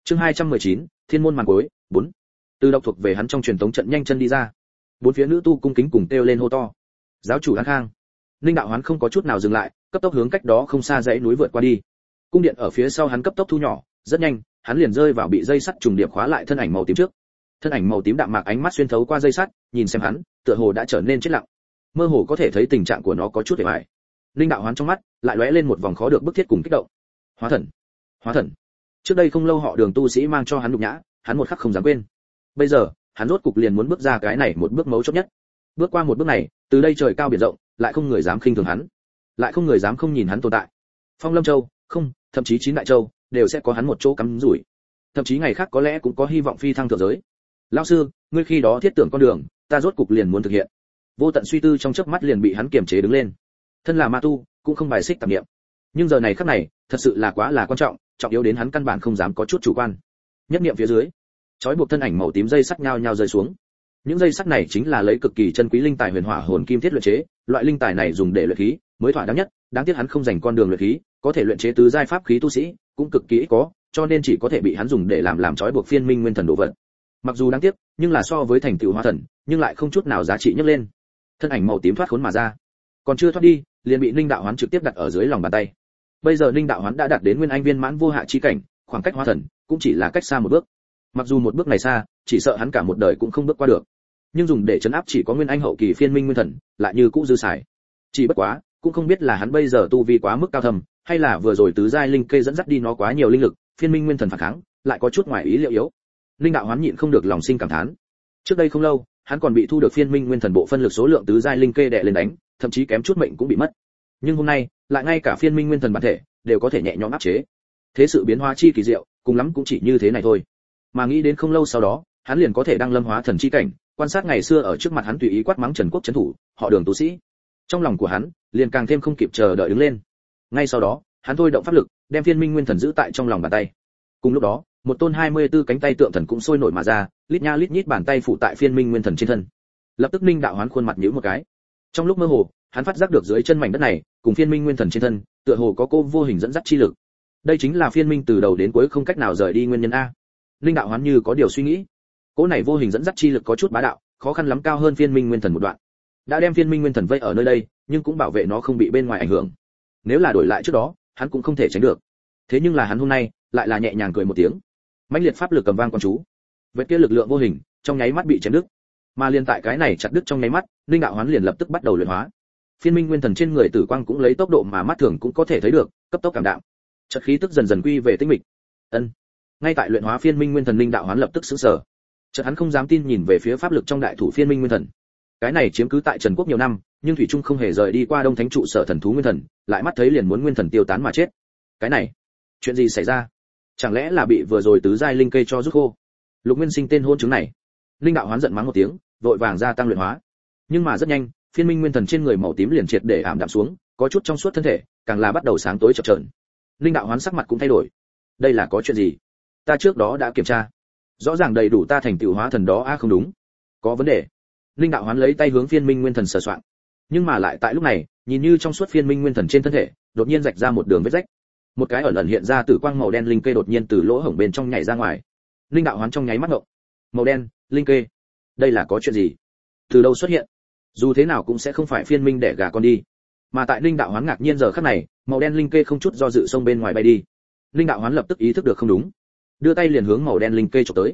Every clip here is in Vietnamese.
Chương 219, Thiên môn màn cuối, 4. Từ độc thuộc về hắn trong truyền tống trận nhanh chân đi ra. Bốn phía nữ tu cung kính cùng kêu lên hô to. Giáo chủ An Khang. Linh đạo hoán không có chút nào dừng lại, cấp tốc hướng cách đó không xa dãy núi vượt qua đi. Cung điện ở phía sau hắn cấp tốc thu nhỏ, rất nhanh, hắn liền rơi vào bị dây sắt trùng điệp khóa lại thân ảnh màu tím trước. Thân ảnh màu tím đạm mạc ánh mắt xuyên thấu qua dây sắt, nhìn xem hắn, tựa hồ đã trở nên chết lặng. Mơ hồ có thể thấy tình trạng của nó có chút hề bại. Linh đạo hoán trong mắt lại lóe lên một vòng khó được bức thiết cùng kích động. Hóa thần, hóa thần. Trước đây không lâu họ Đường tu sĩ mang cho hắn nhục nhã, hắn một khắc không dám quên. Bây giờ, hắn rốt cục liền muốn bước ra cái này một bước mấu chốt nhất. Bước qua một bước này, từ đây trời cao biển rộng, lại không người dám khinh thường hắn, lại không người dám không nhìn hắn tồn tại. Phong Lâm Châu, không, thậm chí 9 đại châu đều sẽ có hắn một chỗ cắm rủi. Thậm chí ngày khác có lẽ cũng có hy vọng phi thăng thượng giới. Lão sư, ngươi khi đó thiết tưởng con đường, ta rốt cục liền muốn thực hiện. Vô tận suy tư trong chớp mắt liền bị hắn kiềm chế đứng lên. Thân là ma tu, cũng không bài xích tạp niệm. Nhưng giờ này khắc này, thật sự là quá là quan trọng, trọng yếu đến hắn căn bản không dám có chút chủ quan. Nhất niệm phía dưới, trói buộc thân ảnh màu tím dây sắt nhao nhao rơi xuống. Những dây sắt này chính là lấy cực kỳ chân quý linh tài huyền hỏa hồn kim thiết luyện chế, loại linh tài này dùng để luyện khí, mới thỏa đáng nhất, đáng tiếc hắn không dành con đường luyện khí, có thể luyện chế tứ giai pháp khí tu sĩ, cũng cực kỳ ít có, cho nên chỉ có thể bị hắn dùng để làm trói buộc phiên minh nguyên thần đồ vật. Mặc dù đáng tiếc, nhưng là so với thành tựu hóa thần, nhưng lại không chút nào giá trị nhấc lên. Thân ảnh màu tím thoát khốn mà ra, còn chưa thoát đi, liền bị Ninh đạo hoán trực tiếp đặt ở dưới lòng bàn tay. Bây giờ Ninh đạo hoán đã đạt đến nguyên anh viên mãn vô hạ chi cảnh, khoảng cách hóa thần cũng chỉ là cách xa một bước. Mặc dù một bước này xa, chỉ sợ hắn cả một đời cũng không bước qua được. Nhưng dùng để chấn áp chỉ có nguyên anh hậu kỳ phiên minh nguyên thần, lại như cũ dư xài. Chỉ bất quá, cũng không biết là hắn bây giờ tu vi quá mức cao thầm, hay là vừa rồi tứ giai linh kê dẫn dắt đi nó quá nhiều linh lực, phiên minh nguyên thần phản kháng, lại có chút ngoài ý liệu yếu. Linh đạo hoán nhịn không được lòng sinh cảm thán. Trước đây không lâu, hắn còn bị thu được phiên minh nguyên thần bộ phân lực số lượng tứ giai linh kê đè lên đánh, thậm chí kém chút mệnh cũng bị mất. Nhưng hôm nay, lại ngay cả phiên minh nguyên thần bản thể đều có thể nhẹ nhõm áp chế. Thế sự biến hóa chi kỳ diệu, cùng lắm cũng chỉ như thế này thôi. Mà nghĩ đến không lâu sau đó, hắn liền có thể đăng lâm hóa thần chi cảnh, quan sát ngày xưa ở trước mặt hắn tùy ý quát mắng Trần Quốc trấn thủ, họ Đường tu sĩ. Trong lòng của hắn, liền càng thêm không kịp chờ đợi đứng lên. Ngay sau đó, hắn thôi động pháp lực, đem phiên minh nguyên thần giữ tại trong lòng bàn tay. Cùng lúc đó, một tôn 24 cánh tay tượng thần cũng sôi nổi mà ra, lít nha lít nhít bàn tay phụ tại phiên minh nguyên thần trên thân. Lập tức Ninh đạo hoán khuôn mặt nhíu một cái. Trong lúc mơ hồ, hắn phát giác được dưới chân mảnh đất này, cùng phiên minh nguyên thần trên thân, tựa hồ có cô vô hình dẫn dắt chi lực. Đây chính là phiên minh từ đầu đến cuối không cách nào rời đi nguyên nhân a. Ninh đạo hoán như có điều suy nghĩ. Cỗ này vô hình dẫn dắt chi lực có chút bá đạo, khó khăn lắm cao hơn phiên minh nguyên thần một đoạn. Đã đem phiên minh nguyên thần vây ở nơi đây, nhưng cũng bảo vệ nó không bị bên ngoài ảnh hưởng. Nếu là đổi lại trước đó, hắn cũng không thể tránh được. Thế nhưng là hắn hôm nay, lại là nhẹ nhàng cười một tiếng. Mãnh liệt pháp lực cầm vang quan chú. Vết kia lực lượng vô hình, trong nháy mắt bị chém đứt. Mà liên tại cái này chặt đứt trong nháy mắt, Ninh đạo hoán liền lập tức bắt đầu luyện hóa. Phiên minh nguyên thần trên người tử quang cũng lấy tốc độ mà mắt thường cũng có thể thấy được, cấp tốc cảm đạm. Chợt khí tức dần dần quy về tĩnh mịch. Ân. Ngay tại luyện hóa phiên minh nguyên thần, Ninh đạo hoán lập tức sửng sở. Chợt hắn không dám tin nhìn về phía pháp lực trong đại thủ phiên minh nguyên thần. Cái này chiếm cứ tại Trần Quốc nhiều năm, nhưng thủy trung không hề rời đi qua Đông Thánh trụ sở thần thú nguyên thần, lại mắt thấy liền muốn nguyên thần tiêu tán mà chết. Cái này, chuyện gì xảy ra? Chẳng lẽ là bị vừa rồi tứ giai linh cây cho rút khô? Lục Nguyên Sinh tên hôn chứng này. Linh đạo hoán giận mắng một tiếng, vội vàng gia tăng luyện hóa. Nhưng mà rất nhanh, phiên minh nguyên thần trên người màu tím liền triệt để ảm đạm xuống, có chút trong suốt thân thể, càng là bắt đầu sáng tối chập chờn. Linh đạo hoán sắc mặt cũng thay đổi. Đây là có chuyện gì? Ta trước đó đã kiểm tra, rõ ràng đầy đủ ta thành tựu hóa thần đó không đúng, có vấn đề. Linh đạo hoán lấy tay hướng phiên minh nguyên thần sờ soạn, nhưng mà lại tại lúc này, nhìn như trong suốt phiên minh nguyên thần trên thân thể, đột nhiên rạch ra một đường vết rách. Một cái ẩn ẩn hiện ra tử quang màu đen linh kê đột nhiên từ lỗ hổng bên trong nhảy ra ngoài. Linh đạo hoán trong nháy mắt ngộng. Màu đen, linh kê, đây là có chuyện gì? Từ đâu xuất hiện? Dù thế nào cũng sẽ không phải phiên minh đẻ gà con đi. Mà tại Linh đạo hoán ngạc nhiên giờ khắc này, màu đen linh kê không chút do dự xông bên ngoài bay đi. Linh đạo hoán lập tức ý thức được không đúng, đưa tay liền hướng màu đen linh kê chụp tới.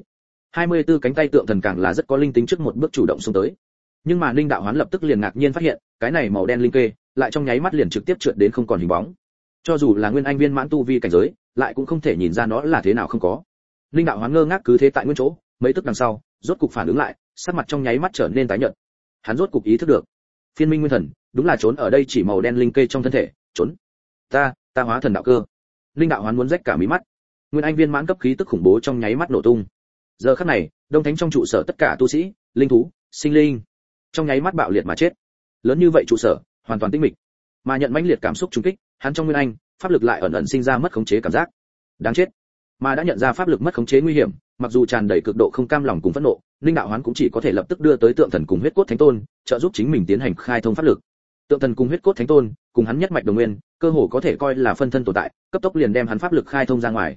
24 cánh tay tượng thần càng là rất có linh tính, trước một bước chủ động xông tới. Nhưng mà Linh đạo hoán lập tức liền ngạc nhiên phát hiện, cái này màu đen linh kê lại trong nháy mắt liền trực tiếp trượt đến không còn hình bóng. Cho dù là nguyên anh viên mãn tu vi cảnh giới, lại cũng không thể nhìn ra nó là thế nào không có. Linh đạo hoán ngơ ngác cứ thế tại nguyên chỗ, mấy tức đằng sau, rốt cục phản ứng lại, sắc mặt trong nháy mắt trở nên tái nhợt. Hắn rốt cục ý thức được, phiên minh nguyên thần đúng là trốn ở đây chỉ màu đen linh kê trong thân thể, trốn. Ta hóa thần đạo cơ. Linh đạo hoán muốn rách cả mí mắt. Nguyên anh viên mãn cấp khí tức khủng bố trong nháy mắt nổ tung. Giờ khắc này, Đông Thánh trong trụ sở tất cả tu sĩ, linh thú, sinh linh, trong nháy mắt bạo liệt mà chết. Lớn như vậy trụ sở, hoàn toàn tĩnh mịch. Mà nhận mãnh liệt cảm xúc trùng kích, hắn trong nguyên anh, pháp lực lại ẩn ẩn sinh ra mất khống chế cảm giác. Đáng chết. Mà đã nhận ra pháp lực mất khống chế nguy hiểm, mặc dù tràn đầy cực độ không cam lòng cùng phẫn nộ, Linh đạo hoán cũng chỉ có thể lập tức đưa tới tượng thần cùng huyết cốt thánh tôn, trợ giúp chính mình tiến hành khai thông pháp lực. Tượng thần cùng huyết cốt thánh tôn, cùng hắn nhất mạch đồng nguyên, cơ hồ có thể coi là phân thân tồn tại, cấp tốc liền đem hắn pháp lực khai thông ra ngoài.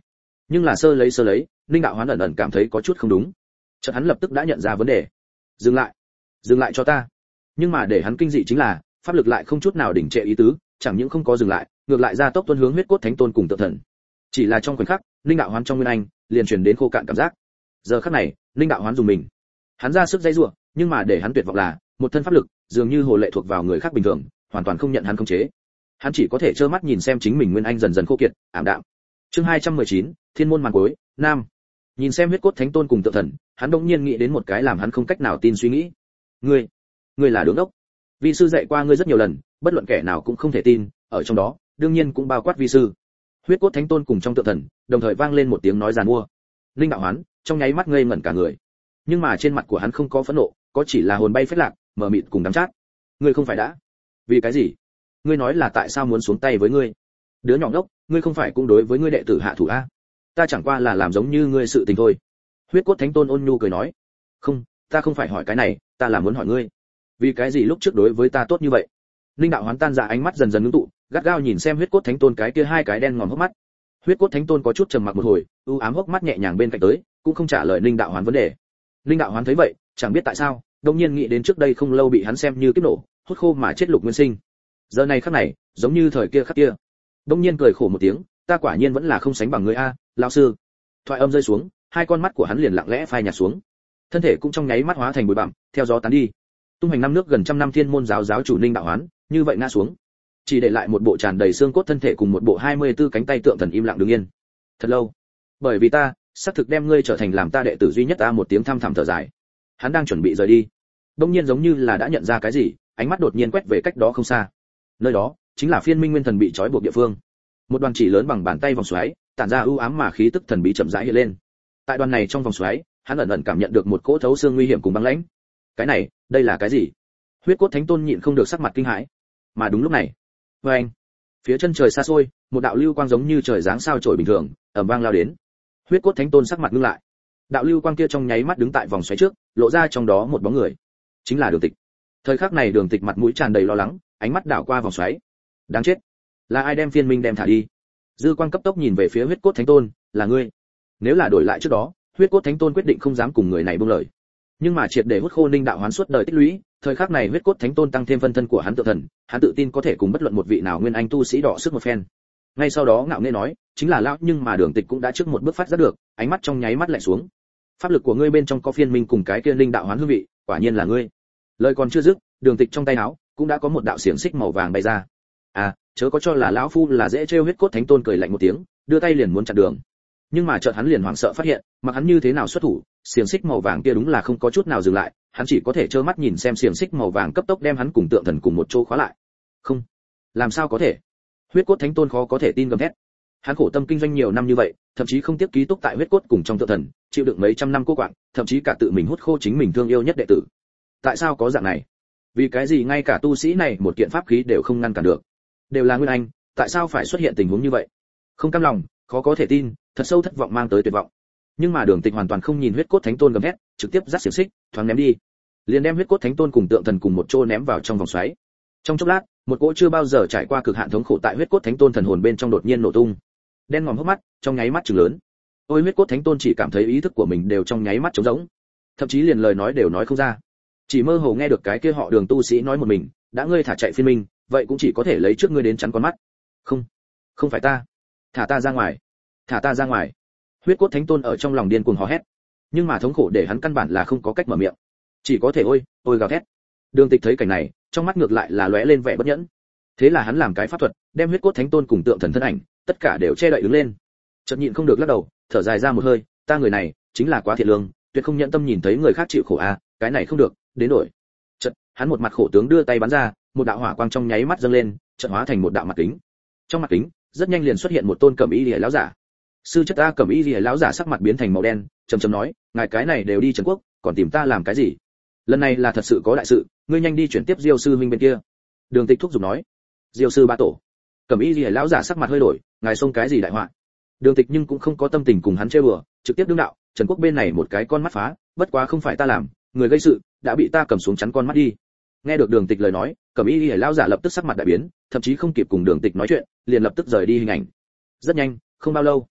Nhưng là sơ lấy, Ninh đạo hoán ẩn ẩn cảm thấy có chút không đúng. Chợt hắn lập tức đã nhận ra vấn đề. Dừng lại cho ta. Nhưng mà để hắn kinh dị chính là, pháp lực lại không chút nào đỉnh trệ ý tứ, chẳng những không có dừng lại, ngược lại ra tốc tuôn hướng huyết cốt thánh tôn cùng tượng thần. Chỉ là trong khoảnh khắc, Ninh đạo hoán trong nguyên anh liền truyền đến khô cạn cảm giác. Giờ khắc này, Ninh đạo hoán dùng mình. Hắn ra sức dây rủa, nhưng mà để hắn tuyệt vọng là, một thân pháp lực dường như hồ lệ thuộc vào người khác bình thường, hoàn toàn không nhận hắn khống chế. Hắn chỉ có thể trơ mắt nhìn xem chính mình nguyên anh dần dần khô kiệt, ảm đạm. Chương 219, Thiên môn màn cuối, nam. Nhìn xem huyết cốt thánh tôn cùng tượng thần, hắn đột nhiên nghĩ đến một cái làm hắn không cách nào tin suy nghĩ. Ngươi là đứng đốc. Vi sư dạy qua ngươi rất nhiều lần, bất luận kẻ nào cũng không thể tin, ở trong đó, đương nhiên cũng bao quát vi sư. Huyết cốt thánh tôn cùng trong tượng thần, đồng thời vang lên một tiếng nói giàn mua. Linh đạo hoán, trong nháy mắt ngây ngẩn cả người. Nhưng mà trên mặt của hắn không có phẫn nộ, có chỉ là hồn bay phách lạc, mờ mịt cùng đắng chát. Ngươi không phải đã? Vì cái gì? Ngươi nói là tại sao muốn xuống tay với ngươi? Đứa nhỏ đốc, ngươi không phải cũng đối với ngươi đệ tử hạ thủ a? Ta chẳng qua là làm giống như ngươi sự tình thôi. Huyết cốt thánh tôn ôn nhu cười nói. Không, ta không phải hỏi cái này, ta là muốn hỏi ngươi. Vì cái gì lúc trước đối với ta tốt như vậy? Linh đạo hoán tan ra ánh mắt dần dần ngưng tụ, gắt gao nhìn xem huyết cốt thánh tôn cái kia hai cái đen ngòm hốc mắt. Huyết cốt thánh tôn có chút trầm mặc một hồi, u ám hốc mắt nhẹ nhàng bên cạnh tới, cũng không trả lời Linh đạo hoán vấn đề. Linh đạo hoán thấy vậy, chẳng biết tại sao, đột nhiên nghĩ đến trước đây không lâu bị hắn xem như kiếp nổ, hút khô mà chết Lục Nguyên Sinh. Giờ này khắc này, giống như thời kia khắc kia. Đột nhiên cười khổ một tiếng, ta quả nhiên vẫn là không sánh bằng ngươi a, lão sư. Thoại âm rơi xuống, hai con mắt của hắn liền lặng lẽ phai nhạt xuống. Thân thể cũng trong nháy mắt hóa thành bụi bặm, theo gió tán đi. Tung hành năm nước gần trăm năm thiên môn giáo chủ Ninh đạo hoán, như vậy ngã xuống. Chỉ để lại một bộ tràn đầy xương cốt thân thể cùng một bộ 24 cánh tay tượng thần im lặng đứng yên. Thật lâu. Bởi vì ta, sắp thực đem ngươi trở thành làm ta đệ tử duy nhất ta, một tiếng thăm thẳm thở dài. Hắn đang chuẩn bị rời đi. Đông nhiên giống như là đã nhận ra cái gì, ánh mắt đột nhiên quét về cách đó không xa. Nơi đó, chính là Phiên Minh Nguyên Thần bị trói buộc địa phương. Một đoàn chỉ lớn bằng bàn tay vòng xoáy, tản ra u ám mà khí tức thần bí chậm rãi hiện lên. Tại đoàn này trong vòng xoáy, hắn ẩn ẩn cảm nhận được một cỗ thấu xương nguy hiểm cùng băng lãnh. Cái này, đây là cái gì? Huyết cốt thánh tôn nhịn không được sắc mặt kinh hãi. Mà đúng lúc này, anh, phía chân trời xa xôi, một đạo lưu quang giống như trời giáng sao chổi bình thường, ầm vang lao đến. Huyết cốt thánh tôn sắc mặt ngưng lại. Đạo lưu quang kia trong nháy mắt đứng tại vòng xoáy trước, lộ ra trong đó một bóng người, chính là Đường Tịch. Thời khắc này Đường Tịch mặt mũi tràn đầy lo lắng, ánh mắt đảo qua vòng xoáy. Đáng chết, là ai đem Phiên Minh đem thả đi? Dư quang cấp tốc nhìn về phía huyết cốt thánh tôn, là ngươi. Nếu là đổi lại trước đó, huyết cốt thánh tôn quyết định không dám cùng người này buông lời. Nhưng mà triệt để hút khô Ninh đạo hoán suốt đời tích lũy, thời khắc này huyết cốt thánh tôn tăng thêm phân thân của hắn tự thần, hắn tự tin có thể cùng bất luận một vị nào nguyên anh tu sĩ đọ sức một phen. Ngay sau đó ngạo nghễ nói, chính là lão, nhưng mà Đường Tịch cũng đã trước một bước phát giác được, ánh mắt trong nháy mắt lạnh xuống. Pháp lực của ngươi bên trong có Phiên Minh cùng cái kia Ninh đạo hoán hương vị, quả nhiên là ngươi. Lời còn chưa dứt, Đường Tịch trong tay áo cũng đã có một đạo xiềng xích màu vàng bay ra. À, chớ có cho là lão phu là dễ trêu. Huyết cốt thánh tôn cười lạnh một tiếng, đưa tay liền muốn chặn đường. Nhưng mà chợt hắn liền hoảng sợ phát hiện, mặc hắn như thế nào xuất thủ, xiềng xích màu vàng kia đúng là không có chút nào dừng lại, hắn chỉ có thể trơ mắt nhìn xem xiềng xích màu vàng cấp tốc đem hắn cùng tượng thần cùng một chỗ khóa lại. Không, làm sao có thể? Huyết cốt thánh tôn khó có thể tin gầm thét. Hắn khổ tâm kinh doanh nhiều năm như vậy, thậm chí không tiếp ký túc tại huyết cốt cùng trong tượng thần, chịu đựng mấy trăm năm cô quạng, thậm chí cả tự mình hút khô chính mình thương yêu nhất đệ tử. Tại sao có dạng này? Vì cái gì ngay cả tu sĩ này một kiện pháp khí đều không ngăn cản được? Đều là nguyên anh, tại sao phải xuất hiện tình huống như vậy? Không cam lòng, khó có thể tin, thật sâu thất vọng mang tới tuyệt vọng. Nhưng mà Đường Tịch hoàn toàn không nhìn huyết cốt thánh tôn gầm thét, trực tiếp giắt xiềng xích, thoáng ném đi. Liền đem huyết cốt thánh tôn cùng tượng thần cùng một chỗ ném vào trong vòng xoáy. Trong chốc lát, một cỗ chưa bao giờ trải qua cực hạn thống khổ tại huyết cốt thánh tôn thần hồn bên trong đột nhiên nổ tung. Đen ngòm hốc mắt, trong nháy mắt trừng lớn. Ôi, huyết cốt thánh tôn chỉ cảm thấy ý thức của mình đều trong nháy mắt trống rỗng, thậm chí liền lời nói đều nói không ra. Chỉ mơ hồ nghe được cái kia họ Đường tu sĩ nói một mình, đã ngươi thả chạy Phiên Minh, vậy cũng chỉ có thể lấy trước ngươi đến chắn con mắt. Không, không phải ta, thả ta ra ngoài, thả ta ra ngoài. Huyết cốt thánh tôn ở trong lòng điên cuồng hò hét, nhưng mà thống khổ để hắn căn bản là không có cách mở miệng, chỉ có thể ôi gào thét. Đường Tịch thấy cảnh này, trong mắt ngược lại là lóe lên vẻ bất nhẫn. Thế là hắn làm cái pháp thuật, đem huyết cốt thánh tôn cùng tượng thần thân ảnh tất cả đều che đậy đứng lên. Chợt nhịn không được lắc đầu, thở dài ra một hơi, ta người này chính là quá thiện lương, tuyệt không nhẫn tâm nhìn thấy người khác chịu khổ à, cái này không được, đến đổi. Chợt hắn một mặt khổ tướng đưa tay bắn ra, một đạo hỏa quang trong nháy mắt dâng lên, chợt hóa thành một đạo mặt kính. Trong mặt kính rất nhanh liền xuất hiện một tôn cẩm y liễu lão giả. Sư chất ta cẩm y liễu lão giả sắc mặt biến thành màu đen, trầm trầm nói, ngài cái này đều đi Trần Quốc, còn tìm ta làm cái gì? Lần này là thật sự có đại sự, ngươi nhanh đi chuyển tiếp Diêu sư huynh bên kia. Đường Tịch thúc giục nói. Diêu sư ba tổ. Cẩm y liễu lão giả sắc mặt hơi đổi, ngài xông cái gì đại họa? Đường Tịch nhưng cũng không có tâm tình cùng hắn chơi bừa, trực tiếp đương đạo, Trần Quốc bên này một cái con mắt phá, bất quá không phải ta làm, người gây sự đã bị ta cầm xuống chắn con mắt đi. Nghe được Đường Tịch lời nói, Cẩm y liễu lão giả lập tức sắc mặt đại biến, thậm chí không kịp cùng Đường Tịch nói chuyện, liền lập tức rời đi hình ảnh. Rất nhanh, không bao lâu,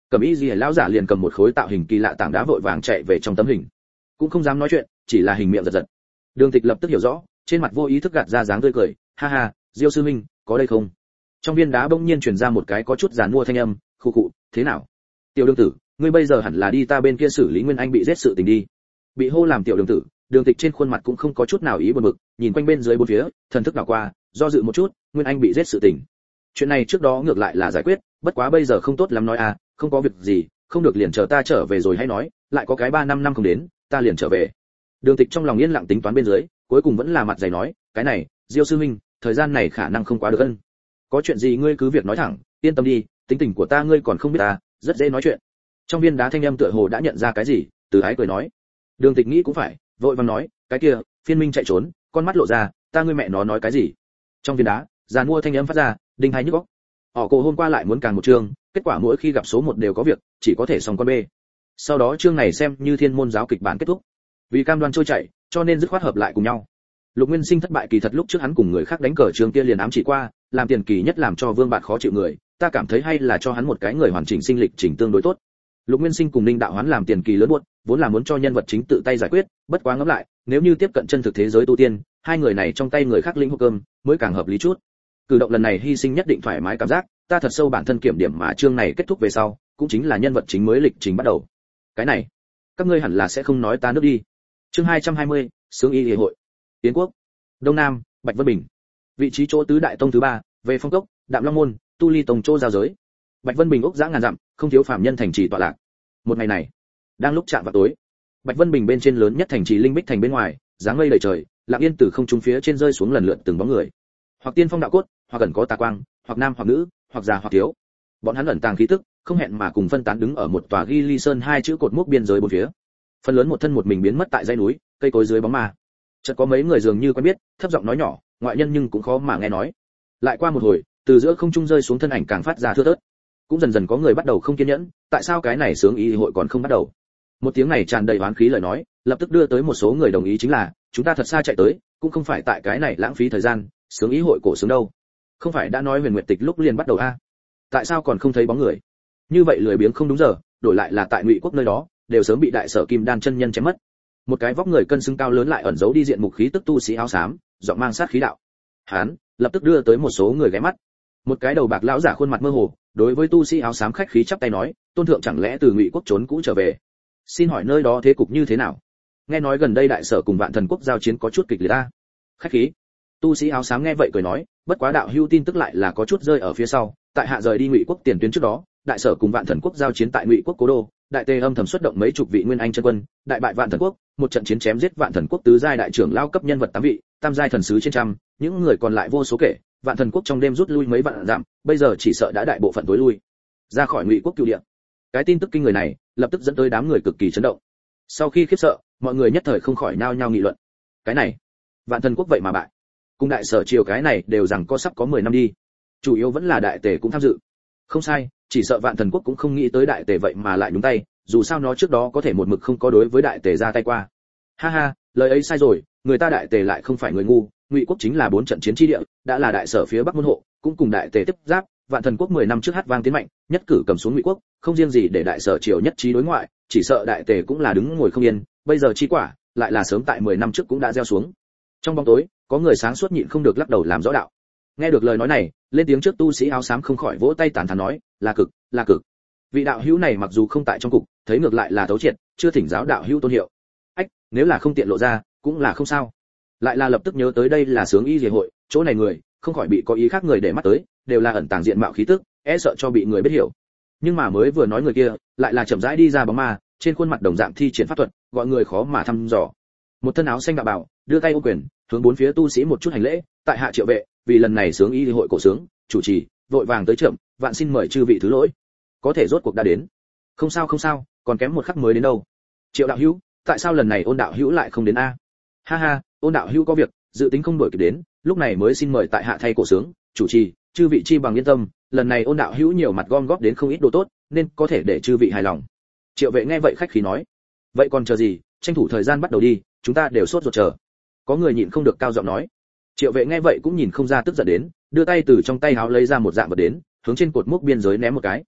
Cẩm Y Liễu lão giả liền cầm một khối tạo hình kỳ lạ tảng đá vội vàng chạy về trong tấm hình, cũng không dám nói chuyện, chỉ là hình miệng giật giật. Đường Tịch lập tức hiểu rõ, trên mặt vô ý thức gạt ra dáng tươi cười, ha ha, Diêu sư huynh, có đây không? Trong viên đá bỗng nhiên truyền ra một cái có chút giàn mua thanh âm, khụ khụ, thế nào? Tiểu đường tử, ngươi bây giờ hẳn là đi ta bên kia xử lý Nguyên Anh bị giết sự tình đi. Bị hô làm tiểu đường tử, Đường Tịch trên khuôn mặt cũng không có chút nào ý buồn bực, nhìn quanh bên dưới bốn phía, thần thức đảo qua, do dự một chút, Nguyên Anh bị giết sự tình. Chuyện này trước đó ngược lại là giải quyết, bất quá bây giờ không tốt lắm nói à, không có việc gì, không được liền chờ ta trở về rồi hãy nói, lại có cái 3-5 năm không đến, ta liền trở về. Đường Tịch trong lòng yên lặng tính toán bên dưới, cuối cùng vẫn là mặt dày nói, cái này, Diêu sư huynh, thời gian này khả năng không quá được ân. Có chuyện gì ngươi cứ việc nói thẳng, yên tâm đi, tính tình của ta ngươi còn không biết ta, rất dễ nói chuyện. Trong viên đá thanh âm tựa hồ đã nhận ra cái gì, Từ Ái cười nói. Đường Tịch nghĩ cũng phải, vội vàng nói, cái kia, Phiên Minh chạy trốn, con mắt lộ ra, ta ngươi mẹ nó nói cái gì? Trong viên đá, giàn mua thanh âm phát ra, đinh hai nhức óc. Họ cô hôm qua lại muốn càng một chương, kết quả mỗi khi gặp số 1 đều có việc, chỉ có thể xong con bê. Sau đó chương này xem như thiên môn giáo kịch bản kết thúc. Vì cam đoan trôi chảy, cho nên dứt khoát hợp lại cùng nhau. Lục Nguyên Sinh thất bại kỳ thật lúc trước hắn cùng người khác đánh cờ trường kia liền ám chỉ qua, làm tiền kỳ nhất làm cho Vương Bạn khó chịu người, ta cảm thấy hay là cho hắn một cái người hoàn chỉnh sinh lịch trình tương đối tốt. Lục Nguyên Sinh cùng Ninh Đạo Hoán làm tiền kỳ lớn buốt, vốn là muốn cho nhân vật chính tự tay giải quyết, bất quá ngẫm lại, nếu như tiếp cận chân thực thế giới tu tiên, hai người này trong tay người khác lĩnh hộp cơm, mới càng hợp lý chút. Cử động lần này hy sinh nhất định thoải mái cảm giác, ta thật sâu bản thân kiểm điểm mà chương này kết thúc về sau, cũng chính là nhân vật chính mới lịch trình bắt đầu. Cái này, các ngươi hẳn là sẽ không nói ta nước đi. Chương 220, Sướng Y Lìa hội. Tiến quốc, Đông Nam, Bạch Vân Bình. Vị trí chỗ tứ đại tông thứ 3, về Phong Cốc, Đạm Long môn, Tu Ly tông chỗ giao giới. Bạch Vân Bình ốc dã ngàn dặm, không thiếu phàm nhân thành trì tọa lạc. Một ngày này, đang lúc chạm vào tối, Bạch Vân Bình bên trên lớn nhất thành trì Linh Bích thành bên ngoài, dáng mây đầy trời, lặng yên từ không trung phía trên rơi xuống lần lượt từng bóng người. Hoặc tiên phong đạo cốt, hoặc gần có tà quang, hoặc nam hoặc nữ, hoặc già hoặc thiếu. Bọn hắn ẩn tàng khí tức, không hẹn mà cùng phân tán đứng ở một tòa ghi ly sơn hai chữ cột mốc biên giới bốn phía. Phần lớn một thân một mình biến mất tại dãy núi, cây cối dưới bóng ma. Chợt có mấy người dường như quen biết, thấp giọng nói nhỏ, ngoại nhân nhưng cũng khó mà nghe nói. Lại qua một hồi, từ giữa không trung rơi xuống thân ảnh càng phát ra thưa thớt. Cũng dần dần có người bắt đầu không kiên nhẫn, tại sao cái này sướng y hội còn không bắt đầu? Một tiếng này tràn đầy oán khí lời nói, lập tức đưa tới một số người đồng ý chính là, chúng ta thật xa chạy tới, cũng không phải tại cái này lãng phí thời gian, sướng ý hội cổ sướng đâu. Không phải đã nói Huyền Nguyệt Tịch lúc liền bắt đầu a? Tại sao còn không thấy bóng người? Như vậy lười biếng không đúng giờ, đổi lại là tại Ngụy Quốc nơi đó, đều sớm bị đại sở Kim Đan chân nhân chém mất. Một cái vóc người cân xứng cao lớn lại ẩn giấu đi diện mục khí tức tu sĩ áo xám, giọng mang sát khí đạo. Hán, lập tức đưa tới một số người ghé mắt. Một cái đầu bạc lão giả khuôn mặt mơ hồ, đối với tu sĩ áo xám khách khí chắp tay nói, tôn thượng chẳng lẽ từ Ngụy Quốc trốn cũ trở về? Xin hỏi nơi đó thế cục như thế nào? Nghe nói gần đây đại sở cùng Vạn Thần Quốc giao chiến có chút kịch liệt ta. Khách khí. Tu sĩ áo xám nghe vậy cười nói, bất quá đạo hưu tin tức lại là có chút rơi ở phía sau, tại hạ rời đi Ngụy Quốc tiền tuyến trước đó, đại sở cùng Vạn Thần Quốc giao chiến tại Ngụy Quốc cố đô, đại tề âm thầm xuất động mấy chục vị nguyên anh chân quân, đại bại Vạn Thần Quốc, một trận chiến chém giết Vạn Thần Quốc tứ giai đại trưởng lao cấp nhân vật 8 vị, tam giai thần sứ trên trăm, những người còn lại vô số kể, Vạn Thần Quốc trong đêm rút lui mấy vạn dặm, bây giờ chỉ sợ đã đại bộ phận tối lui ra khỏi Ngụy Quốc cửu địa. Cái tin tức kinh người này, lập tức dẫn tới đám người cực kỳ chấn động. Sau khi khiếp sợ, mọi người nhất thời không khỏi nao nhao nghị luận. Cái này, Vạn Thần Quốc vậy mà bại. Cùng đại sở triều cái này đều rằng có sắp có 10 năm đi. Chủ yếu vẫn là đại tề cũng tham dự. Không sai, chỉ sợ Vạn Thần Quốc cũng không nghĩ tới đại tề vậy mà lại nhúng tay, dù sao nó trước đó có thể một mực không có đối với đại tề ra tay qua. Ha ha, lời ấy sai rồi, người ta đại tề lại không phải người ngu, Ngụy Quốc chính là 4 trận chiến chi địa, đã là đại sở phía bắc môn hộ, cũng cùng đại tề tiếp giáp, Vạn Thần Quốc 10 năm trước hát vang tiến mạnh, nhất cử cầm xuống Ngụy Quốc, không riêng gì để đại sở triều nhất trí đối ngoại, chỉ sợ đại tề cũng là đứng ngồi không yên, bây giờ chi quả, lại là sớm tại 10 năm trước cũng đã gieo xuống. Trong bóng tối, có người sáng suốt nhịn không được lắc đầu làm rõ đạo. Nghe được lời nói này, lên tiếng trước tu sĩ áo xám không khỏi vỗ tay tán thán nói, là cực, là cực. Vị đạo hữu này mặc dù không tại trong cục, thấy ngược lại là thấu triệt, chưa thỉnh giáo đạo hữu tôn hiệu. Ách, nếu là không tiện lộ ra, cũng là không sao. Lại là lập tức nhớ tới đây là sướng y Lìa hội, chỗ này người, không khỏi bị có ý khác người để mắt tới, đều là ẩn tàng diện mạo khí tức, e sợ cho bị người biết hiểu. Nhưng mà mới vừa nói người kia, lại là chậm rãi đi ra bóng ma, trên khuôn mặt đồng dạng thi triển pháp thuật, gọi người khó mà thăm dò. Một thân áo xanh đạo bào, đưa tay ô quyền, hướng bốn phía tu sĩ một chút hành lễ, tại hạ Triệu Vệ, vì lần này sướng y hội cổ sướng, chủ trì, vội vàng tới chậm, vạn xin mời chư vị thứ lỗi. Có thể rốt cuộc đã đến. Không sao không sao, còn kém một khắc mới đến đâu. Triệu đạo hữu, tại sao lần này Ôn đạo hữu lại không đến a? Ha ha, Ôn đạo hữu có việc, dự tính không đổi kịp đến, lúc này mới xin mời tại hạ thay cổ sướng, chủ trì, chư vị chi bằng yên tâm, lần này Ôn đạo hữu nhiều mặt gom góp đến không ít đồ tốt, nên có thể để chư vị hài lòng. Triệu Vệ nghe vậy khách khí nói, vậy còn chờ gì, tranh thủ thời gian bắt đầu đi, chúng ta đều sốt ruột chờ. Có người nhịn không được cao giọng nói. Triệu Vệ nghe vậy cũng nhìn không ra tức giận đến, đưa tay từ trong tay áo lấy ra một dạng vật đến, hướng trên cột mốc biên giới ném một cái.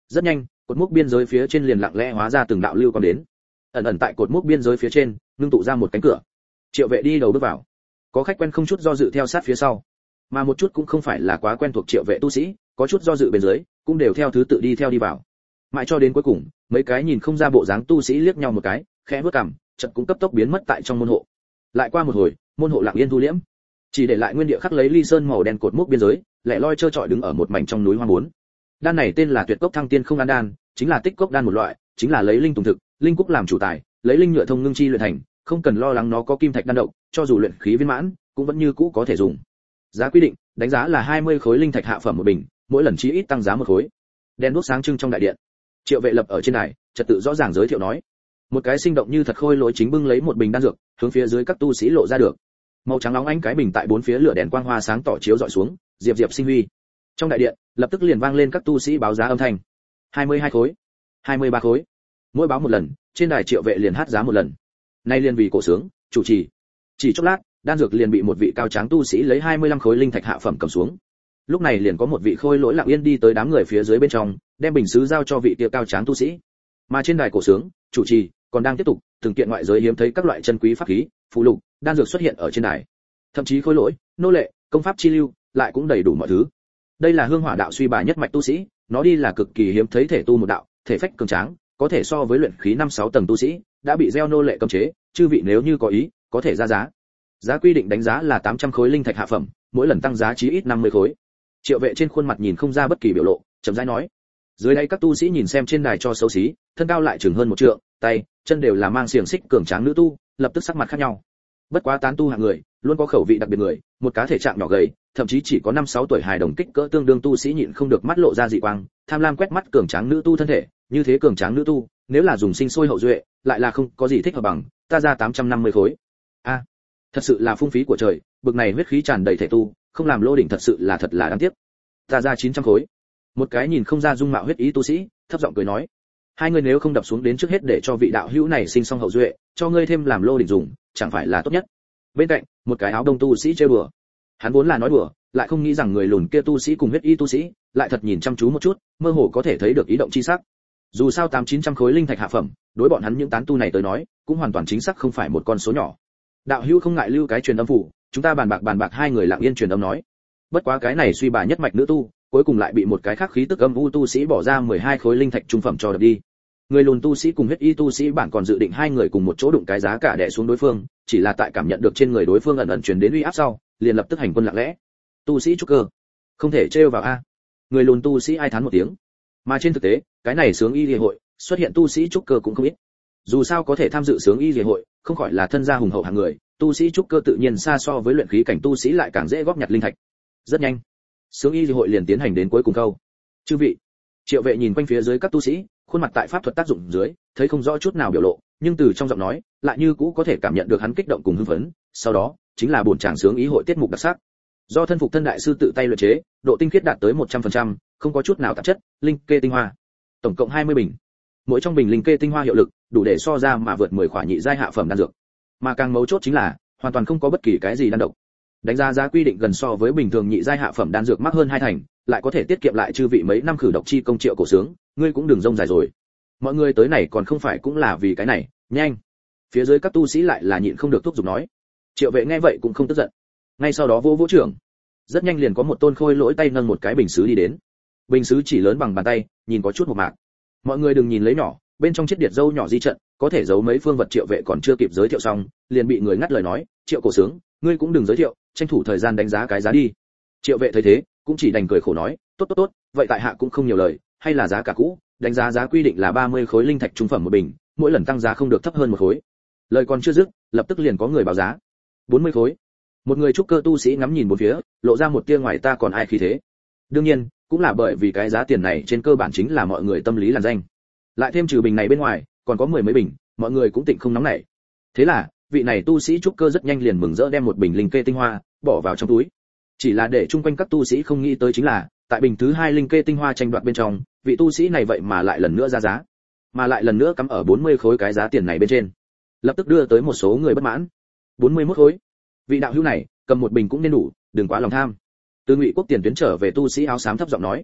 Rất nhanh, cột mốc biên giới phía trên liền lặng lẽ hóa ra từng đạo lưu quang đến. Ẩn ẩn tại cột mốc biên giới phía trên, ngưng tụ ra một cánh cửa. Triệu Vệ đi đầu bước vào. Có khách quen không chút do dự theo sát phía sau, mà một chút cũng không phải là quá quen thuộc Triệu Vệ tu sĩ, có chút do dự bên dưới, cũng đều theo thứ tự đi theo đi vào. Mãi cho đến cuối cùng, mấy cái nhìn không ra bộ dáng tu sĩ liếc nhau một cái, khẽ bước cằm, chợt cũng cấp tốc biến mất tại trong môn hộ. Lại qua một hồi, môn hộ lặng yên thu liễm, chỉ để lại nguyên địa khắc lấy ly sơn màu đen cột mốc biên giới, lẻ loi trơ trọi đứng ở một mảnh trong núi hoang bốn. Đan này tên là Tuyệt Cốc Thăng Tiên Không An đan, chính là tích cốc đan một loại, chính là lấy linh tùng thực, linh cúc làm chủ tài, lấy linh nhựa thông ngưng chi luyện thành, không cần lo lắng nó có kim thạch đan độc, cho dù luyện khí viên mãn, cũng vẫn như cũ có thể dùng. Giá quy định, đánh giá là 20 khối linh thạch hạ phẩm một bình, mỗi lần chí ít tăng giá một khối. Đèn đuốc sáng trưng trong đại điện. Triệu Vệ lập ở trên đài, trật tự rõ ràng giới thiệu nói. Một cái sinh động như thật khôi lỗi chính bưng lấy một bình đan dược, hướng phía dưới các tu sĩ lộ ra được. Màu trắng óng ánh cái bình tại bốn phía lửa đèn quang hoa sáng tỏ chiếu dọi xuống, diệp diệp sinh huy. Trong đại điện, lập tức liền vang lên các tu sĩ báo giá âm thanh. 22 khối, 23 khối. Mỗi báo một lần, trên đài Triệu Vệ liền hát giá một lần. Nay liền vì cổ sướng, chủ trì. Chỉ chốc lát, đan dược liền bị một vị cao tráng tu sĩ lấy 25 khối linh thạch hạ phẩm cầm xuống. Lúc này liền có một vị khôi lỗi lặng yên đi tới đám người phía dưới bên trong, đem bình sứ giao cho vị kia cao tráng tu sĩ. Mà trên đài cổ sướng, chủ trì còn đang tiếp tục, từng kiện ngoại giới hiếm thấy các loại chân quý pháp khí, phụ lục, đan dược xuất hiện ở trên đài. Thậm chí khôi lỗi, nô lệ, công pháp chi lưu, lại cũng đầy đủ mọi thứ. Đây là Hương Hỏa đạo suy bà nhất mạch tu sĩ, nó đi là cực kỳ hiếm thấy thể tu một đạo, thể phách cường tráng, có thể so với luyện khí 5-6 tầng tu sĩ, đã bị gieo nô lệ cấm chế, chư vị nếu như có ý, có thể ra giá. Giá quy định đánh giá là 800 khối linh thạch hạ phẩm, mỗi lần tăng giá chí ít 50 khối. Triệu Vệ trên khuôn mặt nhìn không ra bất kỳ biểu lộ, chậm rãi nói. Dưới đây các tu sĩ nhìn xem trên đài cho xấu xí, thân cao lại chừng hơn một trượng, tay, chân đều là mang xiềng xích cường tráng nữ tu, lập tức sắc mặt khác nhau. Bất quá tán tu hạng người, luôn có khẩu vị đặc biệt người, một cá thể trạng nhỏ gầy, thậm chí chỉ có 5-6 tuổi hài đồng kích cỡ tương đương tu sĩ nhịn không được mắt lộ ra dị quang, tham lam quét mắt cường tráng nữ tu thân thể, như thế cường tráng nữ tu, nếu là dùng sinh sôi hậu duệ, lại là không có gì thích hợp bằng, ta ra 850 khối. A, thật sự là phung phí của trời, bực này huyết khí tràn đầy thể tu, không làm lô đỉnh thật sự là thật là đáng tiếc. Ta ra 900 khối. Một cái nhìn không ra dung mạo huyết ý tu sĩ, thấp giọng cười nói, hai người nếu không đập xuống đến trước hết để cho vị đạo hữu này sinh xong hậu duệ, cho ngươi thêm làm lô đỉnh dùng, chẳng phải là tốt nhất. Bên cạnh, một cái áo đông tu sĩ chơi bừa. Hắn vốn là nói đùa, lại không nghĩ rằng người lùn kia tu sĩ cùng huyết y tu sĩ, lại thật nhìn chăm chú một chút, mơ hồ có thể thấy được ý động chi sắc. Dù sao 800-900 khối linh thạch hạ phẩm, đối bọn hắn những tán tu này tới nói, cũng hoàn toàn chính xác không phải một con số nhỏ. Đạo hữu không ngại lưu cái truyền âm phủ, chúng ta bàn bạc hai người lặng yên truyền âm nói. Bất quá cái này suy bà nhất mạch nữ tu, cuối cùng lại bị một cái khác khí tức âm u tu sĩ bỏ ra 12 khối linh thạch trung phẩm cho đập đi. Người lùn tu sĩ cùng huyết y tu sĩ bản còn dự định hai người cùng một chỗ đụng cái giá cả đè xuống đối phương, chỉ là tại cảm nhận được trên người đối phương ẩn ẩn truyền đến uy áp sau, liền lập tức hành quân lặng lẽ. Tu sĩ trúc cơ, không thể trêu vào a. Người lùn tu sĩ ai thán một tiếng. Mà trên thực tế, cái này sướng y liề hội, xuất hiện tu sĩ trúc cơ cũng không ít. Dù sao có thể tham dự sướng y liề hội, không khỏi là thân gia hùng hậu hạng người, tu sĩ trúc cơ tự nhiên xa so với luyện khí cảnh tu sĩ lại càng dễ góp nhặt linh thạch. Rất nhanh, sướng y liề hội liền tiến hành đến cuối cùng câu. Chư vị, Triệu Vệ nhìn quanh phía dưới các tu sĩ, khuôn mặt tại pháp thuật tác dụng dưới, thấy không rõ chút nào biểu lộ, nhưng từ trong giọng nói, lại như cũ có thể cảm nhận được hắn kích động cùng hưng phấn. Sau đó, chính là buồn tràng sướng ý hội tiết mục đặc sắc. Do thân phục thân đại sư tự tay luyện chế, độ tinh khiết đạt tới 100%, không có chút nào tạp chất, linh kê tinh hoa. Tổng cộng 20 bình. Mỗi trong bình linh kê tinh hoa hiệu lực, đủ để so ra mà vượt 10 khỏa nhị giai hạ phẩm đan dược. Mà càng mấu chốt chính là, hoàn toàn không có bất kỳ cái gì đan độc. Đánh giá giá quy định gần so với bình thường nhị giai hạ phẩm đan dược mắc hơn 2 thành, lại có thể tiết kiệm lại chư vị mấy năm khử độc chi công Triệu cổ sướng, ngươi cũng đừng rông dài rồi. Mọi người tới này còn không phải cũng là vì cái này, nhanh. Phía dưới các tu sĩ lại là nhịn không được thúc giục nói. Triệu Vệ nghe vậy cũng không tức giận. Ngay sau đó vỗ trưởng. Rất nhanh liền có một tôn khôi lỗi tay nâng một cái bình sứ đi đến. Bình sứ chỉ lớn bằng bàn tay, nhìn có chút mộc mạc. Mọi người đừng nhìn lấy nhỏ, bên trong chiếc điệt dâu nhỏ di trận, có thể giấu mấy phương vật. Triệu Vệ còn chưa kịp giới thiệu xong, liền bị người ngắt lời nói, Triệu cổ sướng, ngươi cũng đừng giới thiệu, tranh thủ thời gian đánh giá cái giá đi. Triệu Vệ thấy thế, cũng chỉ đành cười khổ nói, tốt, vậy tại hạ cũng không nhiều lời, hay là giá cả cũ, đánh giá giá quy định là 30 khối linh thạch trung phẩm một bình, mỗi lần tăng giá không được thấp hơn một khối. Lời còn chưa dứt, lập tức liền có người báo giá. 40 khối. Một người trúc cơ tu sĩ ngắm nhìn bốn phía, lộ ra một tia ngoài ta còn ai khí thế. Đương nhiên, cũng là bởi vì cái giá tiền này trên cơ bản chính là mọi người tâm lý làn danh. Lại thêm trừ bình này bên ngoài, còn có 10 mấy bình, mọi người cũng tịnh không nóng nảy. Thế là, vị này tu sĩ trúc cơ rất nhanh liền mừng rỡ đem một bình linh kê tinh hoa bỏ vào trong túi. Chỉ là để chung quanh các tu sĩ không nghĩ tới chính là, tại bình thứ 2 linh kê tinh hoa tranh đoạt bên trong, vị tu sĩ này vậy mà lại lần nữa ra giá, mà lại lần nữa cắm ở 40 khối cái giá tiền này bên trên, lập tức đưa tới một số người bất mãn. 41 khối. Vị đạo hữu này, cầm một bình cũng nên đủ, đừng quá lòng tham. Từ Ngụy Quốc tiền tuyến trở về tu sĩ áo xám thấp giọng nói.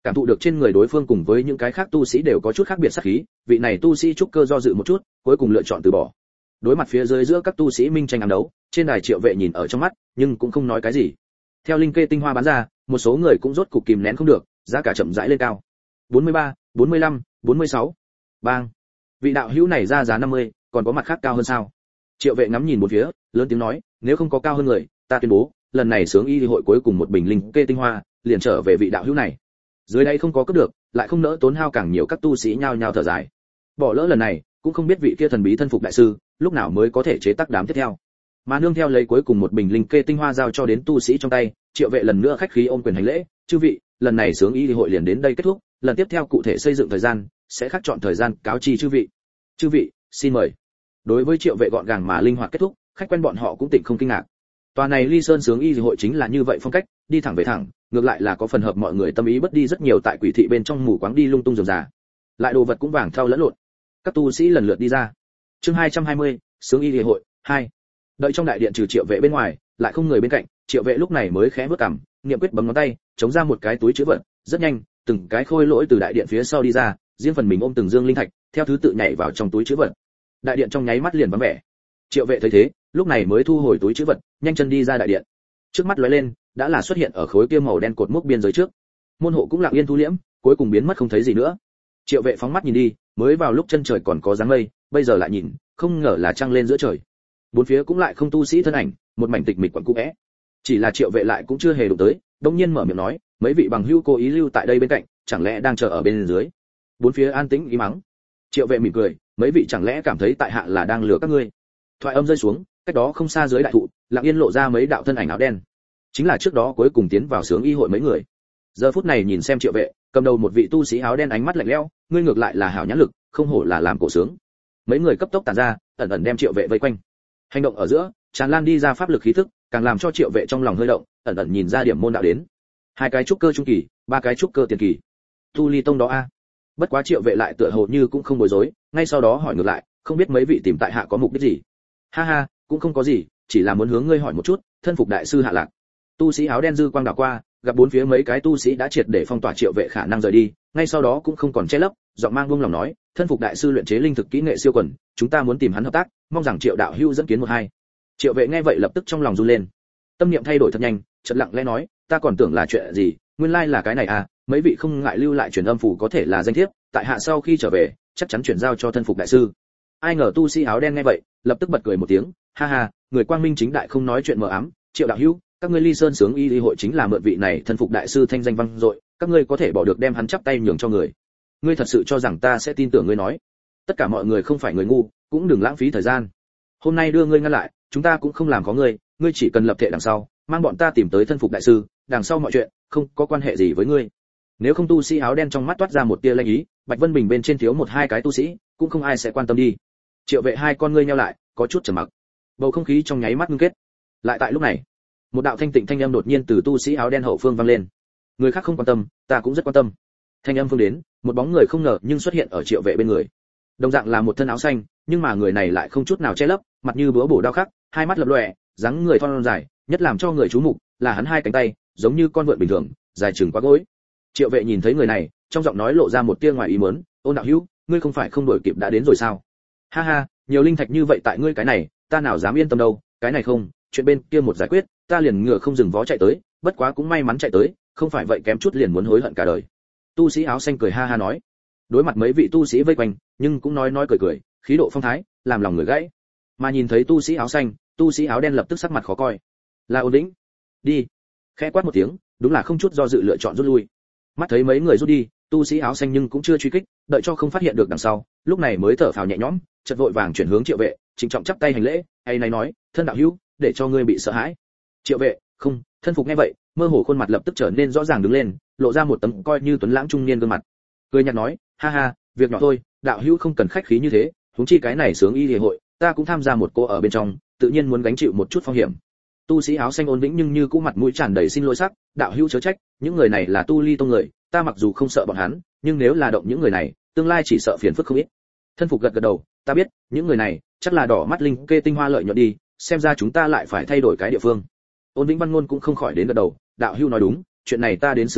cảm thụ được trên người đối phương cùng với những cái khác tu sĩ đều có chút khác biệt sát khí, vị này tu sĩ trúc cơ do dự một chút, cuối cùng lựa chọn từ bỏ. Đối mặt phía dưới giữa các tu sĩ minh tranh ám đấu, trên đài Triệu Vệ nhìn ở trong mắt, nhưng cũng không nói cái gì. Theo linh kê tinh hoa bán ra, một số người cũng rốt cục kìm nén không được, giá cả chậm rãi lên cao. 43, 45, 46. Bang. Vị đạo hữu này ra giá 50, còn có mặt khác cao hơn sao? Triệu Vệ ngắm nhìn một phía, lớn tiếng nói, nếu không có cao hơn người, ta tuyên bố, lần này sướng y hội cuối cùng một bình linh kê tinh hoa, liền trở về vị đạo hữu này. Dưới đây không có cướp được, lại không nỡ tốn hao càng nhiều, các tu sĩ nhao nhao thở dài. Bỏ lỡ lần này, cũng không biết vị kia thần bí thân phục đại sư, lúc nào mới có thể chế tác đám tiếp theo. Mà nương theo lấy cuối cùng một bình linh kê tinh hoa giao cho đến tu sĩ trong tay, Triệu Vệ lần nữa khách khí ôm quyền hành lễ, chư vị, lần này sướng y hội liền đến đây kết thúc, lần tiếp theo cụ thể xây dựng thời gian, sẽ khắc chọn thời gian cáo chi chư vị. Chư vị, xin mời. Đối với Triệu Vệ gọn gàng mà linh hoạt kết thúc, khách quen bọn họ cũng tỉnh không kinh ngạc. Tòa này Ly Sơn sướng y hội chính là như vậy phong cách, đi thẳng về thẳng, ngược lại là có phần hợp mọi người tâm ý, bất đi rất nhiều tại quỷ thị bên trong mù quáng đi lung tung rườm rà. Lại đồ vật cũng vàng thau lẫn lộn. Các tu sĩ lần lượt đi ra. Chương 220, sướng y hội 2. Đợi trong đại điện trừ Triệu Vệ bên ngoài, lại không người bên cạnh, Triệu Vệ lúc này mới khẽ bước cằm, niệm quyết bấm ngón tay, chống ra một cái túi trữ vật, rất nhanh, từng cái khôi lỗi từ đại điện phía sau đi ra, riêng phần mình ôm từng dương linh thạch, theo thứ tự nhảy vào trong túi trữ vật. Đại điện trong nháy mắt liền vắng vẻ. Triệu Vệ thấy thế, lúc này mới thu hồi túi trữ vật, nhanh chân đi ra đại điện. Trước mắt lóe lên, đã là xuất hiện ở khối kia màu đen cột mốc biên giới trước. Môn hộ cũng lặng yên thu liễm, cuối cùng biến mất không thấy gì nữa. Triệu Vệ phóng mắt nhìn đi, mới vào lúc chân trời còn có dáng mây, bây giờ lại nhìn, không ngờ là trăng lên giữa trời. Bốn phía cũng lại không tu sĩ thân ảnh, một mảnh tịch mịch quẩn cũ é. Chỉ là Triệu Vệ lại cũng chưa hề đụng tới, đống nhiên mở miệng nói, mấy vị bằng hữu cố ý lưu tại đây bên cạnh, chẳng lẽ đang chờ ở bên dưới? Bốn phía an tĩnh im mắng. Triệu Vệ mỉm cười, mấy vị chẳng lẽ cảm thấy tại hạ là đang lừa các ngươi? Thoại âm rơi xuống, cách đó không xa dưới đại thụ, lặng yên lộ ra mấy đạo thân ảnh áo đen. Chính là trước đó cuối cùng tiến vào sướng y hội mấy người. Giờ phút này nhìn xem Triệu Vệ, cầm đầu một vị tu sĩ áo đen ánh mắt lạnh lẽo, ngươi ngược lại là hảo nhãn lực, không hổ là làm cổ sướng. Mấy người cấp tốc tản ra, ẩn ẩn đem Triệu Vệ vây quanh. Hành động ở giữa, tràn lan đi ra pháp lực khí tức, càng làm cho Triệu Vệ trong lòng hơi động, ẩn ẩn nhìn ra điểm môn đạo đến. Hai cái trúc cơ trung kỳ, ba cái trúc cơ tiền kỳ. Tu Ly tông đó a. Bất quá Triệu Vệ lại tựa hồ như cũng không bối rối, ngay sau đó hỏi ngược lại, không biết mấy vị tìm tại hạ có mục đích gì? Ha ha, cũng không có gì, chỉ là muốn hướng ngươi hỏi một chút, thân phục đại sư hạ lạc. Tu sĩ áo đen dư quang đảo qua, gặp bốn phía mấy cái tu sĩ đã triệt để phong tỏa Triệu Vệ khả năng rời đi, ngay sau đó cũng không còn che lấp, giọng mang buông lòng nói, thân phục đại sư luyện chế linh thực kỹ nghệ siêu quần, chúng ta muốn tìm hắn hợp tác, mong rằng Triệu đạo hữu dẫn kiến một hai. Triệu Vệ nghe vậy lập tức trong lòng run lên, tâm niệm thay đổi thật nhanh, chợt lặng lẽ nói, ta còn tưởng là chuyện gì, nguyên lai là cái này à, mấy vị không ngại lưu lại truyền âm phủ có thể là danh thiếp, tại hạ sau khi trở về, chắc chắn chuyển giao cho thân phục đại sư. Ai ngờ tu sĩ áo đen nghe vậy, lập tức bật cười một tiếng, ha ha, người quang minh chính đại không nói chuyện mờ ám, Triệu đạo hữu, các ngươi Ly Sơn sướng y hội chính là mượn vị này thân phục đại sư thanh danh vang dội, các ngươi có thể bỏ được đem hắn chắp tay nhường cho người. Ngươi thật sự cho rằng ta sẽ tin tưởng ngươi nói? Tất cả mọi người không phải người ngu, cũng đừng lãng phí thời gian. Hôm nay đưa ngươi ngăn lại, chúng ta cũng không làm có ngươi, ngươi chỉ cần lập thệ đằng sau, mang bọn ta tìm tới thân phục đại sư, đằng sau mọi chuyện không có quan hệ gì với ngươi. Nếu không tu sĩ áo đen trong mắt toát ra một tia lanh ý, Bạch Vân Bình bên trên thiếu một hai cái tu sĩ, cũng không ai sẽ quan tâm đi. Triệu Vệ hai con ngươi nheo lại, có chút trầm mặc. Bầu không khí trong nháy mắt ngưng kết. Lại tại lúc này, một đạo thanh tịnh thanh âm đột nhiên từ tu sĩ áo đen hậu phương vang lên. Người khác không quan tâm, ta cũng rất quan tâm. Thanh âm phương đến, một bóng người không ngờ nhưng xuất hiện ở Triệu Vệ bên người. Đồng dạng là một thân áo xanh, nhưng mà người này lại không chút nào che lấp, mặt như búa bổ đao khắc, hai mắt lập lòe, dáng người thon dài, nhất làm cho người chú mục là hắn hai cánh tay, giống như con vượn bình thường, dài chừng quá gối. Triệu Vệ nhìn thấy người này, trong giọng nói lộ ra một tia ngoài ý muốn, "Ôn đạo hữu, ngươi không phải không đuổi kịp đã đến rồi sao?" "Ha ha, nhiều linh thạch như vậy tại ngươi cái này, ta nào dám yên tâm đâu, cái này không, chuyện bên kia một giải quyết, ta liền ngựa không dừng vó chạy tới, bất quá cũng may mắn chạy tới, không phải vậy kém chút liền muốn hối hận cả đời." Tu sĩ áo xanh cười ha ha nói. Đối mặt mấy vị tu sĩ vây quanh, nhưng cũng nói cười cười, khí độ phong thái, làm lòng người gãy. Mà nhìn thấy tu sĩ áo xanh, tu sĩ áo đen lập tức sắc mặt khó coi. "Là Ôn Vĩnh, đi." Khẽ quát một tiếng, đúng là không chút do dự lựa chọn rút lui. Mắt thấy mấy người rút đi, tu sĩ áo xanh nhưng cũng chưa truy kích, đợi cho không phát hiện được đằng sau, lúc này mới thở phào nhẹ nhõm, chợt vội vàng chuyển hướng Triệu Vệ, trịnh trọng chắp tay hành lễ, "Hay này nói, thân đạo hữu, để cho ngươi bị sợ hãi." Triệu Vệ, không, thân phục nghe vậy, mơ hồ khuôn mặt lập tức trở nên rõ ràng đứng lên, lộ ra một tấm coi như tuấn lãng trung niên gương mặt. Cười nhạt nói, "Ha ha, việc nhỏ thôi, đạo hữu không cần khách khí như thế, huống chi cái này sướng y lìa hội, ta cũng tham gia một cô ở bên trong, tự nhiên muốn gánh chịu một chút phong hiểm." Tu sĩ áo xanh Ôn Vĩnh nhưng như cũ mặt mũi tràn đầy xin lỗi sắc, "Đạo hữu chớ trách, những người này là tu ly tông người, ta mặc dù không sợ bọn hắn, nhưng nếu là động những người này, tương lai chỉ sợ phiền phức không ít." Thân phục gật gật đầu, "Ta biết, những người này chắc là đỏ mắt linh kê tinh hoa lợi nhuận đi, xem ra chúng ta lại phải thay đổi cái địa phương." Ôn Vĩnh Văn Ngôn cũng không khỏi đến gật đầu, "Đạo hữu nói đúng, chuyện này ta đến xử lý,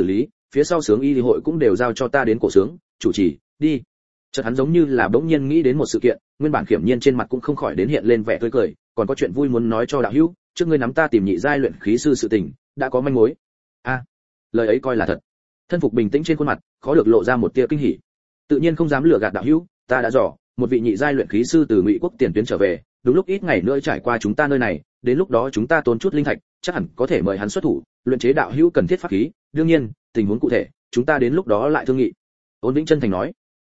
phía sau sướng y hội cũng đều giao cho ta đến cổ sướng chủ trì, đi. Chợt hắn giống như là bỗng nhiên nghĩ đến một sự kiện, nguyên bản khiểm nhiên trên mặt cũng không khỏi đến hiện lên vẻ tươi cười, còn có chuyện vui muốn nói cho đạo hữu, trước ngươi nắm ta tìm nhị giai luyện khí sư sự tình, đã có manh mối. A, lời ấy coi là thật. Thân phục bình tĩnh trên khuôn mặt, khó được lộ ra một tia kinh hỉ. Tự nhiên không dám lừa gạt đạo hữu, ta đã dò, một vị nhị giai luyện khí sư từ Ngụy quốc tiền tuyến trở về, đúng lúc ít ngày nữa trải qua chúng ta nơi này, đến lúc đó chúng ta tốn chút linh thạch, chắc hẳn có thể mời hắn xuất thủ, luyện chế đạo hữu cần thiết pháp khí, đương nhiên, tình huống cụ thể, chúng ta đến lúc đó lại thương nghị. Ôn Vĩnh chân thành nói.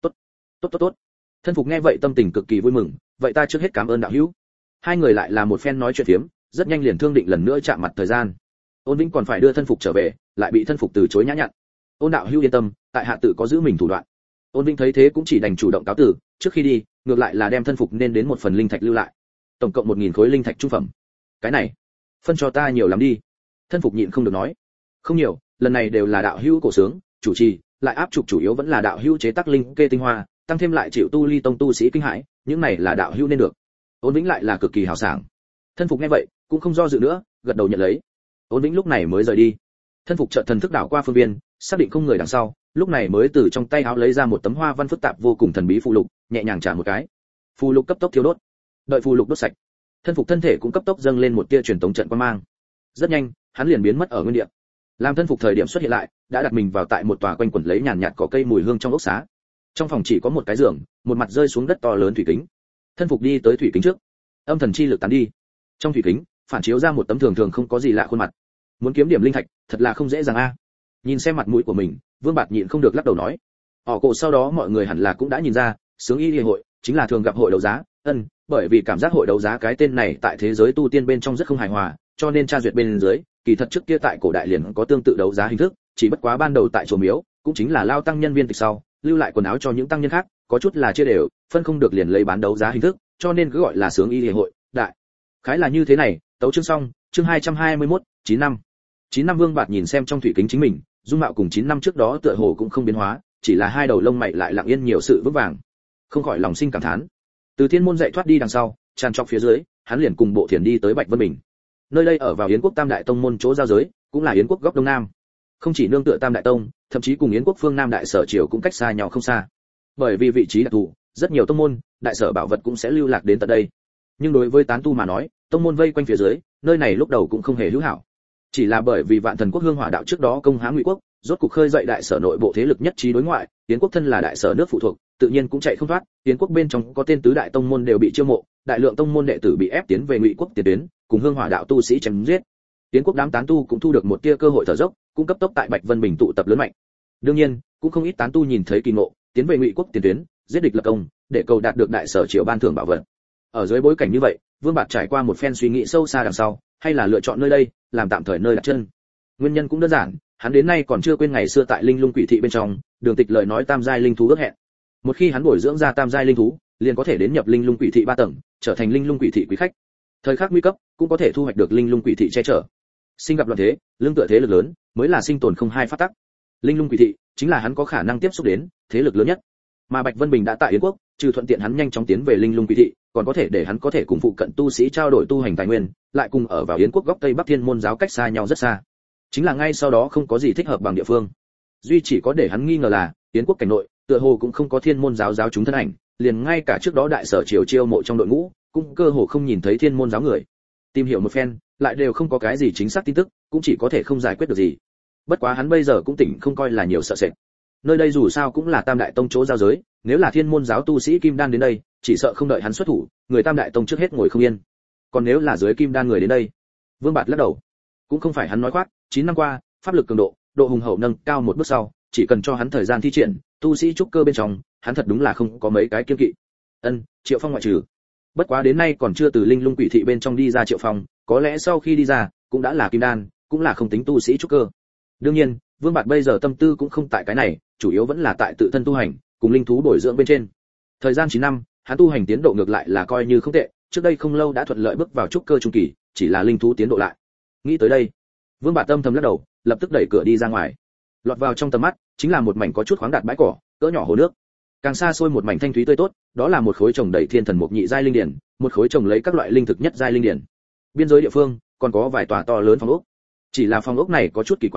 Tốt. Thân phục nghe vậy tâm tình cực kỳ vui mừng, vậy ta trước hết cảm ơn đạo hữu. Hai người lại là một phen nói chuyện phiếm, rất nhanh liền thương định lần nữa chạm mặt thời gian. Ôn Vĩnh còn phải đưa thân phục trở về, lại bị thân phục từ chối nhã nhặn. Ôn đạo hữu yên tâm, tại hạ tự có giữ mình thủ đoạn. Ôn Vĩnh thấy thế cũng chỉ đành chủ động cáo từ, trước khi đi, ngược lại là đem thân phục nên đến một phần linh thạch lưu lại. Tổng cộng 1000 khối linh thạch trung phẩm. Cái này, phân cho ta nhiều lắm đi. Thân phục nhịn không được nói. Không nhiều, lần này đều là đạo hữu cổ sướng, chủ trì, lại áp trục chủ yếu vẫn là đạo hữu chế tác linh kê tinh hoa, tăng thêm lại chịu tu ly tông tu sĩ kinh hãi, những này là đạo hữu nên được. Ôn Vĩnh lại là cực kỳ hào sảng. Thân phục nghe vậy, cũng không do dự nữa, gật đầu nhận lấy. Ôn Vĩnh lúc này mới rời đi. Thân phục chợt thần thức đảo qua phương viên, xác định không người đằng sau, lúc này mới từ trong tay áo lấy ra một tấm hoa văn phức tạp vô cùng thần bí phù lục, nhẹ nhàng trả một cái. Phù lục cấp tốc thiêu đốt. Đợi phù lục đốt sạch, thân phục thân thể cũng cấp tốc dâng lên một tia truyền tống trận quang mang. Rất nhanh, hắn liền biến mất ở nguyên địa. Làm thân phục thời điểm xuất hiện lại, đã đặt mình vào tại một tòa quanh quẩn lấy nhàn nhạt cỏ cây mùi hương trong ốc xá. Trong phòng chỉ có một cái giường, một mặt rơi xuống đất to lớn thủy kính. Thân phục đi tới thủy kính trước, âm thần chi lực tán đi. Trong thủy kính, phản chiếu ra một tấm thường thường không có gì lạ khuôn mặt. Muốn kiếm điểm linh thạch, thật là không dễ dàng a. Nhìn xem mặt mũi của mình, Vương Bạt nhịn không được lắc đầu nói. Họ cổ sau đó mọi người hẳn là cũng đã nhìn ra, Sướng Y Liễu hội chính là thường gặp hội đấu giá, bởi vì cảm giác hội đấu giá cái tên này tại thế giới tu tiên bên trong rất không hài hòa, cho nên tra duyệt bên dưới, kỳ thật trước kia tại cổ đại liền có tương tự đấu giá hình thức, chỉ bất quá ban đầu tại chùa miếu, cũng chính là lao tăng nhân viên tịch sau, lưu lại quần áo cho những tăng nhân khác, có chút là chia đều, phân không được liền lấy bán đấu giá hình thức, cho nên cứ gọi là Sướng Y Liễu hội, đại khái là như thế này. Tấu chương xong, chương 221, 9 năm. 9 năm. Vương Bạt nhìn xem trong thủy kính chính mình, dung mạo cùng 9 năm trước đó tựa hồ cũng không biến hóa, chỉ là hai đầu lông mày lại lặng yên nhiều sự vững vàng. Không khỏi lòng sinh cảm thán. Từ thiên môn dạy thoát đi đằng sau, tràn trọc phía dưới, hắn liền cùng Bộ Thiền đi tới Bạch Vân Bình. Nơi đây ở vào Yến quốc Tam Đại Tông môn chỗ giao giới, cũng là Yến quốc góc đông nam. Không chỉ nương tựa Tam Đại Tông, thậm chí cùng Yến quốc phương Nam Đại Sở triều cũng cách xa nhau không xa. Bởi vì vị trí đặc thù, rất nhiều tông môn, đại sở bảo vật cũng sẽ lưu lạc đến tận đây. Nhưng đối với tán tu mà nói, tông môn vây quanh phía dưới, nơi này lúc đầu cũng không hề hữu hảo. Chỉ là bởi vì Vạn Thần quốc Hương Hỏa đạo trước đó công hãm Ngụy quốc, rốt cục khơi dậy đại sở nội bộ thế lực nhất trí đối ngoại, Yến quốc thân là đại sở nước phụ thuộc, tự nhiên cũng chạy không thoát. Yến quốc bên trong có tên tứ đại tông môn đều bị chiêu mộ, đại lượng tông môn đệ tử bị ép tiến về Ngụy quốc tiền tuyến, cùng Hương Hỏa đạo tu sĩ chém giết. Yến quốc đám tán tu cũng thu được một tia cơ hội thở dốc, cũng cấp tốc tại Bạch Vân Bình tụ tập lớn mạnh. Đương nhiên, cũng không ít tán tu nhìn thấy kỳ ngộ, tiến về Ngụy quốc tiền tuyến, giết địch lập công, để cầu đạt được đại sở triều ban thưởng bảo vật. Ở dưới bối cảnh như vậy, Vương Bạt trải qua một phen suy nghĩ sâu xa đằng sau, hay là lựa chọn nơi đây làm tạm thời nơi đặt chân. Nguyên nhân cũng đơn giản, hắn đến nay còn chưa quên ngày xưa tại Linh Lung Quỷ thị bên trong, Đường Tịch lời nói tam giai linh thú ước hẹn. Một khi hắn bồi dưỡng ra tam giai linh thú, liền có thể đến nhập Linh Lung Quỷ thị 3 tầng, trở thành Linh Lung Quỷ thị quý khách. Thời khắc nguy cấp, cũng có thể thu hoạch được Linh Lung Quỷ thị che chở. Sinh gặp loạn thế, lương tựa thế lực lớn, mới là sinh tồn không hai phát tắc. Linh Lung Quỷ thị chính là hắn có khả năng tiếp xúc đến thế lực lớn nhất. Mà Bạch Vân Bình đã tại Yến quốc, trừ thuận tiện hắn nhanh chóng tiến về Linh Lung Quỷ thị, còn có thể để hắn có thể cùng phụ cận tu sĩ trao đổi tu hành tài nguyên, lại cùng ở vào Yến quốc góc Tây Bắc Thiên môn giáo cách xa nhau rất xa. Chính là ngay sau đó không có gì thích hợp bằng địa phương. Duy chỉ có để hắn nghi ngờ là, Yến quốc cảnh nội, tựa hồ cũng không có Thiên môn giáo giáo chúng thân ảnh, liền ngay cả trước đó đại sở triều chiêu mộ trong đội ngũ, cũng cơ hồ không nhìn thấy Thiên môn giáo người. Tìm hiểu một phen, lại đều không có cái gì chính xác tin tức, cũng chỉ có thể không giải quyết được gì. Bất quá hắn bây giờ cũng tỉnh không coi là nhiều sợ sệt. Nơi đây dù sao cũng là Tam Đại Tông chỗ giao giới, nếu là Thiên môn giáo tu sĩ kim đan đến đây, chỉ sợ không đợi hắn xuất thủ, người Tam Đại Tông trước hết ngồi không yên. Còn nếu là dưới kim đan người đến đây, Vương Bạt lắc đầu. Cũng không phải hắn nói khoác, 9 năm qua, pháp lực cường độ, độ hùng hậu nâng cao một bước sau, chỉ cần cho hắn thời gian thi triển, tu sĩ trúc cơ bên trong, hắn thật đúng là không có mấy cái kiêng kỵ. Triệu Phong ngoại trừ. Bất quá đến nay còn chưa từ Linh Lung Quỷ thị bên trong đi ra Triệu Phong, có lẽ sau khi đi ra, cũng đã là kim đan, cũng là không tính tu sĩ trúc cơ. Đương nhiên, Vương Bạt bây giờ tâm tư cũng không tại cái này, chủ yếu vẫn là tại tự thân tu hành, cùng linh thú bồi dưỡng bên trên. Thời gian 9 năm, hắn tu hành tiến độ ngược lại là coi như không tệ, trước đây không lâu đã thuận lợi bước vào trúc cơ trung kỳ, chỉ là linh thú tiến độ lại. Nghĩ tới đây, Vương Bạt âm thầm lắc đầu, lập tức đẩy cửa đi ra ngoài. Lọt vào trong tầm mắt, chính là một mảnh có chút khoáng đạt bãi cỏ, cỡ nhỏ hồ nước. Càng xa xôi một mảnh thanh thúy tươi tốt, đó là một khối trồng đầy thiên thần mục nhị giai linh điển, một khối trồng lấy các loại linh thực nhất giai linh điển. Biên giới địa phương, còn có vài tòa to lớn phòng ốc. Chỉ là phòng ốc này có chút kỳ quái,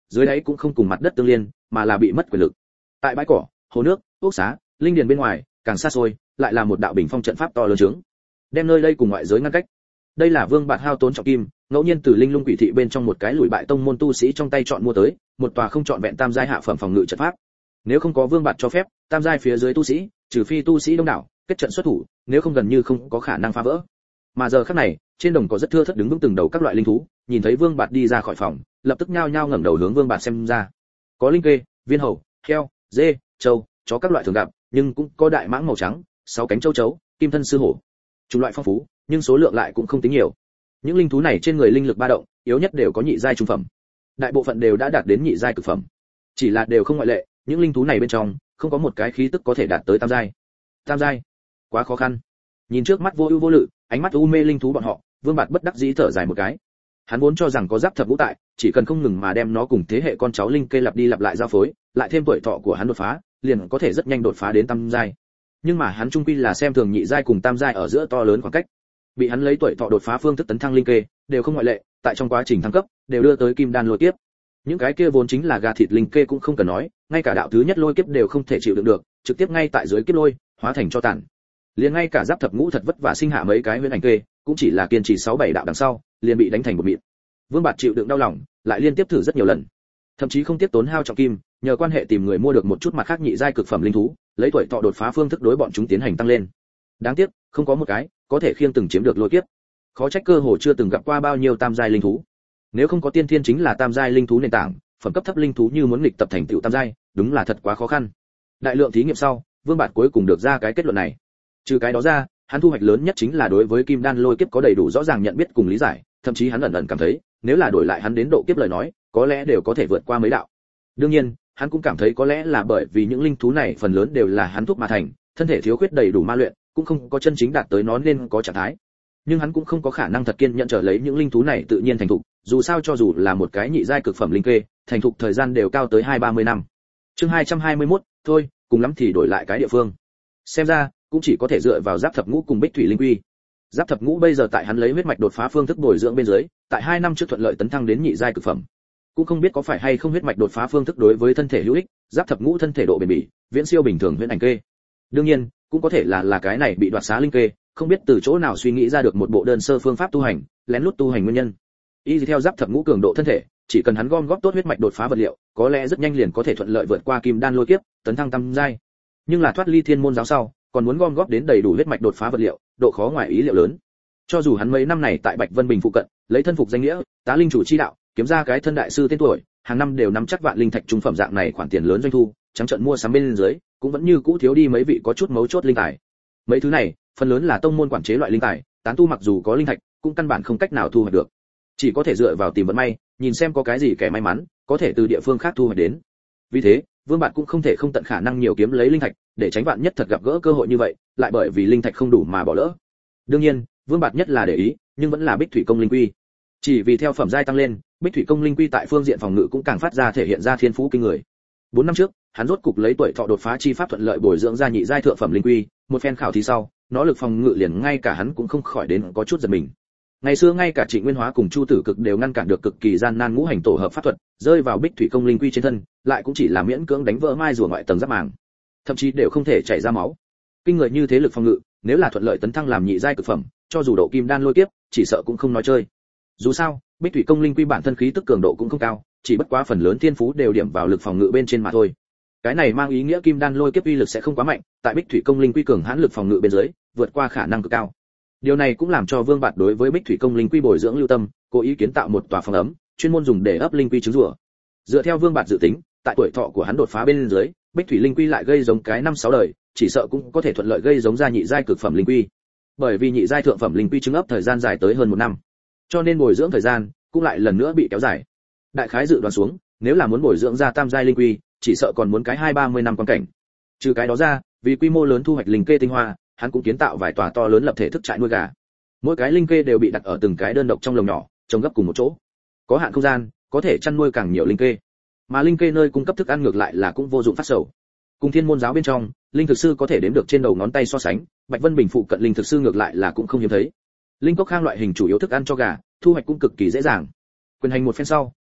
dưới đáy cũng không cùng mặt đất tương liên, mà là bị mất quyền lực. Tại bãi cỏ, hồ nước, ốc xá, linh điền bên ngoài, càng xa xôi, lại là một đạo bình phong trận pháp to lớn trướng, đem nơi đây cùng ngoại giới ngăn cách. Đây là Vương Bạt hao tốn trọng kim, ngẫu nhiên từ linh lung quỷ thị bên trong một cái lùi bại tông môn tu sĩ trong tay chọn mua tới, một tòa không chọn vẹn tam giai hạ phẩm phòng ngự trận pháp. Nếu không có Vương Bạt cho phép, tam giai phía dưới tu sĩ, trừ phi tu sĩ đông đảo, kết trận xuất thủ, nếu không gần như không có khả năng phá vỡ. Mà giờ khắc này, trên đồng có rất thưa thớt đứng vững từng đầu các loại linh thú, nhìn thấy Vương Bạt đi ra khỏi phòng, lập tức nhao nhao ngẩng đầu hướng Vương Bạt xem ra. Có linh kê, viên hầu, heo, dê, trâu, chó các loại thường gặp, nhưng cũng có đại mãng màu trắng, 6 cánh châu chấu, kim thân sư hổ. Chủng loại phong phú, nhưng số lượng lại cũng không tính nhiều. Những linh thú này trên người linh lực ba động, yếu nhất đều có nhị giai trung phẩm. Đại bộ phận đều đã đạt đến nhị giai cực phẩm. Chỉ là đều không ngoại lệ, những linh thú này bên trong, không có một cái khí tức có thể đạt tới tam giai. Tam giai, quá khó khăn. Nhìn trước mắt vô ưu vô lự, ánh mắt u mê linh thú bọn họ, Vương Bạt bất đắc dĩ thở dài một cái. Hắn vốn cho rằng có giáp thập ngũ tại, chỉ cần không ngừng mà đem nó cùng thế hệ con cháu linh kê lặp đi lặp lại giao phối, lại thêm tuổi thọ của hắn đột phá, liền có thể rất nhanh đột phá đến tam giai. Nhưng mà hắn trung quy là xem thường nhị giai cùng tam giai ở giữa to lớn khoảng cách. Bị hắn lấy tuổi thọ đột phá phương thức tấn thăng linh kê, đều không ngoại lệ, tại trong quá trình thăng cấp, đều đưa tới kim đan lôi kiếp. Những cái kia vốn chính là gà thịt linh kê cũng không cần nói, ngay cả đạo thứ nhất lôi kiếp đều không thể chịu đựng được, trực tiếp ngay tại dưới kiếp lôi, hóa thành cho tàn. Liền ngay cả giáp thập ngũ thật vất vả sinh hạ mấy cái huyễn ảnh kê, cũng chỉ là kiên trì 6-7 đạo đằng sau, liền bị đánh thành một mịn. Vương Bạt chịu đựng đau lòng, lại liên tiếp thử rất nhiều lần, thậm chí không tiếc tốn hao trọng kim, nhờ quan hệ tìm người mua được một chút mặt khác nhị giai cực phẩm linh thú, lấy tuổi thọ đột phá phương thức đối bọn chúng tiến hành tăng lên. Đáng tiếc, không có một cái có thể khiêng từng chiếm được lôi kiếp. Khó trách cơ hồ chưa từng gặp qua bao nhiêu tam giai linh thú. Nếu không có tiên thiên chính là tam giai linh thú nền tảng, phẩm cấp thấp linh thú như muốn nghịch tập thành tựu tam giai, đúng là thật quá khó khăn. Đại lượng thí nghiệm sau, Vương Bạt cuối cùng được ra cái kết luận này. Trừ cái đó ra, hắn thu hoạch lớn nhất chính là đối với kim đan lôi kiếp có đầy đủ rõ ràng nhận biết cùng lý giải, thậm chí hắn ẩn ẩn cảm thấy, nếu là đổi lại hắn đến độ kiếp lời nói, có lẽ đều có thể vượt qua mấy đạo. Đương nhiên, hắn cũng cảm thấy có lẽ là bởi vì những linh thú này phần lớn đều là hắn thuốc mà thành, thân thể thiếu khuyết đầy đủ ma luyện, cũng không có chân chính đạt tới nó nên có trạng thái. Nhưng hắn cũng không có khả năng thật kiên nhận chờ lấy những linh thú này tự nhiên thành thục, dù sao cho dù là một cái nhị giai cực phẩm linh kê, thành thục thời gian đều cao tới 20-30 năm. Chương 221, thôi, cùng lắm thì đổi lại cái địa phương. Xem ra, cũng chỉ có thể dựa vào giáp thập ngũ cùng bích thủy linh quy. Giáp thập ngũ bây giờ tại hắn lấy huyết mạch đột phá phương thức bồi dưỡng bên dưới, tại 2 năm trước thuận lợi tấn thăng đến nhị giai cực phẩm. Cũng không biết có phải hay không huyết mạch đột phá phương thức đối với thân thể hữu ích, giáp thập ngũ thân thể độ bền bỉ, viễn siêu bình thường huyễn ảnh kê. Đương nhiên, cũng có thể là cái này bị đoạt xá linh kê, không biết từ chỗ nào suy nghĩ ra được một bộ đơn sơ phương pháp tu hành, lén lút tu hành nguyên nhân. Y theo giáp thập ngũ cường độ thân thể, chỉ cần hắn gom góp tốt huyết mạch đột phá vật liệu, có lẽ rất nhanh liền có thể thuận lợi vượt qua kim đan lôi kiếp, tấn thăng tam giai. Nhưng là thoát ly thiên môn giáo sau, còn muốn gom góp đến đầy đủ huyết mạch đột phá vật liệu, độ khó ngoài ý liệu lớn. Cho dù hắn mấy năm này tại Bạch Vân Bình phụ cận, lấy thân phục danh nghĩa, tá linh chủ chi đạo, kiếm ra cái thân đại sư tên tuổi, hàng năm đều nắm chắc vạn linh thạch trung phẩm dạng này khoản tiền lớn doanh thu, trắng trợn mua sắm bên dưới, cũng vẫn như cũ thiếu đi mấy vị có chút mấu chốt linh tài. Mấy thứ này, phần lớn là tông môn quản chế loại linh tài, tán tu mặc dù có linh thạch, cũng căn bản không cách nào thu hoạch được. Chỉ có thể dựa vào tìm vận may, nhìn xem có cái gì kẻ may mắn, có thể từ địa phương khác thu hoạch đến. Vì thế, Vương Bạt cũng không thể không tận khả năng nhiều kiếm lấy linh thạch, để tránh vạn nhất thật gặp gỡ cơ hội như vậy, lại bởi vì linh thạch không đủ mà bỏ lỡ. Đương nhiên, Vương Bạt nhất là để ý, nhưng vẫn là Bích Thủy Công linh quy. Chỉ vì theo phẩm giai tăng lên, Bích Thủy Công linh quy tại phương diện phòng ngự cũng càng phát ra thể hiện ra thiên phú kinh người. 4 năm trước, hắn rốt cục lấy tuổi thọ đột phá chi pháp thuận lợi bồi dưỡng ra nhị giai thượng phẩm linh quy, một phen khảo thí sau, nó lực phòng ngự liền ngay cả hắn cũng không khỏi đến có chút giật mình. Ngày xưa ngay cả Trịnh Nguyên Hóa cùng Chu Tử Cực đều ngăn cản được cực kỳ gian nan ngũ hành tổ hợp pháp thuật, rơi vào Bích Thủy Công linh quy trên thân, lại cũng chỉ là miễn cưỡng đánh vỡ mai rùa ngoại tầng giáp màng, thậm chí đều không thể chảy ra máu. Kinh người như thế lực phòng ngự, nếu là thuận lợi tấn thăng làm nhị giai cực phẩm, cho dù độ kim đan lôi kiếp, chỉ sợ cũng không nói chơi. Dù sao, Bích Thủy Công linh quy bản thân khí tức cường độ cũng không cao, chỉ bất quá phần lớn thiên phú đều điểm vào lực phòng ngự bên trên mà thôi. Cái này mang ý nghĩa kim đan lôi kiếp uy lực sẽ không quá mạnh, tại Bích Thủy Công linh quy cường hãn lực phòng ngự bên dưới, vượt qua khả năng cực cao. Điều này cũng làm cho Vương Bạt đối với Bích Thủy Công linh quy bồi dưỡng lưu tâm, cố ý kiến tạo một tòa phòng ấm, chuyên môn dùng để ấp linh quy trứng rùa. Dựa theo Vương Bạt dự tính, tại tuổi thọ của hắn đột phá bên dưới, Bích Thủy linh quy lại gây giống cái 5-6 đời, chỉ sợ cũng có thể thuận lợi gây giống ra nhị giai cực phẩm linh quy. Bởi vì nhị giai thượng phẩm linh quy trứng ấp thời gian dài tới hơn 1 năm, cho nên bồi dưỡng thời gian cũng lại lần nữa bị kéo dài. Đại khái dự đoán xuống, nếu là muốn bồi dưỡng ra tam giai linh quy, chỉ sợ còn muốn cái 20-30 năm quan cảnh. Trừ cái đó ra, vì quy mô lớn thu hoạch linh kê tinh hoa, hắn cũng kiến tạo vài tòa to lớn lập thể thức trại nuôi gà. Mỗi cái linh kê đều bị đặt ở từng cái đơn độc trong lồng nhỏ, trồng gấp cùng một chỗ. Có hạn không gian, có thể chăn nuôi càng nhiều linh kê. Mà linh kê nơi cung cấp thức ăn ngược lại là cũng vô dụng phát sầu. Cùng Thiên môn giáo bên trong, linh thực sư có thể đếm được trên đầu ngón tay so sánh, Bạch Vân Bình phụ cận linh thực sư ngược lại là cũng không hiếm thấy. Linh cốc khang loại hình chủ yếu thức ăn cho gà, thu hoạch cũng cực kỳ dễ dàng. Quyền hành một phen sau,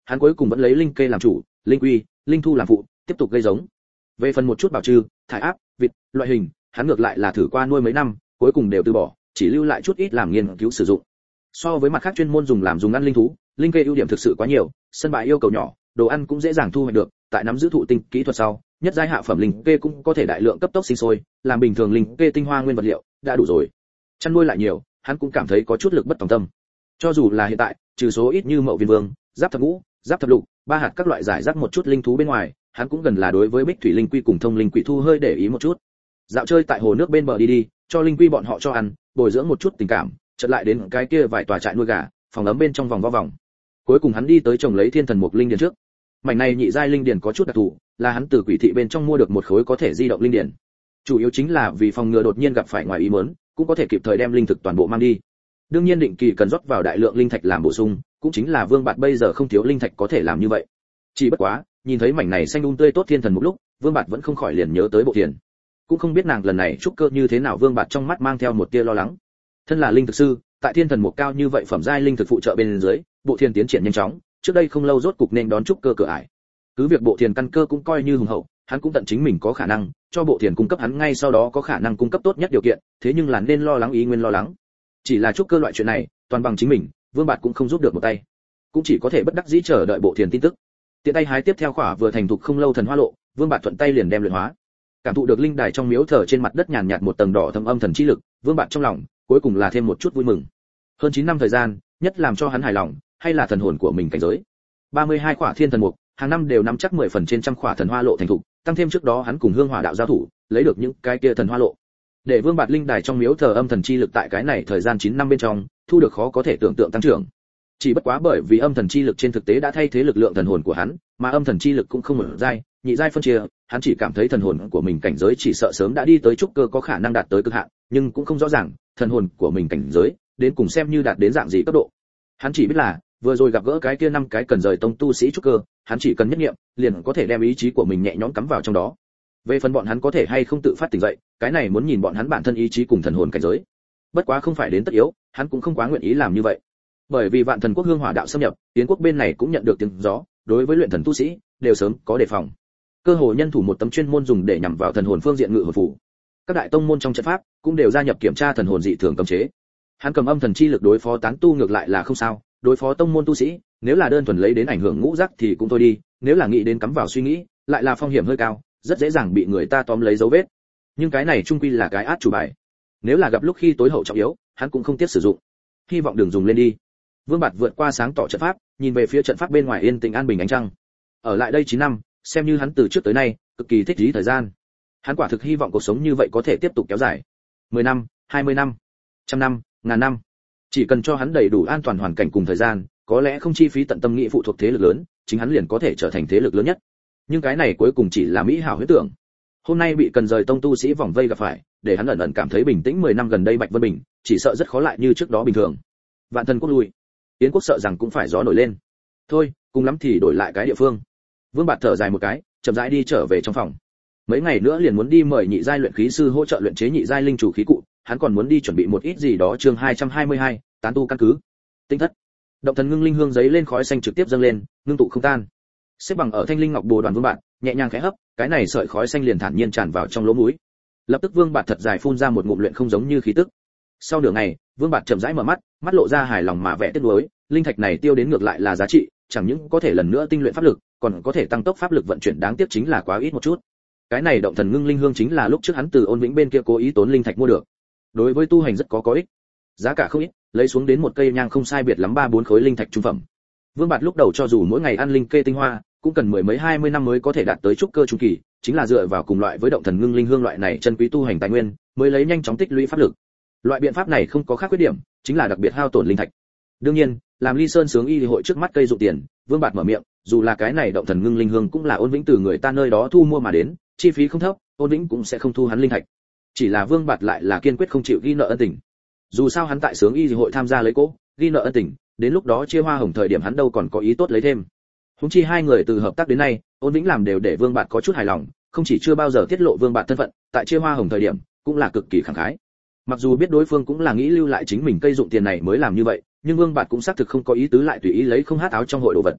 hắn cuối cùng vẫn lấy linh kê làm chủ, linh quy, linh thu làm phụ, tiếp tục gây giống. Về phần một chút bảo trừ, thải áp, vịt, loại hình, hắn ngược lại là thử qua nuôi mấy năm, cuối cùng đều từ bỏ, chỉ lưu lại chút ít làm nghiên cứu sử dụng. So với mặt khác chuyên môn dùng ăn linh thú, linh kê ưu điểm thực sự quá nhiều, sân bãi yêu cầu nhỏ, đồ ăn cũng dễ dàng thu hoạch được, tại nắm giữ thụ tinh kỹ thuật sau, nhất giai hạ phẩm linh kê cũng có thể đại lượng cấp tốc sinh sôi, làm bình thường linh kê tinh hoa nguyên vật liệu đã đủ rồi. Chăn nuôi lại nhiều, hắn cũng cảm thấy có chút lực bất tòng tâm. Cho dù là hiện tại, trừ số ít như Mậu Viên Vương, Giáp Thập Ngũ, Giáp Thập Lục, ba hạt các loại giải rác một chút linh thú bên ngoài, hắn cũng gần là đối với Bích Thủy Linh Quy cùng Thông Linh Quỷ Thu hơi để ý một chút. Dạo chơi tại hồ nước bên bờ đi, cho linh quy bọn họ cho ăn, bồi dưỡng một chút tình cảm, chợt lại đến cái kia vài tòa trại nuôi gà, phòng ấm bên trong vòng vo vòng. Cuối cùng hắn đi tới trồng lấy Thiên Thần Mục Linh Điền trước. Mảnh này nhị giai linh điền có chút đặc thù, là hắn từ Quỷ Thị bên trong mua được một khối có thể di động linh điền. Chủ yếu chính là vì phòng ngừa đột nhiên gặp phải ngoài ý muốn, cũng có thể kịp thời đem linh thực toàn bộ mang đi. Đương nhiên định kỳ cần rót vào đại lượng linh thạch làm bổ sung, cũng chính là Vương Bạt bây giờ không thiếu linh thạch có thể làm như vậy. Chỉ bất quá, nhìn thấy mảnh này xanh tươi tốt Thiên Thần Mục lúc, Vương Bạt vẫn không khỏi liền nhớ tới Bộ Thiền. Cũng không biết nàng lần này trúc cơ như thế nào, Vương Bạt trong mắt mang theo một tia lo lắng. Thân là linh thực sư, tại Thiên Thần Mục cao như vậy phẩm giai linh thực phụ trợ bên dưới, Bộ Thiền tiến triển nhanh chóng, trước đây không lâu rốt cục nên đón trúc cơ cửa ải. Cứ việc Bộ Thiền căn cơ cũng coi như hùng hậu, hắn cũng tận chính mình có khả năng cho Bộ Thiền cung cấp hắn ngay sau đó có khả năng cung cấp tốt nhất điều kiện, thế nhưng là nên lo lắng ý nguyên lo lắng. Chỉ là trúc cơ loại chuyện này, toàn bằng chính mình, Vương Bạt cũng không giúp được một tay, cũng chỉ có thể bất đắc dĩ chờ đợi Bộ Thiền tin tức. Tiện tay hái tiếp theo khỏa vừa thành thục không lâu thần hoa lộ, Vương Bạt thuận tay liền đem luyện hóa. Cảm thụ được linh đài trong miếu thờ trên mặt đất nhàn nhạt một tầng đỏ thâm âm thần chi lực, Vương Bạt trong lòng cuối cùng là thêm một chút vui mừng. Hơn 9 năm thời gian, nhất làm cho hắn hài lòng, hay là thần hồn của mình cảnh giới. 32 khỏa thiên thần mục, hàng năm đều nắm chắc 10 phần trên trăm khỏa thần hoa lộ thành thục, tăng thêm trước đó hắn cùng Hương Hỏa đạo giao thủ, lấy được những cái kia thần hoa lộ. Để Vương Bạt linh đài trong miếu thờ âm thần chi lực tại cái này thời gian 9 năm bên trong, thu được khó có thể tưởng tượng tăng trưởng. Chỉ bất quá bởi vì âm thần chi lực trên thực tế đã thay thế lực lượng thần hồn của hắn, mà âm thần chi lực cũng không mở giai, nhị giai phân chia, hắn chỉ cảm thấy thần hồn của mình cảnh giới chỉ sợ sớm đã đi tới trúc cơ có khả năng đạt tới cực hạn, nhưng cũng không rõ ràng thần hồn của mình cảnh giới đến cùng xem như đạt đến dạng gì cấp độ. Hắn chỉ biết là vừa rồi gặp gỡ cái kia 5 cái cần rời tông tu sĩ trúc cơ, hắn chỉ cần nhất niệm, liền có thể đem ý chí của mình nhẹ nhõm cắm vào trong đó. Về phần bọn hắn có thể hay không tự phát tỉnh dậy, cái này muốn nhìn bọn hắn bản thân ý chí cùng thần hồn cảnh giới. Bất quá không phải đến tất yếu, hắn cũng không quá nguyện ý làm như vậy. Bởi vì Vạn Thần quốc Hương Hỏa đạo xâm nhập, Tiến quốc bên này cũng nhận được tiếng gió, đối với luyện thần tu sĩ đều sớm có đề phòng. Cơ hồ nhân thủ một tấm chuyên môn dùng để nhằm vào thần hồn phương diện ngự hồn phù. Các đại tông môn trong trận pháp cũng đều gia nhập kiểm tra thần hồn dị thường cấm chế. Hắn cầm âm thần chi lực đối phó tán tu ngược lại là không sao, đối phó tông môn tu sĩ, nếu là đơn thuần lấy đến ảnh hưởng ngũ giác thì cũng thôi đi, nếu là nghĩ đến cắm vào suy nghĩ, lại là phong hiểm hơi cao, rất dễ dàng bị người ta tóm lấy dấu vết. Nhưng cái này chung quy là cái át chủ bài. Nếu là gặp lúc khi tối hậu trọng yếu, hắn cũng không tiếc sử dụng. Hy vọng đừng dùng lên đi. Vương Bạt vượt qua sáng tỏ trận pháp, nhìn về phía trận pháp bên ngoài yên tĩnh an bình ánh trăng. Ở lại đây 9 năm, xem như hắn từ trước tới nay cực kỳ thích trí thời gian. Hắn quả thực hy vọng cuộc sống như vậy có thể tiếp tục kéo dài. 10 năm, 20 năm, 100 năm, ngàn năm. Chỉ cần cho hắn đầy đủ an toàn hoàn cảnh cùng thời gian, có lẽ không chi phí tận tâm nghĩ phụ thuộc thế lực lớn, chính hắn liền có thể trở thành thế lực lớn nhất. Nhưng cái này cuối cùng chỉ là mỹ hảo huyễn tưởng. Hôm nay bị cần rời tông tu sĩ vòng vây gặp phải, để hắn ẩn ẩn cảm thấy bình tĩnh 10 năm gần đây Bạch Vân Bình, chỉ sợ rất khó lại như trước đó bình thường. Vạn Thần quốc lui, Yến quốc sợ rằng cũng phải gió nổi lên. Thôi, cùng lắm thì đổi lại cái địa phương. Vương Bạt thở dài một cái, chậm rãi đi trở về trong phòng. Mấy ngày nữa liền muốn đi mời nhị giai luyện khí sư hỗ trợ luyện chế nhị giai linh chủ khí cụ, hắn còn muốn đi chuẩn bị một ít gì đó. Chương 222, tán tu căn cứ. Tinh thất. Động thần ngưng linh hương giấy lên khói xanh trực tiếp dâng lên, ngưng tụ không tan. Xếp bằng ở thanh linh ngọc bồ đoàn Vương Bạt, nhẹ nhàng khẽ hấp, cái này sợi khói xanh liền thản nhiên tràn vào trong lỗ mũi. Lập tức Vương Bạt thật dài phun ra một ngụm luyện không giống như khí tức. Sau nửa ngày, Vương Bạt chậm rãi mở mắt, mắt lộ ra hài lòng mà vẻ tiếc nuối, linh thạch này tiêu đến ngược lại là giá trị, chẳng những có thể lần nữa tinh luyện pháp lực, còn có thể tăng tốc pháp lực vận chuyển, đáng tiếc chính là quá ít một chút. Cái này động thần ngưng linh hương chính là lúc trước hắn từ Ôn Vĩnh bên kia cố ý tốn linh thạch mua được. Đối với tu hành rất có ích. Giá cả không ít, lấy xuống đến một cây nhang không sai biệt lắm 3-4 khối linh thạch trung phẩm. Vương Bạt lúc đầu cho dù mỗi ngày ăn linh kê tinh hoa, cũng cần 10 mấy 20 năm mới có thể đạt tới trúc cơ trung kỳ, chính là dựa vào cùng loại với động thần ngưng linh hương loại này chân quý tu hành tài nguyên, mới lấy nhanh chóng tích lũy pháp lực. Loại biện pháp này không có khác khuyết điểm, chính là đặc biệt hao tổn linh thạch. Đương nhiên, làm Ly Sơn Sướng Y hội trước mắt cây dụng tiền, Vương Bạt mở miệng, dù là cái này động thần ngưng linh hương cũng là Ôn Vĩnh từ người ta nơi đó thu mua mà đến, chi phí không thấp, Ôn Vĩnh cũng sẽ không thu hắn linh thạch. Chỉ là Vương Bạt lại là kiên quyết không chịu ghi nợ ân tình. Dù sao hắn tại Sướng Y hội tham gia lấy cố, ghi nợ ân tình, đến lúc đó chia hoa hồng thời điểm hắn đâu còn có ý tốt lấy thêm. Huống chi hai người từ hợp tác đến nay, Ôn Vĩnh làm đều để Vương Bạt có chút hài lòng, không chỉ chưa bao giờ tiết lộ Vương Bạt thân phận, tại chia hoa hồng thời điểm cũng là cực kỳ khẳng khái. Mặc dù biết đối phương cũng là nghĩ lưu lại chính mình cây dụng tiền này mới làm như vậy, nhưng Vương Bạt cũng xác thực không có ý tứ lại tùy ý lấy không hát áo trong hội đồ vật.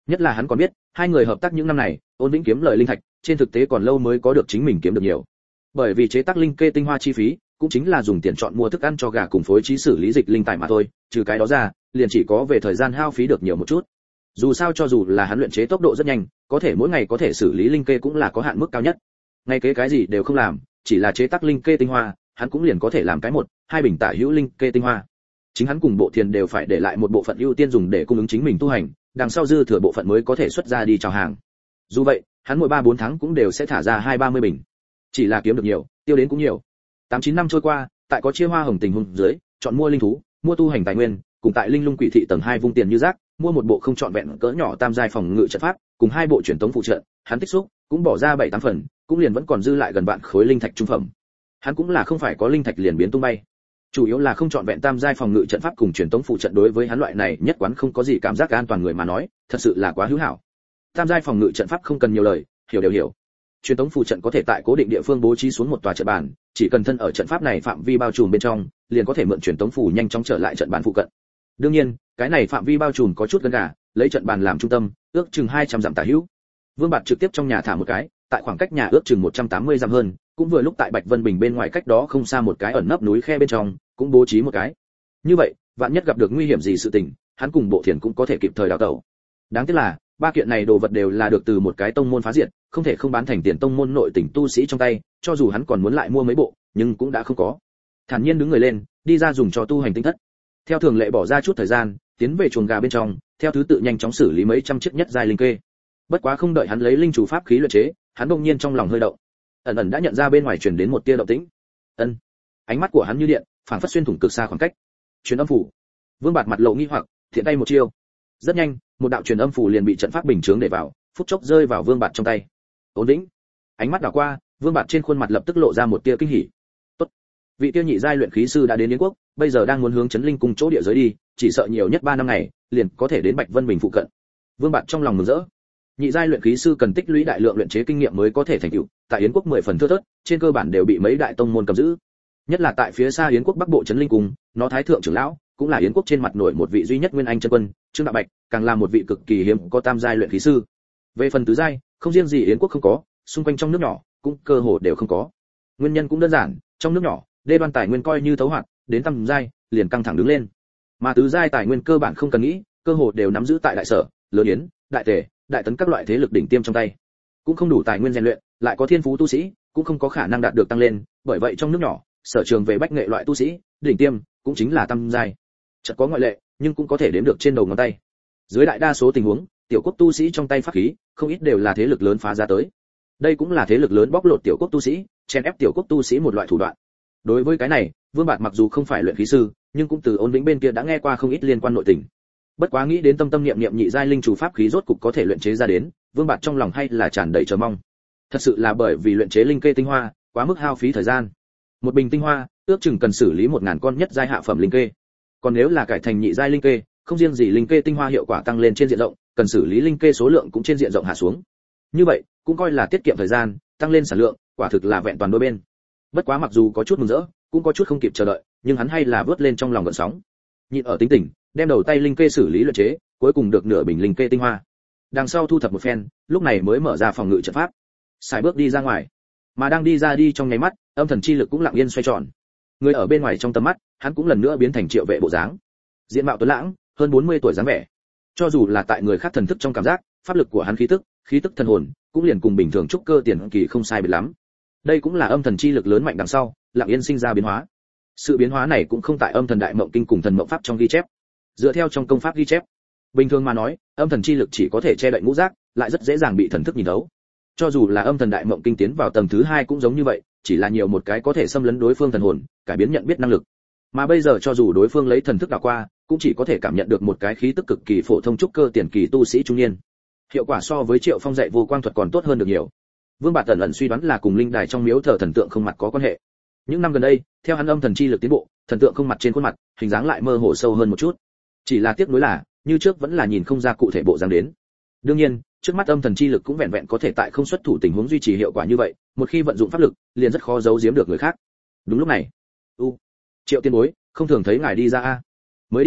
Nhất là hắn còn biết, hai người hợp tác những năm này, Ôn Vĩnh kiếm lời linh thạch, trên thực tế còn lâu mới có được chính mình kiếm được nhiều. Bởi vì chế tác linh kê tinh hoa chi phí, cũng chính là dùng tiền chọn mua thức ăn cho gà cùng phối trí xử lý dịch linh tài mà thôi, trừ cái đó ra, liền chỉ có về thời gian hao phí được nhiều một chút. Dù sao cho dù là hắn luyện chế tốc độ rất nhanh, có thể mỗi ngày có thể xử lý linh kê cũng là có hạn mức cao nhất. Ngay kế cái gì đều không làm, chỉ là chế tác linh kê tinh hoa, hắn cũng liền có thể làm cái một, hai bình tả hữu linh kê tinh hoa. Chính hắn cùng bộ thiền đều phải để lại một bộ phận ưu tiên dùng để cung ứng chính mình tu hành, đằng sau dư thừa bộ phận mới có thể xuất ra đi chào hàng. Dù vậy, hắn mỗi 3-4 tháng cũng đều sẽ thả ra 20-30 bình. Chỉ là kiếm được nhiều, tiêu đến cũng nhiều. 8-9 năm trôi qua, tại có chia hoa hồng tình huống dưới, chọn mua linh thú, mua tu hành tài nguyên, cùng tại Linh Lung Quỷ thị tầng 2 vung tiền như rác, mua một bộ không trọn vẹn cỡ nhỏ tam giai phòng ngự trận pháp, cùng 2 bộ truyền tống phụ trận, hắn tích xúc, cũng bỏ ra 7-8 phần, cũng liền vẫn còn dư lại gần vạn khối linh thạch trung phẩm. Hắn cũng là không phải có linh thạch liền biến tung bay. Chủ yếu là không trọn vẹn tam giai phòng ngự trận pháp cùng truyền tống phụ trận đối với hắn loại này nhất quán không có gì cảm giác an toàn người mà nói, thật sự là quá hữu hảo. Tam giai phòng ngự trận pháp không cần nhiều lời, hiểu đều hiểu. Truyền tống phụ trận có thể tại cố định địa phương bố trí xuống một tòa trận bàn, chỉ cần thân ở trận pháp này phạm vi bao trùm bên trong, liền có thể mượn truyền tống phù nhanh chóng trở lại trận bàn phụ cận. Đương nhiên, cái này phạm vi bao trùm có chút gần gà, lấy trận bàn làm trung tâm, ước chừng 200 dặm tả hữu. Vương Bạt trực tiếp trong nhà thả một cái, tại khoảng cách nhà ước chừng 180 dặm hơn, cũng vừa lúc tại Bạch Vân Bình bên ngoài cách đó không xa một cái ẩn nấp núi khe bên trong, cũng bố trí một cái. Như vậy, vạn nhất gặp được nguy hiểm gì sự tình, hắn cùng bộ thiền cũng có thể kịp thời đào tẩu. Đáng tiếc là, ba kiện này đồ vật đều là được từ một cái tông môn phá diệt, không thể không bán thành tiền tông môn nội tỉnh tu sĩ trong tay, cho dù hắn còn muốn lại mua mấy bộ, nhưng cũng đã không có. Thản nhiên đứng người lên, đi ra dùng cho tu hành tinh thất. Theo thường lệ bỏ ra chút thời gian, tiến về chuồng gà bên trong, theo thứ tự nhanh chóng xử lý mấy trăm chiếc nhất giai linh kê. Bất quá không đợi hắn lấy linh chủ pháp khí luyện chế, hắn đột nhiên trong lòng hơi động. Ẩn ẩn đã nhận ra bên ngoài truyền đến một tia động tĩnh. Ân. Ánh mắt của hắn như điện, phảng phất xuyên thủng cực xa khoảng cách. Truyền âm phủ. Vương Bạt mặt lộ nghi hoặc, thiện tay một chiêu. Rất nhanh, một đạo truyền âm phủ liền bị trận pháp bình chướng để vào, phút chốc rơi vào Vương Bạt trong tay. Ổn định. Ánh mắt đảo qua, Vương Bạt trên khuôn mặt lập tức lộ ra một tia kinh hỉ. Tốt. Vị tiêu nhị giai luyện khí sư đã đến Yến quốc, bây giờ đang muốn hướng Trấn Linh cùng chỗ địa giới đi, chỉ sợ nhiều nhất 3 năm ngày, liền có thể đến Bạch Vân Bình phụ cận. Vương Bạt trong lòng mừng rỡ. Nhị giai luyện khí sư cần tích lũy đại lượng luyện chế kinh nghiệm mới có thể thành tựu, tại Yến quốc 10 phần thưa thớt, trên cơ bản đều bị mấy đại tông môn cầm giữ. Nhất là tại phía xa Yến quốc Bắc Bộ Trấn Linh Cung, nó thái thượng trưởng lão, cũng là Yến quốc trên mặt nổi một vị duy nhất nguyên anh chân quân, Trương Đạo Bạch, càng là một vị cực kỳ hiếm có tam giai luyện khí sư. Về phần tứ giai, không riêng gì Yến quốc không có, xung quanh trong nước nhỏ cũng cơ hồ đều không có. Nguyên nhân cũng đơn giản, trong nước nhỏ, đê đoan tài nguyên coi như thấu hoạt, đến tam giai liền căng thẳng đứng lên. Mà tứ giai tài nguyên cơ bản không cần nghĩ, cơ hồ đều nắm giữ tại đại sở, lớn yến, đại tề, đại tấn các loại thế lực đỉnh tiêm trong tay. Cũng không đủ tài nguyên rèn luyện, lại có thiên phú tu sĩ, cũng không có khả năng đạt được tăng lên, bởi vậy trong nước nhỏ, sở trường về bách nghệ loại tu sĩ, đỉnh tiêm, cũng chính là tam giai. Chợt có ngoại lệ, nhưng cũng có thể đếm được trên đầu ngón tay. Dưới đại đa số tình huống, tiểu quốc tu sĩ trong tay pháp khí, không ít đều là thế lực lớn phá ra tới. Đây cũng là thế lực lớn bóc lột tiểu quốc tu sĩ, chen ép tiểu quốc tu sĩ một loại thủ đoạn. Đối với cái này, Vương Bạt mặc dù không phải luyện khí sư, nhưng cũng từ Ôn Vĩnh bên kia đã nghe qua không ít liên quan nội tình. Bất quá nghĩ đến tâm tâm niệm niệm nhị giai linh chủ pháp khí rốt cục có thể luyện chế ra đến, Vương Bạt trong lòng hay là tràn đầy chờ mong. Thật sự là bởi vì luyện chế linh kê tinh hoa, quá mức hao phí thời gian. Một bình tinh hoa, ước chừng cần xử lý 1000 con nhất giai hạ phẩm linh kê. Còn nếu là cải thành nhị giai linh kê, không riêng gì linh kê tinh hoa hiệu quả tăng lên trên diện rộng, cần xử lý linh kê số lượng cũng trên diện rộng hạ xuống. Như vậy, cũng coi là tiết kiệm thời gian, tăng lên sản lượng, quả thực là vẹn toàn đôi bên. Bất quá mặc dù có chút mừng rỡ, cũng có chút không kịp chờ đợi, nhưng hắn hay là vớt lên trong lòng gợn sóng. Nhịn ở tính tình, đem đầu tay linh kê xử lý luyện chế, cuối cùng được nửa bình linh kê tinh hoa. Đằng sau thu thập một phen, lúc này mới mở ra phòng ngự trận pháp, xài bước đi ra ngoài. Mà đang đi ra đi trong nháy mắt, âm thần chi lực cũng lặng yên xoay tròn. Người ở bên ngoài trong tầm mắt, hắn cũng lần nữa biến thành Triệu Vệ bộ dáng. Diện mạo tuấn lãng, hơn 40 tuổi dáng vẻ. Cho dù là tại người khác thần thức trong cảm giác, pháp lực của hắn khí tức thần hồn, cũng liền cùng bình thường trúc cơ tiền kỳ không sai biệt lắm. Đây cũng là âm thần chi lực lớn mạnh đằng sau, lặng yên sinh ra biến hóa. Sự biến hóa này cũng không tại âm thần đại mộng kinh cùng thần mộng pháp trong ghi chép. Dựa theo trong công pháp ghi chép, bình thường mà nói, âm thần chi lực chỉ có thể che đậy ngũ giác, lại rất dễ dàng bị thần thức nhìn thấu. Cho dù là âm thần đại mộng kinh tiến vào tầng thứ 2 cũng giống như vậy, chỉ là nhiều một cái có thể xâm lấn đối phương thần hồn, cải biến nhận biết năng lực. Mà bây giờ cho dù đối phương lấy thần thức đảo qua, cũng chỉ có thể cảm nhận được một cái khí tức cực kỳ phổ thông trúc cơ tiền kỳ tu sĩ trung niên. Hiệu quả so với Triệu Phong dạy vô quang thuật còn tốt hơn được nhiều. Vương Bạt ẩn ẩn suy đoán là cùng linh đài trong miếu thờ thần tượng không mặt có quan hệ. Những năm gần đây, theo hắn âm thần chi lực tiến bộ, thần tượng không mặt trên khuôn mặt, hình dáng lại mơ hồ sâu hơn một chút. Chỉ là tiếc nuối là, như trước vẫn là nhìn không ra cụ thể bộ dáng đến. Đương nhiên, trước mắt âm thần chi lực cũng vẹn vẹn có thể tại không xuất thủ tình huống duy trì hiệu quả như vậy, một khi vận dụng pháp lực, liền rất khó giấu giếm được người khác. Đúng lúc này, Triệu tiên bối, không thường thấy ngài đi ra a. Mới đi ra,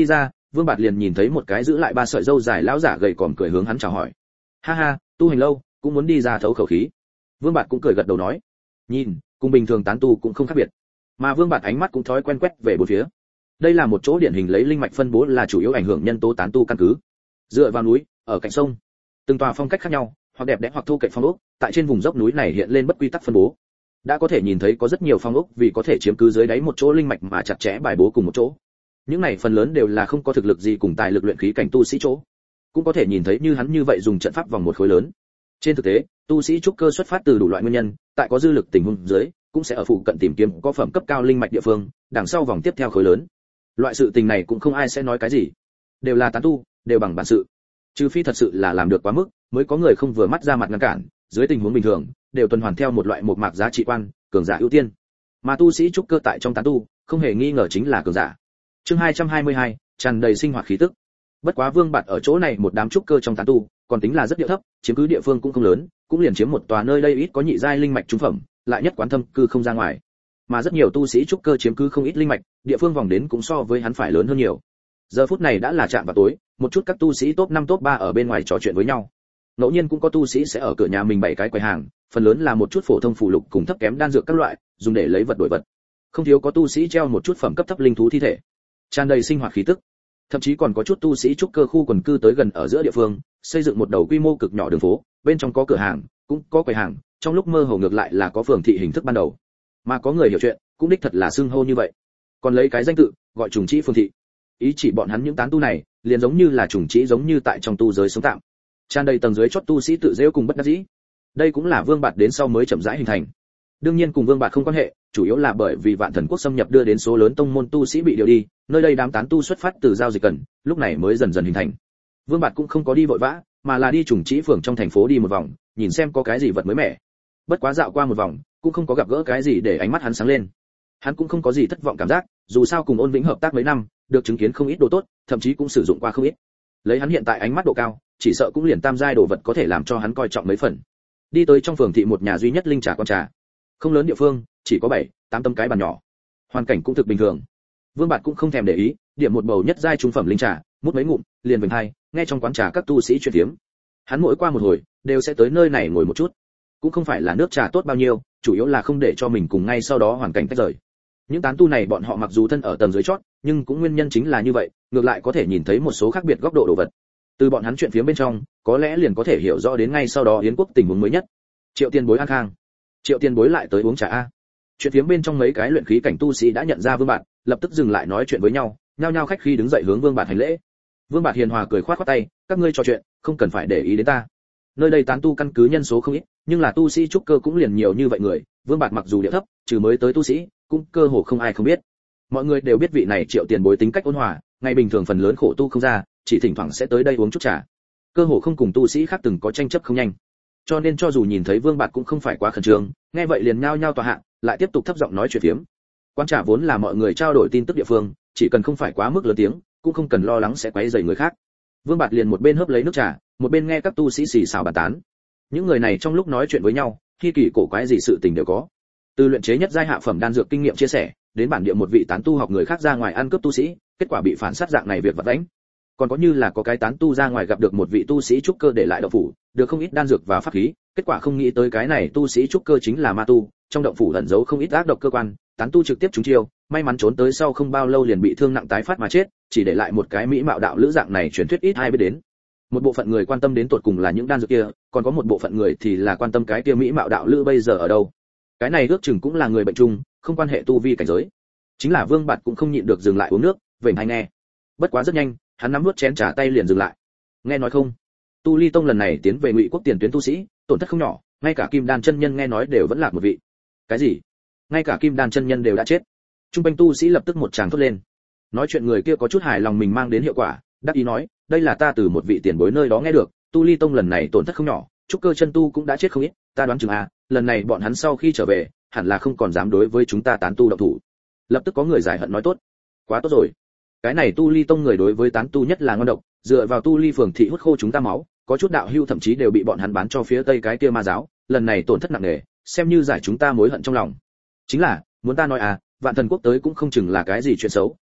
Vương Bạt liền nhìn thấy một cái giữ lại 3 sợi râu dài lão giả gầy còm cười hướng hắn chào hỏi. Ha ha, tu hành lâu, cũng muốn đi ra thấu khẩu khí. Vương Bạt cũng cười gật đầu nói. Nhìn, cùng bình thường tán tu cũng không khác biệt. Mà Vương Bạt ánh mắt cũng thói quen quét về bốn phía. Đây là một chỗ điển hình lấy linh mạch phân bố là chủ yếu ảnh hưởng nhân tố tán tu căn cứ. Dựa vào núi, ở cạnh sông, từng tòa phong cách khác nhau, hoặc đẹp đẽ hoặc thô kệch phong ốc, tại trên vùng dốc núi này hiện lên bất quy tắc phân bố. Đã có thể nhìn thấy có rất nhiều phong ốc vì có thể chiếm cứ dưới đáy một chỗ linh mạch mà chặt chẽ bài bố cùng một chỗ. Những này phần lớn đều là không có thực lực gì cùng tài lực luyện khí cảnh tu sĩ chỗ. Cũng có thể nhìn thấy như hắn như vậy dùng trận pháp vòng một khối lớn. Trên thực tế, tu sĩ trúc cơ xuất phát từ đủ loại nguyên nhân, tại có dư lực tình huống dưới, cũng sẽ ở phụ cận tìm kiếm có phẩm cấp cao linh mạch địa phương, đằng sau vòng tiếp theo khối lớn. Loại sự tình này cũng không ai sẽ nói cái gì, đều là tán tu, đều bằng bản sự. Trừ phi thật sự là làm được quá mức, mới có người không vừa mắt ra mặt ngăn cản, dưới tình huống bình thường, đều tuần hoàn theo một loại một mạc giá trị quan, cường giả ưu tiên. Mà tu sĩ trúc cơ tại trong tán tu, không hề nghi ngờ chính là cường giả. Chương 222, tràn đầy sinh hoạt khí tức. Bất quá Vương Bạt ở chỗ này một đám trúc cơ trong tán tu, còn tính là rất địa thấp, chiếm cứ địa phương cũng không lớn, cũng liền chiếm một tòa nơi đây ít có nhị giai linh mạch trung phẩm, lại nhất quán thâm cư không ra ngoài. Mà rất nhiều tu sĩ trúc cơ chiếm cứ không ít linh mạch, địa phương vòng đến cũng so với hắn phải lớn hơn nhiều. Giờ phút này đã là chạm vào tối, một chút các tu sĩ top 5 top 3 ở bên ngoài trò chuyện với nhau. Ngẫu nhiên cũng có tu sĩ sẽ ở cửa nhà mình bày cái quầy hàng, phần lớn là một chút phổ thông phù lục cùng thấp kém đan dược các loại, dùng để lấy vật đổi vật. Không thiếu có tu sĩ treo một chút phẩm cấp thấp linh thú thi thể, tràn đầy sinh hoạt khí tức. Thậm chí còn có chút tu sĩ trúc cơ khu quần cư tới gần ở giữa địa phương, xây dựng một đầu quy mô cực nhỏ đường phố, bên trong có cửa hàng, cũng có quầy hàng, trong lúc mơ hồ ngược lại là có phường thị hình thức ban đầu. Mà có người hiểu chuyện, cũng đích thật là xưng hô như vậy. Còn lấy cái danh tự, gọi trùng trĩ phường thị. Ý chỉ bọn hắn những tán tu này, liền giống như là trùng trĩ giống như tại trong tu giới sống tạm. Tràn đầy tầng dưới chót tu sĩ tự giễu cùng bất đắc dĩ. Đây cũng là Vương Bạt đến sau mới chậm rãi hình thành. Đương nhiên cùng Vương Bạt không quan hệ, chủ yếu là bởi vì Vạn Thần Quốc xâm nhập đưa đến số lớn tông môn tu sĩ bị điều đi, nơi đây đám tán tu xuất phát từ giao dịch cần, lúc này mới dần dần hình thành. Vương Bạt cũng không có đi vội vã, mà là đi trùng trĩ phường trong thành phố đi một vòng, nhìn xem có cái gì vật mới mẻ. Bất quá dạo qua một vòng, cũng không có gặp gỡ cái gì để ánh mắt hắn sáng lên. Hắn cũng không có gì thất vọng cảm giác, dù sao cùng Ôn Vĩnh hợp tác mấy năm, được chứng kiến không ít đồ tốt, thậm chí cũng sử dụng qua không ít. Lấy hắn hiện tại ánh mắt độ cao, chỉ sợ cũng liền tam giai đồ vật có thể làm cho hắn coi trọng mấy phần. Đi tới trong phường thị một nhà duy nhất linh trà quán trà. Không lớn địa phương, chỉ có 7, 8 tấm cái bàn nhỏ. Hoàn cảnh cũng thực bình thường. Vương Bạt cũng không thèm để ý, điểm một bầu nhất giai trung phẩm linh trà, mút mấy ngụm, liền vểnh hai, nghe trong quán trà các tu sĩ chuyện tiếm. Hắn mỗi qua một hồi, đều sẽ tới nơi này ngồi một chút. Cũng không phải là nước trà tốt bao nhiêu, chủ yếu là không để cho mình cùng ngay sau đó hoàn cảnh tách rời. Những tán tu này bọn họ mặc dù thân ở tầng dưới chót, nhưng cũng nguyên nhân chính là như vậy, ngược lại có thể nhìn thấy một số khác biệt góc độ đồ vật. Từ bọn hắn chuyện phía bên trong, có lẽ liền có thể hiểu rõ đến ngay sau đó Yến Quốc tình huống mới nhất. Triệu Tiền Bối an khang. Triệu Tiền Bối lại tới uống trà a. Chuyện phía bên trong mấy cái luyện khí cảnh tu sĩ đã nhận ra Vương Bạt, lập tức dừng lại nói chuyện với nhau, nhao nhao khách khi đứng dậy hướng Vương Bạt hành lễ. Vương Bạt hiền hòa cười khoát khoát tay, các ngươi trò chuyện, không cần phải để ý đến ta. Nơi đây tán tu căn cứ nhân số không ít, nhưng là tu sĩ trúc cơ cũng liền nhiều như vậy người, Vương Bạt mặc dù địa thấp, trừ mới tới tu sĩ, cũng cơ hồ không ai không biết. Mọi người đều biết vị này Triệu Tiền Bối tính cách ôn hòa, ngày bình thường phần lớn khổ tu không ra, chỉ thỉnh thoảng sẽ tới đây uống chút trà. Cơ hồ không cùng tu sĩ khác từng có tranh chấp không nhanh. Cho nên cho dù nhìn thấy Vương Bạt cũng không phải quá khẩn trương, nghe vậy liền nhao nhao tòa hạ, lại tiếp tục thấp giọng nói chuyện phiếm. Quán trà vốn là mọi người trao đổi tin tức địa phương, chỉ cần không phải quá mức lớn tiếng, cũng không cần lo lắng sẽ quấy rầy người khác. Vương Bạt liền một bên hớp lấy nước trà, một bên nghe các tu sĩ xì xào bàn tán. Những người này trong lúc nói chuyện với nhau, khi kỳ cổ quái gì sự tình đều có. Từ luyện chế nhất giai hạ phẩm đan dược kinh nghiệm chia sẻ, đến bản địa một vị tán tu học người khác ra ngoài ăn cướp tu sĩ, kết quả bị phản sát dạng này việc vật đánh. Còn có như là có cái tán tu ra ngoài gặp được một vị tu sĩ trúc cơ để lại động phủ, được không ít đan dược và pháp khí, kết quả không nghĩ tới cái này tu sĩ trúc cơ chính là ma tu, trong động phủ ẩn giấu không ít ác độc cơ quan, tán tu trực tiếp trúng chiêu, may mắn trốn tới sau không bao lâu liền bị thương nặng tái phát mà chết, chỉ để lại một cái mỹ mạo đạo lữ dạng này truyền thuyết ít ai biết đến. Một bộ phận người quan tâm đến tột cùng là những đan dược kia, còn có một bộ phận người thì là quan tâm cái kia mỹ mạo đạo lữ bây giờ ở đâu. Cái này ước chừng cũng là người bệnh chung, không quan hệ tu vi cảnh giới. Chính là Vương Bạt cũng không nhịn được dừng lại uống nước, vểnh hay nghe. Bất quá rất nhanh, hắn nắm nuốt chén trà tay liền dừng lại. Nghe nói không, Tu Ly Tông lần này tiến về Ngụy Quốc tiền tuyến tu sĩ, tổn thất không nhỏ, ngay cả Kim Đan chân nhân nghe nói đều vẫn lạc một vị. Cái gì? Ngay cả Kim Đan chân nhân đều đã chết? Trung quanh tu sĩ lập tức một tràng thốt lên. Nói chuyện người kia có chút hài lòng mình mang đến hiệu quả, đắc ý nói, đây là ta từ một vị tiền bối nơi đó nghe được, Tu Ly Tông lần này tổn thất không nhỏ, trúc cơ chân tu cũng đã chết không ít, ta đoán chừng lần này bọn hắn sau khi trở về, hẳn là không còn dám đối với chúng ta tán tu động thủ. Lập tức có người giải hận nói tốt, quá tốt rồi. Cái này Tu Ly Tông người đối với tán tu nhất là ngon độc, dựa vào Tu Ly phường thị hút khô chúng ta máu, có chút đạo hưu thậm chí đều bị bọn hắn bán cho phía tây cái kia ma giáo, lần này tổn thất nặng nề, xem như giải chúng ta mối hận trong lòng. Chính là, muốn ta nói Vạn Thần Quốc tới cũng không chừng là cái gì chuyện xấu,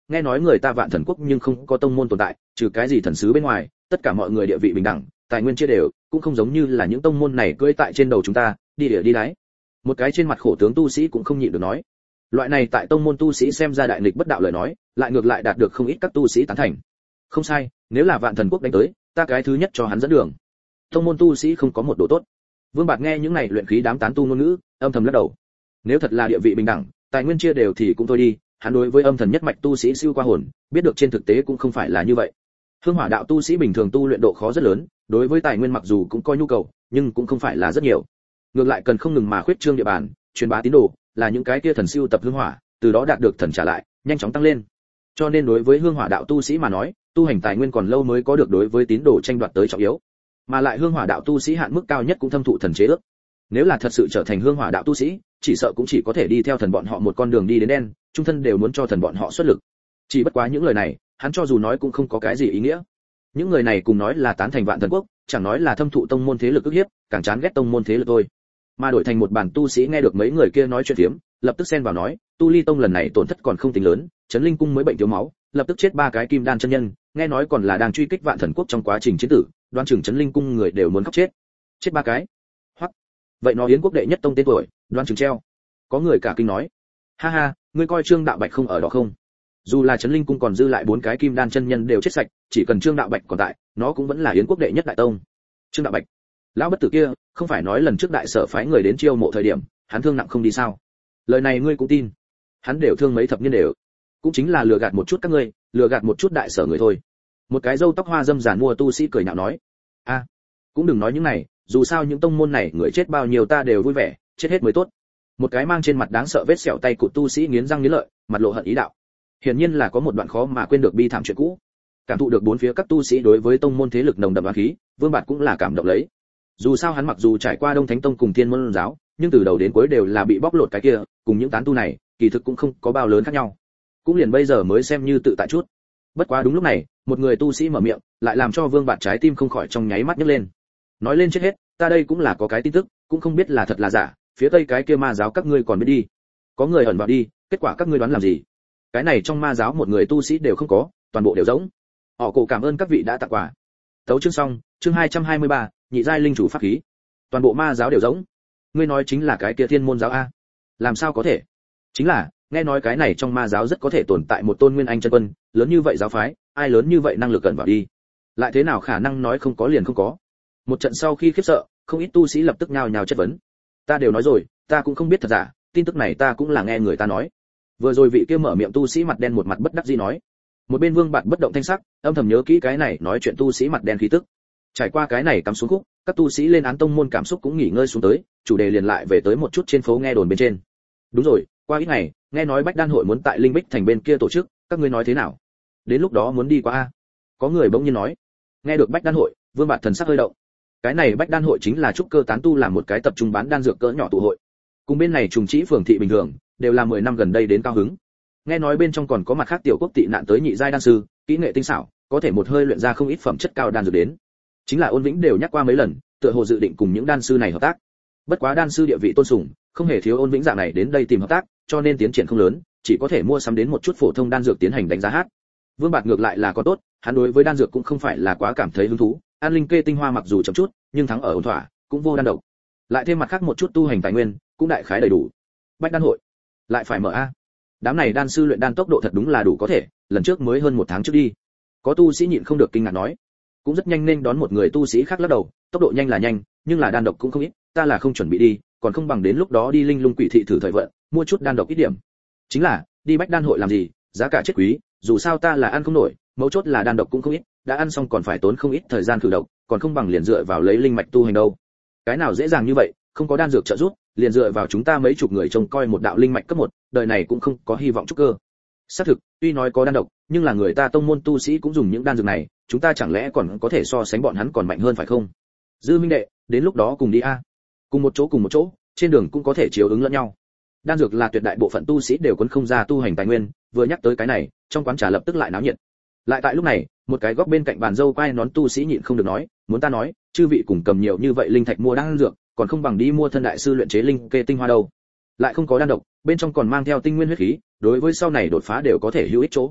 nghe nói người ta Vạn Thần Quốc nhưng không có tông môn tồn tại, trừ cái gì thần sứ bên ngoài, tất cả mọi người địa vị bình đẳng, tài nguyên chia đều, cũng không giống như là những tông môn này cưỡi tại trên đầu chúng ta, đi địa đi đái. Một cái trên mặt khổ tướng tu sĩ cũng không nhịn được nói. Loại này tại tông môn tu sĩ xem ra đại nghịch bất đạo lời nói, lại ngược lại đạt được không ít các tu sĩ tán thành. Không sai, nếu là Vạn Thần Quốc đánh tới, ta cái thứ nhất cho hắn dẫn đường. Tông môn tu sĩ không có một đồ tốt. Vương Bạt nghe những này luyện khí đám tán tu ngôn ngữ, âm thầm lắc đầu. Nếu thật là địa vị bình đẳng, tài nguyên chia đều thì cũng thôi đi, hắn đối với âm thần nhất mạch tu sĩ siêu qua hồn, biết được trên thực tế cũng không phải là như vậy. Hương hỏa đạo tu sĩ bình thường tu luyện độ khó rất lớn, đối với tài nguyên mặc dù cũng coi nhu cầu, nhưng cũng không phải là rất nhiều. Ngược lại cần không ngừng mà khuyết trương địa bàn, truyền bá tín đồ, là những cái kia thần siêu tập hương hỏa, từ đó đạt được thần trả lại, nhanh chóng tăng lên. Cho nên đối với hương hỏa đạo tu sĩ mà nói, tu hành tài nguyên còn lâu mới có được đối với tín đồ tranh đoạt tới trọng yếu. Mà lại hương hỏa đạo tu sĩ hạn mức cao nhất cũng thâm thụ thần chế ước. Nếu là thật sự trở thành hương hỏa đạo tu sĩ, chỉ sợ cũng chỉ có thể đi theo thần bọn họ một con đường đi đến đen, trung thân đều muốn cho thần bọn họ xuất lực. Chỉ bất quá những lời này, hắn cho dù nói cũng không có cái gì ý nghĩa. Những người này cùng nói là tán thành Vạn Thần Quốc, chẳng nói là thâm thụ tông môn thế lực ức hiếp, càng chán ghét tông môn thế lực thôi. Mà đổi thành một bản tu sĩ nghe được mấy người kia nói chuyện phiếm, lập tức xen vào nói, tu ly tông lần này tổn thất còn không tính lớn, Trấn Linh cung mới bệnh thiếu máu, lập tức chết 3 cái kim đan chân nhân, nghe nói còn là đang truy kích Vạn Thần Quốc trong quá trình chiến tử, đoán chừng Trấn Linh cung người đều muốn khóc chết. Chết 3 cái? Hoặc, vậy nó Yến quốc đệ nhất tông tên tuổi, đoán chừng treo. Có người cả kinh nói, ha ha, ngươi coi Trương Đạo Bạch không ở đó không? Dù là Trấn Linh cung còn dư lại 4 cái kim đan chân nhân đều chết sạch, chỉ cần Trương Đạo Bạch còn tại, nó cũng vẫn là Yến quốc đệ nhất đại tông. Trương Đạo Bạch, lão bất tử kia, không phải nói lần trước đại sở phái người đến chiêu mộ thời điểm, hắn thương nặng không đi sao? Lời này ngươi cũng tin? Hắn đều thương mấy thập niên đều, cũng chính là lừa gạt một chút các ngươi, lừa gạt một chút đại sở người thôi. Một cái râu tóc hoa dâm giàn mua tu sĩ cười nhạo nói, a, cũng đừng nói những này, dù sao những tông môn này người chết bao nhiêu ta đều vui vẻ, chết hết mới tốt. Một cái mang trên mặt đáng sợ vết sẹo tay của tu sĩ nghiến răng nghiến lợi, mặt lộ hận ý đạo. Hiển nhiên là có một đoạn khó mà quên được bi thảm chuyện cũ. Cảm thụ được bốn phía các tu sĩ đối với tông môn thế lực nồng đậm oán khí, Vương Bạt cũng là cảm động lấy. Dù sao hắn mặc dù trải qua Đông Thánh tông cùng Thiên Môn giáo, nhưng từ đầu đến cuối đều là bị bóc lột cái kia, cùng những tán tu này, kỳ thực cũng không có bao lớn khác nhau. Cũng liền bây giờ mới xem như tự tại chút. Bất quá đúng lúc này, một người tu sĩ mở miệng, lại làm cho Vương Bạt trái tim không khỏi trong nháy mắt nhấc lên. Nói lên chết hết, ta đây cũng là có cái tin tức, cũng không biết là thật là giả, phía tây cái kia ma giáo các ngươi còn biết đi. Có người ẩn vào đi, kết quả các ngươi đoán làm gì? Cái này trong ma giáo một người tu sĩ đều không có, toàn bộ đều giống. Họ cổ cảm ơn các vị đã tặng quà. Tấu chương xong, chương 223, nhị giai linh chủ pháp khí. Toàn bộ ma giáo đều giống. Ngươi nói chính là cái kia Thiên Môn giáo a? Làm sao có thể? Chính là, nghe nói cái này trong ma giáo rất có thể tồn tại một tôn nguyên anh chân quân, lớn như vậy giáo phái, ai lớn như vậy năng lực cẩn vào đi. Lại thế nào khả năng nói không có liền không có. Một trận sau khi khiếp sợ, không ít tu sĩ lập tức nhao nhao chất vấn. Ta đều nói rồi, ta cũng không biết thật giả, tin tức này ta cũng là nghe người ta nói. Vừa rồi vị kia mở miệng tu sĩ mặt đen một mặt bất đắc dĩ nói. Một bên Vương Bạt bất động thanh sắc, âm thầm nhớ kỹ cái này nói chuyện tu sĩ mặt đen khí tức. Trải qua cái này cắm xuống khúc, các tu sĩ lên án tông môn cảm xúc cũng nghỉ ngơi xuống tới, chủ đề liền lại về tới một chút trên phố nghe đồn bên trên. Đúng rồi, qua ít ngày, nghe nói Bách Đan hội muốn tại Linh Bích thành bên kia tổ chức, các ngươi nói thế nào? Đến lúc đó muốn đi qua a? Có người bỗng nhiên nói. Nghe được Bách Đan hội, Vương Bạt thần sắc hơi động. Cái này Bách Đan hội chính là trúc cơ tán tu làm một cái tập trung bán đan dược cỡ nhỏ tụ hội. Cùng bên này trùng trĩ phường thị bình thường, đều là 10 năm gần đây đến cao hứng. Nghe nói bên trong còn có mặt khác tiểu quốc tị nạn tới nhị giai đan sư, kỹ nghệ tinh xảo, có thể một hơi luyện ra không ít phẩm chất cao đan dược đến. Chính là Ôn Vĩnh đều nhắc qua mấy lần, tựa hồ dự định cùng những đan sư này hợp tác. Bất quá đan sư địa vị tôn sùng, không hề thiếu Ôn Vĩnh dạng này đến đây tìm hợp tác, cho nên tiến triển không lớn, chỉ có thể mua sắm đến một chút phổ thông đan dược tiến hành đánh giá hát. Vương Bạt ngược lại là có tốt, hắn đối với đan dược cũng không phải là quá cảm thấy hứng thú, an linh kê tinh hoa mặc dù chậm chút, nhưng thắng ở ổn thỏa, cũng vô đan độc. Lại thêm mặt khác một chút tu hành tài nguyên, cũng đại khái đầy đủ. Bách Đan hội lại phải mở a. Đám này đan sư luyện đan tốc độ thật đúng là đủ có thể, lần trước mới hơn 1 tháng trước đi. Có tu sĩ nhịn không được kinh ngạc nói, cũng rất nhanh nên đón một người tu sĩ khác lắc đầu, tốc độ nhanh là nhanh, nhưng là đan độc cũng không ít, ta là không chuẩn bị đi, còn không bằng đến lúc đó đi Linh Lung Quỷ thị thử thời vận, mua chút đan độc ít điểm. Chính là, đi Bách Đan hội làm gì, giá cả chết quý, dù sao ta là ăn không nổi, mấu chốt là đan độc cũng không ít, đã ăn xong còn phải tốn không ít thời gian khử độc, còn không bằng liền dựa vào lấy linh mạch tu hành đâu. Cái nào dễ dàng như vậy, không có đan dược trợ giúp, liền dựa vào chúng ta mấy chục người trông coi một đạo linh mạch cấp 1, đời này cũng không có hy vọng trúc cơ. Xác thực, tuy nói có đan độc, nhưng là người ta tông môn tu sĩ cũng dùng những đan dược này, chúng ta chẳng lẽ còn có thể so sánh bọn hắn còn mạnh hơn phải không? Dư minh đệ, đến lúc đó cùng đi a. Cùng một chỗ, trên đường cũng có thể chiếu ứng lẫn nhau. Đan dược là tuyệt đại bộ phận tu sĩ đều quấn không ra tu hành tài nguyên, vừa nhắc tới cái này, trong quán trà lập tức lại náo nhiệt. Lại tại lúc này, một cái góc bên cạnh bàn dâu quai nón tu sĩ nhịn không được nói, muốn ta nói, chư vị cùng cầm nhiều như vậy linh thạch mua đan dược, còn không bằng đi mua thân đại sư luyện chế linh kê tinh hoa đâu. Lại không có đan độc, bên trong còn mang theo tinh nguyên huyết khí, đối với sau này đột phá đều có thể hữu ích chỗ.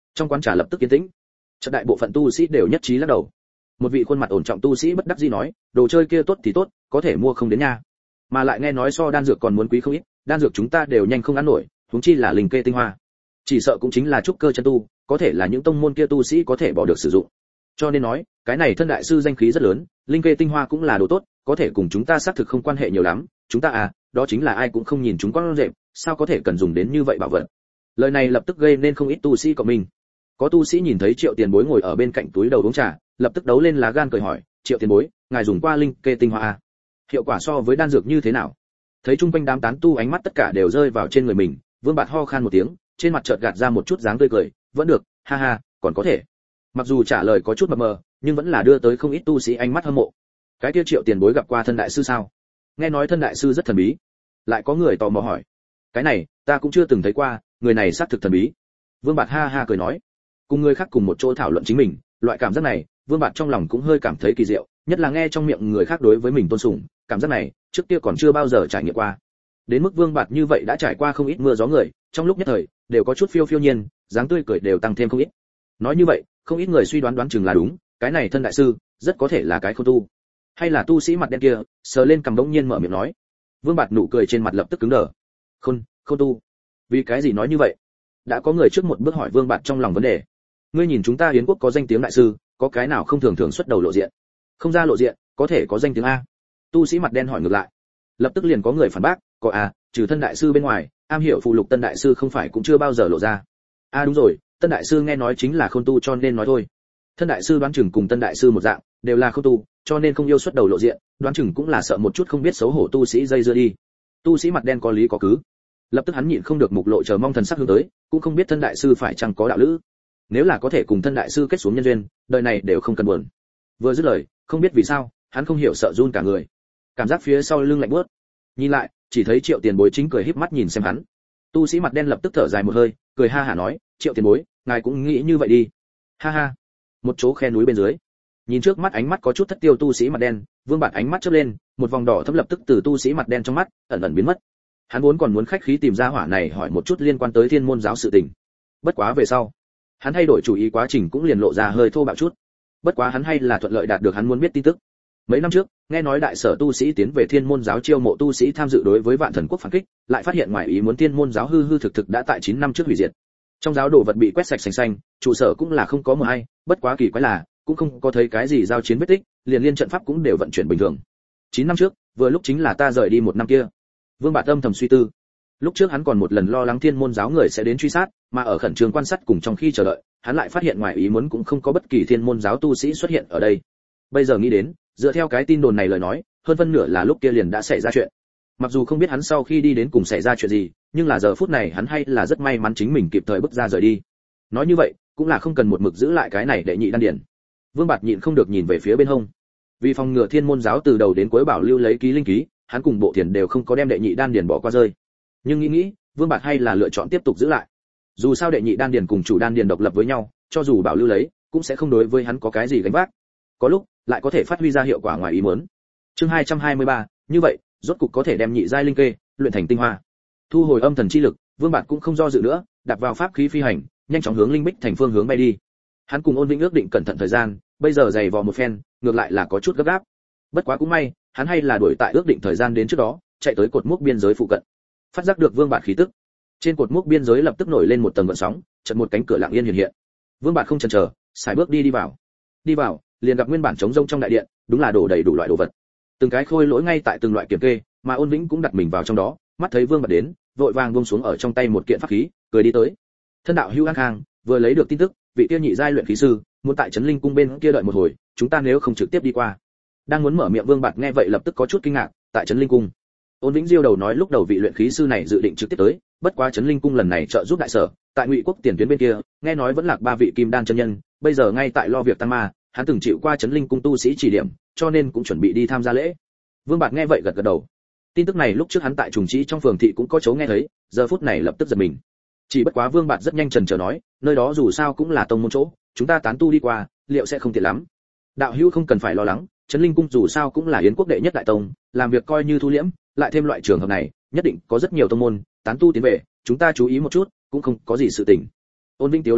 Trong quán trà lập tức yên tĩnh. Trận đại bộ phận tu sĩ đều nhất trí lắc đầu. Một vị khuôn mặt ổn trọng tu sĩ bất đắc dĩ nói, đồ chơi kia tốt thì tốt, có thể mua không đến nha. Mà lại nghe nói so đan dược còn muốn quý không ít, đan dược chúng ta đều nhanh không ăn nổi, huống chi là linh kê tinh hoa. Chỉ sợ cũng chính là trúc cơ chân tu, có thể là những tông môn kia tu sĩ có thể bỏ được sử dụng. Cho nên nói, cái này thân đại sư danh khí rất lớn, linh kê tinh hoa cũng là đồ tốt, có thể cùng chúng ta xác thực không quan hệ nhiều lắm, chúng ta đó chính là ai cũng không nhìn chúng con rệp, sao có thể cần dùng đến như vậy bảo vật. Lời này lập tức gây nên không ít tu sĩ của mình. Có tu sĩ nhìn thấy Triệu Tiền Bối ngồi ở bên cạnh túi đầu uống trà, lập tức đấu lên lá gan cười hỏi, Triệu Tiền Bối, ngài dùng qua linh kê tinh hoa hiệu quả so với đan dược như thế nào? Thấy chung quanh đám tán tu ánh mắt tất cả đều rơi vào trên người mình, Vương Bạt ho khan một tiếng, trên mặt chợt gạt ra một chút dáng tươi cười, vẫn được, ha ha, còn có thể. Mặc dù trả lời có chút mập mờ, nhưng vẫn là đưa tới không ít tu sĩ ánh mắt hâm mộ. Cái kia Triệu Tiền Bối gặp qua thân đại sư sao? Nghe nói thân đại sư rất thần bí. Lại có người tò mò hỏi. Cái này, ta cũng chưa từng thấy qua, người này xác thực thần bí. Vương Bạt ha ha cười nói. Cùng người khác cùng một chỗ thảo luận chính mình, loại cảm giác này, Vương Bạt trong lòng cũng hơi cảm thấy kỳ diệu, nhất là nghe trong miệng người khác đối với mình tôn sùng, cảm giác này, trước kia còn chưa bao giờ trải nghiệm qua. Đến mức Vương Bạt như vậy đã trải qua không ít mưa gió người, trong lúc nhất thời, đều có chút phiêu phiêu nhiên, dáng tươi cười đều tăng thêm không ít. Nói như vậy, không ít người suy đoán chừng là đúng, cái này thân đại sư, rất có thể là cái khôn tu. Hay là tu sĩ mặt đen kia, sờ lên cằm bỗng nhiên mở miệng nói. Vương Bạt nụ cười trên mặt lập tức cứng đờ. Khôn tu. Vì cái gì nói như vậy? Đã có người trước một bước hỏi Vương Bạt trong lòng vấn đề. Ngươi nhìn chúng ta Yến quốc có danh tiếng đại sư, có cái nào không thường thường xuất đầu lộ diện? Không ra lộ diện, có thể có danh tiếng a? Tu sĩ mặt đen hỏi ngược lại. Lập tức liền có người phản bác, có trừ thân đại sư bên ngoài, am hiểu phụ lục tân đại sư không phải cũng chưa bao giờ lộ ra. Đúng rồi, tân đại sư nghe nói chính là khôn tu cho nên nói thôi. Thân đại sư đoán chừng cùng tân đại sư một dạng, đều là khôn tu, cho nên không yêu xuất đầu lộ diện, đoán chừng cũng là sợ một chút không biết xấu hổ tu sĩ dây dưa đi. Tu sĩ mặt đen có lý có cứ. Lập tức hắn nhịn không được mục lộ chờ mong thần sắc hướng tới, cũng không biết thân đại sư phải chăng có đạo lữ. Nếu là có thể cùng thân đại sư kết xuống nhân duyên, đời này đều không cần buồn. Vừa dứt lời, không biết vì sao, hắn không hiểu sợ run cả người. Cảm giác phía sau lưng lạnh buốt. Nhìn lại, chỉ thấy Triệu Tiền Bối chính cười híp mắt nhìn xem hắn. Tu sĩ mặt đen lập tức thở dài một hơi, cười ha hả nói, Triệu Tiền Bối, ngài cũng nghĩ như vậy đi. Ha ha. Một chỗ khe núi bên dưới, nhìn trước mắt ánh mắt có chút thất tiêu tu sĩ mặt đen, Vương Bạt ánh mắt chớp lên, một vòng đỏ thẫm lập tức từ tu sĩ mặt đen trong mắt ẩn ẩn biến mất. Hắn vốn còn muốn khách khí tìm ra hỏa này hỏi một chút liên quan tới Thiên Môn giáo sự tình. Bất quá về sau, hắn thay đổi chủ ý quá trình cũng liền lộ ra hơi thô bạo chút. Bất quá hắn hay là thuận lợi đạt được hắn muốn biết tin tức. Mấy năm trước, nghe nói đại sở tu sĩ tiến về Thiên Môn giáo chiêu mộ tu sĩ tham dự đối với Vạn Thần quốc phản kích, lại phát hiện ngoài ý muốn Thiên Môn giáo hư hư thực thực đã tại 9 năm trước hủy diệt. Trong giáo đồ vật bị quét sạch sành xanh, trụ sở cũng là không có một ai, bất quá kỳ quái là, cũng không có thấy cái gì giao chiến vết tích, liền liên trận pháp cũng đều vận chuyển bình thường. 9 năm trước, vừa lúc chính là ta rời đi một năm kia. Vương Bạt âm thầm suy tư. Lúc trước hắn còn một lần lo lắng Thiên Môn giáo người sẽ đến truy sát, mà ở khẩn trương quan sát cùng trong khi chờ đợi, hắn lại phát hiện ngoài ý muốn cũng không có bất kỳ Thiên Môn giáo tu sĩ xuất hiện ở đây. Bây giờ nghĩ đến, dựa theo cái tin đồn này lời nói, hơn phân nửa là lúc kia liền đã xảy ra chuyện. Mặc dù không biết hắn sau khi đi đến cùng xảy ra chuyện gì, nhưng là giờ phút này hắn hay là rất may mắn chính mình kịp thời bước ra rời đi. Nói như vậy, cũng là không cần một mực giữ lại cái này đệ nhị đan điển. Vương Bạt nhịn không được nhìn về phía bên hông. Vì phòng ngừa Thiên Môn giáo từ đầu đến cuối bảo lưu lấy ký linh ký, hắn cùng Bộ Thiền đều không có đem đệ nhị đan điển bỏ qua rơi. Nhưng nghĩ, Vương Bạt hay là lựa chọn tiếp tục giữ lại. Dù sao đệ nhị đan điển cùng chủ đan điển độc lập với nhau, cho dù bảo lưu lấy, cũng sẽ không đối với hắn có cái gì gánh vác. Có lúc lại có thể phát huy ra hiệu quả ngoài ý muốn. Chương 223, như vậy, rốt cục có thể đem nhị giai linh kê luyện thành tinh hoa. Thu hồi âm thần chi lực, Vương Bạt cũng không do dự nữa, đạp vào pháp khí phi hành, nhanh chóng hướng linh bích thành phương hướng bay đi. Hắn cùng Ôn Vĩnh ước định cẩn thận thời gian, bây giờ dày vò một phen, ngược lại là có chút gấp gáp. Bất quá cũng may, hắn hay là đuổi tại ước định thời gian đến trước đó, chạy tới cột mốc biên giới phụ cận. Phát giác được Vương Bạt khí tức, trên cột mốc biên giới lập tức nổi lên một tầng gợn sóng, chợt một cánh cửa lặng yên hiện hiện. Vương Bạt không chần chờ, sải bước đi vào. Đi vào, liền gặp nguyên bản trống rông trong đại điện, đúng là đổ đầy đủ loại đồ vật. Từng cái khôi lỗi ngay tại từng loại kiểm kê, mà Ôn Vĩnh cũng đặt mình vào trong đó, mắt thấy Vương Bạt đến, vội vàng buông xuống ở trong tay một kiện pháp khí, cười đi tới. Thân đạo Hưu An Khang vừa lấy được tin tức, vị tiêu nhị giai luyện khí sư muốn tại trấn linh cung bên kia đợi một hồi, chúng ta nếu không trực tiếp đi qua. Đang muốn mở miệng Vương Bạt nghe vậy lập tức có chút kinh ngạc, tại trấn linh cung. Ôn Vĩnh diêu đầu nói lúc đầu vị luyện khí sư này dự định trực tiếp tới, bất quá trấn linh cung lần này trợ giúp đại sở, tại Ngụy quốc tiền tuyến bên kia, nghe nói vẫn lạc 3 vị kim đan chân nhân, bây giờ ngay tại lo việc tăng ma, hắn từng chịu qua trấn linh cung tu sĩ chỉ điểm, cho nên cũng chuẩn bị đi tham gia lễ. Vương Bạt nghe vậy gật gật đầu. Tin tức này lúc trước hắn tại trùng trĩ trong phường thị cũng có chỗ nghe thấy, giờ phút này lập tức giật mình. Chỉ bất quá Vương Bạt rất nhanh chần chờ nói, nơi đó dù sao cũng là tông môn chỗ, chúng ta tán tu đi qua, liệu sẽ không tiện lắm. Đạo hữu không cần phải lo lắng, trấn linh cung dù sao cũng là Yến quốc đệ nhất đại tông, làm việc coi như thu liễm, lại thêm loại trường hợp này, nhất định có rất nhiều tông môn tán tu tiến về, chúng ta chú ý một chút, cũng không có gì sự tình. Ôn Vĩnh Tiếu lấy nói,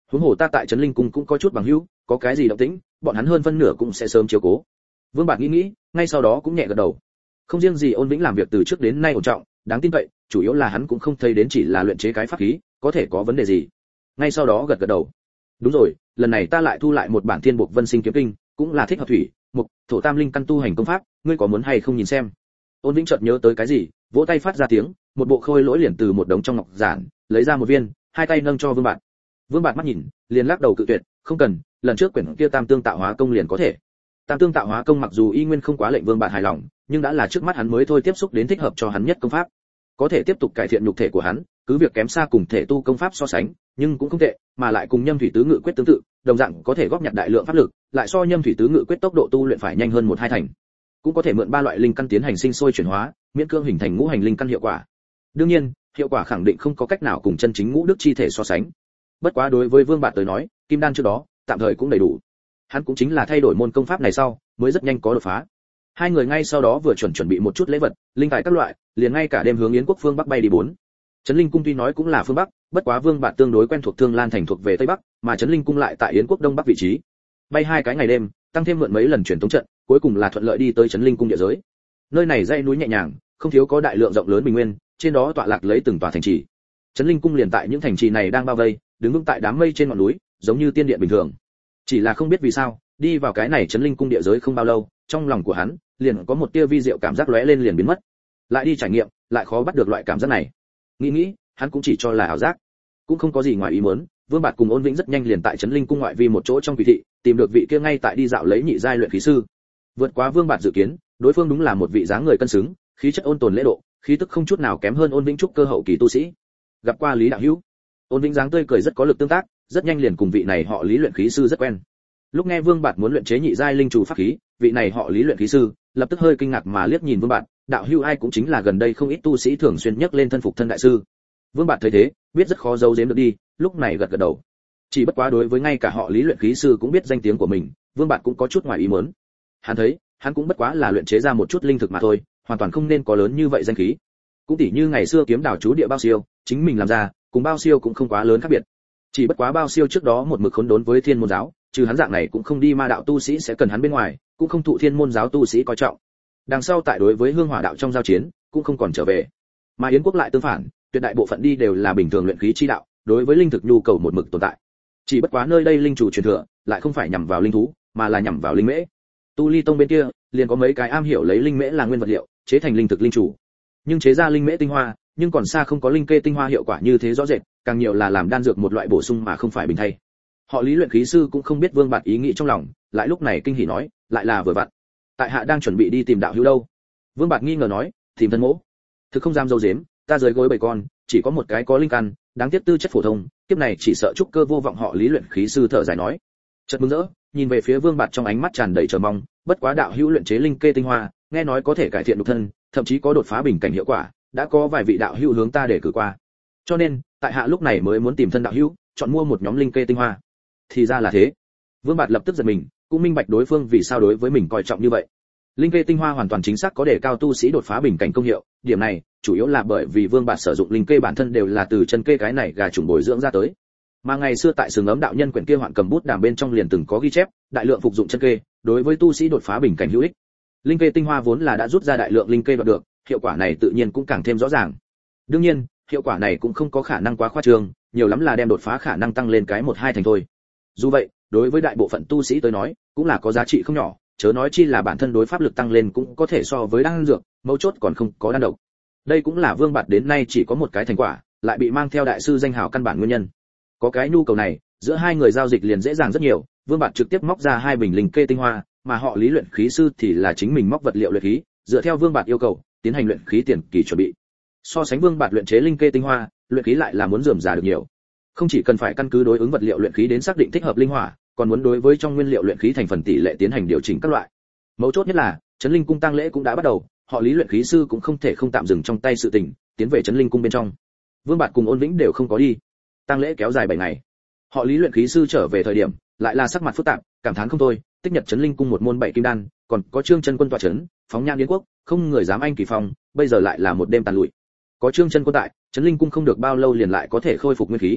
huống hồ ta tại trấn linh cung cũng có chút bằng hữu, có cái gì động tĩnh, bọn hắn hơn phân nửa cũng sẽ sớm chiếu cố. Vương Bạt nghĩ, ngay sau đó cũng nhẹ gật đầu. Không riêng gì Ôn Vĩnh làm việc từ trước đến nay ổn trọng, đáng tin cậy, chủ yếu là hắn cũng không thấy đến chỉ là luyện chế cái pháp khí, có thể có vấn đề gì. Ngay sau đó gật gật đầu. Đúng rồi, lần này ta lại thu lại một bản Thiên Buộc Vân Sinh kiếm kinh, cũng là thích hợp thủy, mục, thổ tam linh căn tu hành công pháp, ngươi có muốn hay không nhìn xem? Ôn Vĩnh chợt nhớ tới cái gì, vỗ tay phát ra tiếng, một bộ khôi lỗi liền từ một đống trong ngọc giản lấy ra một viên, hai tay nâng cho Vương Bạt. Vương Bạt mắt nhìn, liền lắc đầu cự tuyệt, không cần, lần trước quyển kia Tam Tương Tạo Hóa Công liền có thể. Tam Tương Tạo Hóa Công mặc dù y nguyên không quá lệnh Vương Bạt hài lòng, nhưng đã là trước mắt hắn mới thôi tiếp xúc đến thích hợp cho hắn nhất công pháp, có thể tiếp tục cải thiện nhục thể của hắn, cứ việc kém xa cùng thể tu công pháp so sánh, nhưng cũng không tệ, mà lại cùng Nhâm Thủy Tứ Ngự Quyết tương tự, đồng dạng có thể góp nhặt đại lượng pháp lực, lại so Nhâm Thủy Tứ Ngự Quyết tốc độ tu luyện phải nhanh hơn 1-2 thành. Cũng có thể mượn ba loại linh căn tiến hành sinh sôi chuyển hóa, miễn cưỡng hình thành ngũ hành linh căn hiệu quả. Đương nhiên, hiệu quả khẳng định không có cách nào cùng chân chính ngũ đức chi thể so sánh. Bất quá đối với Vương Bạt tới nói, kim đan trước đó, tạm thời cũng đầy đủ. Hắn cũng chính là thay đổi môn công pháp này sau, mới rất nhanh có đột phá. Hai người ngay sau đó vừa chuẩn bị một chút lễ vật, linh tài các loại, liền ngay cả đêm hướng Yến quốc phương bắc bay đi bốn. Trấn Linh cung tuy nói cũng là phương bắc, bất quá Vương Bạt tương đối quen thuộc Thương Lan thành thuộc về tây bắc, mà Trấn Linh cung lại tại Yến quốc đông bắc vị trí. Bay 2 cái ngày đêm, tăng thêm mượn mấy lần truyền tống trận, cuối cùng là thuận lợi đi tới Trấn Linh cung địa giới. Nơi này dãy núi nhẹ nhàng, không thiếu có đại lượng rộng lớn bình nguyên, trên đó tọa lạc lấy từng tòa thành trì. Trấn Linh cung liền tại những thành trì này đang bao vây, đứng vững tại đám mây trên ngọn núi, giống như tiên điện bình thường. Chỉ là không biết vì sao, đi vào cái này Trấn Linh cung địa giới không bao lâu, trong lòng của hắn liền có một tia vi diệu cảm giác lóe lên liền biến mất. Lại đi trải nghiệm, lại khó bắt được loại cảm giác này. Nghĩ, hắn cũng chỉ cho là ảo giác, cũng không có gì ngoài ý muốn. Vương Bạt cùng Ôn Vĩnh rất nhanh liền tại Trấn Linh cung ngoại vi một chỗ trong quỷ thị, tìm được vị kia ngay tại đi dạo lấy nhị giai luyện khí sư. Vượt quá Vương Bạt dự kiến, đối phương đúng là một vị dáng người cân xứng, khí chất ôn tồn lễ độ, khí tức không chút nào kém hơn Ôn Vĩnh trúc cơ hậu kỳ tu sĩ. Gặp qua Lý đạo hữu. Ôn Vĩnh dáng tươi cười rất có lực tương tác, rất nhanh liền cùng vị này họ Lý luyện khí sư rất quen. Lúc nghe Vương Bạt muốn luyện chế nhị giai linh chủ pháp khí, vị này họ Lý luyện khí sư lập tức hơi kinh ngạc mà liếc nhìn Vương Bạt, đạo hữu ai cũng chính là gần đây không ít tu sĩ thường xuyên nhắc lên thân phục thân đại sư. Vương Bạt thấy thế, biết rất khó giấu giếm được đi, lúc này gật gật đầu. Chỉ bất quá đối với ngay cả họ Lý luyện khí sư cũng biết danh tiếng của mình, Vương Bạt cũng có chút ngoài ý muốn. Hắn thấy, hắn cũng bất quá là luyện chế ra một chút linh thực mà thôi, hoàn toàn không nên có lớn như vậy danh khí. Cũng tỉ như ngày xưa kiếm đảo chú địa Bao Siêu, chính mình làm ra, cùng Bao Siêu cũng không quá lớn khác biệt. Chỉ bất quá Bao Siêu trước đó một mực khốn đốn với Thiên môn giáo, trừ hắn dạng này cũng không đi ma đạo tu sĩ sẽ cần hắn bên ngoài, cũng không thụ Thiên môn giáo tu sĩ coi trọng. Đằng sau tại đối với Hương Hỏa đạo trong giao chiến, cũng không còn trở về. Mà Yến quốc lại tương phản, tuyệt đại bộ phận đi đều là bình thường luyện khí chi đạo, đối với linh thực nhu cầu một mực tồn tại. Chỉ bất quá nơi đây linh chủ truyền thừa, lại không phải nhằm vào linh thú, mà là nhằm vào linh mễ. Tu Ly tông bên kia, liền có mấy cái am hiểu lấy linh mễ là nguyên vật liệu, chế thành linh thực linh chủ. Nhưng chế ra linh mễ tinh hoa, nhưng còn xa không có linh kê tinh hoa hiệu quả như thế rõ rệt, càng nhiều là làm đan dược một loại bổ sung mà không phải bình thay. Họ Lý luyện khí sư cũng không biết Vương Bạt ý nghĩ trong lòng, lại lúc này kinh hỉ nói, lại là vừa vặn. Tại hạ đang chuẩn bị đi tìm đạo hữu đâu. Vương Bạt nghi ngờ nói, tìm thân mỗ. Thực không dám dâu dếm, ta dưới gối 7 con, chỉ có một cái có linh căn, đáng tiếc tư chất phổ thông, kiếp này chỉ sợ trúc cơ vô vọng. Họ Lý luyện khí sư thở dài nói. Chợt mừng rỡ, nhìn về phía Vương Bạt trong ánh mắt tràn đầy chờ mong, bất quá đạo hữu luyện chế linh kê tinh hoa, nghe nói có thể cải thiện nhục thân, thậm chí có đột phá bình cảnh hiệu quả, đã có vài vị đạo hữu hướng ta để cử qua. Cho nên, tại hạ lúc này mới muốn tìm thân đạo hữu, chọn mua một nhóm linh kê tinh hoa. Thì ra là thế. Vương Bạt lập tức giật mình, cũng minh bạch đối phương vì sao đối với mình coi trọng như vậy. Linh kê tinh hoa hoàn toàn chính xác có để cao tu sĩ đột phá bình cảnh công hiệu, điểm này chủ yếu là bởi vì Vương Bạt sử dụng linh kê bản thân đều là từ chân kê cái này gà trùng bồi dưỡng ra tới. Mà ngày xưa tại Sừng Ấm đạo nhân quyển kia Hoạn Cầm Bút Đàm bên trong liền từng có ghi chép, đại lượng phục dụng chân kê, đối với tu sĩ đột phá bình cảnh hữu ích. Linh kê tinh hoa vốn là đã rút ra đại lượng linh kê đoạt được, hiệu quả này tự nhiên cũng càng thêm rõ ràng. Đương nhiên, hiệu quả này cũng không có khả năng quá khoa trương, nhiều lắm là đem đột phá khả năng tăng lên cái 1-2 thành thôi. Dù vậy, đối với đại bộ phận tu sĩ tới nói, cũng là có giá trị không nhỏ, chớ nói chi là bản thân đối pháp lực tăng lên cũng có thể so với đan dược, mấu chốt còn không có đan độc. Đây cũng là Vương Bạt đến nay chỉ có một cái thành quả, lại bị mang theo đại sư danh hào căn bản nguyên nhân. Có cái nhu cầu này, giữa hai người giao dịch liền dễ dàng rất nhiều, Vương Bạt trực tiếp móc ra 2 bình linh kê tinh hoa, mà họ Lý luyện khí sư thì là chính mình móc vật liệu luyện khí, dựa theo Vương Bạt yêu cầu, tiến hành luyện khí tiền kỳ chuẩn bị. So sánh Vương Bạt luyện chế linh kê tinh hoa, luyện khí lại là muốn rườm rà được nhiều. Không chỉ cần phải căn cứ đối ứng vật liệu luyện khí đến xác định thích hợp linh hỏa, còn muốn đối với trong nguyên liệu luyện khí thành phần tỷ lệ tiến hành điều chỉnh các loại. Mấu chốt nhất là, Trấn Linh cung tang lễ cũng đã bắt đầu, họ Lý luyện khí sư cũng không thể không tạm dừng trong tay sự tình, tiến về Trấn Linh cung bên trong. Vương Bạt cùng Ôn Vĩnh đều không có đi. Tang lễ kéo dài 7 ngày. Họ Lý luyện khí sư trở về thời điểm, lại là sắc mặt phức tạp, cảm thán không thôi, tích nhật Trấn Linh cung một môn 7 kim đan, còn có Trương Chân Quân tọa trấn, phóng nhãn Yến quốc, không người dám anh kỳ phong, bây giờ lại là một đêm tàn lụi. Có Trương Chân Quân tại, Trấn Linh cung không được bao lâu liền lại có thể khôi phục nguyên khí.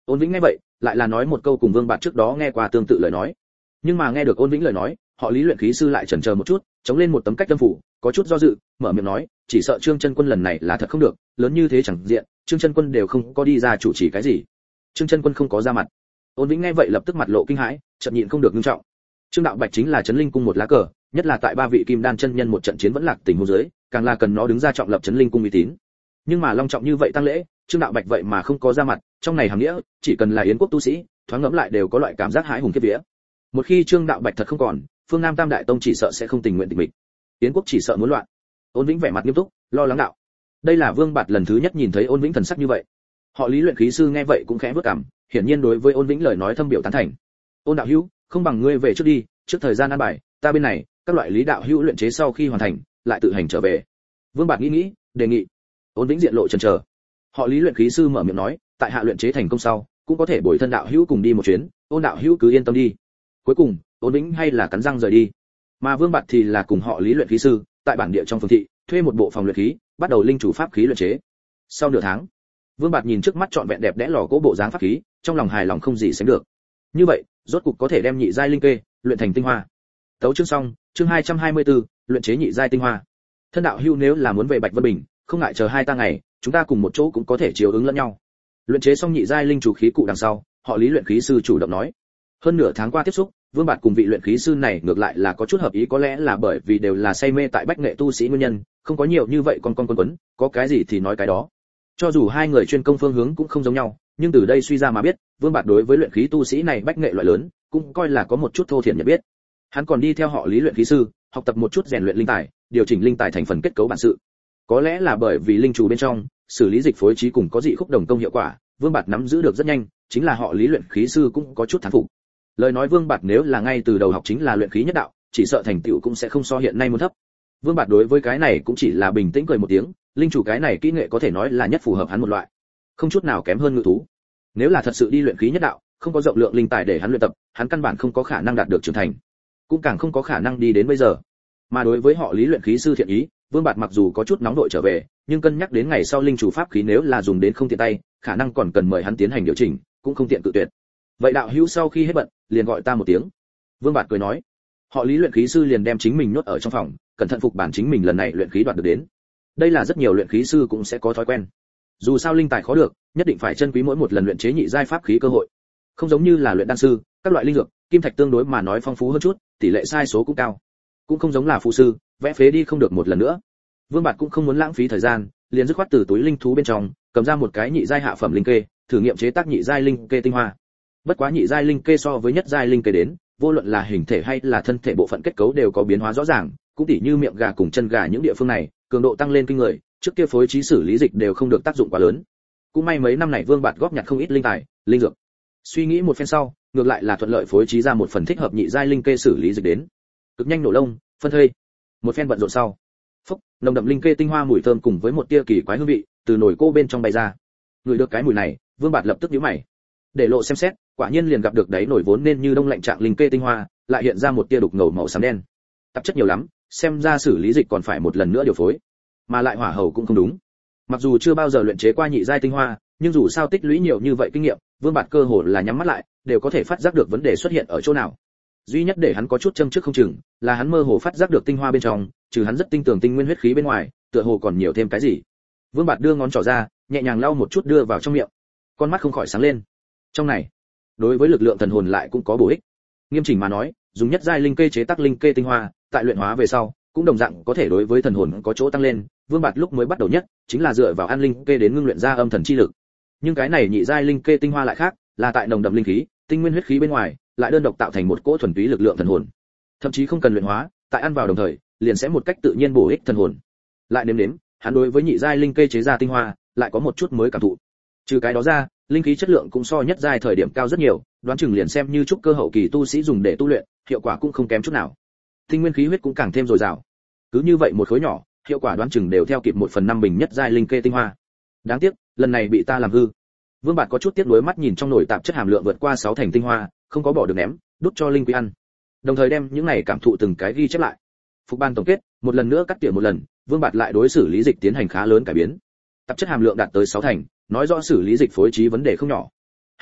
Ôn Vĩnh nghe vậy, lại là nói một câu cùng Vương Bạt trước đó nghe qua tương tự lời nói. Nhưng mà nghe được Ôn Vĩnh lời nói, họ Lý luyện khí sư lại chần chờ một chút, chống lên một tấm cách tâm phủ, có chút do dự, mở miệng nói, chỉ sợ Trương Chân Quân lần này là thật không được, lớn như thế chẳng diện, Trương Chân Quân đều không có đi ra chủ trì cái gì. Trương Chân Quân không có ra mặt. Ôn Vĩnh nghe vậy lập tức mặt lộ kinh hãi, chợt nhịn không được nghiêm trọng. Trương Đạo Bạch chính là Chấn Linh cung một lá cờ, nhất là tại ba vị kim đan chân nhân một trận chiến vẫn lạc tình huống dưới, càng là cần nó đứng ra trọng lập Chấn Linh cung uy tín. Nhưng mà long trọng như vậy tăng lễ, Trương Đạo Bạch vậy mà không có ra mặt, trong này hàm nghĩa, chỉ cần là yến quốc tu sĩ, thoáng ngẫm lại đều có loại cảm giác hãi hùng kiếp vía. Một khi Trương Đạo Bạch thật không còn, phương Nam Tam Đại Tông chỉ sợ sẽ không tình nguyện tịch mịch. Yến quốc chỉ sợ muốn loạn. Ôn Vĩnh vẻ mặt nghiêm túc, lo lắng đạo. Đây là Vương Bạt lần thứ nhất nhìn thấy Ôn Vĩnh thần sắc như vậy. Họ Lý luyện khí sư nghe vậy cũng khẽ bước cằm, hiển nhiên đối với Ôn Vĩnh lời nói thâm biểu tán thành. Ôn đạo hữu, không bằng ngươi về trước đi, trước thời gian an bài, ta bên này, các loại lý đạo hữu luyện chế sau khi hoàn thành, lại tự hành trở về. Vương Bạt nghĩ, đề nghị. Ôn Vĩnh diện lộ chần chờ. Họ Lý luyện khí sư mở miệng nói, tại hạ luyện chế thành công sau, cũng có thể bồi thân đạo hữu cùng đi một chuyến, Ôn đạo hữu cứ yên tâm đi. Cuối cùng, Ôn Vĩnh hay là cắn răng rời đi. Mà Vương Bạt thì là cùng họ Lý luyện khí sư, tại bản địa trong phường thị, thuê một bộ phòng luyện khí, bắt đầu linh chủ pháp khí luyện chế. Sau nửa tháng, Vương Bạt nhìn trước mắt trọn vẹn đẹp đẽ lò gỗ bộ dáng pháp khí, trong lòng hài lòng không gì sánh được. Như vậy, rốt cục có thể đem nhị giai linh kê luyện thành tinh hoa. Tấu chương xong, chương 224, luyện chế nhị giai tinh hoa. Thân đạo hữu nếu là muốn về Bạch Vân Bình, không ngại chờ 2 ta ngày, chúng ta cùng một chỗ cũng có thể chiếu ứng lẫn nhau. Luyện chế xong nhị giai linh chủ khí cụ đằng sau, họ Lý luyện khí sư chủ động nói. Hơn nửa tháng qua tiếp xúc, Vương Bạt cùng vị luyện khí sư này ngược lại là có chút hợp ý, có lẽ là bởi vì đều là say mê tại bách nghệ tu sĩ nguyên nhân, không có nhiều như vậy con quấn, có cái gì thì nói cái đó. Cho dù hai người chuyên công phương hướng cũng không giống nhau, nhưng từ đây suy ra mà biết, Vương Bạt đối với luyện khí tu sĩ này bách nghệ loại lớn, cũng coi là có một chút thô thiển nhận biết. Hắn còn đi theo họ Lý luyện khí sư, học tập một chút rèn luyện linh tài, điều chỉnh linh tài thành phần kết cấu bản sự. Có lẽ là bởi vì linh chủ bên trong, xử lý dịch phối trí cùng có dị khúc đồng công hiệu quả, Vương Bạt nắm giữ được rất nhanh, chính là họ Lý luyện khí sư cũng có chút thán phục. Lời nói Vương Bạt nếu là ngay từ đầu học chính là luyện khí nhất đạo, chỉ sợ thành tựu cũng sẽ không so hiện nay muốn thấp. Vương Bạt đối với cái này cũng chỉ là bình tĩnh cười một tiếng, linh chủ cái này kỹ nghệ có thể nói là nhất phù hợp hắn một loại, không chút nào kém hơn ngự thú. Nếu là thật sự đi luyện khí nhất đạo, không có rộng lượng linh tài để hắn luyện tập, hắn căn bản không có khả năng đạt được trưởng thành, cũng càng không có khả năng đi đến bây giờ. Mà đối với họ Lý luyện khí sư thiện ý, Vương Bạt mặc dù có chút nóng đội trở về, nhưng cân nhắc đến ngày sau linh chủ pháp khí nếu là dùng đến không tiện tay, khả năng còn cần mời hắn tiến hành điều chỉnh, cũng không tiện cự tuyệt. Vậy đạo hữu sau khi hết bận, liền gọi ta một tiếng. Vương Bạt cười nói. Họ Lý luyện khí sư liền đem chính mình nhốt ở trong phòng, cẩn thận phục bản chính mình lần này luyện khí đoạt được đến. Đây là rất nhiều luyện khí sư cũng sẽ có thói quen. Dù sao linh tài khó được, nhất định phải trân quý mỗi một lần luyện chế nhị giai pháp khí cơ hội. Không giống như là luyện đan sư, các loại linh dược, kim thạch tương đối mà nói phong phú hơn chút, tỷ lệ sai số cũng cao. Cũng không giống là phù sư, vẽ phế đi không được một lần nữa. Vương Bạt cũng không muốn lãng phí thời gian, liền dứt khoát từ túi linh thú bên trong cầm ra một cái nhị giai hạ phẩm linh kê, thử nghiệm chế tác nhị giai linh kê tinh hoa. Bất quá nhị giai linh kê so với nhất giai linh kê đến, vô luận là hình thể hay là thân thể bộ phận kết cấu đều có biến hóa rõ ràng, cũng tỉ như miệng gà cùng chân gà những địa phương này, cường độ tăng lên kinh người, trước kia phối trí xử lý dịch đều không được tác dụng quá lớn. Cũng may mấy năm này Vương Bạt góp nhặt không ít linh tài, linh dược. Suy nghĩ một phen sau, ngược lại là thuận lợi phối trí ra một phần thích hợp nhị giai linh kê xử lý dịch đến. Cực nhanh nổ lông, phân thây. Một phen bận rộn sau, phốc, nồng đậm linh kê tinh hoa mùi thơm cùng với một tia kỳ quái hương vị từ nồi cô bên trong bay ra. Ngửi được cái mùi này, Vương Bạt lập tức nhíu mày. Để lộ xem xét, quả nhiên liền gặp được đáy nồi vốn nên như đông lạnh trạng linh kê tinh hoa, lại hiện ra một tia đục ngầu màu xám đen. Tạp chất nhiều lắm, xem ra xử lý dịch còn phải một lần nữa điều phối, mà lại hỏa hầu cũng không đúng. Mặc dù chưa bao giờ luyện chế qua nhị giai tinh hoa, nhưng dù sao tích lũy nhiều như vậy kinh nghiệm, Vương Bạt cơ hồ là nhắm mắt lại, đều có thể phát giác được vấn đề xuất hiện ở chỗ nào. Duy nhất để hắn có chút châm trước không chừng, là hắn mơ hồ phát giác được tinh hoa bên trong, trừ hắn rất tinh tường tinh nguyên huyết khí bên ngoài, tựa hồ còn nhiều thêm cái gì. Vương Bạt đưa ngón trỏ ra, nhẹ nhàng lau một chút đưa vào trong miệng, con mắt không khỏi sáng lên. Trong này, đối với lực lượng thần hồn lại cũng có bổ ích. Nghiêm chỉnh mà nói, dùng nhất giai linh kê chế tác linh kê tinh hoa, tại luyện hóa về sau, cũng đồng dạng có thể đối với thần hồn có chỗ tăng lên. Vương Bạt lúc mới bắt đầu nhất, chính là dựa vào ăn linh kê đến ngưng luyện ra âm thần chi lực. Nhưng cái này nhị giai linh kê tinh hoa lại khác, là tại nồng đậm linh khí, tinh nguyên huyết khí bên ngoài, lại đơn độc tạo thành một cỗ thuần túy lực lượng thần hồn. Thậm chí không cần luyện hóa, tại ăn vào đồng thời, liền sẽ một cách tự nhiên bổ ích thần hồn. Lại nếm, hắn đối với nhị giai linh kê chế ra tinh hoa, lại có một chút mới cảm thụ. Trừ cái đó ra, linh khí chất lượng cũng so nhất giai thời điểm cao rất nhiều, đoán chừng liền xem như trúc cơ hậu kỳ tu sĩ dùng để tu luyện, hiệu quả cũng không kém chút nào. Tinh nguyên khí huyết cũng càng thêm dồi dào. Cứ như vậy một khối nhỏ, hiệu quả đoán chừng đều theo kịp 1/5 bình nhất giai linh kê tinh hoa. Đáng tiếc, lần này bị ta làm hư. Vương Bạt có chút tiếc nuối mắt nhìn trong nồi tạp chất hàm lượng vượt qua 6 thành tinh hoa, không có bỏ được ném, đút cho linh quý ăn. Đồng thời đem những này cảm thụ từng cái ghi chép lại. Phục ban tổng kết, một lần nữa cắt tỉa một lần, Vương Bạt lại đối xử lý dịch tiến hành khá lớn cải biến. Tạp chất hàm lượng đạt tới 6 thành, nói rõ xử lý dịch phối trí vấn đề không nhỏ.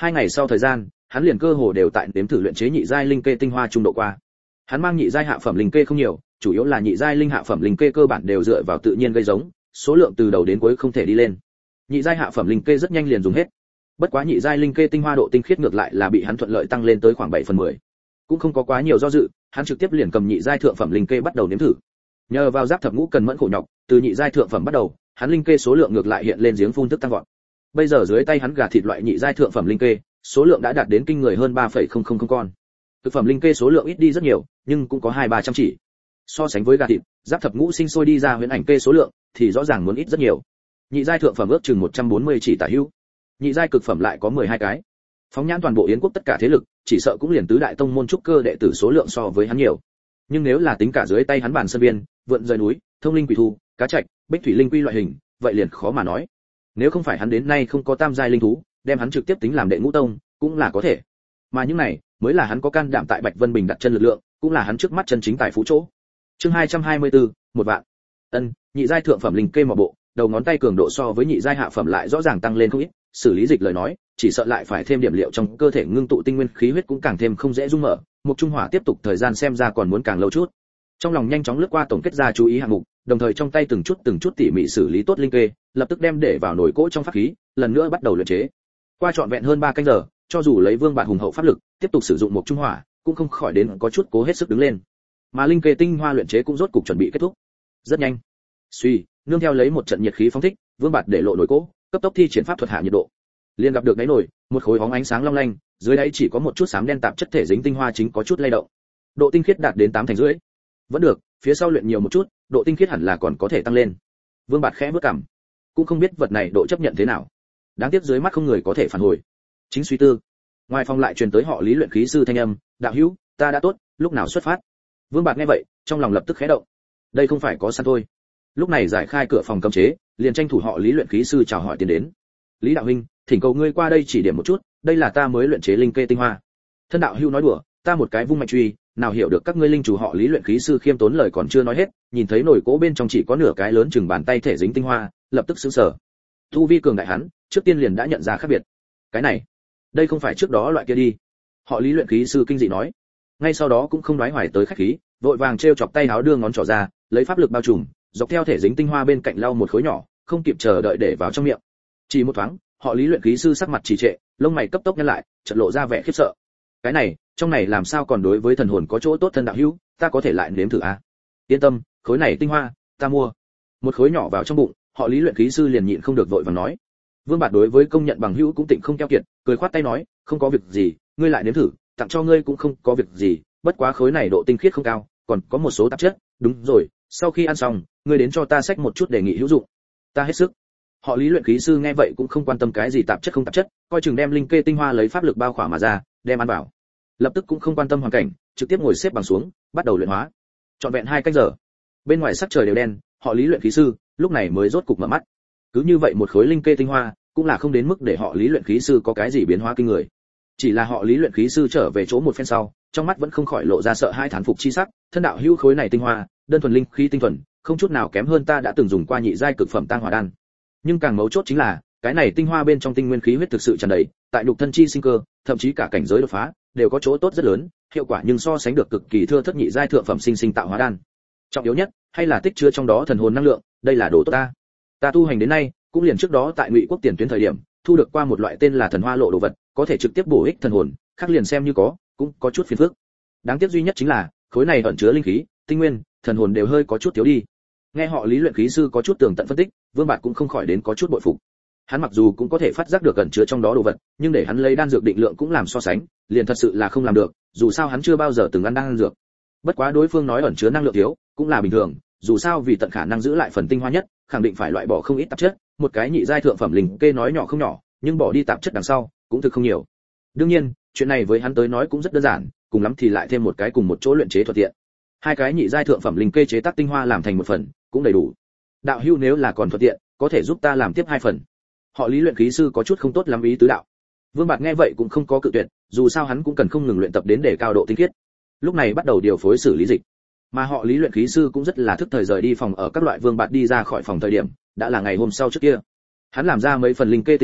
2 ngày sau thời gian, hắn liền cơ hồ đều tại nếm thử luyện chế nhị giai linh kê tinh hoa trung độ qua. Hắn mang nhị giai hạ phẩm linh kê không nhiều, chủ yếu là nhị giai linh hạ phẩm linh kê cơ bản đều dựa vào tự nhiên gây giống, số lượng từ đầu đến cuối không thể đi lên. Nhị giai hạ phẩm linh kê rất nhanh liền dùng hết. Bất quá nhị giai linh kê tinh hoa độ tinh khiết ngược lại là bị hắn thuận lợi tăng lên tới khoảng 7/10. Cũng không có quá nhiều do dự, hắn trực tiếp liền cầm nhị giai thượng phẩm linh kê bắt đầu nếm thử. Nhờ vào giáp thập ngũ cần mẫn khổ nhọc, từ nhị giai thượng phẩm bắt đầu, hắn linh kê số lượng ngược lại hiện lên giếng phun tức tăng vọt. Bây giờ dưới tay hắn gà thịt loại nhị giai thượng phẩm linh kê, số lượng đã đạt đến kinh người hơn 3,000 con. Thực phẩm linh kê số lượng ít đi rất nhiều, nhưng cũng có 200-300 chỉ. So sánh với gà thịt, giáp thập ngũ sinh sôi đi ra huyễn ảnh kê số lượng thì rõ ràng muốn ít rất nhiều. Nhị giai thượng phẩm ước chừng 140 chỉ tả hữu. Nhị giai cực phẩm lại có 12 cái. Phóng nhãn toàn bộ Yến quốc tất cả thế lực, chỉ sợ cũng liền tứ đại tông môn trúc cơ đệ tử số lượng so với hắn nhiều. Nhưng nếu là tính cả dưới tay hắn bản sơn viên, vượn rời núi, thông linh quỷ thu, cá trạch, bích thủy linh quy loại hình, vậy liền khó mà nói. Nếu không phải hắn đến nay không có tam giai linh thú, đem hắn trực tiếp tính làm đệ ngũ tông, cũng là có thể. Mà những này, mới là hắn có can đảm tại Bạch Vân Bình đặt chân lực lượng, cũng là hắn trước mắt chân chính tài phú chỗ. Chương 224, 1 vạn. Nhị giai thượng phẩm linh kê mỏ bộ, đầu ngón tay cường độ so với nhị giai hạ phẩm lại rõ ràng tăng lên không ít, xử lý dịch lời nói, chỉ sợ lại phải thêm điểm liệu trong cơ thể ngưng tụ tinh nguyên khí huyết cũng càng thêm không dễ dung mở, Mục Trung Hỏa tiếp tục thời gian xem ra còn muốn càng lâu chút. Trong lòng nhanh chóng lướt qua tổng kết ra chú ý hạng mục, đồng thời trong tay từng chút tỉ mỉ xử lý tốt linh kê, lập tức đem để vào nồi cỗ trong pháp khí, lần nữa bắt đầu luyện chế. Qua trọn vẹn hơn 3 canh giờ, cho dù lấy Vương Bạt hùng hậu pháp lực, tiếp tục sử dụng Mục Trung Hỏa, cũng không khỏi đến có chút cố hết sức đứng lên. Mà linh kê tinh hoa luyện chế cũng rốt cục chuẩn bị kết thúc. Rất nhanh. Suy, nương theo lấy một trận nhiệt khí phóng thích, Vương Bạt để lộ nồi cỗ, cấp tốc thi triển pháp thuật hạ nhiệt độ. Liền gặp được đáy nồi, một khối bóng ánh sáng long lanh, dưới đáy chỉ có một chút xám đen tạp chất thể dính tinh hoa chính có chút lay động. Độ tinh khiết đạt đến 8/10. Vẫn được, phía sau luyện nhiều một chút, độ tinh khiết hẳn là còn có thể tăng lên. Vương Bạt khẽ bước cằm, cũng không biết vật này độ chấp nhận thế nào. Đáng tiếc dưới mắt không người có thể phản hồi. Chính suy tư, ngoài phòng lại truyền tới họ Lý luyện khí sư thanh âm, "Đạo hữu, ta đã tốt, lúc nào xuất phát?" Vương Bạt nghe vậy, trong lòng lập tức khẽ động. Đây không phải có sẵn thôi. Lúc này giải khai cửa phòng cấm chế, liền tranh thủ họ Lý luyện khí sư chào hỏi tiến đến. "Lý đạo huynh, thỉnh cầu ngươi qua đây chỉ điểm một chút, đây là ta mới luyện chế linh kê tinh hoa." Thân đạo hữu nói đùa, ta một cái vung mạnh truy, nào hiểu được các ngươi linh chủ họ Lý luyện khí sư khiêm tốn lời còn chưa nói hết, nhìn thấy nồi cỗ bên trong chỉ có nửa cái lớn chừng bàn tay thể dính tinh hoa, lập tức sửng sở. Tu vi cường đại hắn, trước tiên liền đã nhận ra khác biệt. Cái này, đây không phải trước đó loại kia đi. Họ Lý luyện khí sư kinh dị nói. Ngay sau đó cũng không đoái hoài tới khách khí, vội vàng treo chọc tay áo đưa ngón trỏ ra, lấy pháp lực bao trùm, dọc theo thể dính tinh hoa bên cạnh lau một khối nhỏ, không kịp chờ đợi để vào trong miệng. Chỉ một thoáng, họ Lý luyện khí sư sắc mặt trì trệ, lông mày cấp tốc nhăn lại, chợt lộ ra vẻ khiếp sợ. Cái này, trong này làm sao còn đối với thần hồn có chỗ tốt thân đạo hữu, ta có thể lại nếm thử à? Yên tâm, khối này tinh hoa, ta mua. Một khối nhỏ vào trong bụng, họ Lý luyện khí sư liền nhịn không được vội vàng nói. Vương Bạt đối với công nhận bằng hữu cũng tịnh không keo kiệt, cười khoát tay nói, không có việc gì, ngươi lại nếm thử, tặng cho ngươi cũng không có việc gì, bất quá khối này độ tinh khiết không cao, còn có một số tạp chất, đúng rồi, sau khi ăn xong, ngươi đến cho ta xách một chút đề nghị hữu dụng. Ta hết sức. Họ Lý luyện khí sư nghe vậy cũng không quan tâm cái gì tạp chất không tạp chất, coi chừng đem linh kê tinh hoa lấy pháp lực bao khỏa mà ra, đem ăn vào. Lập tức cũng không quan tâm hoàn cảnh, trực tiếp ngồi xếp bằng xuống, bắt đầu luyện hóa. Trọn vẹn 2 canh giờ. Bên ngoài sắc trời đều đen, họ Lý luyện khí sư lúc này mới rốt cục mở mắt. Cứ như vậy một khối linh kê tinh hoa, cũng là không đến mức để họ Lý luyện khí sư có cái gì biến hóa kinh người. Chỉ là họ Lý luyện khí sư trở về chỗ một phen sau, trong mắt vẫn không khỏi lộ ra sợ hai thán phục chi sắc, thân đạo hữu khối này tinh hoa, đơn thuần linh khí tinh thuần, không chút nào kém hơn ta đã từng dùng qua nhị giai cực phẩm tang hỏa đan. Nhưng càng mấu chốt chính là, cái này tinh hoa bên trong tinh nguyên khí huyết thực sự tràn đầy, tại nhục thân chi sinh cơ, thậm chí cả cảnh giới đột phá, đều có chỗ tốt rất lớn, hiệu quả nhưng so sánh được cực kỳ thưa thất nhị giai thượng phẩm sinh tạo hóa đan. Trọng yếu nhất, hay là tích chứa trong đó thần hồn năng lượng, đây là đồ tốt ta. Ta tu hành đến nay, cũng liền trước đó tại Ngụy Quốc tiền tuyến thời điểm, thu được qua một loại tên là thần hoa lộ đồ vật, có thể trực tiếp bổ ích thần hồn, khác liền xem như có, cũng có chút phiền phức. Đáng tiếc duy nhất chính là, khối này ẩn chứa linh khí, tinh nguyên, thần hồn đều hơi có chút thiếu đi. Nghe họ Lý luyện khí sư có chút tường tận phân tích, Vương Bạt cũng không khỏi đến có chút bội phục. Hắn mặc dù cũng có thể phát giác được ẩn chứa trong đó đồ vật, nhưng để hắn lấy đan dược định lượng cũng làm so sánh, liền thật sự là không làm được, dù sao hắn chưa bao giờ từng ăn đan dược. Bất quá đối phương nói ẩn chứa năng lượng thiếu, cũng là bình thường, dù sao vì tận khả năng giữ lại phần tinh hoa nhất, khẳng định phải loại bỏ không ít tạp chất, một cái nhị giai thượng phẩm linh kê nói nhỏ không nhỏ, nhưng bỏ đi tạp chất đằng sau, cũng thực không nhiều. Đương nhiên, chuyện này với hắn tới nói cũng rất đơn giản, cùng lắm thì lại thêm một cái cùng một chỗ luyện chế thuận tiện. 2 cái nhị giai thượng phẩm linh kê chế tác tinh hoa làm thành một phần, cũng đầy đủ. Đạo hữu nếu là còn thuận tiện, có thể giúp ta làm tiếp 2 phần. Họ Lý luyện khí sư có chút không tốt lắm ý tứ đạo. Vương Bạt nghe vậy cũng không có cự tuyệt, dù sao hắn cũng cần không ngừng luyện tập đến để cao độ tinh khiết. Lúc này bắt đầu điều phối xử lý dịch. Mà họ Lý luyện khí sư cũng rất là thức thời rời đi phòng ở các loại Vương Bạt đi ra khỏi phòng thời điểm, đã là ngày hôm sau trước kia. Hắn làm ra mấy phần linh kê tinh hoa,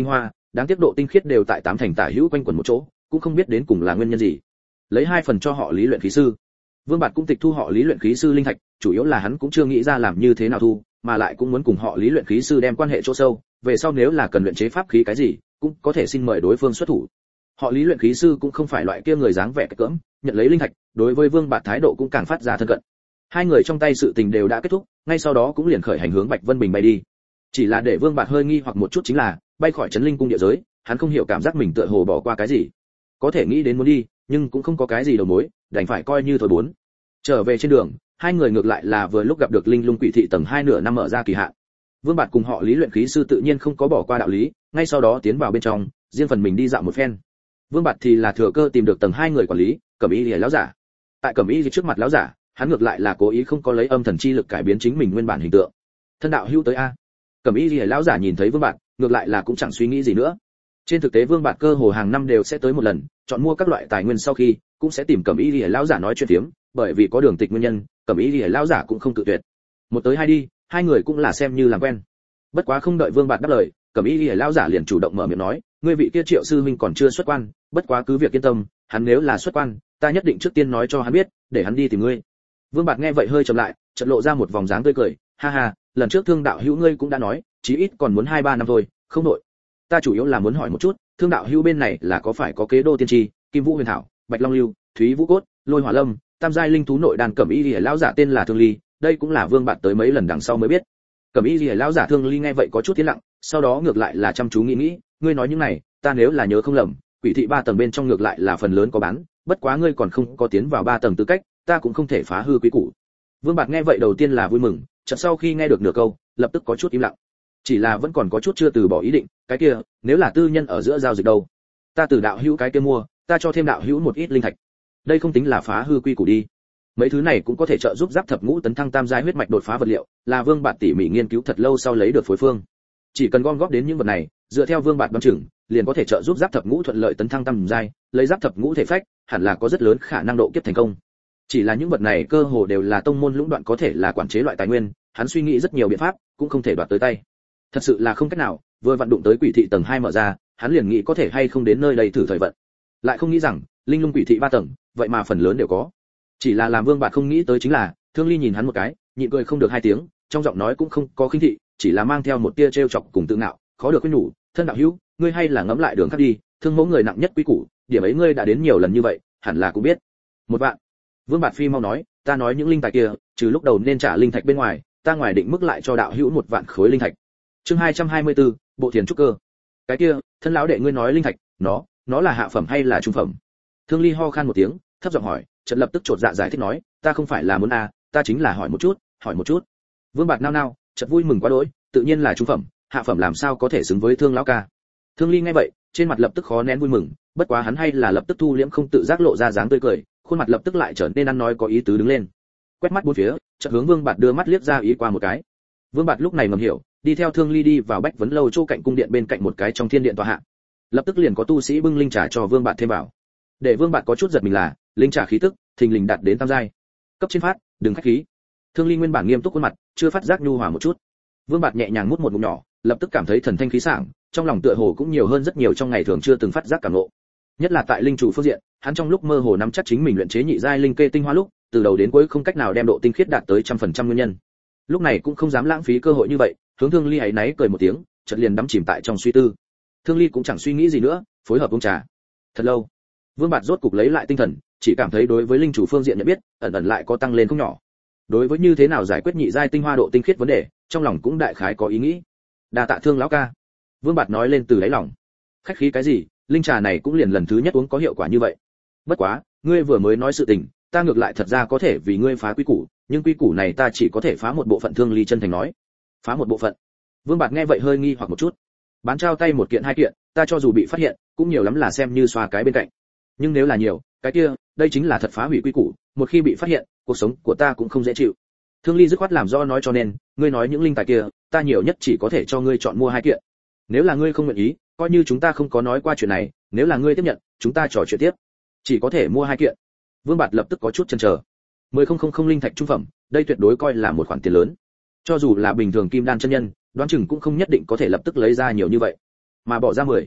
đáng tiếc độ tinh khiết đều tại 8 thành tả hữu quanh quẩn một chỗ, cũng không biết đến cùng là nguyên nhân gì. Lấy 2 phần cho họ Lý luyện khí sư. Vương Bạt cũng tịch thu họ Lý luyện khí sư linh thạch, chủ yếu là hắn cũng chưa nghĩ ra làm như thế nào thu, mà lại cũng muốn cùng họ Lý luyện khí sư đem quan hệ chỗ sâu, về sau nếu là cần luyện chế pháp khí cái gì, cũng có thể xin mời đối phương xuất thủ. Họ Lý luyện khí sư cũng không phải loại kia người dáng vẻ cỡm, nhận lấy linh thạch, đối với Vương Bạt thái độ cũng càng phát ra thân cận. Hai người trong tay sự tình đều đã kết thúc, ngay sau đó cũng liền khởi hành hướng Bạch Vân Bình bay đi. Chỉ là để Vương Bạt hơi nghi hoặc một chút chính là, bay khỏi trấn linh cung địa giới, hắn không hiểu cảm giác mình tựa hồ bỏ qua cái gì. Có thể nghĩ đến muốn đi, nhưng cũng không có cái gì đầu mối, đành phải coi như thôi bốn. Trở về trên đường, hai người ngược lại là vừa lúc gặp được Linh Lung Quỷ thị tầng 2 nửa năm mở ra kỳ hạn. Vương Bạt cùng họ Lý luyện khí sư tự nhiên không có bỏ qua đạo lý, ngay sau đó tiến vào bên trong, riêng phần mình đi dạo một phen. Vương Bạt thì là thừa cơ tìm được tầng 2 người quản lý, Cẩm Y Liễu lão giả. Tại Cẩm Y trước mặt lão giả, hắn ngược lại là cố ý không có lấy âm thần chi lực cải biến chính mình nguyên bản hình tượng. Thân đạo hữu tới a. Cẩm Y lão giả nhìn thấy Vương Bạt, ngược lại là cũng chẳng suy nghĩ gì nữa. Trên thực tế Vương Bạt cơ hồ hàng năm đều sẽ tới một lần, chọn mua các loại tài nguyên sau khi, cũng sẽ tìm Cẩm Y lão giả nói chuyện phiếm, bởi vì có đường tịch nguyên nhân, Cẩm Y lão giả cũng không tự tuyệt. Một tới hai đi, hai người cũng là xem như làm quen. Bất quá không đợi Vương Bạt đáp lời, Cẩm Y lão giả liền chủ động mở miệng nói, ngươi vị kia Triệu sư huynh còn chưa xuất quan, bất quá cứ việc yên tâm, hắn nếu là xuất quan, ta nhất định trước tiên nói cho hắn biết, để hắn đi tìm ngươi. Vương Bạt nghe vậy hơi trầm lại, chợt lộ ra một vòng dáng tươi cười, ha ha, lần trước Thương đạo hữu ngươi cũng đã nói, chí ít còn muốn 2-3 năm thôi, không nội. Ta chủ yếu là muốn hỏi một chút, Thương đạo hữu bên này là có phải có kế đô tiên tri, Kim Vũ Huyền Thảo, Bạch Long Lưu, Thúy Vũ Cốt, Lôi Hỏa Lâm, tam giai linh thú nội đàn Cẩm Y lão giả tên là Thương Ly, đây cũng là Vương Bạt tới mấy lần đằng sau mới biết. Cẩm Y lão giả Thương Ly nghe vậy có chút tiến lặng, sau đó ngược lại là chăm chú nghĩ, ngươi nói những này, ta nếu là nhớ không lầm, Quỷ thị 3 tầng bên trong ngược lại là phần lớn có bán, bất quá ngươi còn không có tiến vào 3 tầng tư cách, ta cũng không thể phá hư quý củ. Vương Bạt nghe vậy đầu tiên là vui mừng, chợt sau khi nghe được nửa câu, lập tức có chút im lặng. Chỉ là vẫn còn có chút chưa từ bỏ ý định, cái kia, nếu là tư nhân ở giữa giao dịch đâu? Ta từ đạo hữu cái kia mua, ta cho thêm đạo hữu một ít linh thạch. Đây không tính là phá hư quy củ đi. Mấy thứ này cũng có thể trợ giúp Giáp Thập Ngũ tấn thăng tam giai huyết mạch đột phá vật liệu, là Vương Bạt tỉ mỉ nghiên cứu thật lâu sau lấy được phối phương. Chỉ cần gom góp đến những vật này, dựa theo Vương Bạt đoán chừng, liền có thể trợ giúp Giáp Thập Ngũ thuận lợi tấn thăng tam giai, lấy Giáp Thập Ngũ thể phách, hẳn là có rất lớn khả năng độ kiếp thành công. Chỉ là những vật này cơ hồ đều là tông môn lũng đoạn có thể là quản chế loại tài nguyên, hắn suy nghĩ rất nhiều biện pháp, cũng không thể đoạt tới tay. Thật sự là không cách nào, vừa vận đụng tới Quỷ thị tầng 2 mở ra, hắn liền nghĩ có thể hay không đến nơi đây thử thời vận. Lại không nghĩ rằng, Linh Lung Quỷ thị 3 tầng, vậy mà phần lớn đều có. Chỉ là làm Vương Bạt không nghĩ tới chính là, Thương Ly nhìn hắn một cái, nhịn cười không được 2 tiếng, trong giọng nói cũng không có khinh thị, chỉ là mang theo một tia trêu chọc cùng tự ngạo, khó được khuyên nhủ, thân đạo hữu, ngươi hay là ngẫm lại đường khác đi, thương mẫu người nặng nhất quý củ, điểm ấy ngươi đã đến nhiều lần như vậy, hẳn là cũng biết. 1 vạn. Vương Bạt Phi mau nói, ta nói những linh thạch kia, trừ lúc đầu nên trả linh thạch bên ngoài, ta ngoài định mức lại cho đạo hữu 1 vạn khối linh thạch. Chương 224, bộ thiền trúc cơ. Cái kia, thân lão đệ ngươi nói linh thạch, nó là hạ phẩm hay là trung phẩm? Thương Ly ho khan một tiếng, thấp giọng hỏi, chợt lập tức chột dạ giải thích nói, ta không phải là muốn ta chính là hỏi một chút. Vương Bạt nao nao, chợt vui mừng quá đỗi, tự nhiên là trung phẩm, hạ phẩm làm sao có thể xứng với Thương lão ca. Thương Ly nghe vậy, trên mặt lập tức khó nén vui mừng, bất quá hắn hay là lập tức thu liễm không tự giác lộ ra dáng tươi cười, khuôn mặt lập tức lại trở nên ăn nói có ý tứ đứng lên. Quét mắt bốn phía, chợt hướng Vương Bạt đưa mắt liếc ra ý qua một cái. Vương Bạt lúc này ngầm hiểu, đi theo Thương Ly đi vào Bách Vấn lâu chỗ cạnh cung điện bên cạnh một cái trong thiên điện tòa hạ. Lập tức liền có tu sĩ bưng linh trà cho Vương Bạt thêm vào. Để Vương Bạt có chút giật mình là, linh trà khí tức, thình lình đạt đến tam giai. Cấp trên phát, đừng khách khí. Thương Ly nguyên bản nghiêm túc khuôn mặt, chưa phát giác nhu hòa một chút. Vương Bạt nhẹ nhàng mút một ngụm nhỏ, lập tức cảm thấy thần thanh khí sảng, trong lòng tựa hồ cũng nhiều hơn rất nhiều trong ngày thường chưa từng phát giác cảm ngộ. Nhất là tại linh chủ phương diện, hắn trong lúc mơ hồ nắm chắc chính mình luyện chế nhị giai linh kê tinh hoa lúc, từ đầu đến cuối không cách nào đem độ tinh khiết đạt tới 100% nguyên nhân. Lúc này cũng không dám lãng phí cơ hội như vậy, hướng Thương Ly ấy náy cười một tiếng, chợt liền đắm chìm tại trong suy tư. Thương Ly cũng chẳng suy nghĩ gì nữa, phối hợp uống trà. Thật lâu, Vương Bạt rốt cục lấy lại tinh thần, chỉ cảm thấy đối với linh chủ phương diện nhận biết, ẩn ẩn lại có tăng lên không nhỏ. Đối với như thế nào giải quyết nhị giai tinh hoa độ tinh khiết vấn đề, trong lòng cũng đại khái có ý nghĩ. Đa tạ Thương lão ca. Vương Bạt nói lên từ đáy lòng. Khách khí cái gì, linh trà này cũng liền lần thứ nhất uống có hiệu quả như vậy. Bất quá, ngươi vừa mới nói sự tình, ta ngược lại thật ra có thể vì ngươi phá quy củ, nhưng quy củ này ta chỉ có thể phá một bộ phận. Thương Ly chân thành nói. Phá một bộ phận? Vương Bạt nghe vậy hơi nghi hoặc một chút. Bán trao tay một kiện hai kiện, ta cho dù bị phát hiện, cũng nhiều lắm là xem như xoa cái bên cạnh. Nhưng nếu là nhiều, cái kia, đây chính là thật phá hủy quy củ, một khi bị phát hiện, cuộc sống của ta cũng không dễ chịu. Thương Ly dứt khoát làm rõ nói cho nên, ngươi nói những linh tài kia, ta nhiều nhất chỉ có thể cho ngươi chọn mua 2 kiện. Nếu là ngươi không nguyện ý, coi như chúng ta không có nói qua chuyện này, nếu là ngươi tiếp nhận, chúng ta trò chuyện tiếp. Chỉ có thể mua 2 kiện. Vương Bạt lập tức có chút chần chờ. 10.000 linh thạch trung phẩm, đây tuyệt đối coi là một khoản tiền lớn. Cho dù là bình thường kim đan chân nhân, đoán chừng cũng không nhất định có thể lập tức lấy ra nhiều như vậy. Mà bỏ ra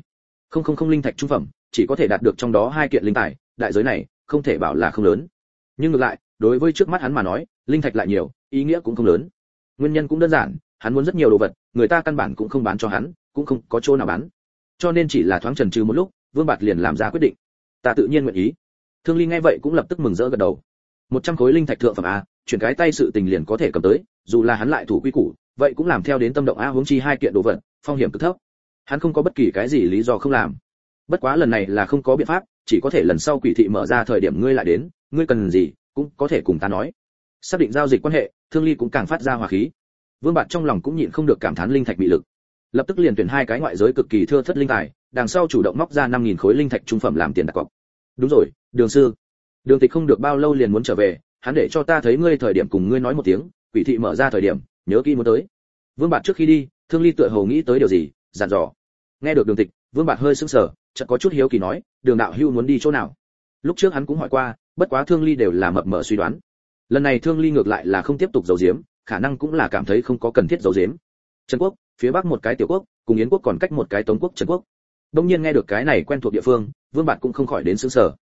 không linh thạch trung phẩm, chỉ có thể đạt được trong đó 2 kiện linh tài, đại giới này không thể bảo là không lớn. Nhưng ngược lại, đối với trước mắt hắn mà nói, linh thạch lại nhiều, ý nghĩa cũng không lớn. Nguyên nhân cũng đơn giản, hắn muốn rất nhiều đồ vật, người ta căn bản cũng không bán cho hắn, cũng không có chỗ nào bán. Cho nên chỉ là thoáng chần chừ một lúc, Vương Bạt liền làm ra quyết định. Ta tự nhiên nguyện ý. Thương Ly nghe vậy cũng lập tức mừng rỡ gật đầu. 100 khối linh thạch thượng phẩm a, chuyển cái tay sự tình liền có thể cầm tới, dù là hắn lại thủ quy củ, vậy cũng làm theo đến tâm động a, huống chi 2 kiện đồ vật, phong hiểm cực thấp. Hắn không có bất kỳ cái gì lý do không làm. Bất quá lần này là không có biện pháp, chỉ có thể lần sau quỷ thị mở ra thời điểm ngươi lại đến, ngươi cần gì cũng có thể cùng ta nói. Xác định giao dịch quan hệ, Thương Ly cũng càng phát ra hòa khí. Vương Bạt trong lòng cũng nhịn không được cảm thán linh thạch bị lực. Lập tức liền tuyển 2 cái ngoại giới cực kỳ thưa thớt linh tài, đằng sau chủ động móc ra 5000 khối linh thạch trung phẩm làm tiền đặt cọc. Đúng rồi, Đường sư. Đường Tịch không được bao lâu liền muốn trở về, hắn để cho ta thấy ngươi thời điểm cùng ngươi nói một tiếng, quỷ thị mở ra thời điểm, nhớ kỹ muốn tới. Vương Bạt trước khi đi, Thương Ly tựa hồ nghĩ tới điều gì, dặn dò. Nghe được Đường Tịch, Vương Bạt hơi sững sờ, chợt có chút hiếu kỳ nói, Đường đạo hữu muốn đi chỗ nào? Lúc trước hắn cũng hỏi qua, bất quá Thương Ly đều là mập mờ suy đoán. Lần này Thương Ly ngược lại là không tiếp tục giấu giếm, khả năng cũng là cảm thấy không có cần thiết giấu giếm. Trần quốc, phía bắc một cái tiểu quốc, cùng Yến quốc còn cách một cái Tống quốc Trần quốc. Đông nhiên nghe được cái này quen thuộc địa phương, Vương Bạt cũng không khỏi đến sững sờ.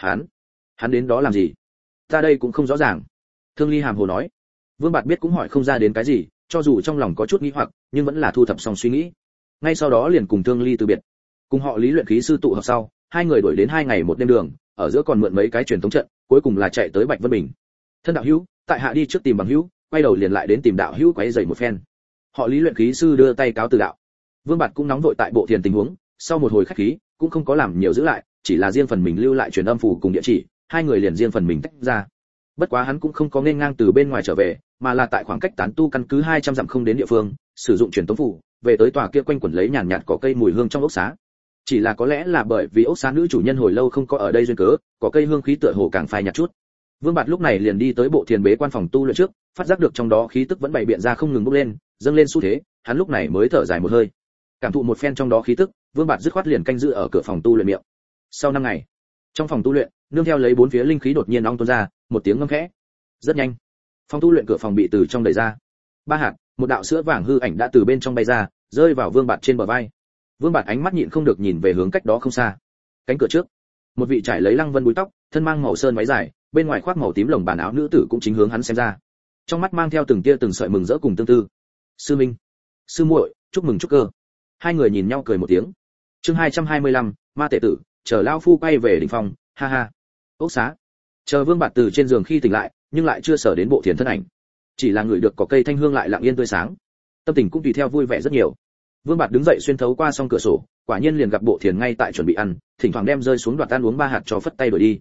Hắn đến đó làm gì? Ta đây cũng không rõ ràng. Thương Ly hàm hồ nói. Vương Bạt biết cũng hỏi không ra đến cái gì, cho dù trong lòng có chút nghi hoặc, nhưng vẫn là thu thập xong suy nghĩ. Ngay sau đó liền cùng Thương Ly từ biệt. Cùng họ Lý luyện khí sư tụ họp sau, 2 người đuổi đến 2 ngày 1 đêm đường, ở giữa còn mượn mấy cái truyền thống trận, cuối cùng là chạy tới Bạch Vân Bình. Thân đạo hữu, tại hạ đi trước tìm bằng hữu, quay đầu liền lại đến tìm đạo hữu quấy rầy một phen. Họ Lý luyện khí sư đưa tay cáo từ đạo. Vương Bạt cũng nóng vội tại bộ thiền tình huống, sau một hồi khách khí, cũng không có làm nhiều giữ lại, chỉ là riêng phần mình lưu lại truyền âm phù cùng địa chỉ, 2 người liền riêng phần mình tách ra. Bất quá hắn cũng không có nên ngang từ bên ngoài trở về, mà là tại khoảng cách tán tu căn cứ 200 dặm không đến địa phương, sử dụng truyền tống phù, về tới tòa kia quanh quẩn lấy nhàn nhạt cỏ cây mùi hương trong ốc xá. Chỉ là có lẽ là bởi vì ốc xá nữ chủ nhân hồi lâu không có ở đây duyên cớ, có cây hương khí tựa hồ càng phai nhạt chút. Vương Bạt lúc này liền đi tới bộ thiền bế quan phòng tu luyện trước, phát giác được trong đó khí tức vẫn bày biện ra không ngừng bốc lên, dâng lên xu thế, hắn lúc này mới thở dài một hơi. Cảm thụ một phen trong đó khí tức, Vương Bạt dứt khoát liền canh giữ ở cửa phòng tu luyện miệng. Sau 5 ngày, trong phòng tu luyện, nương theo lấy 4 phía linh khí đột nhiên ong tuôn ra, một tiếng ngâm khẽ. Rất nhanh, phòng tu luyện cửa phòng bị từ trong đẩy ra. 3 hạt, một đạo sữa vàng hư ảnh đã từ bên trong bay ra, rơi vào Vương Bạt trên bờ vai. Vương Bạt ánh mắt nhịn không được nhìn về hướng cách đó không xa. Cánh cửa trước, một vị trải lấy lăng vân búi tóc, thân mang màu sơn váy dài, bên ngoài khoác màu tím lồng bàn áo nữ tử cũng chính hướng hắn xem ra. Trong mắt mang theo từng tia từng sợi mừng rỡ cùng tương tư. Sư Minh, sư muội, chúc mừng chúc cơ. 2 người nhìn nhau cười một tiếng. Chương 225, ma tể tử, chờ lão phu quay về đỉnh phòng, ha ha. Ốc xá. Chờ Vương Bạt từ trên giường khi tỉnh lại, nhưng lại chưa sở đến bộ thiền thân ảnh. Chỉ là người được có cây thanh hương lại lặng yên tươi sáng. Tâm tình cũng tùy theo vui vẻ rất nhiều. Vương Bạt đứng dậy xuyên thấu qua song cửa sổ, quả nhiên liền gặp bộ thiền ngay tại chuẩn bị ăn, thỉnh thoảng đem rơi xuống đoạt ăn uống 3 hạt cho phất tay đuổi đi.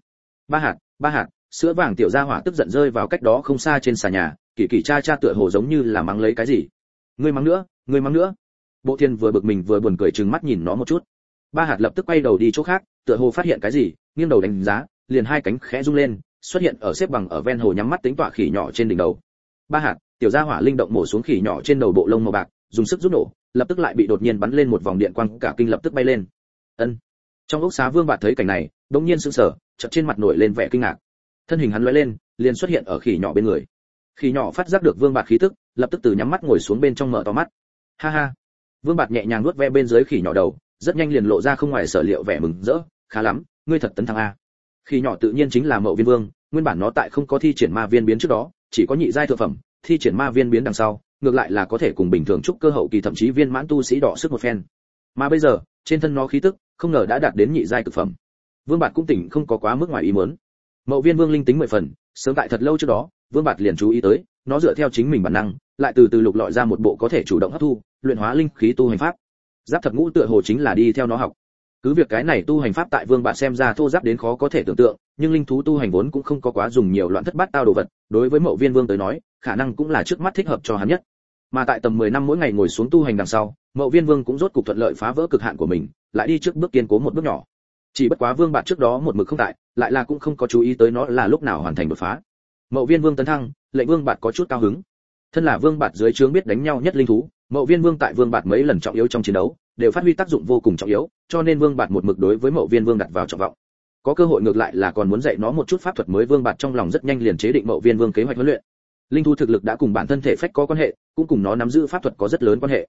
3 hạt, sữa vàng tiểu gia hỏa tức giận rơi vào cách đó không xa trên xà nhà, kỳ kỳ cha cha tựa hồ giống như là mắng lấy cái gì. Ngươi mắng nữa. Bộ thiền vừa bực mình vừa buồn cười trừng mắt nhìn nó một chút. 3 hạt lập tức quay đầu đi chỗ khác, tựa hồ phát hiện cái gì, nghiêng đầu đánh giá, liền 2 cánh khẽ rung lên, xuất hiện ở xếp bằng ở ven hồ nhắm mắt tính tọa khỉ nhỏ trên đỉnh đầu. 3 hạt, tiểu gia hỏa linh động mổ xuống khỉ nhỏ trên đầu bộ lông màu bạc, dùng sức rút nổ, lập tức lại bị đột nhiên bắn lên một vòng điện quang, cả kinh lập tức bay lên. Ân. Trong ốc xá Vương Bạt thấy cảnh này, đột nhiên sững sờ, chợt trên mặt nổi lên vẻ kinh ngạc. Thân hình hắn lóe lên, liền xuất hiện ở khỉ nhỏ bên người. Khỉ nhỏ phát giác được Vương Bạt khí tức, lập tức từ nhắm mắt ngồi xuống bên trong mở to mắt. Ha ha. Vương Bạt nhẹ nhàng nuốt ve bên dưới khỉ nhỏ đầu, rất nhanh liền lộ ra không ngoài sở liệu vẻ mừng rỡ, khá lắm, ngươi thật tấn thăng a. Khỉ nhỏ tự nhiên chính là Mậu Viên Vương, nguyên bản nó tại không có thi triển ma viên biến trước đó, chỉ có nhị giai thượng phẩm, thi triển ma viên biến đằng sau, ngược lại là có thể cùng bình thường trúc cơ hậu kỳ thậm chí viên mãn tu sĩ đỏ sức một phen. Mà bây giờ, trên thân nó khí tức, không ngờ đã đạt đến nhị giai cực phẩm. Vương Bạt cũng tỉnh không có quá mức ngoài ý muốn. Mậu Viên Vương linh tính 10 phần, sớm tại thật lâu trước đó, Vương Bạt liền chú ý tới, nó dựa theo chính mình bản năng, lại từ từ lục lọi ra một bộ có thể chủ động hấp thu, luyện hóa linh khí tu hành pháp. Giáp Thập Ngũ tựa hồ chính là đi theo nó học. Cứ việc cái này tu hành pháp tại Vương Bạt xem ra thô giáp đến khó có thể tưởng tượng, nhưng linh thú tu hành vốn cũng không có quá dùng nhiều loạn thất bát tao đồ vật, đối với Mậu Viên Vương tới nói, khả năng cũng là trước mắt thích hợp cho hắn nhất. Mà tại tầm 10 năm mỗi ngày ngồi xuống tu hành đằng sau, Mậu Viên Vương cũng rốt cục thuận lợi phá vỡ cực hạn của mình, lại đi trước bước kiên cố một bước nhỏ. Chỉ bất quá Vương Bạt trước đó một mực không tại, lại là cũng không có chú ý tới nó là lúc nào hoàn thành đột phá. Mậu Viên Vương tấn thăng, lệnh Vương Bạt có chút cao hứng. Thân là Vương Bạt dưới trướng biết đánh nhau nhất linh thú, Mậu Viên Vương tại Vương Bạt mấy lần trọng yếu trong chiến đấu, đều phát huy tác dụng vô cùng trọng yếu, cho nên Vương Bạt một mực đối với Mậu Viên Vương đặt vào trọng vọng. Có cơ hội ngược lại là còn muốn dạy nó một chút pháp thuật mới, Vương Bạt trong lòng rất nhanh liền chế định Mậu Viên Vương kế hoạch huấn luyện. Linh thú thực lực đã cùng bản thân thể phách có quan hệ, cũng cùng nó nắm giữ pháp thuật có rất lớn quan hệ.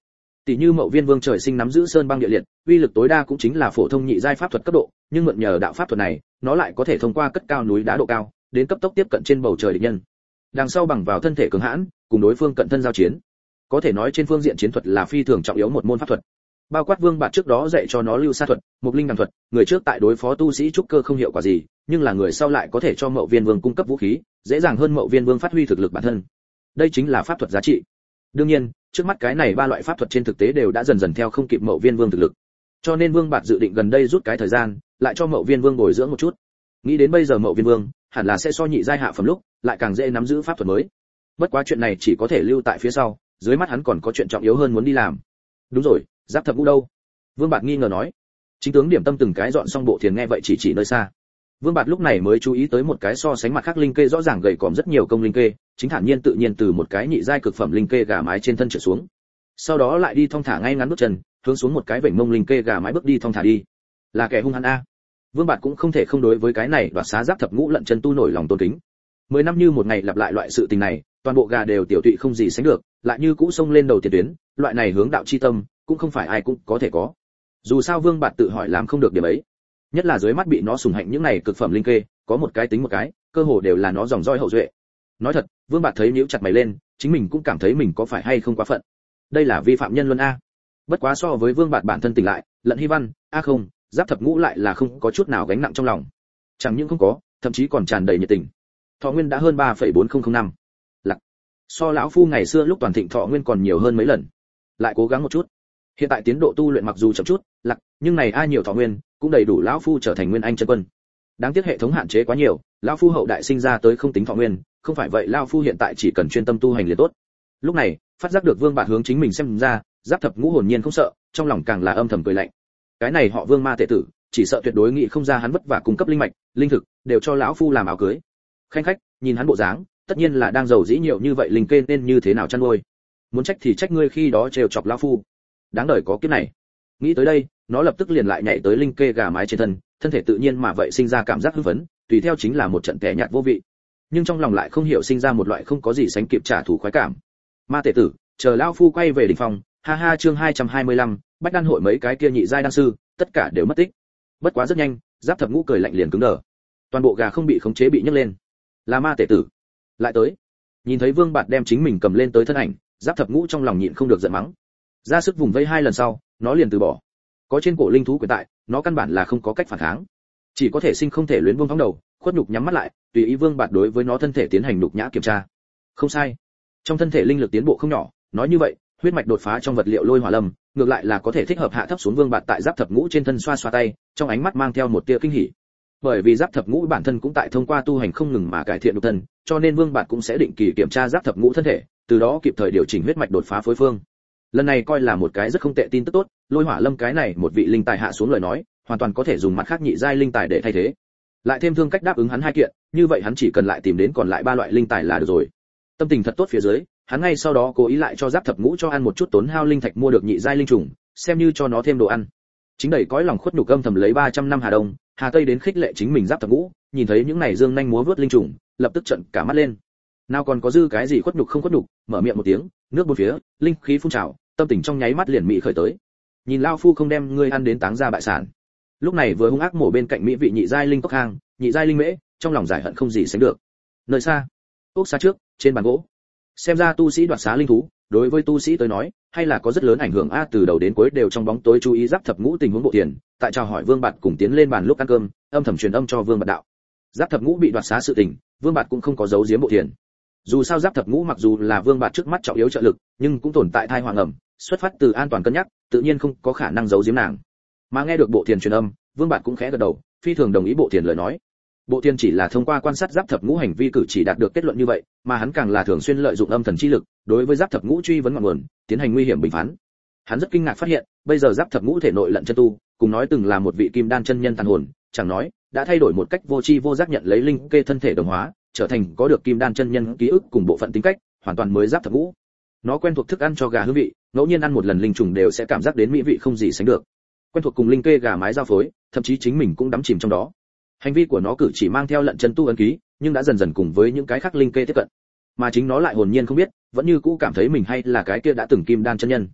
Tỷ như Mậu Viên Vương trời sinh nắm giữ sơn băng địa liệt, uy lực tối đa cũng chính là phổ thông nhị giai pháp thuật cấp độ, nhưng mượn nhờ đạo pháp thuật này, nó lại có thể thông qua cất cao núi đá độ cao, đến cấp tốc tiếp cận trên bầu trời địch nhân. Đằng sau bằng vào thân thể cường hãn, cùng đối phương cận thân giao chiến. Có thể nói trên phương diện chiến thuật là phi thường trọng yếu một môn pháp thuật. Bao quát Vương Bạt trước đó dạy cho nó lưu sa thuật, mục linh đằng thuật, người trước tại đối phó tu sĩ trúc cơ không hiệu quả gì, nhưng là người sau lại có thể cho Mậu Viên Vương cung cấp vũ khí, dễ dàng hơn Mậu Viên Vương phát huy thực lực bản thân. Đây chính là pháp thuật giá trị. Đương nhiên, trước mắt cái này ba loại pháp thuật trên thực tế đều đã dần dần theo không kịp Mậu Viên Vương thực lực. Cho nên Vương Bạt dự định gần đây rút cái thời gian, lại cho Mậu Viên Vương bồi dưỡng một chút. Nghĩ đến bây giờ Mậu Viên Vương hẳn là sẽ so nhị giai hạ phẩm lúc, lại càng dễ nắm giữ pháp thuật mới. Bất quá chuyện này chỉ có thể lưu tại phía sau, dưới mắt hắn còn có chuyện trọng yếu hơn muốn đi làm. Đúng rồi, Giáp Thập Ngũ đâu? Vương Bạt nghi ngờ nói. Chính tướng Điểm Tâm từng cái dọn xong bộ thiền nghe vậy chỉ nơi xa. Vương Bạt lúc này mới chú ý tới một cái so sánh mặt khác linh kê rõ ràng gầy còm rất nhiều công linh kê, chính thản nhiên tự nhiên từ một cái nhị giai cực phẩm linh kê gà mái trên thân trở xuống. Sau đó lại đi thong thả ngay ngắn bước chân, hướng xuống một cái vểnh mông linh kê gà mái bước đi thong thả đi. Là kẻ hung hăng a. Vương Bạt cũng không thể không đối với cái này đoạt xá Giáp Thập Ngũ lận chân tu nổi lòng tôn kính. 10 năm như một ngày lặp lại loại sự tình này, toàn bộ gà đều tiểu tụy không gì sánh được, lại như cũ xông lên đầu tiền tuyến, loại này hướng đạo chi tâm, cũng không phải ai cũng có thể có. Dù sao Vương Bạt tự hỏi làm không được điểm ấy, nhất là dưới mắt bị nó sùng hạnh những này cực phẩm linh kê, có một cái tính một cái, cơ hồ đều là nó dòng roi hậu duệ. Nói thật, Vương Bạt thấy nhíu chặt mày lên, chính mình cũng cảm thấy mình có phải hay không quá phận. Đây là vi phạm nhân luân a. Bất quá so với Vương Bạt bản thân tỉnh lại, Lận Hy Văn, không, Giáp Thập Ngũ lại là không có chút nào gánh nặng trong lòng. Chẳng những không có, thậm chí còn tràn đầy nhiệt tình. Thọ nguyên đã hơn 3,4005 năm. Lạc. So lão phu ngày xưa lúc toàn thịnh thọ nguyên còn nhiều hơn mấy lần. Lại cố gắng một chút. Hiện tại tiến độ tu luyện mặc dù chậm chút, lạc, nhưng này ai nhiều thọ nguyên, cũng đầy đủ lão phu trở thành nguyên anh chân quân. Đáng tiếc hệ thống hạn chế quá nhiều, lão phu hậu đại sinh ra tới không tính thọ nguyên, không phải vậy lão phu hiện tại chỉ cần chuyên tâm tu hành liền tốt. Lúc này, phát giác được Vương Bạt hướng chính mình xem ra, Giáp Thập Ngũ hồn nhiên không sợ, trong lòng càng là âm thầm cười lạnh. Cái này họ Vương ma tệ tử, chỉ sợ tuyệt đối nghĩ không ra hắn vất vả cung cấp linh mạch, linh thực, đều cho lão phu làm áo cưới. Khanh khách, nhìn hắn bộ dáng, tất nhiên là đang giàu dĩ nhiều như vậy linh kê nên như thế nào chăn nuôi. Muốn trách thì trách ngươi khi đó trêu chọc lão phu. Đáng đời có kiếp này. Nghĩ tới đây, nó lập tức liền lại nhảy tới linh kê gà mái trên thân, thân thể tự nhiên mà vậy sinh ra cảm giác hưng phấn, tùy theo chính là một trận tẻ nhạt vô vị. Nhưng trong lòng lại không hiểu sinh ra một loại không có gì sánh kịp trả thù khoái cảm. Ma tệ tử, chờ lão phu quay về đỉnh phòng, ha ha chương 225, Bách Đan hội mấy cái kia nhị giai đan sư, tất cả đều mất tích. Bất quá rất nhanh, Giáp Thập Ngũ cười lạnh liền cứng đờ. Toàn bộ gà không bị khống chế bị nhấc lên. Là ma tệ tử. Lại tới. Nhìn thấy Vương Bạt đem chính mình cầm lên tới thân ảnh, Giáp Thập Ngũ trong lòng nhịn không được giận mắng. Ra sức vùng vây 2 lần sau, nó liền từ bỏ. Có trên cổ linh thú quyền tại, nó căn bản là không có cách phản kháng. Chỉ có thể sinh không thể luyến buông phóng đầu, khuất nhục nhắm mắt lại, tùy ý Vương Bạt đối với nó thân thể tiến hành nhục nhã kiểm tra. Không sai. Trong thân thể linh lực tiến bộ không nhỏ, nói như vậy, huyết mạch đột phá trong vật liệu lôi hỏa lâm, ngược lại là có thể thích hợp hạ thấp xuống Vương Bạt tại Giáp Thập Ngũ trên thân xoa xoa tay, trong ánh mắt mang theo một tia kinh hỉ. Bởi vì Giáp Thập Ngũ bản thân cũng tại thông qua tu hành không ngừng mà cải thiện nhục thân, cho nên Vương Bạt cũng sẽ định kỳ kiểm tra Giáp Thập Ngũ thân thể, từ đó kịp thời điều chỉnh huyết mạch đột phá phối phương. Lần này coi là một cái rất không tệ tin tức tốt, lôi hỏa lâm cái này một vị linh tài hạ xuống lời nói, hoàn toàn có thể dùng mặt khác nhị giai linh tài để thay thế. Lại thêm thương cách đáp ứng hắn 2 kiện, như vậy hắn chỉ cần lại tìm đến còn lại 3 loại linh tài là được rồi. Tâm tình thật tốt phía dưới, hắn ngay sau đó cố ý lại cho Giáp Thập Ngũ cho ăn một chút tốn hao linh thạch mua được nhị giai linh trùng, xem như cho nó thêm đồ ăn. Chính đầy cõi lòng khuất nhục âm thầm lấy 300 năm hà đông, hà tây đến khích lệ chính mình Giáp Thập Ngũ, nhìn thấy những này dương nhanh múa vớt linh trùng, lập tức trợn cả mắt lên. Nào còn có dư cái gì khuất nhục không khuất nhục, mở miệng một tiếng, nước bốn phía, linh khí phun trào, tâm tình trong nháy mắt liền mị khởi tới. Nhìn lao phu không đem ngươi ăn đến táng ra bại sản. Lúc này vừa hung ác mổ bên cạnh mỹ vị nhị giai linh cốc hang, nhị giai linh mễ, trong lòng giải hận không gì sánh được. Nơi xa, ốc xa trước, trên bàn gỗ. Xem ra tu sĩ đoạt xá linh thú, đối với tu sĩ tới nói, hay là có rất lớn ảnh hưởng a, từ đầu đến cuối đều trong bóng tối chú ý Giáp Thập Ngũ tình huống bộ tiền, tại chào hỏi Vương Bạt cùng tiến lên bàn lúc ăn cơm, âm thầm truyền âm cho Vương Bạt đạo. Giáp Thập Ngũ bị đoạt xá sự tình, Vương Bạt cũng không có giấu giếm bộ tiền. Dù sao Giáp Thập Ngũ mặc dù là Vương Bạt trước mắt trọng yếu trợ lực, nhưng cũng tồn tại thai hoàng ẩm, xuất phát từ an toàn cân nhắc, tự nhiên không có khả năng giấu giếm nàng. Mà nghe được bộ tiền truyền âm, Vương Bạt cũng khẽ gật đầu, phi thường đồng ý bộ tiền lời nói. Bộ tiền chỉ là thông qua quan sát Giáp Thập Ngũ hành vi cử chỉ đạt được kết luận như vậy, mà hắn càng là thường xuyên lợi dụng âm thần chi lực, đối với Giáp Thập Ngũ truy vấn ngọn nguồn, tiến hành nguy hiểm bình phán. Hắn rất kinh ngạc phát hiện, bây giờ Giáp Thập Ngũ thể nội lận chân tu, cùng nói từng là một vị kim đan chân nhân tàn hồn, chẳng nói, đã thay đổi một cách vô tri vô giác nhận lấy linh kê thân thể đồng hóa, trở thành có được kim đan chân nhân ký ức cùng bộ phận tính cách, hoàn toàn mới Giáp Thập Ngũ. Nó quen thuộc thức ăn cho gà hương vị, ngẫu nhiên ăn một lần linh trùng đều sẽ cảm giác đến mỹ vị không gì sánh được. Quen thuộc cùng linh kê gà mái giao phối, thậm chí chính mình cũng đắm chìm trong đó. Hành vi của nó cử chỉ mang theo lận chân tu ấn ký, nhưng đã dần dần cùng với những cái khác linh kê tiếp cận. Mà chính nó lại hồn nhiên không biết, vẫn như cũ cảm thấy mình hay là cái kia đã từng kim đan chân nhân.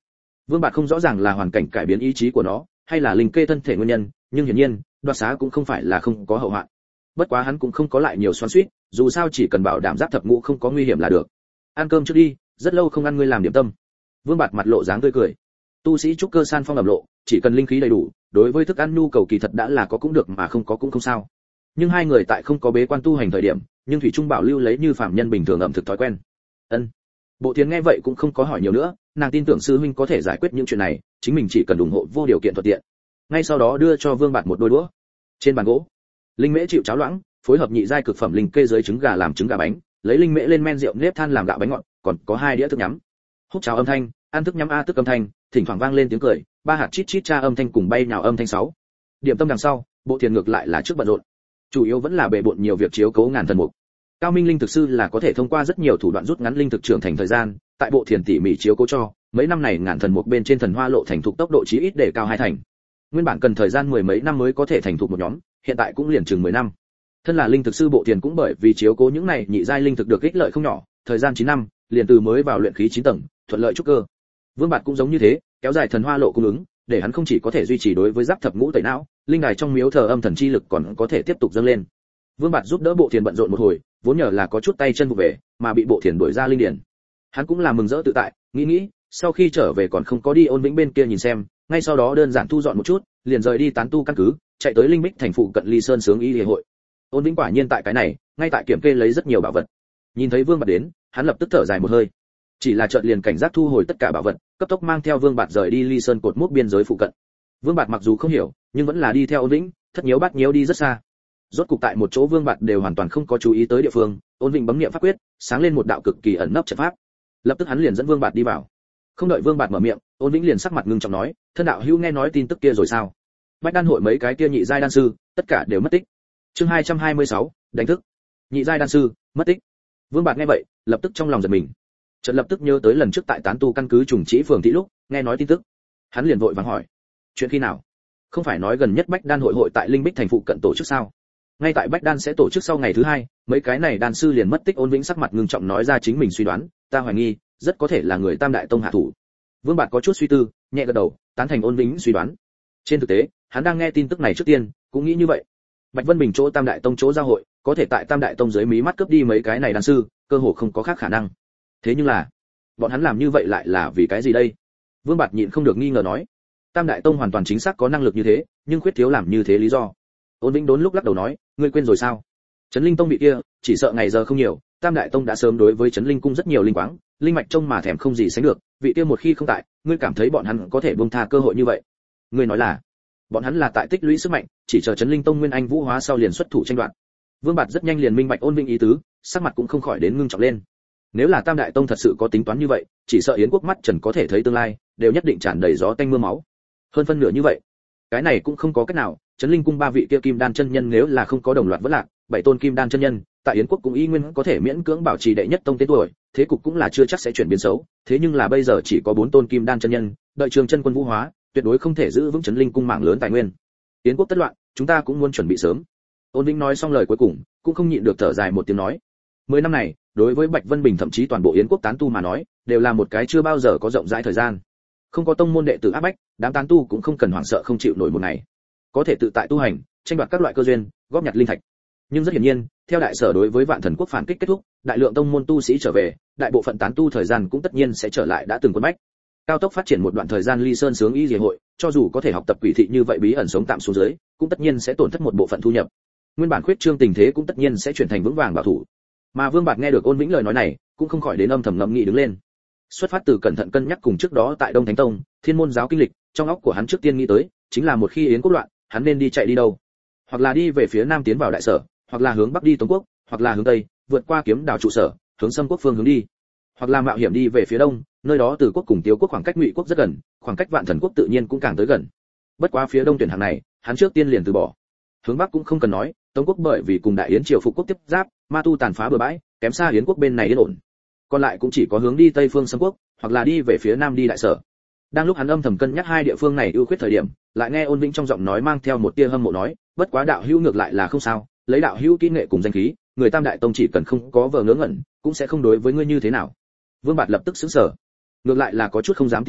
Vương Bạt không rõ ràng là hoàn cảnh cải biến ý chí của nó, hay là linh kê thân thể nguyên nhân, nhưng hiển nhiên, đoạt xá cũng không phải là không có hậu hoạn. Bất quá hắn cũng không có lại nhiều xoắn xuýt, dù sao chỉ cần bảo đảm giáp thập ngũ không có nguy hiểm là được. Ăn cơm trước đi, rất lâu không ăn ngươi làm điểm tâm. Vương Bạt mặt lộ dáng tươi cười. Tu sĩ trúc cơ san phong ẩm lộ, chỉ cần linh khí đầy đủ, đối với thức ăn nhu cầu kỳ thật đã là có cũng được mà không có cũng không sao. Nhưng hai người tại không có bế quan tu hành thời điểm, nhưng thủy trung bảo lưu lấy như phàm nhân bình thường ẩm thực thói quen. Ân. Bộ Thiến nghe vậy cũng không có hỏi nhiều nữa, nàng tin tưởng sư huynh có thể giải quyết những chuyện này, chính mình chỉ cần ủng hộ vô điều kiện thuận tiện. Ngay sau đó đưa cho Vương Bạt một đôi đũa. Trên bàn gỗ, linh mễ chịu cháo loãng, phối hợp nhị giai cực phẩm linh kê dưới trứng gà làm trứng gà bánh, lấy linh mễ lên men rượu nếp than làm gạo bánh ngọt, còn có 2 đĩa thức nhắm. Hút cháo âm thanh, ăn thức nhắm a tức âm thanh, thỉnh thoảng vang lên tiếng cười, 3 hạt chít chít cha âm thanh cùng bay nhào âm thanh 6. Điểm tâm đằng sau, Bộ Thiền ngược lại là trước bận rộn. Chủ yếu vẫn là bệ bội nhiều việc chiếu cố ngàn thần mục. Cao Minh linh thực sư là có thể thông qua rất nhiều thủ đoạn rút ngắn linh thực trưởng thành thời gian, tại Bộ Thiền tỉ mỉ chiếu cố cho, mấy năm này ngàn thần mục bên trên thần hoa lộ thành thục tốc độ chí ít để cao 2 thành. Nguyên bản cần thời gian 10 mấy năm mới có thể thành thục một nhóm, hiện tại cũng liền chừng 10 năm. Thân là linh thực sư Bộ Thiền cũng bởi vì chiếu cố những này nhị giai linh thực được ích lợi không nhỏ, thời gian 9 năm, liền từ mới vào luyện khí 9 tầng, thuận lợi trúc cơ. Vương Bạt cũng giống như thế, kéo dài thần hoa lộ cung ứng, để hắn không chỉ có thể duy trì đối với giáp thập ngũ tẩy não, linh đài trong miếu thờ âm thần chi lực còn có thể tiếp tục dâng lên. Vương Bạt giúp đỡ Bộ Thiền bận rộn một hồi, vốn nhờ là có chút tay chân vụ về, mà bị Bộ Thiền đuổi ra linh điển. Hắn cũng là mừng rỡ tự tại, nghĩ, sau khi trở về còn không có đi Ôn Vĩnh bên kia nhìn xem, ngay sau đó đơn giản thu dọn một chút, liền rời đi tán tu căn cứ, chạy tới Linh Bích thành phụ cận Ly Sơn Sướng Y Lìa hội. Ôn Vĩnh quả nhiên tại cái này, ngay tại kiểm kê lấy rất nhiều bảo vật. Nhìn thấy Vương Bạt đến, hắn lập tức thở dài một hơi. Chỉ là chợt liền cảnh giác thu hồi tất cả bảo vật, cấp tốc mang theo Vương Bạt rời đi Ly Sơn cột mốc biên giới phụ cận. Vương Bạt mặc dù không hiểu, nhưng vẫn là đi theo Ôn Vĩnh, thất nhiễu bát nhiễu đi rất xa. Rốt cục tại một chỗ Vương Bạt đều hoàn toàn không có chú ý tới địa phương, Ôn Vĩnh bấm niệm pháp quyết, sáng lên một đạo cực kỳ ẩn nấp trận pháp. Lập tức hắn liền dẫn Vương Bạt đi vào. Không đợi Vương Bạt mở miệng, Ôn Vĩnh liền sắc mặt ngưng trọng nói, thân đạo hữu nghe nói tin tức kia rồi sao? Bách đan hội mấy cái kia nhị giai đan sư, tất cả đều mất tích. Chương 226, đánh thức. Nhị giai đan sư, mất tích. Vương Bạt nghe vậy, lập tức trong lòng giật mình. Chợt lập tức nhớ tới lần trước tại tán tu căn cứ trùng trĩ phường thị lúc, nghe nói tin tức. Hắn liền vội vàng hỏi, chuyện khi nào? Không phải nói gần nhất Bách đan hội tại Linh Bích thành phụ cận tổ chức sao? Ngay tại Bách đan sẽ tổ chức sau ngày thứ 2, mấy cái này đan sư liền mất tích. Ôn Vĩnh sắc mặt ngưng trọng nói ra chính mình suy đoán, ta hoài nghi, rất có thể là người Tam đại tông hạ thủ. Vương Bạt có chút suy tư, nhẹ gật đầu, tán thành Ôn Vĩnh suy đoán. Trên thực tế, hắn đang nghe tin tức này trước tiên, cũng nghĩ như vậy. Bạch Vân Bình chỗ Tam đại tông chỗ giao hội, có thể tại Tam đại tông dưới mí mắt cướp đi mấy cái này đan sư, cơ hồ không có khác khả năng. Thế nhưng là, bọn hắn làm như vậy lại là vì cái gì đây? Vương Bạt nhịn không được nghi ngờ nói. Tam đại tông hoàn toàn chính xác có năng lực như thế, nhưng khuyết thiếu làm như thế lý do. Ôn Vĩnh đốn lúc lắc đầu nói, ngươi quên rồi sao? Trấn Linh tông bị kia, chỉ sợ ngày giờ không nhiều, Tam đại tông đã sớm đối với Trấn Linh cung rất nhiều linh quáng, linh mạch trông mà thèm không gì sánh được, vị kia một khi không tại, ngươi cảm thấy bọn hắn có thể buông tha cơ hội như vậy? Ngươi nói là, bọn hắn là tại tích lũy sức mạnh, chỉ chờ Trấn Linh tông nguyên anh vũ hóa sau liền xuất thủ tranh đoạt. Vương Bạt rất nhanh liền minh bạch Ôn Vĩnh ý tứ, sắc mặt cũng không khỏi đến ngưng trọng lên. Nếu là Tam đại tông thật sự có tính toán như vậy, chỉ sợ Yến quốc mắt trần có thể thấy tương lai, đều nhất định tràn đầy gió tanh mưa máu. Hơn phân nửa như vậy, cái này cũng không có cách nào. Trấn Linh cung 3 vị kia kim đan chân nhân nếu là không có đồng loạt vỡ lạc, 7 tôn kim đan chân nhân, tại Yến quốc cũng y nguyên có thể miễn cưỡng bảo trì đệ nhất tông tên tuổi, thế cục cũng là chưa chắc sẽ chuyển biến xấu. Thế nhưng là bây giờ chỉ có 4 tôn kim đan chân nhân, đợi Trường Chân quân vũ hóa, tuyệt đối không thể giữ vững Trấn Linh cung mạng lớn tài nguyên. Yến quốc tất loạn, chúng ta cũng muốn chuẩn bị sớm. Ôn Vĩnh nói xong lời cuối cùng, cũng không nhịn được thở dài một tiếng nói, 10 năm này, đối với Bạch Vân Bình thậm chí toàn bộ Yến quốc tán tu mà nói, đều là một cái chưa bao giờ có rộng rãi thời gian. Không có tông môn đệ tử áp bách, đám tán tu cũng không cần hoảng sợ không chịu nổi một ngày, có thể tự tại tu hành, tranh đoạt các loại cơ duyên, góp nhặt linh thạch. Nhưng rất hiển nhiên, theo đại sở đối với Vạn Thần quốc phản kích kết thúc, đại lượng tông môn tu sĩ trở về, đại bộ phận tán tu thời gian cũng tất nhiên sẽ trở lại đã từng quân bách. Cao tốc phát triển một đoạn thời gian Ly Sơn Sướng Y Lìa hội, cho dù có thể học tập quỷ thị như vậy bí ẩn sống tạm xuống dưới, cũng tất nhiên sẽ tổn thất một bộ phận thu nhập. Nguyên bản khuyết trương tình thế cũng tất nhiên sẽ chuyển thành vững vàng bảo thủ. Mà Vương Bạt nghe được Ôn Vĩnh lời nói này, cũng không khỏi đến âm thầm ngẫm nghĩ đứng lên. Xuất phát từ cẩn thận cân nhắc cùng trước đó tại Đông Thánh Tông, Thiên môn giáo kinh lịch, trong óc của hắn trước tiên nghĩ tới, chính là một khi Yến quốc loạn, hắn nên đi chạy đi đâu? Hoặc là đi về phía nam tiến vào đại sở, hoặc là hướng bắc đi Tống quốc, hoặc là hướng tây, vượt qua Kiếm đảo trụ sở, hướng Sâm quốc phương hướng đi, hoặc là mạo hiểm đi về phía đông, nơi đó Từ quốc cùng Tiếu quốc khoảng cách Ngụy quốc rất gần, khoảng cách Vạn Thần quốc tự nhiên cũng càng tới gần. Bất quá phía đông tuyển hạng này, hắn trước tiên liền từ bỏ. Hướng bắc cũng không cần nói, Tống quốc bởi vì cùng Đại Yến triều phục quốc tiếp giáp, ma tu tàn phá bừa bãi, kém xa Yến quốc bên này yên ổn. Còn lại cũng chỉ có hướng đi tây phương Sâm quốc, hoặc là đi về phía nam đi đại sở. Đang lúc hắn âm thầm cân nhắc hai địa phương này ưu khuyết thời điểm, lại nghe Ôn Vĩnh trong giọng nói mang theo một tia hâm mộ nói, bất quá đạo hữu ngược lại là không sao, lấy đạo hữu kỹ nghệ cùng danh khí, người Tam đại tông chỉ cần không có vờ ngớ ngẩn, cũng sẽ không đối với ngươi như thế nào. Vương Bạt lập tức sững sờ, ngược lại là có chút không dám tin tưởng,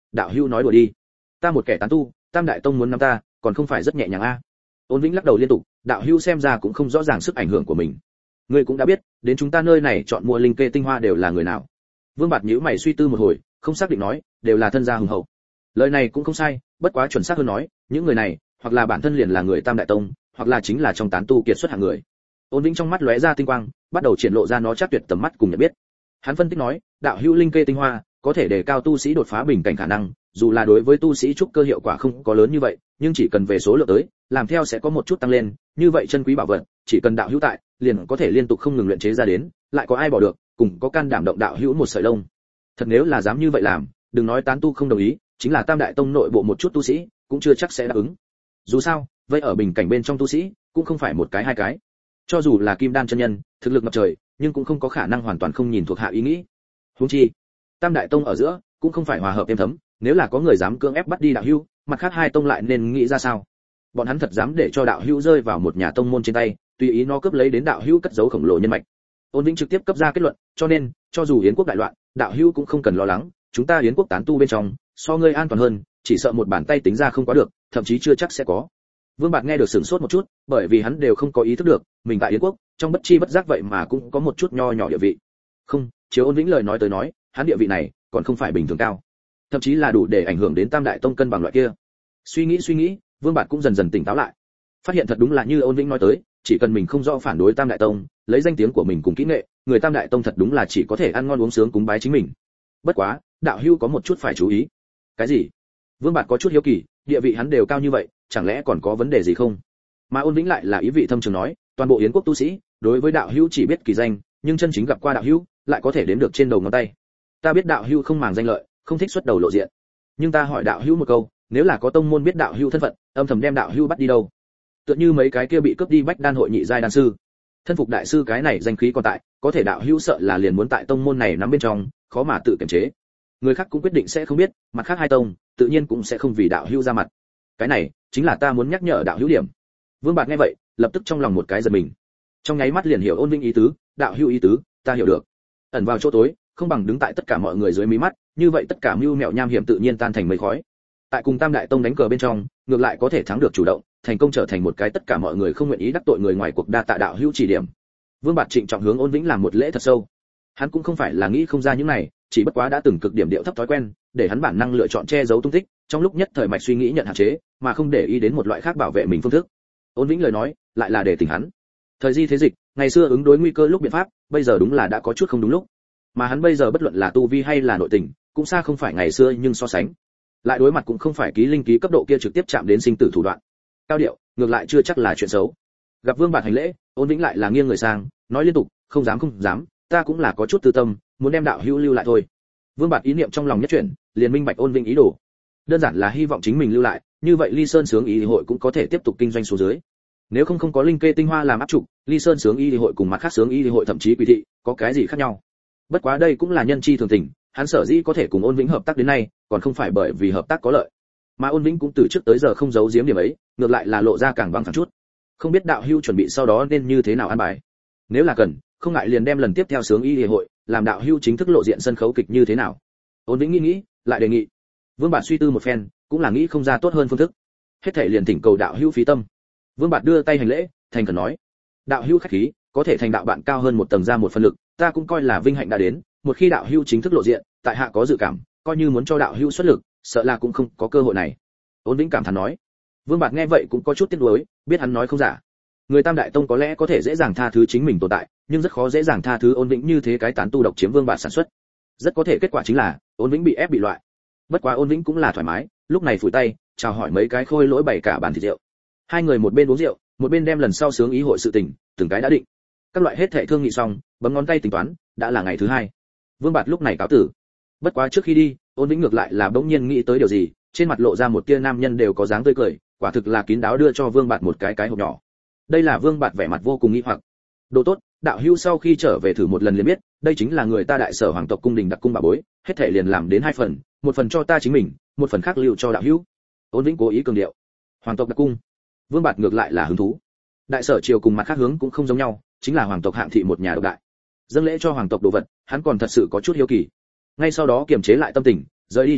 đạo hữu nói đùa đi. Ta một kẻ tán tu, Tam Đại Tông muốn nắm ta, còn không phải rất nhẹ nhàng a. Ôn Vĩnh lắc đầu liên tục, đạo hữu xem ra cũng không rõ ràng sức ảnh hưởng của mình. Ngươi cũng đã biết, đến chúng ta nơi này chọn mua linh kê tinh hoa đều là người nào. Vương Bạt nhíu mày suy tư một hồi, không xác định nói, đều là thân gia hùng hậu. Lời này cũng không sai, bất quá chuẩn xác hơn nói, những người này, hoặc là bản thân liền là người Tam Đại Tông, hoặc là chính là trong tán tu kiệt xuất hạng người. Ôn Vĩnh trong mắt lóe ra tinh quang, bắt đầu triển lộ ra nó chắc tuyệt tầm mắt cùng nhận biết. Hắn phân tích nói, đạo hữu linh kê tinh hoa, có thể đề cao tu sĩ đột phá bình cảnh khả năng, dù là đối với tu sĩ trúc cơ hiệu quả không có lớn như vậy, nhưng chỉ cần về số lượng tới, làm theo sẽ có một chút tăng lên, như vậy chân quý bảo vật, chỉ cần đạo hữu tại, liền có thể liên tục không ngừng luyện chế ra đến, lại có ai bỏ được, cùng có can đảm động đạo hữu một sợi lông. Thật nếu là dám như vậy làm, đừng nói tán tu không đồng ý, chính là Tam Đại Tông nội bộ một chút tu sĩ, cũng chưa chắc sẽ đáp ứng. Dù sao, vậy ở bình cảnh bên trong tu sĩ, cũng không phải một cái hai cái. Cho dù là Kim Đan chân nhân, thực lực ngập trời, nhưng cũng không có khả năng hoàn toàn không nhìn thuộc hạ ý nghĩ. Huống chi, Tam Đại Tông ở giữa, cũng không phải hòa hợp êm thấm, nếu là có người dám cưỡng ép bắt đi đạo hữu, mặt khác hai tông lại nên nghĩ ra sao? Bọn hắn thật dám để cho đạo hữu rơi vào một nhà tông môn trên tay, tùy ý nó cướp lấy đến đạo hữu cất giấu khổng lồ nhân mạch. Ôn Vĩnh trực tiếp cấp ra kết luận, cho nên, cho dù Yến quốc đại loạn, đạo hữu cũng không cần lo lắng, chúng ta Yến quốc tán tu bên trong, so ngươi an toàn hơn, chỉ sợ một bàn tay tính ra không quá được, thậm chí chưa chắc sẽ có. Vương Bạt nghe được sửng sốt một chút, bởi vì hắn đều không có ý thức được, mình tại Yến quốc, trong bất chi bất giác vậy mà cũng có một chút nho nhỏ địa vị. Không, chiếu Ôn Vĩnh lời nói tới nói, hắn địa vị này còn không phải bình thường cao, thậm chí là đủ để ảnh hưởng đến Tam Đại Tông cân bằng loại kia. Suy nghĩ, Vương Bạt cũng dần dần tỉnh táo lại. Phát hiện thật đúng là như Ôn Vĩnh nói tới, chỉ cần mình không rõ phản đối Tam Đại Tông, lấy danh tiếng của mình cùng kỹ nghệ, người Tam Đại Tông thật đúng là chỉ có thể ăn ngon uống sướng cúng bái chính mình. Bất quá, đạo hữu có một chút phải chú ý. Cái gì? Vương Bạt có chút hiếu kỳ, địa vị hắn đều cao như vậy, chẳng lẽ còn có vấn đề gì không? Mà Ôn Vĩnh lại là ý vị thâm trường nói, toàn bộ Yến quốc tu sĩ, đối với đạo hữu chỉ biết kỳ danh, nhưng chân chính gặp qua đạo hữu, lại có thể đếm được trên đầu ngón tay. Ta biết đạo hữu không màng danh lợi, không thích xuất đầu lộ diện. Nhưng ta hỏi đạo hữu một câu, nếu là có tông môn biết đạo hữu thân phận, âm thầm đem đạo hữu bắt đi đâu? Tựa như mấy cái kia bị cướp đi Bách Đan hội nhị giai đan sư. Thân phục đại sư cái này danh khí còn tại, có thể đạo hữu sợ là liền muốn tại tông môn này nắm bên trong, khó mà tự kiềm chế. Người khác cũng quyết định sẽ không biết, mặt khác hai tông, tự nhiên cũng sẽ không vì đạo hữu ra mặt. Cái này chính là ta muốn nhắc nhở đạo hữu điểm. Vương Bạt nghe vậy, lập tức trong lòng một cái giật mình. Trong nháy mắt liền hiểu Ôn Vĩnh ý tứ, đạo hữu ý tứ, ta hiểu được. Ẩn vào chỗ tối, không bằng đứng tại tất cả mọi người dưới mí mắt, như vậy tất cả mưu mẹo nham hiểm tự nhiên tan thành mây khói. Tại cùng Tam Đại Tông đánh cờ bên trong, ngược lại có thể thắng được chủ động, thành công trở thành một cái tất cả mọi người không nguyện ý đắc tội người ngoài cuộc, đa tạ đạo hữu chỉ điểm. Vương Bạt trịnh trọng hướng Ôn Vĩnh làm một lễ thật sâu. Hắn cũng không phải là nghĩ không ra những này, chỉ bất quá đã từng cực điểm điệu thấp thói quen, để hắn bản năng lựa chọn che giấu tung tích, trong lúc nhất thời mạch suy nghĩ nhận hạn chế, mà không để ý đến một loại khác bảo vệ mình phương thức. Ôn Vĩnh lời nói, lại là để tỉnh hắn. Thời di thế dịch, ngày xưa ứng đối nguy cơ lúc biện pháp, bây giờ đúng là đã có chút không đúng lúc. Mà hắn bây giờ bất luận là tu vi hay là nội tình, cũng xa không phải ngày xưa nhưng so sánh. Lại đối mặt cũng không phải ký linh ký cấp độ kia trực tiếp chạm đến sinh tử thủ đoạn. Cao điệu, ngược lại chưa chắc là chuyện xấu. Gặp Vương Bạt hành lễ, Ôn Vĩnh lại là nghiêng người sang, nói liên tục, không dám, ta cũng là có chút tư tâm, muốn đem đạo hữu lưu lại thôi. Vương Bạt ý niệm trong lòng nhất chuyển, liền minh bạch Ôn Vĩnh ý đồ. Đơn giản là hy vọng chính mình lưu lại, như vậy Ly Sơn Sướng Y hội cũng có thể tiếp tục kinh doanh xuống dưới. Nếu không có linh kê tinh hoa làm áp trụ, Ly Sơn Sướng Y hội cùng mặt khác Sướng Y hội thậm chí Quỷ thị, có cái gì khác nhau? Bất quá đây cũng là nhân chi thường tình, hắn sở dĩ có thể cùng Ôn Vĩnh hợp tác đến nay, còn không phải bởi vì hợp tác có lợi. Mà Ôn Vĩnh cũng từ trước tới giờ không giấu giếm điểm ấy, ngược lại là lộ ra càng bằng phẳng chút. Không biết đạo hữu chuẩn bị sau đó nên như thế nào an bài. Nếu là cần, không ngại liền đem lần tiếp theo Sướng Y hội, làm đạo hữu chính thức lộ diện sân khấu kịch như thế nào. Ôn Vĩnh nghĩ, lại đề nghị. Vương Bạt suy tư một phen, cũng là nghĩ không ra tốt hơn phương thức. Hết thảy liền thỉnh cầu đạo hữu phí tâm. Vương Bạt đưa tay hành lễ, thành khẩn nói: đạo hữu khách khí, có thể thành đạo bạn cao hơn một tầng ra một phần lực, ta cũng coi là vinh hạnh đã đến. Một khi đạo hữu chính thức lộ diện, tại hạ có dự cảm, coi như muốn cho đạo hữu xuất lực, sợ là cũng không có cơ hội này. Ôn Vĩnh cảm thán nói. Vương Bạt nghe vậy cũng có chút tiếc nuối, biết hắn nói không giả. Người Tam Đại Tông có lẽ có thể dễ dàng tha thứ chính mình tồn tại, nhưng rất khó dễ dàng tha thứ Ôn Vĩnh như thế cái tán tu độc chiếm Vương Bạt sản xuất. Rất có thể kết quả chính là Ôn Vĩnh bị ép bị loại. Bất quá Ôn Vĩnh cũng là thoải mái, lúc này phủi tay, chào hỏi mấy cái khôi lỗi bày cả bàn thịt rượu. Hai người một bên uống rượu, một bên đem lần sau Sướng Y hội sự tình, từng cái đã định. Các loại hết thảy thương nghị xong, bấm ngón tay tính toán, đã là ngày thứ hai. Vương Bạt lúc này cáo tử. Bất quá trước khi đi, Ôn Vĩnh ngược lại là bỗng nhiên nghĩ tới điều gì, trên mặt lộ ra một tia nam nhân đều có dáng tươi cười, quả thực là kín đáo đưa cho Vương Bạt một cái hộp nhỏ. Đây là Vương Bạt vẻ mặt vô cùng nghi hoặc. Đồ tốt, đạo hữu sau khi trở về thử một lần liền biết, đây chính là người ta Đại Sở Hoàng tộc cung đình đặc cung bà bối, hết thảy liền làm đến hai phần, một phần cho ta chính mình, một phần khác lưu cho đạo hữu. Ôn Vĩnh cố ý cường điệu. Hoàng tộc đặc cung. Vương Bạt ngược lại là hứng thú. Đại Sở triều cùng mặt khác hướng cũng không giống nhau, chính là hoàng tộc hạng thị một nhà độc đại. Dâng lễ cho hoàng tộc đồ vật, hắn còn thật sự có chút hiếu kỳ. Ngay sau đó kiềm chế lại tâm tình, rời đi trận pháp,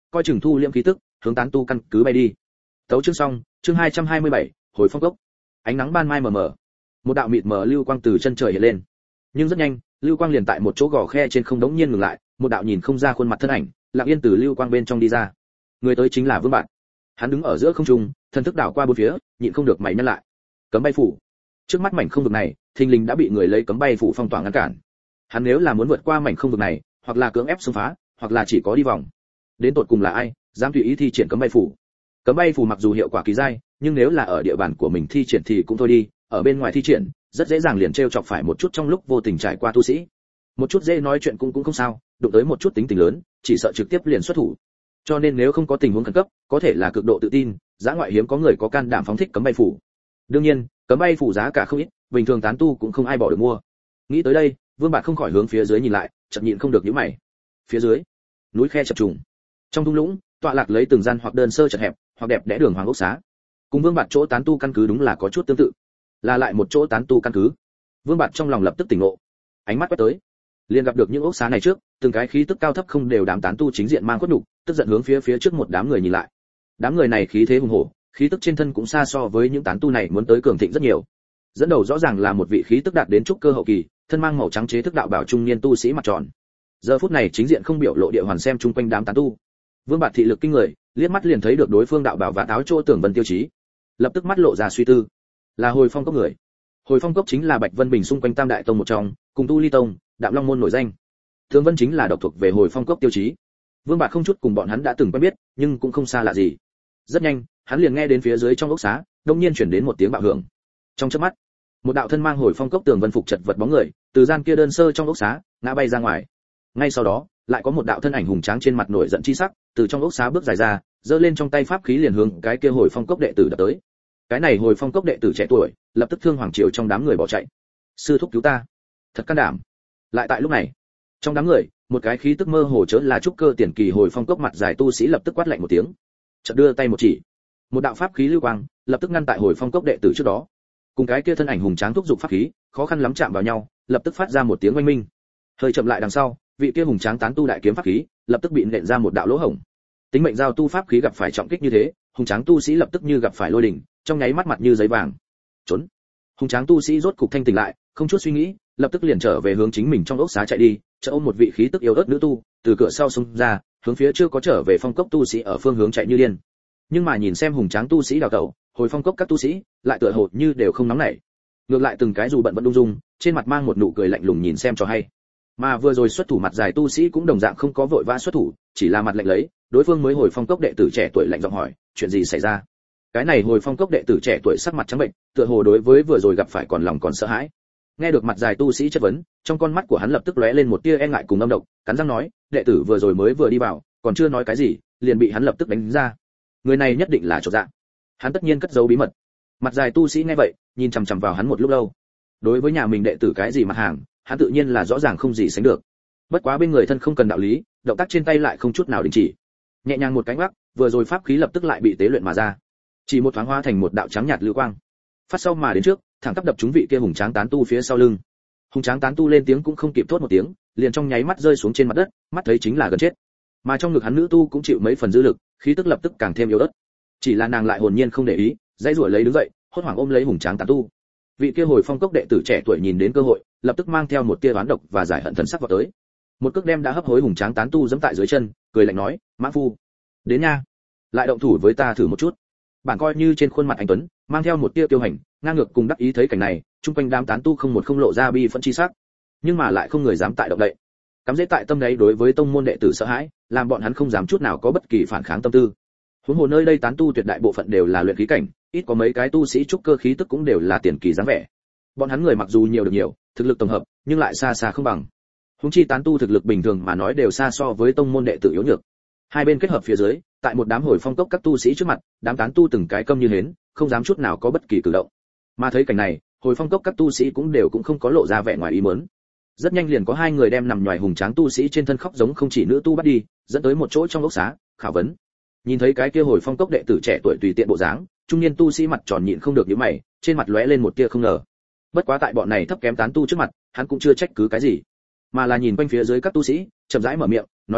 coi chừng thu liễm khí tức, hướng tán tu căn cứ bay đi. Tấu chương xong, chương 227, hồi phong cốc. Ánh nắng ban mai mờ mờ, một đạo mịt mờ lưu quang từ chân trời hiện lên. Nhưng rất nhanh, lưu quang liền tại một chỗ gò khe trên không đống nhiên ngừng lại, một đạo nhìn không ra khuôn mặt thân ảnh, lặng yên từ lưu quang bên trong đi ra. Người tới chính là Vương Bạt. Hắn đứng ở giữa không trung, thần thức đảo qua bốn phía, nhịn không được mày nhăn lại. Cấm bay phủ. Trước mắt mảnh không vực này, thình lình đã bị người lấy cấm bay phủ phong tỏa ngăn cản. Hắn nếu là muốn vượt qua mảnh không vực này, hoặc là cưỡng ép xông phá, hoặc là chỉ có đi vòng. Đến tột cùng là ai dám tùy ý thi triển cấm bay phủ? Cấm bay phủ mặc dù hiệu quả kỳ dai, nhưng nếu là ở địa bàn của mình thi triển thì cũng thôi đi, ở bên ngoài thi triển, rất dễ dàng liền trêu chọc phải một chút trong lúc vô tình trải qua tu sĩ. Một chút dễ nói chuyện cũng không sao, đụng tới một chút tính tình lớn, chỉ sợ trực tiếp liền xuất thủ. Cho nên nếu không có tình huống khẩn cấp, có thể là cực độ tự tin, giá ngoại hiếm có người có can đảm phóng thích cấm bay phủ. Đương nhiên, cấm bay phủ giá cả không ít, bình thường tán tu cũng không ai bỏ được mua. Nghĩ tới đây, Vương Bạt không khỏi hướng phía dưới nhìn lại, chợt nhịn không được nhíu mày. Phía dưới, núi khe chập trùng. Trong thung lũng, tọa lạc lấy từng gian hoặc đơn sơ chật hẹp, hoặc đẹp đẽ đường hoàng ốc xá. Cùng Vương Bạt chỗ tán tu căn cứ đúng là có chút tương tự. Là lại một chỗ tán tu căn cứ. Vương Bạt trong lòng lập tức tỉnh ngộ, ánh mắt quét tới, liền gặp được những ốc xá này trước, từng cái khí tức cao thấp không đều đám tán tu chính diện mang khuất nhục, tức giận hướng phía trước một đám người nhìn lại. Đám người này khí thế hùng hổ, khí tức trên thân cũng xa so với những tán tu này muốn tới cường thịnh rất nhiều. Dẫn đầu rõ ràng là một vị khí tức đạt đến trúc cơ hậu kỳ, thân mang màu trắng chế thức đạo bảo trung niên tu sĩ mặt tròn. Giờ phút này chính diện không biểu lộ địa hoàn xem chung quanh đám tán tu. Vương Bạt thị lực kinh người, liếc mắt liền thấy được đối phương đạo bảo và áo chỗ tưởng vân tiêu chí, lập tức mắt lộ ra suy tư, là hồi phong cốc người. Hồi phong cốc chính là Bạch Vân Bình xung quanh tam đại tông một trong, cùng Tu Ly tông, Đạm Long môn nổi danh. Thường Vân chính là độc thuộc về hồi phong cốc tiêu chí. Vương Bạt không chút cùng bọn hắn đã từng quen biết, nhưng cũng không xa lạ gì. Rất nhanh, hắn liền nghe đến phía dưới trong ốc xá, đột nhiên chuyển đến một tiếng bạo hưởng. Trong chớp mắt, một đạo thân mang hồi phong cốc tường vân phục chật vật bóng người, từ gian kia đơn sơ trong ốc xá, ngã bay ra ngoài. Ngay sau đó, lại có một đạo thân ảnh hùng tráng trên mặt nổi giận chi sắc, từ trong ốc xá bước dài ra, giơ lên trong tay pháp khí liền hướng cái kia hồi phong cốc đệ tử đập tới. Cái này hồi phong cốc đệ tử trẻ tuổi, lập tức thương hoàng triều trong đám người bỏ chạy. Sư thúc cứu ta! Thật can đảm. Lại tại lúc này, trong đám người, một cái khí tức mơ hồ chớ là trúc cơ tiền kỳ hồi phong cốc mặt dài tu sĩ lập tức quát lạnh một tiếng, chợt đưa tay một chỉ, một đạo pháp khí lưu quang lập tức ngăn tại hồi phong cốc đệ tử trước đó. Cùng cái kia thân ảnh hùng tráng thúc giục pháp khí, khó khăn lắm chạm vào nhau, lập tức phát ra một tiếng oanh minh. Hơi chậm lại đằng sau, vị kia hùng tráng tán tu đại kiếm pháp khí, lập tức bị nện ra một đạo lỗ hổng. Tính mệnh giao tu pháp khí gặp phải trọng kích như thế, hùng tráng tu sĩ lập tức như gặp phải lôi đỉnh, trong nháy mắt mặt như giấy vàng. Trốn. Hùng tráng tu sĩ rốt cục thanh tỉnh lại, không chút suy nghĩ, lập tức liền trở về hướng chính mình trong ốc xá chạy đi, chợ ôm một vị khí tức yếu ớt nữ tu, từ cửa sau xông ra, hướng phía chưa có trở về phong cốc tu sĩ ở phương hướng chạy như điên. Nhưng mà nhìn xem hùng tráng tu sĩ đào tẩu, hồi phong cốc các tu sĩ lại tựa hồ như đều không nóng nảy, ngược lại từng cái dù bận vẫn ung dung, trên mặt mang một nụ cười lạnh lùng nhìn xem cho hay. Mà vừa rồi xuất thủ mặt dài tu sĩ cũng đồng dạng không có vội vã xuất thủ, chỉ là mặt lạnh lấy, đối phương mới hồi phong cốc đệ tử trẻ tuổi lạnh giọng hỏi, chuyện gì xảy ra? Cái này hồi phong cốc đệ tử trẻ tuổi sắc mặt trắng bệnh, tựa hồ đối với vừa rồi gặp phải còn lòng còn sợ hãi. Nghe được mặt dài tu sĩ chất vấn, trong con mắt của hắn lập tức lóe lên một tia e ngại cùng âm độc, cắn răng nói, đệ tử vừa rồi mới vừa đi vào, còn chưa nói cái gì, liền bị hắn lập tức đánh ra. Người này nhất định là chột dạ. Hắn tất nhiên cất giấu bí mật. Mặt dài tu sĩ nghe vậy, nhìn chằm chằm vào hắn một lúc lâu. Đối với nhà mình đệ tử cái gì mặt hàng, hắn tự nhiên là rõ ràng không gì sánh được. Bất quá bên người thân không cần đạo lý, động tác trên tay lại không chút nào đình chỉ. Nhẹ nhàng một cái ngoắc, vừa rồi pháp khí lập tức lại bị tế luyện mà ra. Chỉ một thoáng hóa thành một đạo trắng nhạt lưu quang. Phát sau mà đến trước, thẳng tắp đập trúng vị kia hùng tráng tán tu phía sau lưng. Hùng tráng tán tu lên tiếng cũng không kịp thốt một tiếng, liền trong nháy mắt rơi xuống trên mặt đất, mắt thấy chính là gần chết. Mà trong ngực hắn nữ tu cũng chịu mấy phần dư lực, khí tức lập tức càng thêm yếu ớt. Chỉ là nàng lại hồn nhiên không để ý, dãy rủa lấy đứng dậy, hốt hoảng ôm lấy hùng tráng tán tu. Vị kia hồi phong cốc đệ tử trẻ tuổi nhìn đến cơ hội, lập tức mang theo một tia oán độc và giải hận thần sắc vào tới. Một cước đem đã hấp hối hùng tráng tán tu giẫm tại dưới chân, cười lạnh nói, mã phu, đến nha, lại động thủ với ta thử một chút. Bản coi như trên khuôn mặt anh tuấn, mang theo một tia tiêu hành, ngang ngược cùng đắc ý thấy cảnh này, chung quanh đám tán tu không một không lộ ra bi phẫn chi sắc, nhưng mà lại không người dám tại động đậy. Cắm dễ tại tâm đấy đối với tông môn đệ tử sợ hãi, làm bọn hắn không dám chút nào có bất kỳ phản kháng tâm tư. Huống hồ nơi đây tán tu tuyệt đại bộ phận đều là luyện khí cảnh, ít có mấy cái tu sĩ trúc cơ khí tức cũng đều là tiền kỳ dáng vẻ. Bọn hắn người mặc dù nhiều được nhiều, thực lực tổng hợp, nhưng lại xa xa không bằng. Huống chi tán tu thực lực bình thường mà nói đều xa so với tông môn đệ tử yếu nhược. Hai bên kết hợp phía dưới, tại một đám hồi phong cốc các tu sĩ trước mặt, đám tán tu từng cái câm như hến, không dám chút nào có bất kỳ cử động. Mà thấy cảnh này, hồi phong cốc các tu sĩ cũng không có lộ ra vẻ ngoài ý muốn. Rất nhanh liền có hai người đem nằm nhòi hùng tráng tu sĩ trên thân khóc giống không chỉ nữ tu bắt đi, dẫn tới một chỗ trong ốc xá, khảo vấn. Nhìn thấy cái kia hồi phong cốc đệ tử trẻ tuổi tùy tiện bộ dáng, trung niên tu sĩ mặt tròn nhịn không được nhíu mày, trên mặt lóe lên một tia không ngờ. Bất quá tại bọn này thấp kém tán tu trước mặt, hắn cũng chưa trách cứ cái gì, mà là nhìn quanh phía dưới các tu sĩ, chậm rãi mở miệng, nói đến,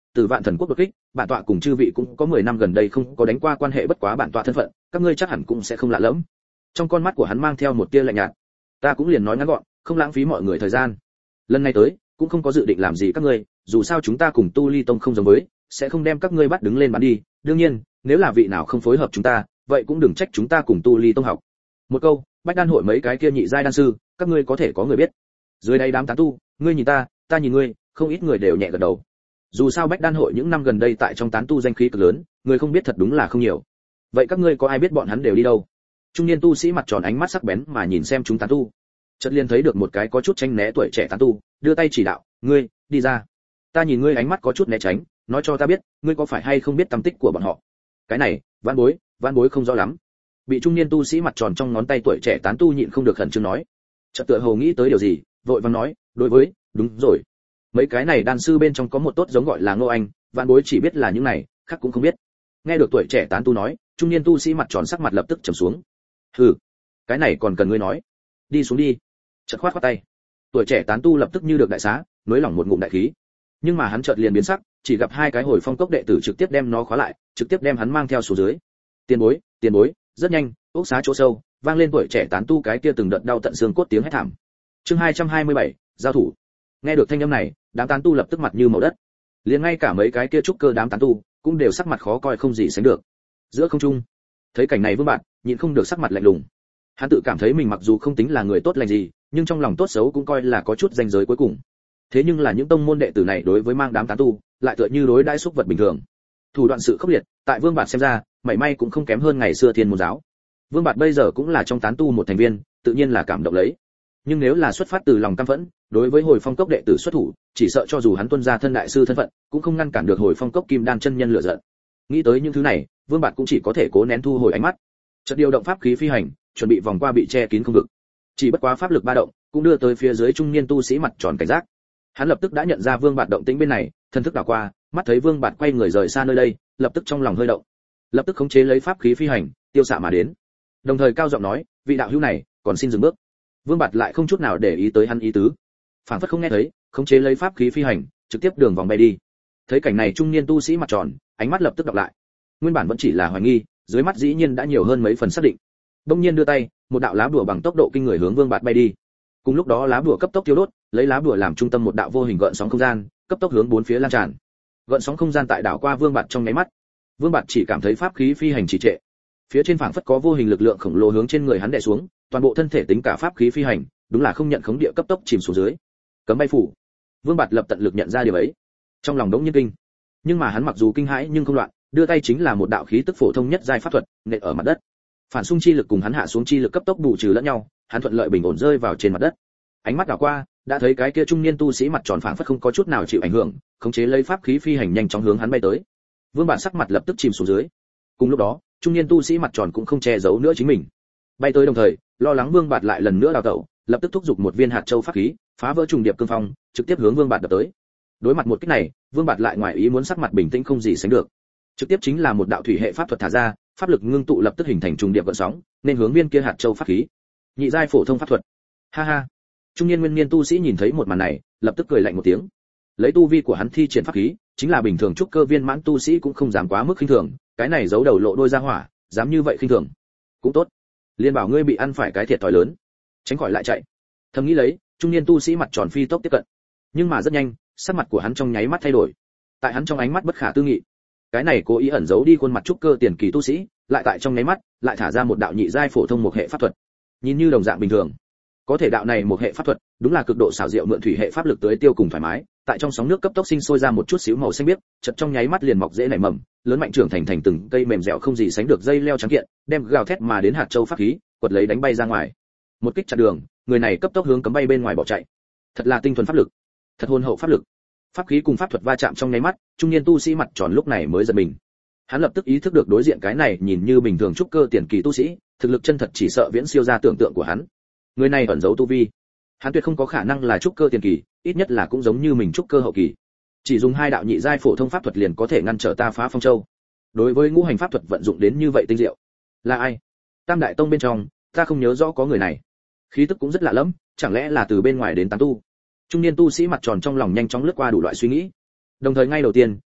từ Vạn Thần quốc đột kích, bản tọa cùng chư vị cũng có 10 năm gần đây không có đánh qua quan hệ, bất quá bản tọa thân phận, các ngươi chắc hẳn cũng sẽ không lạ lẫm. Trong con mắt của hắn mang theo một tia lạnh nhạt. Ta cũng liền nói ngắn gọn, không lãng phí mọi người thời gian. Lần này tới, cũng không có dự định làm gì các ngươi, dù sao chúng ta cùng Tu Ly Tông không giống với, sẽ không đem các ngươi bắt đứng lên bán đi, đương nhiên, nếu là vị nào không phối hợp chúng ta, vậy cũng đừng trách chúng ta cùng Tu Ly Tông học. Một câu, Bách Đan hội mấy cái kia nhị giai đan sư, các ngươi có thể có người biết. Dưới đây đám tán tu, ngươi nhìn ta nhìn ngươi, không ít người đều nhẹ gật đầu. Dù sao Bách Đan hội những năm gần đây tại trong tán tu danh khí cực lớn, người không biết thật đúng là không nhiều. Vậy các ngươi có ai biết bọn hắn đều đi đâu? Trung niên tu sĩ mặt tròn ánh mắt sắc bén mà nhìn xem chúng tán tu. Chợt liền thấy được một cái có chút tranh né tuổi trẻ tán tu, đưa tay chỉ đạo, ngươi, đi ra. Ta nhìn ngươi ánh mắt có chút né tránh, nói cho ta biết, ngươi có phải hay không biết tâm tích của bọn họ? Cái này, vãn bối không rõ lắm. Bị trung niên tu sĩ mặt tròn trong ngón tay tuổi trẻ tán tu nhịn không được khẩn trương nói. Chợt tựa hồ nghĩ tới điều gì, vội vàng nói, đối với, đúng rồi. Mấy cái này đan sư bên trong có một tốt giống gọi là Ngô Anh, vãn bối chỉ biết là những này, khác cũng không biết. Nghe được tuổi trẻ tán tu nói, trung niên tu sĩ mặt tròn sắc mặt lập tức trầm xuống. Hừ, cái này còn cần ngươi nói. Đi xuống đi. Chợt khoát tay. Tuổi trẻ tán tu lập tức như được đại xá, nới lỏng một ngụm đại khí. Nhưng mà hắn chợt liền biến sắc, chỉ gặp hai cái hồi phong cốc đệ tử trực tiếp đem nó khóa lại, trực tiếp đem hắn mang theo xuống dưới. Tiền bối, rất nhanh, ốc xá chỗ sâu, vang lên tuổi trẻ tán tu cái kia từng đợt đau tận xương cốt tiếng hét thảm. Chương 227, giao thủ. Nghe được thanh âm này, đám tán tu lập tức mặt như màu đất. Liền ngay cả mấy cái kia trúc cơ đám tán tu cũng đều sắc mặt khó coi không gì sánh được. Giữa không trung, thấy cảnh này Vương Bạt nhịn không được sắc mặt lạnh lùng. Hắn tự cảm thấy mình mặc dù không tính là người tốt lành gì, nhưng trong lòng tốt xấu cũng coi là có chút ranh giới cuối cùng. Thế nhưng là những tông môn đệ tử này đối với mang đám tán tu, lại tựa như đối đãi xúc vật bình thường. Thủ đoạn sự khốc liệt, tại Vương Bạt xem ra, mảy may cũng không kém hơn ngày xưa Thiên Môn giáo. Vương Bạt bây giờ cũng là trong tán tu một thành viên, tự nhiên là cảm động lấy. Nhưng nếu là xuất phát từ lòng căm phẫn, đối với hồi phong cốc đệ tử xuất thủ, chỉ sợ cho dù hắn tuân ra thân đại sư thân phận, cũng không ngăn cản được hồi phong cốc kim đan chân nhân lửa giận. Nghĩ tới những thứ này, Vương Bạt cũng chỉ có thể cố nén thu hồi ánh mắt. Chợt điều động pháp khí phi hành, chuẩn bị vòng qua bị che kín không vực. Chỉ bất quá pháp lực ba động, cũng đưa tới phía dưới trung niên tu sĩ mặt tròn cảnh giác. Hắn lập tức đã nhận ra Vương Bạt động tĩnh bên này, thần thức đảo qua, mắt thấy Vương Bạt quay người rời xa nơi đây, lập tức trong lòng hơi động. Lập tức khống chế lấy pháp khí phi hành, tiêu xạ mà đến. Đồng thời cao giọng nói, vị đạo hữu này, còn xin dừng bước. Vương Bạt lại không chút nào để ý tới hắn ý tứ, phảng phất không nghe thấy, khống chế lấy pháp khí phi hành, trực tiếp đường vòng bay đi. Thấy cảnh này trung niên tu sĩ mặt tròn, ánh mắt lập tức đọc lại. Nguyên bản vẫn chỉ là hoài nghi, dưới mắt dĩ nhiên đã nhiều hơn mấy phần xác định. Đông nhiên đưa tay, một đạo lá bùa bằng tốc độ kinh người hướng Vương Bạt bay đi. Cùng lúc đó lá bùa cấp tốc tiêu đốt, lấy lá bùa làm trung tâm một đạo vô hình gợn sóng không gian, cấp tốc hướng bốn phía lan tràn. Gợn sóng không gian tại đảo qua Vương Bạt trong nháy mắt. Vương Bạt chỉ cảm thấy pháp khí phi hành trì trệ. Phía trên phảng phất có vô hình lực lượng khổng lồ hướng trên người hắn đè xuống, toàn bộ thân thể tính cả pháp khí phi hành, đúng là không nhận khống địa cấp tốc chìm xuống dưới. Cấm bay phủ. Vương Bạt lập tận lực nhận ra điều ấy. Trong lòng đống nhiên kinh. Nhưng mà hắn mặc dù kinh hãi nhưng không loạn, đưa tay chính là một đạo khí tức phổ thông nhất giai pháp thuật, nện ở mặt đất. Phản xung chi lực cùng hắn hạ xuống chi lực cấp tốc bù trừ lẫn nhau, hắn thuận lợi bình ổn rơi vào trên mặt đất. Ánh mắt đảo qua, đã thấy cái kia trung niên tu sĩ mặt tròn phảng phất không có chút nào chịu ảnh hưởng, khống chế lấy pháp khí phi hành nhanh chóng hướng hắn bay tới. Vương Bạt sắc mặt lập tức chìm xuống dưới. Cùng lúc đó, trung niên tu sĩ mặt tròn cũng không che giấu nữa chính mình. Bay tới đồng thời, lo lắng Vương Bạt lại lần nữa đào tẩu, lập tức thúc giục một viên hạt châu pháp khí, phá vỡ trùng điệp cương phong, trực tiếp hướng Vương Bạt đập tới. Đối mặt một kích này, Vương Bạt lại ngoài ý muốn sắc mặt bình tĩnh không gì sánh được. Trực tiếp chính là một đạo thủy hệ pháp thuật thả ra, pháp lực ngưng tụ lập tức hình thành trùng điệp gợn sóng, nên hướng viên kia hạt châu pháp khí. Nhị giai phổ thông pháp thuật. Ha ha. Trung niên nguyên niên tu sĩ nhìn thấy một màn này, lập tức cười lạnh một tiếng. Lấy tu vi của hắn thi triển pháp khí, chính là bình thường trúc cơ viên mãn tu sĩ cũng không dám quá mức khinh thường, cái này giấu đầu lộ đôi ra hỏa, dám như vậy khinh thường. Cũng tốt. Liên bảo ngươi bị ăn phải cái thiệt thòi lớn, tránh khỏi lại chạy. Thầm nghĩ lấy, trung niên tu sĩ mặt tròn phi tốc tiếp cận. Nhưng mà rất nhanh, sắc mặt của hắn trong nháy mắt thay đổi. Tại hắn trong ánh mắt bất khả tư nghị. Cái này cố ý ẩn giấu đi khuôn mặt trúc cơ tiền kỳ tu sĩ, lại tại trong nháy mắt, lại thả ra một đạo nhị giai phổ thông một hệ pháp thuật. Nhìn như đồng dạng bình thường, có thể đạo này một hệ pháp thuật, đúng là cực độ xảo diệu mượn thủy hệ pháp lực tới tiêu cùng thoải mái, tại trong sóng nước cấp tốc sinh sôi ra một chút xíu màu xanh biếc, chợt trong nháy mắt liền mọc rễ nảy mầm, lớn mạnh trưởng thành từng cây mềm dẻo không gì sánh được dây leo trắng kiện, đem gào thét mà đến hạt châu pháp khí, quật lấy đánh bay ra ngoài. Một kích chặn đường, người này cấp tốc hướng cấm bay bên ngoài bỏ chạy. Thật là tinh thuần pháp lực, thật hồn hậu pháp lực. Pháp khí cùng pháp thuật va chạm trong nháy mắt, trung niên tu sĩ mặt tròn lúc này mới giật mình. Hắn lập tức ý thức được đối diện cái này nhìn như bình thường trúc cơ tiền kỳ tu sĩ, thực lực chân thật chỉ sợ viễn siêu ra tưởng tượng của hắn. Người này ẩn giấu tu vi, hắn tuyệt không có khả năng là trúc cơ tiền kỳ, ít nhất là cũng giống như mình trúc cơ hậu kỳ. Chỉ dùng hai đạo nhị giai phổ thông pháp thuật liền có thể ngăn trở ta phá phong châu. Đối với ngũ hành pháp thuật vận dụng đến như vậy tinh diệu, là ai? Tam đại tông bên trong, ta không nhớ rõ có người này. Khí tức cũng rất lạ lẫm, chẳng lẽ là từ bên ngoài đến tán tu? Trung niên tu sĩ mặt tròn trong lòng nhanh chóng lướt qua đủ loại suy nghĩ. Đồng thời ngay đầu tiên,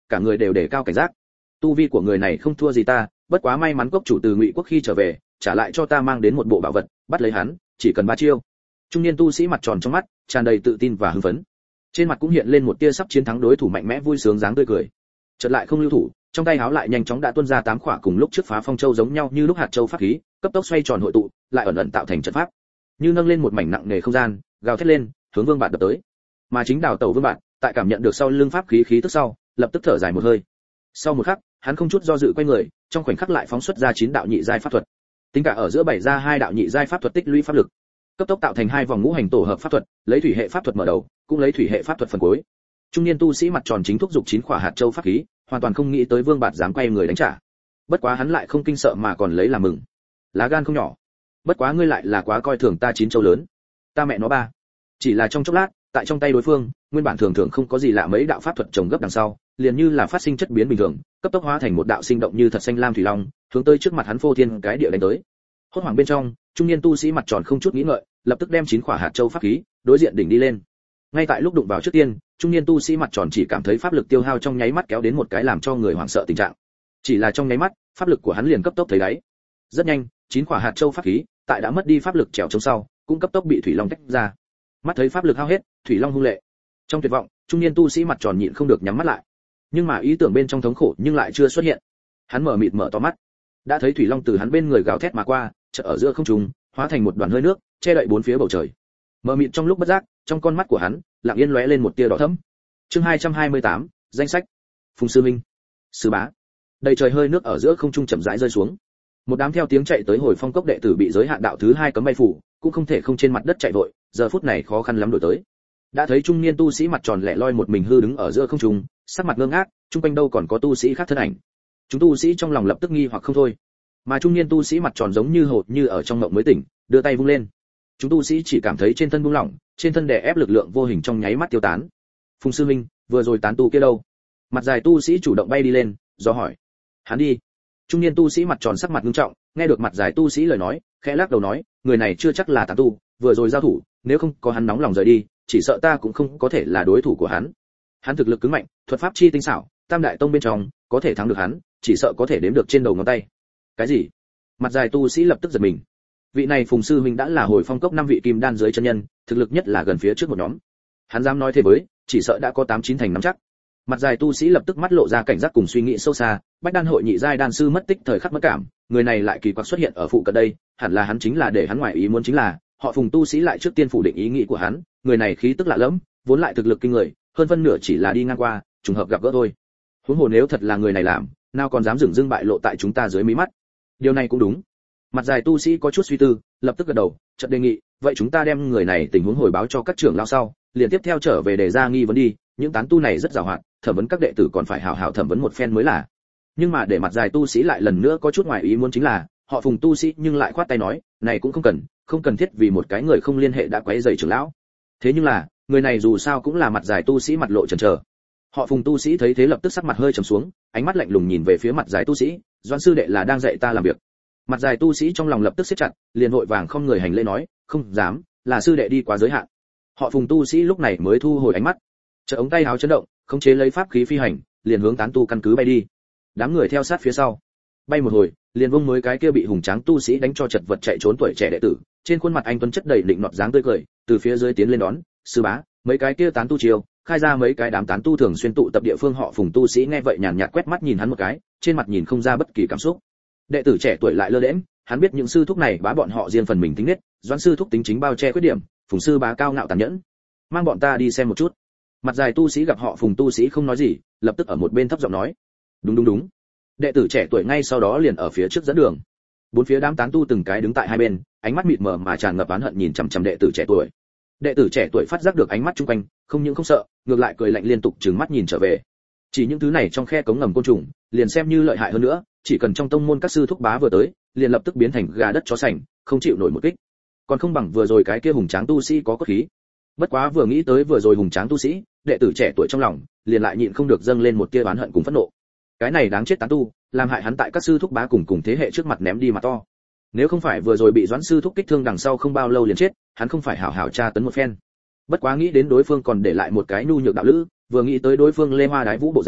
cả người đều đề cao cảnh giác. Tu vi của người này không thua gì ta, bất quá may mắn cốc chủ từ Ngụy quốc khi trở về, trả lại cho ta mang đến một bộ bảo vật, bắt lấy hắn, chỉ cần 3 chiêu. Trung niên tu sĩ mặt tròn trong mắt tràn đầy tự tin và hưng phấn, trên mặt cũng hiện lên một tia sắp chiến thắng đối thủ mạnh mẽ vui sướng dáng tươi cười. Chợt lại không lưu thủ, trong tay háo lại nhanh chóng đã tuôn ra 8 quả cùng lúc trước phá phong châu giống nhau như lúc hạt châu pháp khí, cấp tốc xoay tròn hội tụ, lại ẩn ẩn tạo thành trận pháp. Như nâng lên một mảnh nặng nề không gian, gào thét lên, hướng Vương Bạt đập tới. Mà chính đào tẩu Vương Bạt, tại cảm nhận được sau lưng pháp khí khí tức sau, lập tức thở dài một hơi. Sau một khắc, hắn không chút do dự quay người, trong khoảnh khắc lại phóng xuất ra 9 đạo nhị giai pháp thuật. Tính cả ở giữa bày ra 2 đạo nhị giai pháp thuật tích lũy pháp lực, cấp tốc tạo thành 2 vòng ngũ hành tổ hợp pháp thuật, lấy thủy hệ pháp thuật mở đầu, cũng lấy thủy hệ pháp thuật phần cuối. Trung niên tu sĩ mặt tròn chính thúc dục 9 quả hạt châu pháp khí, hoàn toàn không nghĩ tới Vương Bạt dám quay người đánh trả. Bất quá hắn lại không kinh sợ mà còn lấy làm mừng. Lá gan không nhỏ. Bất quá ngươi lại là quá coi thường ta 9 châu lớn. Ta mẹ nó ba. Chỉ là trong chốc lát, tại trong tay đối phương, nguyên bản thường thường không có gì lạ mấy đạo pháp thuật chồng gấp đằng sau, liền như là phát sinh chất biến bình thường, cấp tốc hóa thành một đạo sinh động như thật xanh lam thủy long, hướng tới trước mặt hắn phô thiên cái địa đánh tới. Hốt hoảng bên trong, trung niên tu sĩ mặt tròn không chút nghĩ ngợi, lập tức đem 9 quả hạt châu pháp khí đối diện đỉnh đi lên. Ngay tại lúc đụng vào trước tiên, trung niên tu sĩ mặt tròn chỉ cảm thấy pháp lực tiêu hao trong nháy mắt kéo đến một cái làm cho người hoảng sợ tình trạng. Chỉ là trong nháy mắt, pháp lực của hắn liền cấp tốc thấy đáy. Rất nhanh, 9 quả hạt châu pháp khí, tại đã mất đi pháp lực trèo chống sau, cũng cấp tốc bị thủy long tách ra. Mắt thấy pháp lực hao hết, thủy long hung lệ. Trong tuyệt vọng, trung niên tu sĩ mặt tròn nhịn không được nhắm mắt lại. Nhưng mà ý tưởng bên trong thống khổ nhưng lại chưa xuất hiện. Hắn mở mịt mở to mắt, đã thấy thủy long từ hắn bên người gào thét mà qua, chợt ở giữa không trung, hóa thành một đoàn hơi nước, che đậy bốn phía bầu trời. Mở mịt trong lúc bất giác, trong con mắt của hắn, lặng yên lóe lên một tia đỏ thẫm. Chương 228, danh sách. Phùng sư minh, sư bá. Đầy trời hơi nước ở giữa không trung chậm rãi rơi xuống. Một đám theo tiếng chạy tới hồi phong cốc đệ tử bị giới hạn đạo thứ 2 cấm bay phủ, cũng không thể không trên mặt đất chạy vội, giờ phút này khó khăn lắm đổi tới. Đã thấy trung niên tu sĩ mặt tròn lẻ loi một mình hư đứng ở giữa không trung, sắc mặt ngơ ngác, chung quanh đâu còn có tu sĩ khác thân ảnh. Chúng tu sĩ trong lòng lập tức nghi hoặc không thôi. Mà trung niên tu sĩ mặt tròn giống như hột như ở trong mộng mới tỉnh, đưa tay vung lên. Chúng tu sĩ chỉ cảm thấy trên thân buông lỏng, trên thân đè ép lực lượng vô hình trong nháy mắt tiêu tán. Phùng sư minh, vừa rồi tán tu kia đâu? Mặt dài tu sĩ chủ động bay đi lên, do hỏi. Hắn đi. Trung niên tu sĩ mặt tròn sắc mặt nghiêm trọng, nghe được mặt dài tu sĩ lời nói, khẽ lắc đầu nói, người này chưa chắc là tán tu, vừa rồi giao thủ, nếu không có hắn nóng lòng rời đi, chỉ sợ ta cũng không có thể là đối thủ của hắn. Hắn thực lực cứng mạnh, thuật pháp chi tinh xảo, tam đại tông bên trong, có thể thắng được hắn, chỉ sợ có thể đếm được trên đầu ngón tay. Cái gì? Mặt dài tu sĩ lập tức giật mình. Vị này Phùng sư huynh đã là hồi phong cốc 5 vị kim đan dưới chân nhân, thực lực nhất là gần phía trước một nhóm. Hắn dám nói thế với, chỉ sợ đã có 8-9 thành nắm chắc. Mặt dài tu sĩ lập tức mắt lộ ra cảnh giác cùng suy nghĩ sâu xa, bách đan hội nhị giai đan sư mất tích thời khắc mất cảm, người này lại kỳ quặc xuất hiện ở phụ cận đây, hẳn là hắn chính là để hắn ngoài ý muốn chính là, họ Phùng tu sĩ lại trước tiên phủ định ý nghĩ của hắn, người này khí tức lạ lẫm, vốn lại thực lực kinh người, hơn phân nửa chỉ là đi ngang qua, trùng hợp gặp gỡ thôi. Huống hồ nếu thật là người này làm, nào còn dám dửng dưng bại lộ tại chúng ta dưới mí mắt. Điều này cũng đúng. Mặt dài tu sĩ có chút suy tư, lập tức gật đầu, chợt đề nghị, vậy chúng ta đem người này tình huống hồi báo cho các trưởng lão sau, liền tiếp theo trở về để ra nghi vấn đi, những tán tu này rất giàu hoạt, thẩm vấn các đệ tử còn phải hào hào thẩm vấn một phen mới là. Nhưng mà để mặt dài tu sĩ lại lần nữa có chút ngoài ý muốn chính là, họ Phùng tu sĩ nhưng lại khoát tay nói, này cũng không cần thiết vì một cái người không liên hệ đã quấy rầy trưởng lão. Thế nhưng là, người này dù sao cũng là mặt dài tu sĩ mặt lộ chần chờ. Họ Phùng tu sĩ thấy thế lập tức sắc mặt hơi trầm xuống, ánh mắt lạnh lùng nhìn về phía mặt dài tu sĩ, Doãn sư đệ là đang dạy ta làm việc. Mặt dài tu sĩ trong lòng lập tức siết chặt, liền vội vàng không người hành lễ nói, không dám, là sư đệ đi quá giới hạn. Họ Phùng tu sĩ lúc này mới thu hồi ánh mắt, chợt ống tay áo chấn động, khống chế lấy pháp khí phi hành, liền hướng tán tu căn cứ bay đi. Đám người theo sát phía sau, bay một hồi, liền vung mới cái kia bị hùng tráng tu sĩ đánh cho chật vật chạy trốn tuổi trẻ đệ tử, trên khuôn mặt anh tuấn chất đầy định nọt dáng tươi cười, từ phía dưới tiến lên đón, sư bá, mấy cái kia tán tu chiêu, khai ra mấy cái đám tán tu thường xuyên tụ tập địa phương. Họ Phùng tu sĩ nghe vậy nhàn nhạt quét mắt nhìn hắn một cái, trên mặt nhìn không ra bất kỳ cảm xúc. Đệ tử trẻ tuổi lại lơ đễnh, hắn biết những sư thúc này bá bọn họ riêng phần mình tính nết, Doãn sư thúc tính chính bao che khuyết điểm, Phùng sư bá cao ngạo tàn nhẫn, mang bọn ta đi xem một chút. Mặt dài tu sĩ gặp họ Phùng tu sĩ không nói gì, lập tức ở một bên thấp giọng nói, đúng. Đệ tử trẻ tuổi ngay sau đó liền ở phía trước dẫn đường. Bốn phía đám tán tu từng cái đứng tại hai bên, ánh mắt mịt mờ mà tràn ngập oán hận nhìn chằm chằm đệ tử trẻ tuổi. Đệ tử trẻ tuổi phát giác được ánh mắt chung quanh, không những không sợ, ngược lại cười lạnh liên tục trừng mắt nhìn trở về. Chỉ những thứ này trong khe cống ngầm côn trùng, liền xem như lợi hại hơn nữa, chỉ cần trong tông môn các sư thúc bá vừa tới, liền lập tức biến thành gà đất chó sành, không chịu nổi một kích. Còn không bằng vừa rồi cái kia hùng tráng tu sĩ có cốt khí. Bất quá vừa nghĩ tới vừa rồi hùng tráng tu sĩ, đệ tử trẻ tuổi trong lòng liền lại nhịn không được dâng lên một tia oán hận cùng phẫn nộ. Cái này đáng chết tán tu, làm hại hắn tại các sư thúc bá cùng thế hệ trước mặt ném đi mà to. Nếu không phải vừa rồi bị Doãn sư thúc kích thương đằng sau không bao lâu liền chết, hắn không phải hảo hảo tra tấn một phen. Bất quá nghĩ đến đối phương còn để lại một cái nhu nhược đạo lữ, vừa nghĩ tới đối phương lê hoa đái vũ bộ dáng,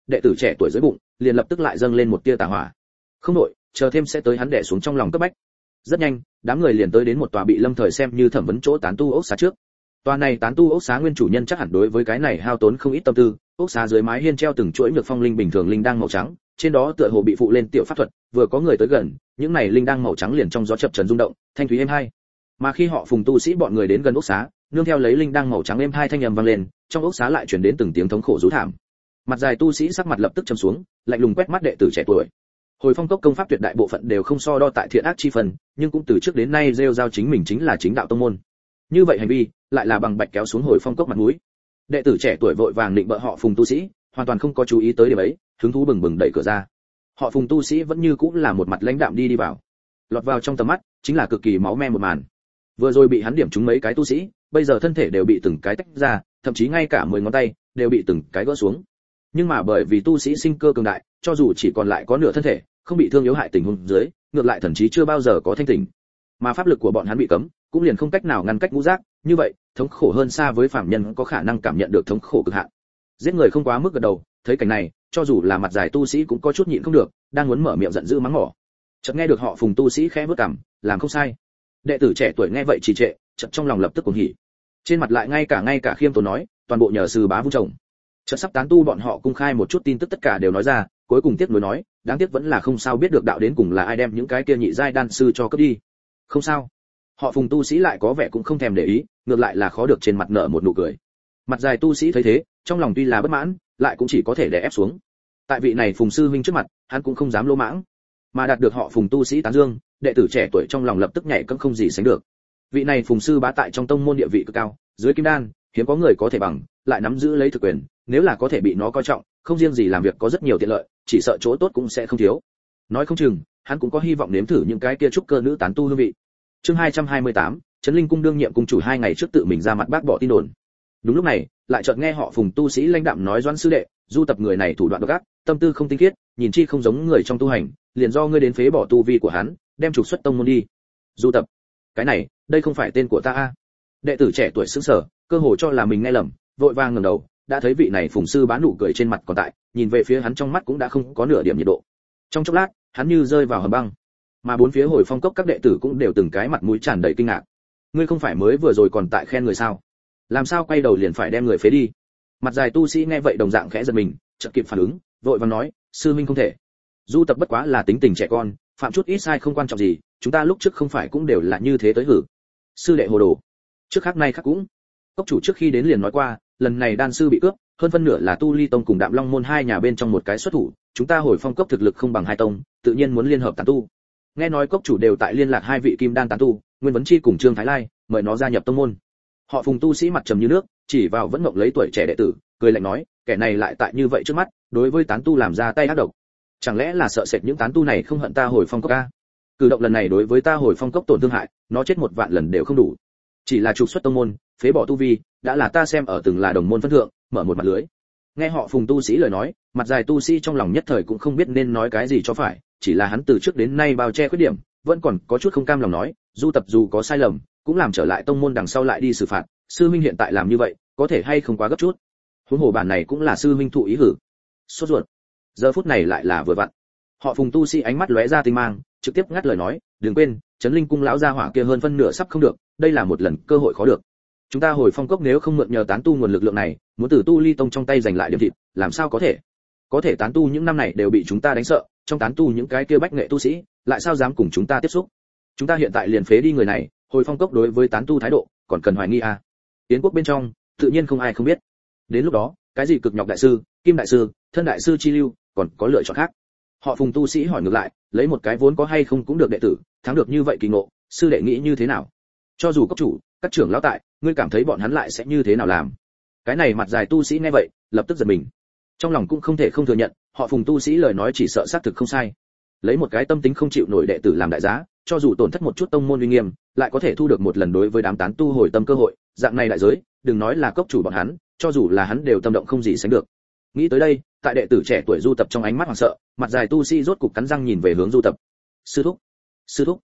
đệ tử trẻ tuổi dưới bụng liền lập tức lại dâng lên một tia tà hỏa. Không đổi, chờ thêm sẽ tới hắn đè xuống trong lòng cấp bách. Rất nhanh, đám người liền tới đến một tòa bị Lâm Thời xem như thẩm vấn chỗ tán tu ốc xá trước. Tòa này tán tu ốc xá nguyên chủ nhân chắc hẳn đối với cái này hao tốn không ít tâm tư. Ốc xá dưới mái hiên treo từng chuỗi nhược phong linh bình thường linh đang màu trắng, trên đó tựa hồ bị phụ lên tiểu pháp thuật, vừa có người tới gần, những này linh đang màu trắng liền trong gió chập chờn rung động, thanh thúy êm hai. Mà khi họ Phùng tu sĩ bọn người đến gần ốc xá, nương theo lấy linh đang màu trắng êm hai thanh âm vang lên, trong ốc xá lại truyền đến từng tiếng thống khổ rú thảm. Mặt dài tu sĩ sắc mặt lập tức trầm xuống, lạnh lùng quét mắt đệ tử trẻ tuổi. Hồi phong cốc công pháp tuyệt đại bộ phận đều không so đo tại thiện ác chi phần, nhưng cũng từ trước đến nay rêu rao chính mình chính là chính đạo tông môn. Như vậy hành vi lại là bằng bạch kéo xuống hồi phong cốc mặt mũi. Đệ tử trẻ tuổi vội vàng định bợ họ Phùng tu sĩ, hoàn toàn không có chú ý tới điểm ấy, hứng thú bừng bừng đẩy cửa ra. Họ Phùng tu sĩ vẫn như cũng là một mặt lãnh đạm đi vào. Lọt vào trong tầm mắt chính là cực kỳ máu me một màn. Vừa rồi bị hắn điểm trúng mấy cái tu sĩ, bây giờ thân thể đều bị từng cái tách ra, thậm chí ngay cả 10 ngón tay đều bị từng cái gỡ xuống. Nhưng mà bởi vì tu sĩ sinh cơ cường đại, cho dù chỉ còn lại có nửa thân thể, không bị thương yếu hại tình huống dưới, ngược lại thần trí chưa bao giờ có thanh tỉnh. Mà pháp lực của bọn hắn bị cấm, cũng liền không cách nào ngăn cách ngũ giác, như vậy, thống khổ hơn xa với phàm nhân có khả năng cảm nhận được thống khổ cực hạn. Giết người không quá mức gật đầu, thấy cảnh này, cho dù là mặt dài tu sĩ cũng có chút nhịn không được, đang muốn mở miệng giận dữ mắng mỏ. Chợt nghe được họ Phùng tu sĩ khẽ bước cằm, làm không sai. Đệ tử trẻ tuổi nghe vậy trì trệ, chợt trong lòng lập tức cuồng hỉ. Trên mặt lại ngay cả khiêm tốn nói, toàn bộ nhờ sư bá vung chồng. Chợt sắp tán tu bọn họ cung khai một chút tin tức tất cả đều nói ra, cuối cùng tiếc nuối nói, đáng tiếc vẫn là không sao biết được đạo đến cùng là ai đem những cái kia nhị giai đan sư cho cướp đi. Không sao. Họ Phùng tu sĩ lại có vẻ cũng không thèm để ý, ngược lại là khó được trên mặt nở một nụ cười. Mặt dài tu sĩ thấy thế, trong lòng tuy là bất mãn, lại cũng chỉ có thể đè ép xuống. Tại vị này Phùng sư huynh trước mặt, hắn cũng không dám lỗ mãng, mà đạt được họ Phùng tu sĩ tán dương, đệ tử trẻ tuổi trong lòng lập tức nhảy cẫng không gì sánh được. Vị này Phùng sư bá tại trong tông môn địa vị cực cao, dưới kim đan, hiếm có người có thể bằng, lại nắm giữ lấy thực quyền, nếu là có thể bị nó coi trọng, không riêng gì làm việc có rất nhiều tiện lợi, chỉ sợ chỗ tốt cũng sẽ không thiếu. Nói không chừng, hắn cũng có hy vọng nếm thử những cái kia trúc cơ nữ tán tu hương vị. Chương 228, Trấn Linh cung đương nhiệm cung chủ 2 ngày trước tự mình ra mặt bác bỏ tin đồn. Đúng lúc này, lại chợt nghe họ Phùng tu sĩ lãnh đạm nói Doãn sư đệ, du tập người này thủ đoạn độc ác, tâm tư không tinh khiết, nhìn chi không giống người trong tu hành, liền do ngươi đến phế bỏ tu vi của hắn, đem trục xuất tông môn đi. Du tập? Cái này, đây không phải tên của ta a. Đệ tử trẻ tuổi sững sờ, cơ hồ cho là mình nghe lầm, vội vàng ngẩng đầu, đã thấy vị này Phùng sư bá nụ cười trên mặt còn tại, nhìn về phía hắn trong mắt cũng đã không có nửa điểm nhiệt độ. Trong chốc lát, hắn như rơi vào hầm băng. Mà bốn phía hồi phong cốc các đệ tử cũng đều từng cái mặt mũi tràn đầy kinh ngạc. Ngươi không phải mới vừa rồi còn tại khen người sao? Làm sao quay đầu liền phải đem người phế đi? Mặt dài tu sĩ nghe vậy đồng dạng khẽ giật mình, chợt kịp phản ứng, vội vàng nói, sư minh không thể. Du tập bất quá là tính tình trẻ con, phạm chút ít sai không quan trọng gì, chúng ta lúc trước không phải cũng đều là như thế tới hử. Sư đệ hồ đồ. Trước khác nay khác cũng. Cốc chủ trước khi đến liền nói qua, lần này đan sư bị cướp, hơn phân nửa là Tu Ly tông cùng Đạm Long môn hai nhà bên trong một cái xuất thủ, chúng ta hồi phong cốc thực lực không bằng hai tông, tự nhiên muốn liên hợp tán tu. Nghe nói cốc chủ đều tại liên lạc hai vị kim đan tán tu, Nguyên Vấn Chi cùng Trương Thái Lai, mời nó gia nhập tông môn. Họ Phùng tu sĩ mặt trầm như nước, chỉ vào vẫn ngậm lấy tuổi trẻ đệ tử, cười lạnh nói, kẻ này lại tại như vậy trước mắt, đối với tán tu làm ra tay ác độc. Chẳng lẽ là sợ sệt những tán tu này không hận ta hồi phong cốc a? Cử động lần này đối với ta hồi phong cốc tổn thương hại, nó chết 1 vạn lần đều không đủ. Chỉ là trục xuất tông môn, phế bỏ tu vi, đã là ta xem ở từng là đồng môn phân thượng, mở một mặt lưới. Nghe họ Phùng tu sĩ lời nói, mặt dài tu sĩ trong lòng nhất thời cũng không biết nên nói cái gì cho phải, chỉ là hắn từ trước đến nay bao che khuyết điểm, vẫn còn có chút không cam lòng nói, du tập dù có sai lầm, cũng làm trở lại tông môn đằng sau lại đi xử phạt, sư minh hiện tại làm như vậy, có thể hay không quá gấp chút. Huống hồ bản này cũng là sư minh thụ ý hử. Sốt ruột. Giờ phút này lại là vừa vặn. Họ Phùng tu sĩ ánh mắt lóe ra tinh mang, trực tiếp ngắt lời nói, đừng quên, Trấn Linh cung lão gia hỏa kia hơn phân nửa sắp không được, đây là một lần cơ hội khó được. Chúng ta hồi phong cốc nếu không mượn nhờ tán tu nguồn lực lượng này, muốn từ Tu Ly tông trong tay giành lại điểm thịt, làm sao có thể? Có thể tán tu những năm này đều bị chúng ta đánh sợ, trong tán tu những cái kia bách nghệ tu sĩ, lại sao dám cùng chúng ta tiếp xúc? Chúng ta hiện tại liền phế đi người này, hồi phong cốc đối với tán tu thái độ, còn cần hoài nghi à? Yến quốc bên trong, tự nhiên không ai không biết. Đến lúc đó, cái gì cực nhọc đại sư, kim đại sư, thân đại sư chi lưu, còn có lựa chọn khác. Họ Phùng tu sĩ hỏi ngược lại, lấy một cái vốn có hay không cũng được đệ tử, thắng được như vậy kỳ ngộ, sư đệ nghĩ như thế nào? Cho dù cốc chủ, các trưởng lão tại, ngươi cảm thấy bọn hắn lại sẽ như thế nào làm? Cái này mặt dài tu sĩ nghe vậy, lập tức giật mình. Trong lòng cũng không thể không thừa nhận, họ Phùng tu sĩ lời nói chỉ sợ xác thực không sai. Lấy một cái tâm tính không chịu nổi đệ tử làm đại giá, cho dù tổn thất một chút tông môn uy nghiêm, lại có thể thu được một lần đối với đám tán tu hồi tâm cơ hội, dạng này đại giới, đừng nói là cốc chủ bọn hắn, cho dù là hắn đều tâm động không gì sánh được. Nghĩ tới đây, tại đệ tử trẻ tuổi du tập trong ánh mắt hoảng sợ, mặt dài tu sĩ rốt cục cắn răng nhìn về hướng du tập. Sư thúc,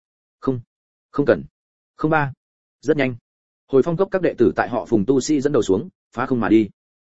không cần, không ba. Rất nhanh, hồi phong cốc các đệ tử tại họ Phùng tu sĩ dẫn đầu xuống, phá không mà đi.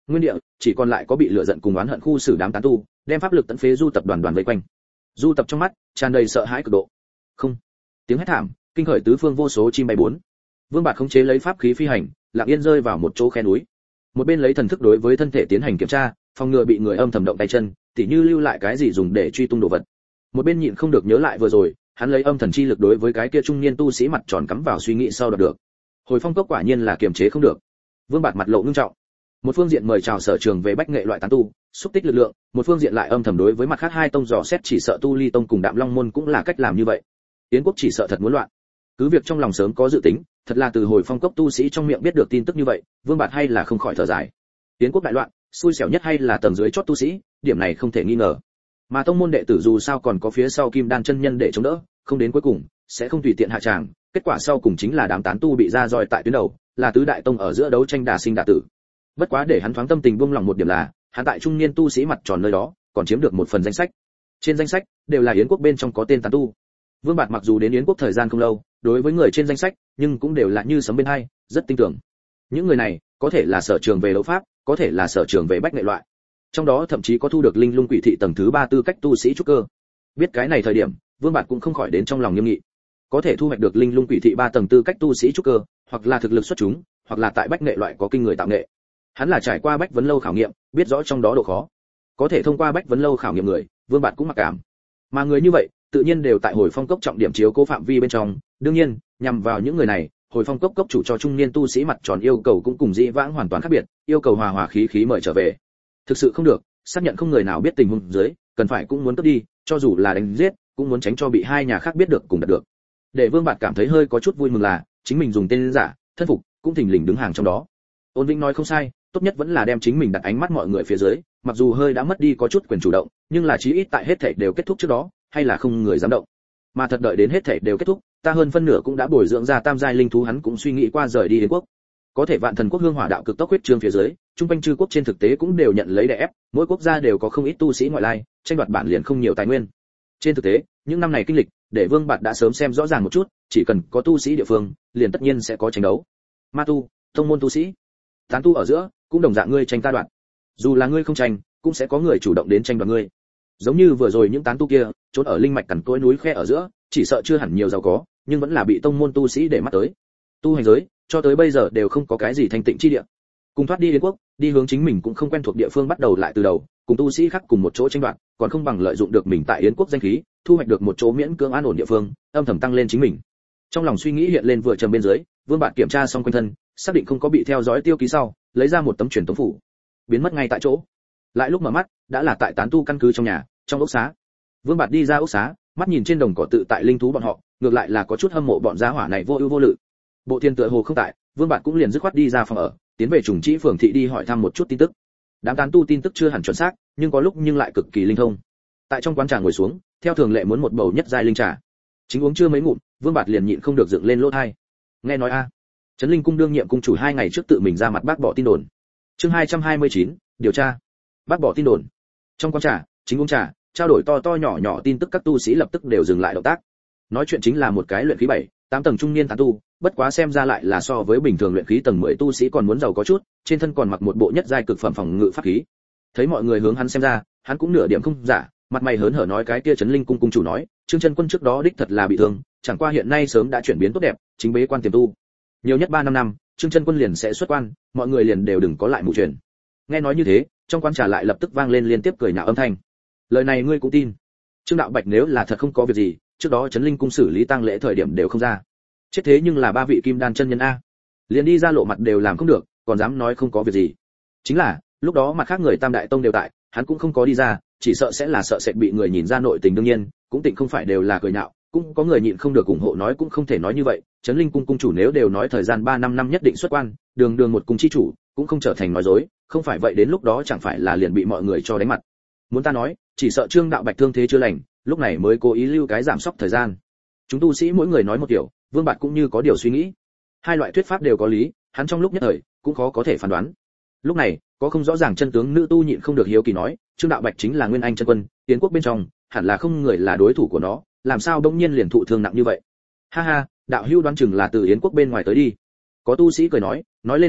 Nguyên địa chỉ còn lại có bị lửa giận cùng oán hận khu xử đám tán tu, đem pháp lực tận phế du tập đoàn vây quanh. Du tập trong mắt tràn đầy sợ hãi cực độ. Không, tiếng hét thảm kinh khởi tứ phương, vô số chim bay bốn. Vương Bạt khống chế lấy pháp khí phi hành, lặng yên rơi vào một chỗ khe núi. Một bên lấy thần thức đối với thân thể tiến hành kiểm tra, phòng ngừa bị người âm thầm động tay chân, tỉ như lưu lại cái gì dùng để truy tung đồ vật. Một bên nhịn không được nhớ lại vừa rồi, hắn lấy âm thần chi lực đối với cái kia trung niên tu sĩ mặt tròn cắm vào suy nghĩ sau đoạt được. Hồi phong cốc quả nhiên là kiềm chế không được. Vương Bạt mặt lộ nghiêm trọng. Một phương diện mời chào sở trường về bách nghệ loại tán tu, xúc tích lực lượng, một phương diện lại âm thầm đối với mặt khác hai tông dò xét, chỉ sợ tu ly tông cùng Đạm Long môn cũng là cách làm như vậy. Yến quốc chỉ sợ thật muốn loạn. Cứ việc trong lòng sớm có dự tính, thật là từ hồi phong cốc tu sĩ trong miệng biết được tin tức như vậy, Vương Bạt hay là không khỏi thở dài. Yến quốc đại loạn, xui xẻo nhất hay là tầng dưới chót tu sĩ, điểm này không thể nghi ngờ. Mà tông môn đệ tử dù sao còn có phía sau Kim Đan chân nhân để chống đỡ, không đến cuối cùng sẽ không tùy tiện hạ tràng, kết quả sau cùng chính là đám tán tu bị ra roi tại tuyến đầu, là tứ đại tông ở giữa đấu tranh đả sinh đả tử. Bất quá để hắn thoáng tâm tình buông lòng một điểm là, hắn tại trung niên tu sĩ mặt tròn nơi đó, còn chiếm được một phần danh sách. Trên danh sách đều là Yến quốc bên trong có tên tán tu. Vương Bạt mặc dù đến Yến quốc thời gian không lâu, đối với người trên danh sách, nhưng cũng đều là như sấm bên hai, rất tin tưởng. Những người này, có thể là sở trường về đấu pháp, có thể là sở trường về bách nghệ loại. Trong đó thậm chí có thu được linh lung quỷ thị tầng thứ 3 tư cách tu sĩ trúc cơ. Biết cái này thời điểm, Vương Bạt cũng không khỏi đến trong lòng nghiêm nghị. Có thể thu hoạch được linh lung quỷ thị 3 tầng tư cách tu sĩ trúc cơ, hoặc là thực lực xuất chúng, hoặc là tại bách nghệ loại có kinh người tạo nghệ. Hắn là trải qua bách vấn lâu khảo nghiệm, biết rõ trong đó độ khó. Có thể thông qua bách vấn lâu khảo nghiệm người, Vương Bạt cũng mặc cảm. Mà người như vậy, tự nhiên đều tại hồi phong cốc trọng điểm chiếu cố phạm vi bên trong, đương nhiên, nhằm vào những người này, hồi phong cốc cốc chủ cho trung niên tu sĩ mặt tròn yêu cầu cũng cùng dĩ vãng hoàn toàn khác biệt, yêu cầu hòa hòa khí khí mời trở về. Thực sự không được, xác nhận không người nào biết tình huống dưới, cần phải cũng muốn cướp đi, cho dù là đánh giết, cũng muốn tránh cho bị hai nhà khác biết được cùng đạt được. Để Vương Bạt cảm thấy hơi có chút vui mừng là, chính mình dùng tên giả, thân phục, cũng thình lình đứng hàng trong đó. Ôn Vĩnh nói không sai, tốt nhất vẫn là đem chính mình đặt ánh mắt mọi người phía dưới, mặc dù hơi đã mất đi có chút quyền chủ động, nhưng là chí ít tại hết thảy đều kết thúc trước đó, hay là không người dám động. Mà thật đợi đến hết thảy đều kết thúc, ta hơn phân nửa cũng đã bồi dưỡng ra tam giai linh thú, hắn cũng suy nghĩ qua rời đi Yến quốc. Có thể Vạn Thần quốc hương hỏa đạo cực tốc huyết trương phía dưới, trung quanh chư quốc trên thực tế cũng đều nhận lấy đè ép, mỗi quốc gia đều có không ít tu sĩ ngoại lai, tranh đoạt bản liền không nhiều tài nguyên. Trên thực tế, những năm này kinh lịch, để Vương Bạt đã sớm xem rõ ràng một chút, chỉ cần có tu sĩ địa phương, liền tất nhiên sẽ có tranh đấu. Ma tu, tông môn tu sĩ, tán tu ở giữa, cũng đồng dạng ngươi tranh ta đoạt. Dù là ngươi không tranh, cũng sẽ có người chủ động đến tranh đoạt ngươi. Giống như vừa rồi những tán tu kia, trốn ở linh mạch cằn cỗi núi khe ở giữa, chỉ sợ chưa hẳn nhiều giàu có, nhưng vẫn là bị tông môn tu sĩ để mắt tới. Tu hành giới, cho tới bây giờ đều không có cái gì thanh tịnh chi địa. Cùng thoát đi Yến quốc, đi hướng chính mình cũng không quen thuộc địa phương bắt đầu lại từ đầu, cùng tu sĩ khác cùng một chỗ tranh đoạt, còn không bằng lợi dụng được mình tại Yến quốc danh khí, thu hoạch được một chỗ miễn cưỡng an ổn địa phương, âm thầm tăng lên chính mình. Trong lòng suy nghĩ hiện lên vừa trầm bên dưới, Vương Bạt kiểm tra xong quanh thân, xác định không có bị theo dõi tiêu ký sau, lấy ra một tấm truyền tống phủ, biến mất ngay tại chỗ. Lại lúc mở mắt, đã là tại tán tu căn cứ trong nhà, trong ốc xá. Vương Bạt đi ra ốc xá, mắt nhìn trên đồng cỏ tự tại linh thú bọn họ, ngược lại là có chút hâm mộ bọn gia hỏa này vô ưu vô lự. Bộ Thiên tựa hồ không tại, Vương Bạt cũng liền dứt khoát đi ra phòng ở, tiến về Trùng Trĩ phường thị đi hỏi thăm một chút tin tức. Đám tán tu tin tức chưa hẳn chuẩn xác, nhưng có lúc nhưng lại cực kỳ linh thông. Tại trong quán trà ngồi xuống, theo thường lệ muốn một bầu nhất giai linh trà. Chính uống chưa mấy ngụm, Vương Bạt liền nhịn không được dựng lên lỗ tai. Nghe nói a, Trấn Linh cung đương nhiệm cung chủ 2 ngày trước tự mình ra mặt bác bỏ tin đồn. Chương 229, điều tra. Bác bỏ tin đồn. Trong quán trà, chính uống trà, trao đổi to to nhỏ nhỏ tin tức, các tu sĩ lập tức đều dừng lại động tác. Nói chuyện chính là một cái luyện khí 7, 8 tầng trung niên tán tu, bất quá xem ra lại là so với bình thường luyện khí tầng 10 tu sĩ còn muốn giàu có chút, trên thân còn mặc một bộ nhất giai cực phẩm phòng ngự pháp khí. Thấy mọi người hướng hắn xem ra, hắn cũng nửa điểm không giả, mặt mày hớn hở nói cái kia Trấn Linh cung cung chủ nói, Trương Chân Quân trước đó đích thật là bị thương, chẳng qua hiện nay sớm đã chuyển biến tốt đẹp, chính bế quan tiềm tu. Nhiều nhất 3 năm, Trương Chân Quân liền sẽ xuất quan, mọi người liền đều đừng có lại mù truyền. Nghe nói như thế, trong quán trà lại lập tức vang lên liên tiếp cười nhạo âm thanh. Lời này ngươi cũng tin? Trương Đạo Bạch nếu là thật không có việc gì, trước đó Trấn Linh cung xử lý tang lễ thời điểm đều không ra. Chết thế nhưng là 3 vị kim đan chân nhân a. Liền đi ra lộ mặt đều làm không được, còn dám nói không có việc gì. Chính là, lúc đó mặt khác người Tam đại tông đều tại, hắn cũng không có đi ra, chỉ sợ sẽ là sợ sệt bị người nhìn ra nội tình, đương nhiên, cũng tịnh không phải đều là cười nhạo, cũng có người nhịn không được ủng hộ nói cũng không thể nói như vậy, Trấn Linh cung cung chủ nếu đều nói thời gian 3 năm nhất định xuất quan, đường đường một cung chi chủ, cũng không trở thành nói dối, không phải vậy đến lúc đó chẳng phải là liền bị mọi người cho đánh mặt. Muốn ta nói, chỉ sợ Trương Đạo Bạch thương thế chưa lành, lúc này mới cố ý lưu cái giảm sốc thời gian. Chúng tu sĩ mỗi người nói một kiểu, Vương Bạt cũng như có điều suy nghĩ. Hai loại thuyết pháp đều có lý, hắn trong lúc nhất thời cũng khó có thể phán đoán. Lúc này, có không rõ ràng chân tướng nữ tu nhịn không được hiếu kỳ nói, Trương Đạo Bạch chính là Nguyên Anh chân quân, Yến quốc bên trong, hẳn là không người là đối thủ của nó, làm sao bỗng nhiên liền thụ thương nặng như vậy? Ha ha, đạo hữu đoán chừng là từ Yến quốc bên ngoài tới đi. Có tu sĩ cười nói lên việc này,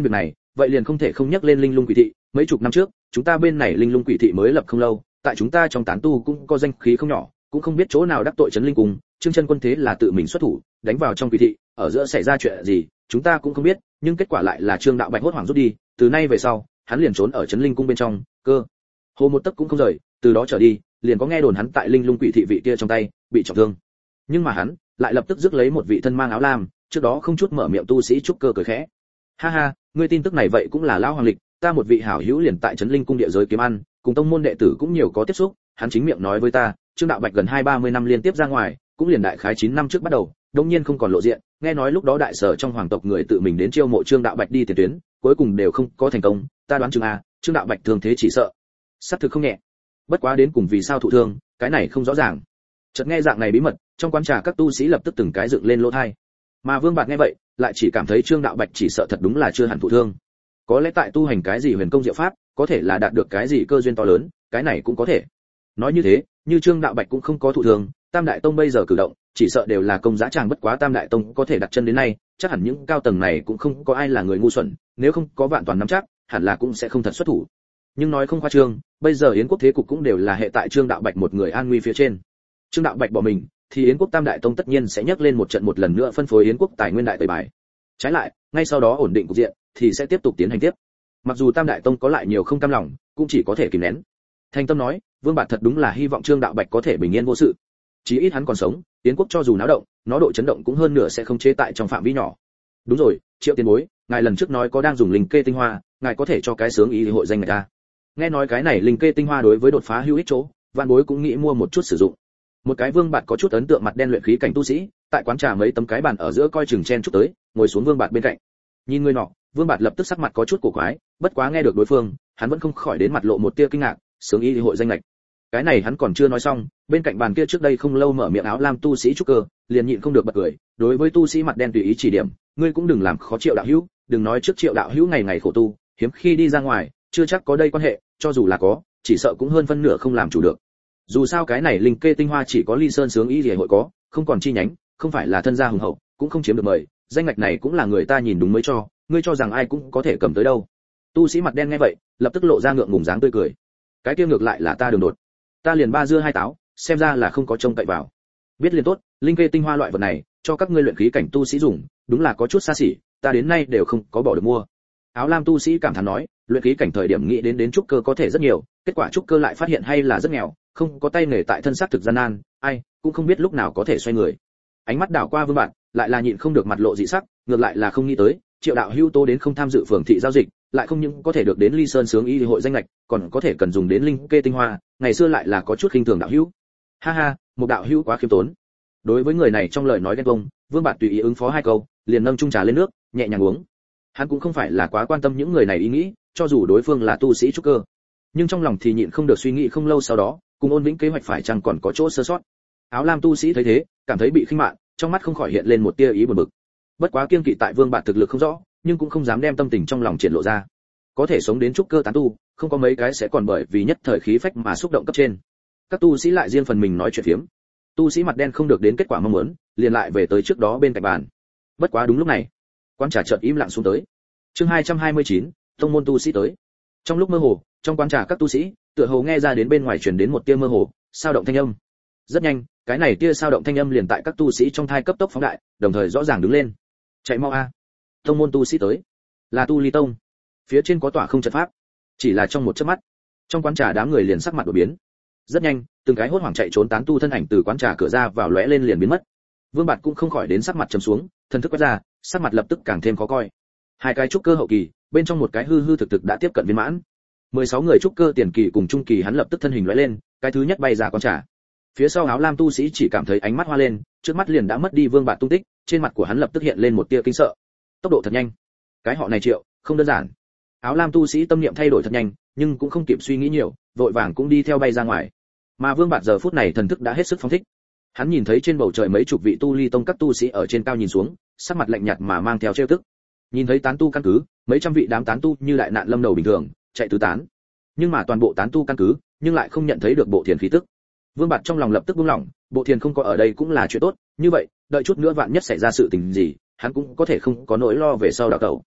vậy liền không thể không nhắc lên linh lung quỷ thị. Mấy chục năm trước chúng ta bên này linh lung quỷ thị mới lập không lâu, tại chúng ta trong tán tu cũng có danh khí không nhỏ, cũng không biết chỗ nào đắc tội trấn linh cung. Trương Chân Quân thế là tự mình xuất thủ đánh vào trong quỷ thị, ở giữa xảy ra chuyện gì chúng ta cũng không biết, nhưng kết quả lại là Trương Đạo Bạch hốt hoảng rút đi. Từ nay về sau hắn liền trốn ở trấn linh cung bên trong, cơ hồ một tấc cũng không rời. Từ đó trở đi liền có nghe đồn hắn tại linh lung quỷ thị vị kia trong tay bị trọng thương, nhưng mà hắn lại lập tức rước lấy một vị thân mang áo lam, trước đó không chút mở miệng tu sĩ trúc cơ cười khẽ. Ha ha, ngươi tin tức này vậy cũng là lão hoàng lịch, ta một vị hảo hữu liền tại trấn linh cung địa giới kiếm ăn, cùng tông môn đệ tử cũng nhiều có tiếp xúc, hắn chính miệng nói với ta, Trương Đạo Bạch gần 20-30 năm liên tiếp ra ngoài, cũng liền đại khái 9 năm trước bắt đầu, đương nhiên không còn lộ diện, nghe nói lúc đó đại sở trong hoàng tộc người tự mình đến chiêu mộ Trương Đạo Bạch đi tiền tuyến, cuối cùng đều không có thành công, ta đoán chừng Trương Đạo Bạch thương thế chỉ sợ sát thực không nhẹ. Bất quá đến cùng vì sao thụ thương, cái này không rõ ràng. Chợt nghe dạng này bí mật, trong quán trà các tu sĩ lập tức từng cái dựng lên lỗ tai. Mà Vương Bạt nghe vậy, lại chỉ cảm thấy Trương Đạo Bạch chỉ sợ thật đúng là chưa hẳn thụ thương. Có lẽ tại tu hành cái gì huyền công diệu pháp, có thể là đạt được cái gì cơ duyên to lớn, cái này cũng có thể. Nói như thế, như Trương Đạo Bạch cũng không có thụ thương, Tam Đại Tông bây giờ cử động, chỉ sợ đều là công giá tràng, bất quá Tam Đại Tông có thể đặt chân đến nay, chắc hẳn những cao tầng này cũng không có ai là người ngu xuẩn, nếu không có vạn toàn nắm chắc, hẳn là cũng sẽ không thật xuất thủ. Nhưng nói không khoa trương, bây giờ Yến quốc thế cục cũng đều là hệ tại Trương Đạo Bạch một người an nguy phía trên. Trương Đạo Bạch bỏ mình, thì Yến quốc Tam Đại Tông tất nhiên sẽ nhấc lên một trận một lần nữa phân phối Yến quốc tài nguyên đại tẩy bài. Trái lại, ngay sau đó ổn định cục diện, thì sẽ tiếp tục tiến hành tiếp. Mặc dù Tam Đại Tông có lại nhiều không cam lòng, cũng chỉ có thể kìm nén. Thành tâm nói, Vương Bạt thật đúng là hy vọng Trương Đạo Bạch có thể bình yên vô sự. Chí ít hắn còn sống, Yến quốc cho dù náo động, nó độ chấn động cũng hơn nửa sẽ không chế tại trong phạm vi nhỏ. Đúng rồi, Triệu Tiền Bối, ngài lần trước nói có đang dùng linh kê tinh hoa, ngài có thể cho cái sướng ý hội danh người ta. Nghe nói cái này linh kê tinh hoa đối với đột phá hữu ích chỗ, Vạn Bối cũng nghĩ mua một chút sử dụng. Một cái Vương Bạt có chút ấn tượng mặt đen luyện khí cảnh tu sĩ, tại quán trà mấy tấm cái bàn ở giữa coi chừng chen chúc tới, ngồi xuống Vương Bạt bên cạnh. Nhìn người nọ, Vương Bạt lập tức sắc mặt có chút cổ quái, bất quá nghe được đối phương, hắn vẫn không khỏi đến mặt lộ một tia kinh ngạc, sướng ý hội danh lệch. Cái này hắn còn chưa nói xong, bên cạnh bàn kia trước đây không lâu mở miệng áo lam tu sĩ trúc cơ, liền nhịn không được bật cười, đối với tu sĩ mặt đen tùy ý chỉ điểm, ngươi cũng đừng làm khó Triệu đạo hữu, đừng nói trước Triệu đạo hữu ngày ngày khổ tu, hiếm khi đi ra ngoài, chưa chắc có đây quan hệ, cho dù là có, chỉ sợ cũng hơn phân nửa không làm chủ được. Dù sao cái này linh kê tinh hoa chỉ có Ly Sơn sướng ý liễu hội có, không còn chi nhánh, không phải là thân gia hùng hậu, cũng không chiếm được mời, danh ngạch này cũng là người ta nhìn đúng mới cho, ngươi cho rằng ai cũng có thể cầm tới đâu. Tu sĩ mặt đen nghe vậy, lập tức lộ ra ngượng ngùng dáng tươi cười. Cái kia ngược lại là ta đường đột, ta liền ba dưa hai táo, xem ra là không có trông cậy vào. Biết liền tốt, linh kê tinh hoa loại vật này, cho các ngươi luyện khí cảnh tu sĩ dùng, đúng là có chút xa xỉ, ta đến nay đều không có bỏ được mua. Áo lam tu sĩ cảm thán nói, luyện khí cảnh thời điểm nghĩ đến trúc cơ có thể rất nhiều, kết quả trúc cơ lại phát hiện hay là rất nghèo, không có tay nghề tại thân xác thực gian nan, ai cũng không biết lúc nào có thể xoay người. Ánh mắt đảo qua Vương Bạt, lại là nhịn không được mặt lộ dị sắc, ngược lại là không nghĩ tới, Triệu đạo hữu tố đến không tham dự phường thị giao dịch, lại không những có thể được đến Ly Sơn sướng y hội danh lệch, còn có thể cần dùng đến linh kê tinh hoa, ngày xưa lại là có chút khinh thường đạo hữu. Ha ha, một đạo hữu quá khiêm tốn. Đối với người này trong lời nói ghen tuông, Vương Bạt tùy ý ứng phó hai câu, liền nâng chung trà lên nước, nhẹ nhàng uống. Hắn cũng không phải là quá quan tâm những người này ý nghĩ, cho dù đối phương là tu sĩ trúc cơ, nhưng trong lòng thì nhịn không được suy nghĩ không lâu sau đó, cùng ôn vĩnh kế hoạch phải chăng còn có chỗ sơ sót. Áo lam tu sĩ thấy thế, cảm thấy bị khinh mạn, trong mắt không khỏi hiện lên một tia ý buồn bực. Bất quá kiêng kỵ tại Vương Bạt thực lực không rõ, nhưng cũng không dám đem tâm tình trong lòng triển lộ ra. Có thể sống đến trúc cơ tán tu, không có mấy cái sẽ còn bởi vì nhất thời khí phách mà xúc động cấp trên. Các tu sĩ lại riêng phần mình nói chuyện phiếm. Tu sĩ mặt đen không được đến kết quả mong muốn, liền lại về tới trước đó bên cạnh bàn. Bất quá đúng lúc này, quán trà chợt im lặng xuống tới. Chương 229, tông môn tu sĩ tới. Trong lúc mơ hồ, trong quán trà các tu sĩ, tựa hồ nghe ra đến bên ngoài truyền đến một tia mơ hồ, sao động thanh âm. Rất nhanh, cái này tia sao động thanh âm liền tại các tu sĩ trong thai cấp tốc phóng đại, đồng thời rõ ràng đứng lên. Chạy mau a! Tông môn tu sĩ tới. Là Tu Ly Tông. Phía trên có tỏa không trận pháp. Chỉ là trong một chớp mắt, trong quán trà đám người liền sắc mặt đổi biến. Rất nhanh, từng cái hốt hoảng chạy trốn tán tu thân ảnh từ quán trà cửa ra vào lóe lên liền biến mất. Vương Bạt cũng không khỏi đến sắc mặt trầm xuống, thần thức quét ra, sắc mặt lập tức càng thêm khó coi. Hai cái trúc cơ hậu kỳ, bên trong một cái hư hư thực thực đã tiếp cận viên mãn. 16 người trúc cơ tiền kỳ cùng trung kỳ hắn lập tức thân hình lóe lên, cái thứ nhất bay ra quán trà. Phía sau áo lam tu sĩ chỉ cảm thấy ánh mắt hoa lên, trước mắt liền đã mất đi Vương Bạt tung tích, trên mặt của hắn lập tức hiện lên một tia kinh sợ. Tốc độ thật nhanh. Cái họ này Triệu, không đơn giản. Áo lam tu sĩ tâm niệm thay đổi thật nhanh, nhưng cũng không kịp suy nghĩ nhiều, vội vàng cũng đi theo bay ra ngoài. Mà Vương Bạt giờ phút này thần thức đã hết sức phóng thích. Hắn nhìn thấy trên bầu trời mấy chục vị Tu Ly Tông các tu sĩ ở trên cao nhìn xuống, sắc mặt lạnh nhạt mà mang theo trêu tức. Nhìn thấy tán tu căn cứ, mấy trăm vị đám tán tu như đại nạn lâm đầu bình thường, chạy tứ tán. Nhưng mà toàn bộ tán tu căn cứ, nhưng lại không nhận thấy được bộ thiền khí tức. Vương Bạt trong lòng lập tức buông lỏng, bộ thiền không có ở đây cũng là chuyện tốt, như vậy, đợi chút nữa vạn nhất xảy ra sự tình gì, hắn cũng có thể không có nỗi lo về sau đào tẩu.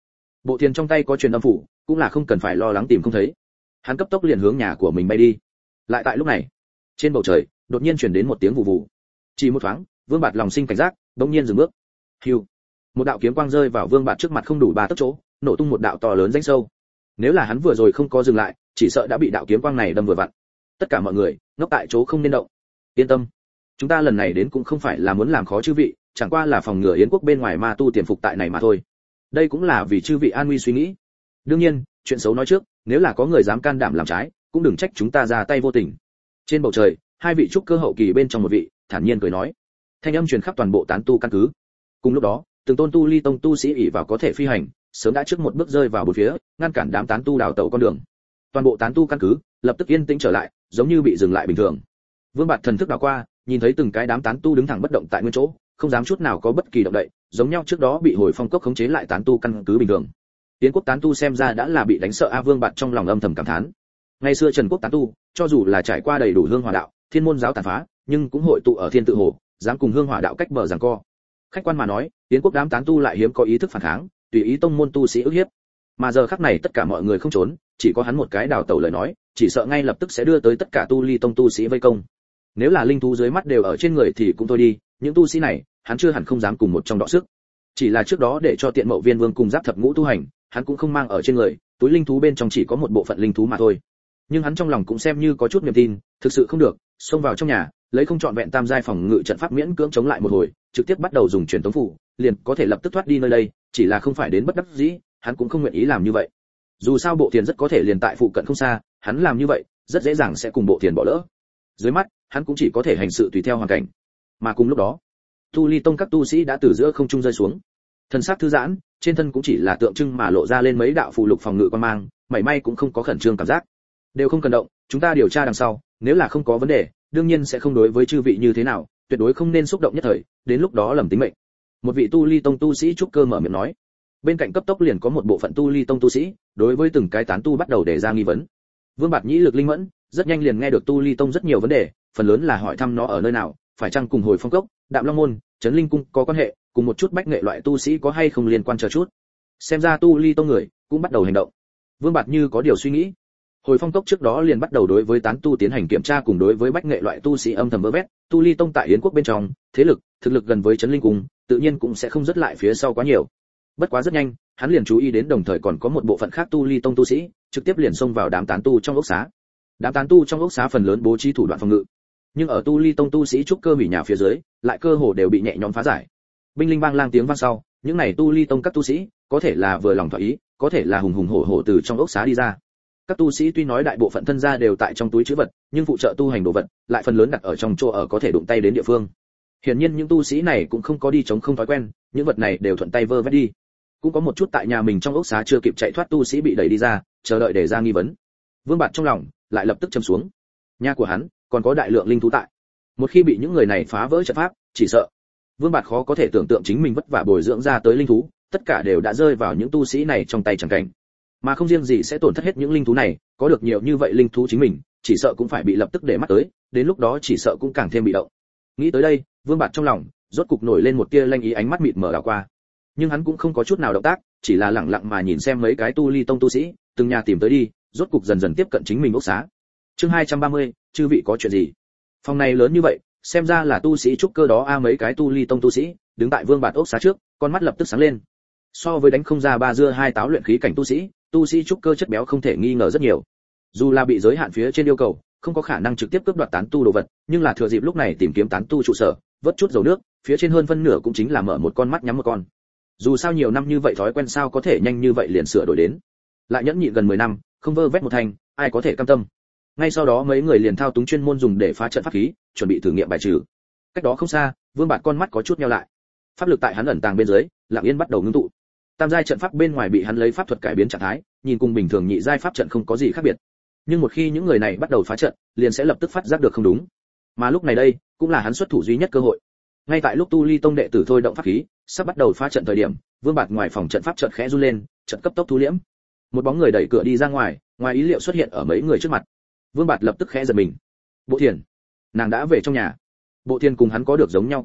Bộ Thiền trong tay có truyền âm phủ, cũng là không cần phải lo lắng tìm không thấy. Hắn cấp tốc liền hướng nhà của mình bay đi. Lại tại lúc này, trên bầu trời đột nhiên truyền đến một tiếng vụ vụ. Chỉ một thoáng, Vương Bạt lòng sinh cảnh giác, bỗng nhiên dừng bước. Hưu, một đạo kiếm quang rơi vào Vương Bạt trước mặt không đủ 3 tấc chỗ, nổ tung một đạo to lớn rãnh sâu. Nếu là hắn vừa rồi không có dừng lại, chỉ sợ đã bị đạo kiếm quang này đâm vừa vặn. Tất cả mọi người ngốc tại chỗ không nên động. Yên tâm, chúng ta lần này đến cũng không phải là muốn làm khó chư vị, chẳng qua là phòng ngừa Yến quốc bên ngoài ma tu tiềm phục tại này mà thôi. Đây cũng là vì chư vị an nguy suy nghĩ. Đương nhiên, chuyện xấu nói trước, nếu là có người dám can đảm làm trái, cũng đừng trách chúng ta ra tay vô tình. Trên bầu trời, hai vị trúc cơ hậu kỳ bên trong một vị, thản nhiên cười nói. Thanh âm truyền khắp toàn bộ tán tu căn cứ. Cùng lúc đó, từng tôn tu ly tông tu sĩ ỷ vào có thể phi hành, sớm đã trước một bước rơi vào bốn phía, ngăn cản đám tán tu đào tẩu con đường. Toàn bộ tán tu căn cứ lập tức yên tĩnh trở lại, giống như bị dừng lại bình thường. Vương Bạt thần thức đảo qua, nhìn thấy từng cái đám tán tu đứng thẳng bất động tại nguyên chỗ, không dám chút nào có bất kỳ động đậy, giống nhau trước đó bị hồi phong cốc khống chế lại tán tu căn cứ bình thường. Tiến quốc tán tu xem ra đã là bị đánh sợ a. Vương Bạt trong lòng âm thầm cảm thán. Ngày xưa Trần quốc tán tu, cho dù là trải qua đầy đủ hương hỏa đạo, thiên môn giáo tàn phá, nhưng cũng hội tụ ở thiên tự hồ, dám cùng hương hỏa đạo cách bờ giằng co. Khách quan mà nói, Tiến quốc đám tán tu lại hiếm có ý thức phản kháng, tùy ý tông môn tu sĩ ức hiếp. Mà giờ khắc này tất cả mọi người không trốn, chỉ có hắn một cái đào tẩu lời nói, chỉ sợ ngay lập tức sẽ đưa tới tất cả tu ly tông tu sĩ vây công. Nếu là linh thú dưới mắt đều ở trên người thì cũng thôi đi, những tu sĩ này, hắn chưa hẳn không dám cùng một trong đọ sức. Chỉ là trước đó để cho Tiện Mậu Viên Vương cùng Giáp Thập Ngũ tu hành, hắn cũng không mang ở trên người, túi linh thú bên trong chỉ có một bộ phận linh thú mà thôi. Nhưng hắn trong lòng cũng xem như có chút niềm tin, thực sự không được, xông vào trong nhà, lấy không chọn vẹn tam giai phòng ngự trận pháp miễn cưỡng chống lại một hồi, trực tiếp bắt đầu dùng truyền tống phủ, liền có thể lập tức thoát đi nơi đây, chỉ là không phải đến bất đắc dĩ, hắn cũng không nguyện ý làm như vậy. Dù sao Bộ Tiền rất có thể liền tại phụ cận không xa, hắn làm như vậy, rất dễ dàng sẽ cùng Bộ Tiền bỏ lỡ. Dưới mắt, hắn cũng chỉ có thể hành sự tùy theo hoàn cảnh. Mà cùng lúc đó, Tu Ly Tông các tu sĩ đã từ giữa không trung rơi xuống. Thân xác thư giãn, trên thân cũng chỉ là tượng trưng mà lộ ra lên mấy đạo phù lục phòng ngự quan mang, mảy may cũng không có khẩn trương cảm giác. Đều không cần động, chúng ta điều tra đằng sau, nếu là không có vấn đề, đương nhiên sẽ không đối với chư vị như thế nào, tuyệt đối không nên xúc động nhất thời, đến lúc đó lầm tính mệnh. Một vị Tu Ly Tông tu sĩ trúc cơ mở miệng nói. Bên cạnh cấp tốc liền có một bộ phận Tu Ly Tông tu sĩ, đối với từng cái tán tu bắt đầu đề ra nghi vấn. Vương Bạt nhĩ lực linh mẫn, rất nhanh liền nghe được Tu Ly Tông rất nhiều vấn đề, phần lớn là hỏi thăm nó ở nơi nào, phải chăng cùng Hồi Phong Cốc, Đạm Long môn, Trấn Linh cung có quan hệ, cùng một chút bách nghệ loại tu sĩ có hay không liên quan chờ chút. Xem ra Tu Ly Tông người cũng bắt đầu hành động. Vương Bạt như có điều suy nghĩ. Hồi Phong Cốc trước đó liền bắt đầu đối với tán tu tiến hành kiểm tra cùng đối với bách nghệ loại tu sĩ âm thầm vơ vét, Tu Ly Tông tại Yến quốc bên trong, thế lực, thực lực gần với Trấn Linh cung, tự nhiên cũng sẽ không rất lại phía sau quá nhiều. Bất quá rất nhanh, hắn liền chú ý đến đồng thời còn có một bộ phận khác Tu Ly Tông tu sĩ, trực tiếp liền xông vào đám tán tu trong ốc xá. Đám tán tu trong ốc xá phần lớn bố trí thủ đoạn phòng ngự, nhưng ở Tu Ly Tông tu sĩ trúc cơ hủy nhà phía dưới, lại cơ hồ đều bị nhẹ nhõm phá giải. Binh linh vang lang tiếng vang sau, những này Tu Ly Tông các tu sĩ, có thể là vừa lòng thỏa ý, có thể là hùng hùng hổ hổ từ trong ốc xá đi ra. Các tu sĩ tuy nói đại bộ phận thân gia đều tại trong túi trữ vật, nhưng phụ trợ tu hành đồ vật lại phần lớn đặt ở trong chỗ ở có thể đụng tay đến địa phương. Hiển nhiên những tu sĩ này cũng không có đi chống không thói quen, những vật này đều thuận tay vơ vét đi. Cũng có một chút tại nhà mình trong ốc xá chưa kịp chạy thoát tu sĩ bị đẩy đi ra, chờ đợi để ra nghi vấn. Vương Bạt trong lòng lại lập tức trầm xuống. Nhà của hắn còn có đại lượng linh thú tại. Một khi bị những người này phá vỡ trận pháp, chỉ sợ Vương Bạt khó có thể tưởng tượng chính mình vất vả bồi dưỡng ra tới linh thú, tất cả đều đã rơi vào những tu sĩ này trong tay chẳng cảnh. Mà không riêng gì sẽ tổn thất hết những linh thú này, có được nhiều như vậy linh thú chính mình, chỉ sợ cũng phải bị lập tức để mắt tới, đến lúc đó chỉ sợ cũng càng thêm bị động. Nghĩ tới đây, Vương Bạt trong lòng rốt cục nổi lên một tia lanh ý, ánh mắt mịt mờ đảo qua. Nhưng hắn cũng không có chút nào động tác, chỉ là lặng lặng mà nhìn xem mấy cái Tu Ly Tông tu sĩ, từng nhà tìm tới đi, rốt cục dần dần tiếp cận chính mình ốc xá. Chương 230, chư vị có chuyện gì? Phòng này lớn như vậy, xem ra là tu sĩ trúc cơ đó a. Mấy cái Tu Ly Tông tu sĩ đứng tại Vương Bạt ốc xá trước, con mắt lập tức sáng lên. So với đánh không ra ba dưa hai táo luyện khí cảnh tu sĩ trúc cơ chất béo không thể nghi ngờ rất nhiều. Dù là bị giới hạn phía trên yêu cầu, không có khả năng trực tiếp cướp đoạt tán tu đồ vật, nhưng là thừa dịp lúc này tìm kiếm tán tu trụ sở, vớt chút dầu nước, phía trên hơn phân nửa cũng chính là mở một con mắt nhắm một con. Dù sao nhiều năm như vậy thói quen sao có thể nhanh như vậy liền sửa đổi đến. Lại nhẫn nhịn gần 10 năm, không vơ vét một thành, ai có thể cam tâm. Ngay sau đó mấy người liền thao túng chuyên môn dùng để phá trận pháp khí, chuẩn bị thử nghiệm bài trừ. Cách đó không xa, Vương Bạt con mắt có chút nheo lại. Pháp lực tại hắn ẩn tàng bên dưới, lặng yên bắt đầu ngưng tụ. Tam giai trận pháp bên ngoài bị hắn lấy pháp thuật cải biến trạng thái, nhìn cùng bình thường nhị giai pháp trận không có gì khác biệt. Nhưng một khi những người này bắt đầu phá trận, liền sẽ lập tức phát giác được không đúng. Mà lúc này đây, cũng là hắn xuất thủ duy nhất cơ hội. Ngay tại lúc Tu Ly Tông đệ tử thôi động pháp khí, sắp bắt đầu phá trận thời điểm, Vương Bạt ngoài phòng trận pháp chợt khẽ run lên, trận cấp tốc thu liễm. Một bóng người đẩy cửa đi ra ngoài, ngoài ý liệu xuất hiện ở mấy người trước mặt. Vương Bạt lập tức khẽ giật mình. Bộ Thiền, nàng đã về trong nhà. Bộ Thiền cùng hắn có được giống nhau quyền hạn,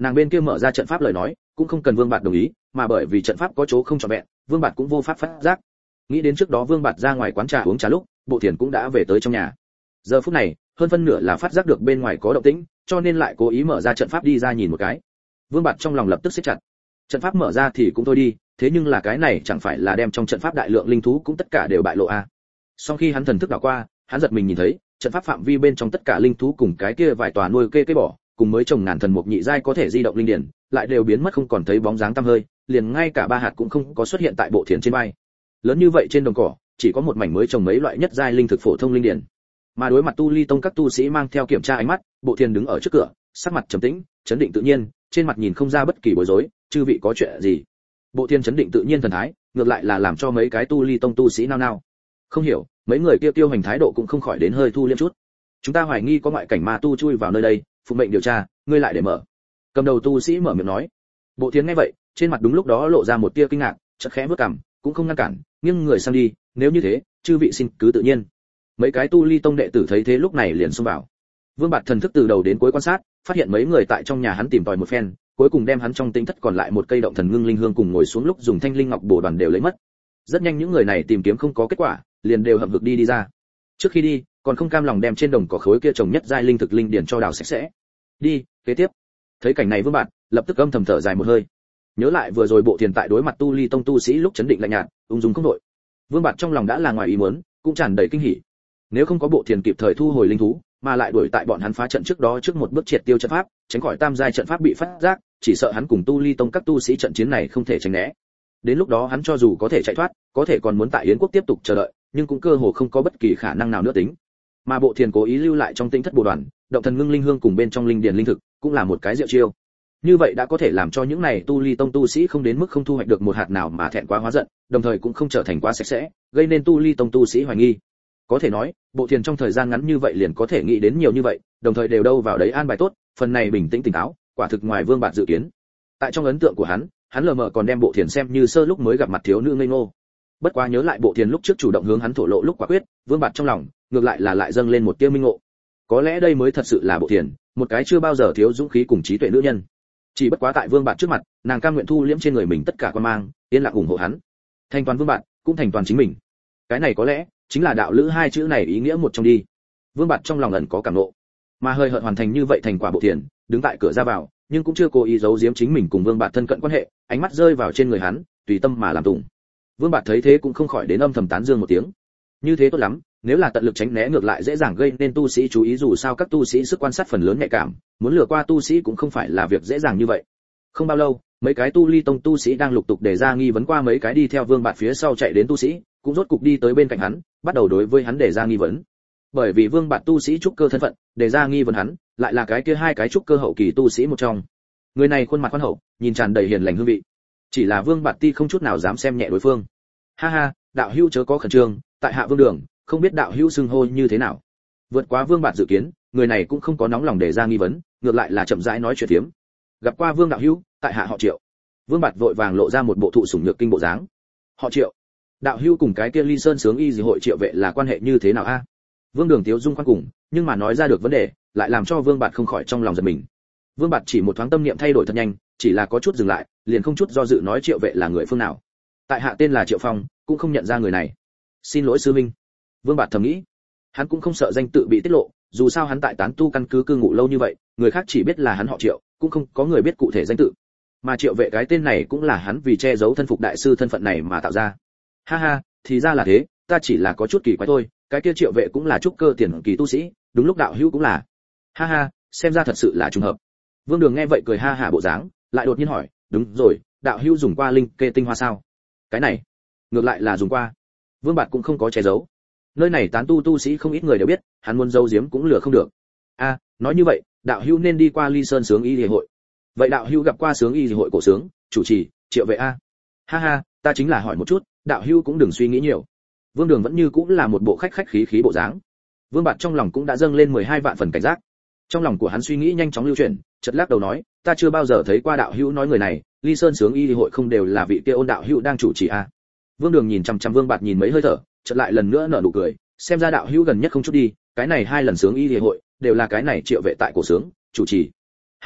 nàng bên kia mở ra trận pháp lời nói cũng không cần Vương Bạt đồng ý, mà bởi vì trận pháp có chỗ không trọn vẹn, Vương Bạt cũng vô pháp phát giác. Nghĩ đến trước đó Vương Bạt ra ngoài quán trà uống trà lúc, Bộ Thiền cũng đã về tới trong nhà. Giờ phút này, hơn phân nửa là phát giác được bên ngoài có động tĩnh, cho nên lại cố ý mở ra trận pháp đi ra nhìn một cái. Vương Bạt trong lòng lập tức siết chặt. Trận pháp mở ra thì cũng thôi đi, thế nhưng là cái này chẳng phải là đem trong trận pháp đại lượng linh thú cũng tất cả đều bại lộ à? Sau khi hắn thần thức đảo qua, hắn giật mình nhìn thấy, trận pháp phạm vi bên trong tất cả linh thú cùng cái kia vài tòa nuôi cây bỏ, cùng mới trồng ngàn thần mục nhị giai có thể di động linh điển, lại đều biến mất không còn thấy bóng dáng tăm hơi, liền ngay cả ba hạt cũng không có xuất hiện tại Bộ Thiền trên vai. Lớn như vậy trên đồng cỏ, chỉ có một mảnh mới trồng mấy loại nhất giai linh thực phổ thông linh điển. Mà đối mặt Tu Ly Tông các tu sĩ mang theo kiểm tra ánh mắt, Bộ Thiền đứng ở trước cửa, sắc mặt trầm tĩnh, chấn định tự nhiên, trên mặt nhìn không ra bất kỳ bối rối, chư vị có chuyện gì? Bộ Thiền chấn định tự nhiên thần thái, ngược lại là làm cho mấy cái Tu Ly Tông tu sĩ nao nao. Không hiểu, mấy người kia tiêu hành thái độ cũng không khỏi đến hơi thu liêm chút. Chúng ta hoài nghi có ngoại cảnh ma tu chui vào nơi đây, phụ mệnh điều tra, ngươi lại để mở. Cầm đầu tu sĩ mở miệng nói. Bộ Thiền nghe vậy, trên mặt đúng lúc đó lộ ra một tia kinh ngạc, chợt khẽ bước cằm, cũng không ngăn cản, nghiêng người sang đi, nếu như thế, chư vị xin cứ tự nhiên. Mấy cái Tu Ly Tông đệ tử thấy thế lúc này liền xông vào. Vương Bạt thần thức từ đầu đến cuối quan sát, phát hiện mấy người tại trong nhà hắn tìm tòi một phen, cuối cùng đem hắn trong tĩnh thất còn lại một cây động thần ngưng linh hương cùng ngồi xuống lúc dùng thanh linh ngọc bổ đoàn đều lấy mất. Rất nhanh những người này tìm kiếm không có kết quả, liền đều hậm hực đi ra. Trước khi đi, còn không cam lòng đem trên đồng cỏ khối kia trồng nhất giai linh thực linh điển cho đào sạch sẽ. Đi, kế tiếp. Thấy cảnh này Vương Bạt lập tức âm thầm thở dài một hơi. Nhớ lại vừa rồi Bộ Thiền tại đối mặt Tu Ly Tông tu sĩ lúc chấn định lạnh nhạt, ung dung không đội. Vương Bạt trong lòng đã là ngoài ý muốn, cũng tràn đầy kinh hỉ. Nếu không có Bộ Thiền kịp thời thu hồi linh thú, mà lại đuổi tại bọn hắn phá trận trước đó trước một bước triệt tiêu trận pháp, tránh khỏi tam giai trận pháp bị phát giác, chỉ sợ hắn cùng Tu Ly Tông các tu sĩ trận chiến này không thể tránh né. Đến lúc đó hắn cho dù có thể chạy thoát, có thể còn muốn tại Yến quốc tiếp tục chờ đợi, nhưng cũng cơ hồ không có bất kỳ khả năng nào nữa tính. Mà Bộ Thiền cố ý lưu lại trong tinh thất bồ đoàn, động thần ngưng linh hương cùng bên trong linh điển linh thực, cũng là một cái diệu chiêu. Như vậy đã có thể làm cho những này Tu Ly Tông tu sĩ không đến mức không thu hoạch được một hạt nào mà thẹn quá hóa giận, đồng thời cũng không trở thành quá sạch sẽ, gây nên Tu Ly Tông tu sĩ hoài nghi. Có thể nói, Bộ Thiền trong thời gian ngắn như vậy liền có thể nghĩ đến nhiều như vậy, đồng thời đều đâu vào đấy an bài tốt, phần này bình tĩnh tỉnh táo, quả thực ngoài Vương Bạt dự kiến. Tại trong ấn tượng của hắn lờ mờ còn đem Bộ Thiền xem như sơ lúc mới gặp mặt thiếu nữ ngây ngô. Bất quá nhớ lại Bộ Thiền lúc trước chủ động hướng hắn thổ lộ lúc quả quyết, Vương Bạt trong lòng ngược lại lại dâng lên một tia minh ngộ. Có lẽ đây mới thật sự là Bộ Thiền, một cái chưa bao giờ thiếu dũng khí cùng trí tuệ nữ nhân. Chỉ bất quá tại Vương Bạt trước mặt, nàng cam nguyện thu liễm trên người mình tất cả quan mang, yên lặng ủng hộ hắn. Thành toàn Vương Bạt, cũng thành toàn chính mình. Cái này có lẽ chính là đạo lữ hai chữ này ý nghĩa một trong đi. Vương Bạt trong lòng ẩn có cảm ngộ, mà hơi hợt hoàn thành như vậy thành quả Bộ Thiền, đứng tại cửa ra vào, nhưng cũng chưa cố ý giấu giếm chính mình cùng Vương Bạt thân cận quan hệ, ánh mắt rơi vào trên người hắn, tùy tâm mà làm tùng. Vương Bạt thấy thế cũng không khỏi đến âm thầm tán dương một tiếng. Như thế tốt lắm, nếu là tận lực tránh né ngược lại dễ dàng gây nên tu sĩ chú ý, dù sao các tu sĩ sức quan sát phần lớn nhạy cảm, muốn lừa qua tu sĩ cũng không phải là việc dễ dàng như vậy. Không bao lâu, mấy cái Tu Ly Tông tu sĩ đang lục tục đề ra nghi vấn qua mấy cái đi theo Vương Bạt phía sau chạy đến tu sĩ, cũng rốt cục đi tới bên cạnh hắn, bắt đầu đối với hắn đề ra nghi vấn. Bởi vì Vương Bạt tu sĩ trúc cơ thân phận, đề ra nghi vấn hắn, lại là cái kia hai cái trúc cơ hậu kỳ tu sĩ một trong. Người này khuôn mặt khoan hậu, nhìn tràn đầy hiền lành hương vị. Chỉ là Vương Bạt ti không chút nào dám xem nhẹ đối phương. Ha ha, đạo hữu chớ có khẩn trương, tại hạ Vương Đường, không biết đạo hữu xưng hô như thế nào. Vượt quá Vương Bạt dự kiến, người này cũng không có nóng lòng đề ra nghi vấn, ngược lại là chậm rãi nói chuyện phiếm. Gặp qua Vương đạo hữu, tại hạ họ Triệu. Vương Bạt vội vàng lộ ra một bộ thụ sủng nhược kinh bộ dáng. Họ Triệu, đạo hữu cùng cái kia Ly Sơn Sướng Y Dị hội Triệu vệ là quan hệ như thế nào a? Vương Đường tiếu dung khoan cùng, nhưng mà nói ra được vấn đề, lại làm cho Vương Bạt không khỏi trong lòng giật mình. Vương Bạt chỉ một thoáng tâm niệm thay đổi thật nhanh, chỉ là có chút dừng lại, liền không chút do dự nói Triệu vệ là người phương nào. Tại hạ tên là Triệu Phong, cũng không nhận ra người này. Xin lỗi sư minh. Vương Bạt thầm nghĩ, hắn cũng không sợ danh tự bị tiết lộ, dù sao hắn tại tán tu căn cứ cư ngụ lâu như vậy, người khác chỉ biết là hắn họ Triệu, cũng không có người biết cụ thể danh tự. Mà Triệu vệ cái tên này cũng là hắn vì che giấu thân phục đại sư thân phận này mà tạo ra. Ha ha, thì ra là thế, ta chỉ là có chút kỳ quái thôi, cái kia Triệu vệ cũng là trúc cơ tiền kỳ tu sĩ, đúng lúc đạo hữu cũng là. Ha ha, xem ra thật sự là trùng hợp. Vương Đường nghe vậy cười ha hả bộ dáng, lại đột nhiên hỏi, đúng rồi, đạo hữu dùng qua linh kê tinh hoa sao? Cái này, ngược lại là dùng qua. Vương Bạt cũng không có che giấu. Nơi này tán tu sĩ không ít người đều biết, hắn muốn giấu giếm cũng lừa không được. A, nói như vậy, đạo hữu nên đi qua Ly Sơn Sướng Y Dị hội. Vậy đạo hữu gặp qua Sướng Y Dị hội cổ sướng, chủ trì, Triệu vệ a? Ha ha, ta chính là hỏi một chút, đạo hữu cũng đừng suy nghĩ nhiều. Vương Đường vẫn như cũng là một bộ khách khí bộ dáng. Vương Bạt trong lòng cũng đã dâng lên 12 vạn phần cảnh giác. Trong lòng của hắn suy nghĩ nhanh chóng lưu chuyển, chợt lắc đầu nói, ta chưa bao giờ thấy qua đạo hữu nói người này, Ly Sơn Sướng Y Dị hội không đều là vị kia Ôn đạo hữu đang chủ trì a? Vương Đường nhìn chằm chằm Vương Bạt nhìn mấy hơi thở, chợt lại lần nữa nở nụ cười, xem ra đạo hữu gần nhất không chút đi, cái này hai lần Sướng Y Dị hội đều là cái này Triệu vệ tại cổ sướng chủ trì. Ha ha,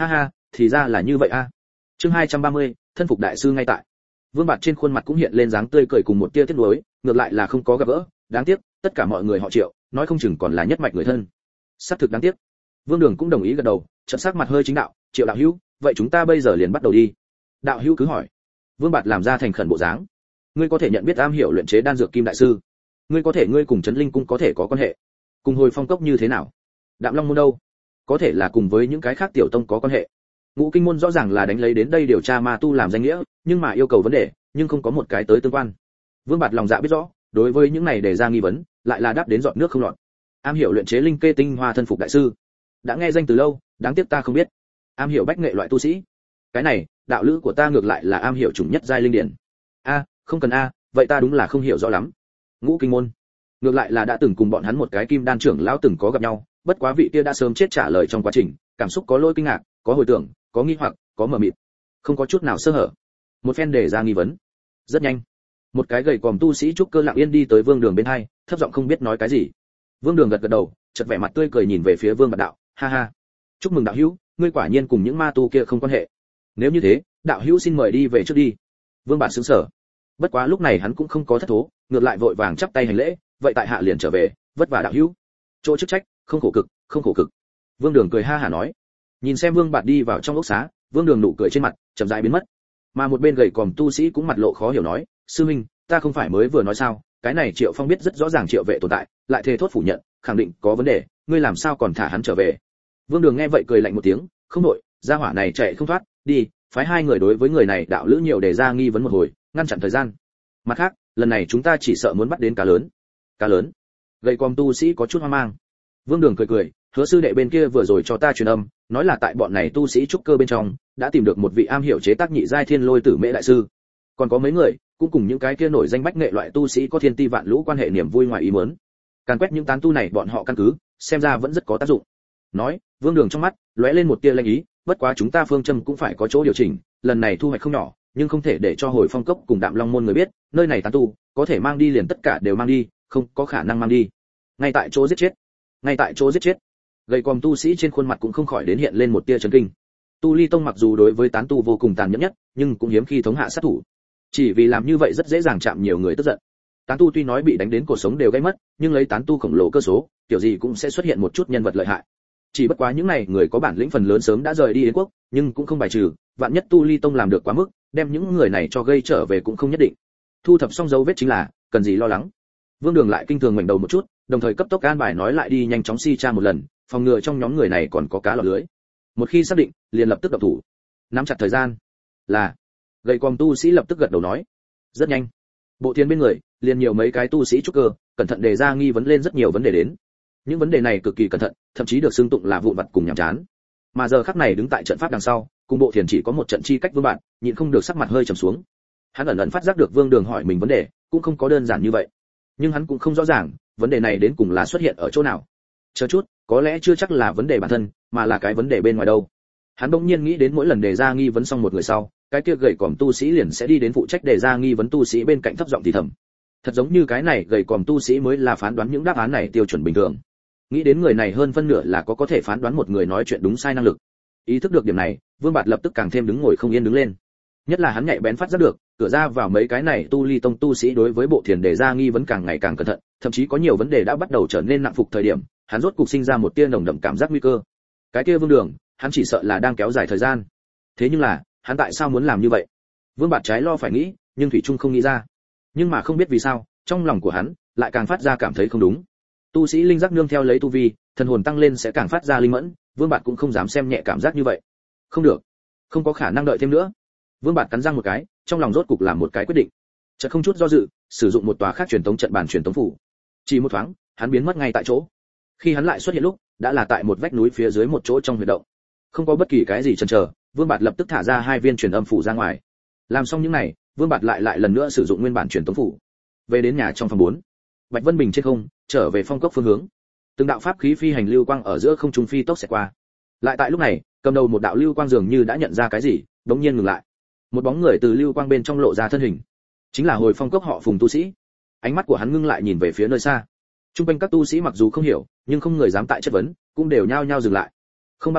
thì ra là như vậy a. Chương 230, thân phục đại sư ngay tại. Vương Bạt trên khuôn mặt cũng hiện lên dáng tươi cười cùng một tia tiếc nuối, ngược lại là không có gặp gỡ, đáng tiếc, tất cả mọi người họ Triệu, nói không chừng còn là nhất mạch người thân. Xác thực đáng tiếc. Vương Đường cũng đồng ý gật đầu, chợt sắc mặt hơi chính đạo, Triệu đạo hữu, vậy chúng ta bây giờ liền bắt đầu đi. Đạo hữu cứ hỏi. Vương Bạt làm ra thành khẩn bộ dáng. Ngươi có thể nhận biết am hiểu luyện chế đan dược Kim đại sư. Ngươi cùng Trấn Linh cung có thể có quan hệ. Cùng Hồi Phong cốc như thế nào? Đạm Long môn đâu? Có thể là cùng với những cái khác tiểu tông có quan hệ. Ngũ Kinh môn rõ ràng là đánh lấy đến đây điều tra ma tu làm danh nghĩa, nhưng mà yêu cầu vấn đề, nhưng không có một cái tới tương quan. Vương Bạt lòng dạ biết rõ, đối với những này đề ra nghi vấn, lại là đáp đến giọt nước không lọt. Am hiểu luyện chế linh kê tinh hoa thân phục đại sư, đã nghe danh từ lâu, đáng tiếc ta không biết. Am hiểu bách nghệ loại tu sĩ, cái này, đạo lữ của ta ngược lại là am hiểu chủng nhất giai linh điển. Không cần vậy ta đúng là không hiểu rõ lắm. Ngũ Kinh môn, ngược lại là đã từng cùng bọn hắn một cái kim đan trưởng lão từng có gặp nhau, bất quá vị kia đã sớm chết trả lời trong quá trình, cảm xúc có lỗi kinh ngạc, có hồi tưởng, có nghi hoặc, có mờ mịt, không có chút nào sơ hở. Một phen đề ra nghi vấn. Rất nhanh, một cái gầy còm tu sĩ trúc cơ lặng yên đi tới Vương Đường bên hai, thấp giọng không biết nói cái gì. Vương Đường gật gật đầu, chợt vẻ mặt tươi cười nhìn về phía Vương Bạt đạo, ha ha, chúc mừng đạo hữu, ngươi quả nhiên cùng những ma tu kia không quan hệ. Nếu như thế, đạo hữu xin mời đi về trước đi. Vương Bạt sững sờ. Bất quá lúc này hắn cũng không có thất thố, ngược lại vội vàng chắp tay hành lễ, vậy tại hạ liền trở về, vất vả đạo hữu. Chỗ chức trách, không khổ cực, không khổ cực. Vương Đường cười ha hả nói. Nhìn xem Vương Bạt đi vào trong ốc xá, Vương Đường nụ cười trên mặt chậm rãi biến mất. Mà một bên gầy còm tu sĩ cũng mặt lộ khó hiểu nói, sư huynh, ta không phải mới vừa nói sao, cái này Triệu Phong biết rất rõ ràng Triệu Vệ tồn tại, lại thề thốt phủ nhận, khẳng định có vấn đề, ngươi làm sao còn thả hắn trở về? Vương Đường nghe vậy cười lạnh một tiếng, không nội, gia hỏa này chạy không thoát, đi, phái hai người đối với người này đạo lữ nhiều để ra nghi vấn một hồi, ngăn chặn thời gian. Mặt khác, lần này chúng ta chỉ sợ muốn bắt đến cá lớn. Cá lớn? Gầy còm tu sĩ có chút hoang mang. Vương Đường cười cười, Hứa sư đệ bên kia vừa rồi cho ta truyền âm, nói là tại bọn này tu sĩ trúc cơ bên trong, đã tìm được một vị am hiểu chế tác nhị giai thiên lôi tử mễ đại sư. Còn có mấy người, cũng cùng những cái kia nổi danh bách nghệ loại tu sĩ có thiên ti vạn lũ quan hệ niềm vui ngoài ý muốn. Càn quét những tán tu này bọn họ căn cứ, xem ra vẫn rất có tác dụng. Nói, Vương Đường trong mắt lóe lên một tia lanh ý, bất quá chúng ta phương châm cũng phải có chỗ điều chỉnh, lần này thu hoạch không nhỏ, nhưng không thể để cho Hồi Phong cốc cùng Đạm Long môn người biết, nơi này tán tu, có thể mang đi liền tất cả đều mang đi, không có khả năng mang đi. Ngay tại chỗ giết chết. Ngay tại chỗ giết chết. Gầy còm tu sĩ trên khuôn mặt cũng không khỏi đến hiện lên một tia chấn kinh. Tu Ly Tông mặc dù đối với tán tu vô cùng tàn nhẫn nhất, nhưng cũng hiếm khi thống hạ sát thủ. Chỉ vì làm như vậy rất dễ dàng chạm nhiều người tức giận. Tán tu tuy nói bị đánh đến cổ sống đều gãy mất, nhưng lấy tán tu khổng lồ cơ số, kiểu gì cũng sẽ xuất hiện một chút nhân vật lợi hại. Chỉ bất quá những này người có bản lĩnh phần lớn sớm đã rời đi Yến quốc, nhưng cũng không bài trừ, vạn nhất Tu Ly Tông làm được quá mức, đem những người này cho gây trở về cũng không nhất định. Thu thập xong dấu vết chính là, cần gì lo lắng. Vương Đường lại kinh thường ngoảnh đầu một chút, đồng thời cấp tốc an bài nói lại đi nhanh chóng tra một lần, phòng ngừa trong nhóm người này còn có cá lọt lưới. Một khi xác định, liền lập tức động thủ. Nắm chặt thời gian. Là. Gầy còm tu sĩ lập tức gật đầu nói. Rất nhanh. Bộ thiên bên người, liền nhiều mấy cái tu sĩ trúc cơ, cẩn thận đề ra nghi vấn lên rất nhiều vấn đề đến. Những vấn đề này cực kỳ cẩn thận, thậm chí được xưng tụng là vụn vặt cùng nhàm chán. Mà giờ khắc này đứng tại trận pháp đằng sau, cùng bộ thiền chỉ có một trận chi cách Vương Bạn, nhịn không được sắc mặt hơi trầm xuống. Hắn ẩn ẩn phát giác được Vương Đường hỏi mình vấn đề, cũng không có đơn giản như vậy. Nhưng hắn cũng không rõ ràng, vấn đề này đến cùng là xuất hiện ở chỗ nào. Chờ chút, có lẽ chưa chắc là vấn đề bản thân, mà là cái vấn đề bên ngoài đâu. Hắn bỗng nhiên nghĩ đến mỗi lần đề ra nghi vấn xong một người sau, cái kia gầy còm tu sĩ liền sẽ đi đến phụ trách đề ra nghi vấn tu sĩ bên cạnh thấp giọng thì thầm. Thật giống như cái này gầy còm tu sĩ mới là phán đoán những đáp án này tiêu chuẩn bình thường. Nghĩ đến người này hơn phân nửa là có thể phán đoán một người nói chuyện đúng sai năng lực. Ý thức được điểm này, Vương Bạt lập tức càng thêm đứng ngồi không yên đứng lên. Nhất là hắn nhạy bén phát giác được, cửa ra vào mấy cái này Tu Ly Tông tu sĩ đối với bộ thiền đề ra nghi vấn càng ngày càng cẩn thận, thậm chí có nhiều vấn đề đã bắt đầu trở nên nặng phục thời điểm, hắn rốt cục sinh ra một tia nồng đậm cảm giác nguy cơ. Cái kia Vương Đường, hắn chỉ sợ là đang kéo dài thời gian. Thế nhưng là, hắn tại sao muốn làm như vậy? Vương Bạt trái lo phải nghĩ, nhưng thủy chung không nghĩ ra. Nhưng mà không biết vì sao, trong lòng của hắn lại càng phát ra cảm thấy không đúng. Tu sĩ linh giác nương theo lấy tu vi, thần hồn tăng lên sẽ càng phát ra linh mẫn, Vương Bạt cũng không dám xem nhẹ cảm giác như vậy. Không được, không có khả năng đợi thêm nữa. Vương Bạt cắn răng một cái, trong lòng rốt cục làm một cái quyết định. Chợt không chút do dự, sử dụng một tòa khác truyền tống trận bản truyền tống phủ. Chỉ một thoáng, hắn biến mất ngay tại chỗ. Khi hắn lại xuất hiện lúc, đã là tại một vách núi phía dưới một chỗ trong huyệt động. Không có bất kỳ cái gì chần chờ, Vương Bạt lập tức thả ra hai viên truyền âm phủ ra ngoài. Làm xong những này, Vương Bạt lại lần nữa sử dụng nguyên bản truyền tống phủ. Về đến nhà trong phòng 4. Bạch Vân Bình trên không, trở về phong cốc phương hướng. Từng đạo pháp khí phi hành lưu quang ở giữa không trung phi tốc xẹt qua. Lại tại lúc này, cầm đầu một đạo lưu quang dường như đã nhận ra cái gì, đống nhiên ngừng lại. Một bóng người từ lưu quang bên trong lộ ra thân hình, chính là Hồi Phong cốc họ Phùng tu sĩ. Ánh mắt của hắn ngưng lại nhìn về phía nơi xa. Trung quanh các tu sĩ mặc dù không hiểu, nhưng không người dám tại chất vấn, cũng đều nhao nhao dừng lại. Không bao lâu,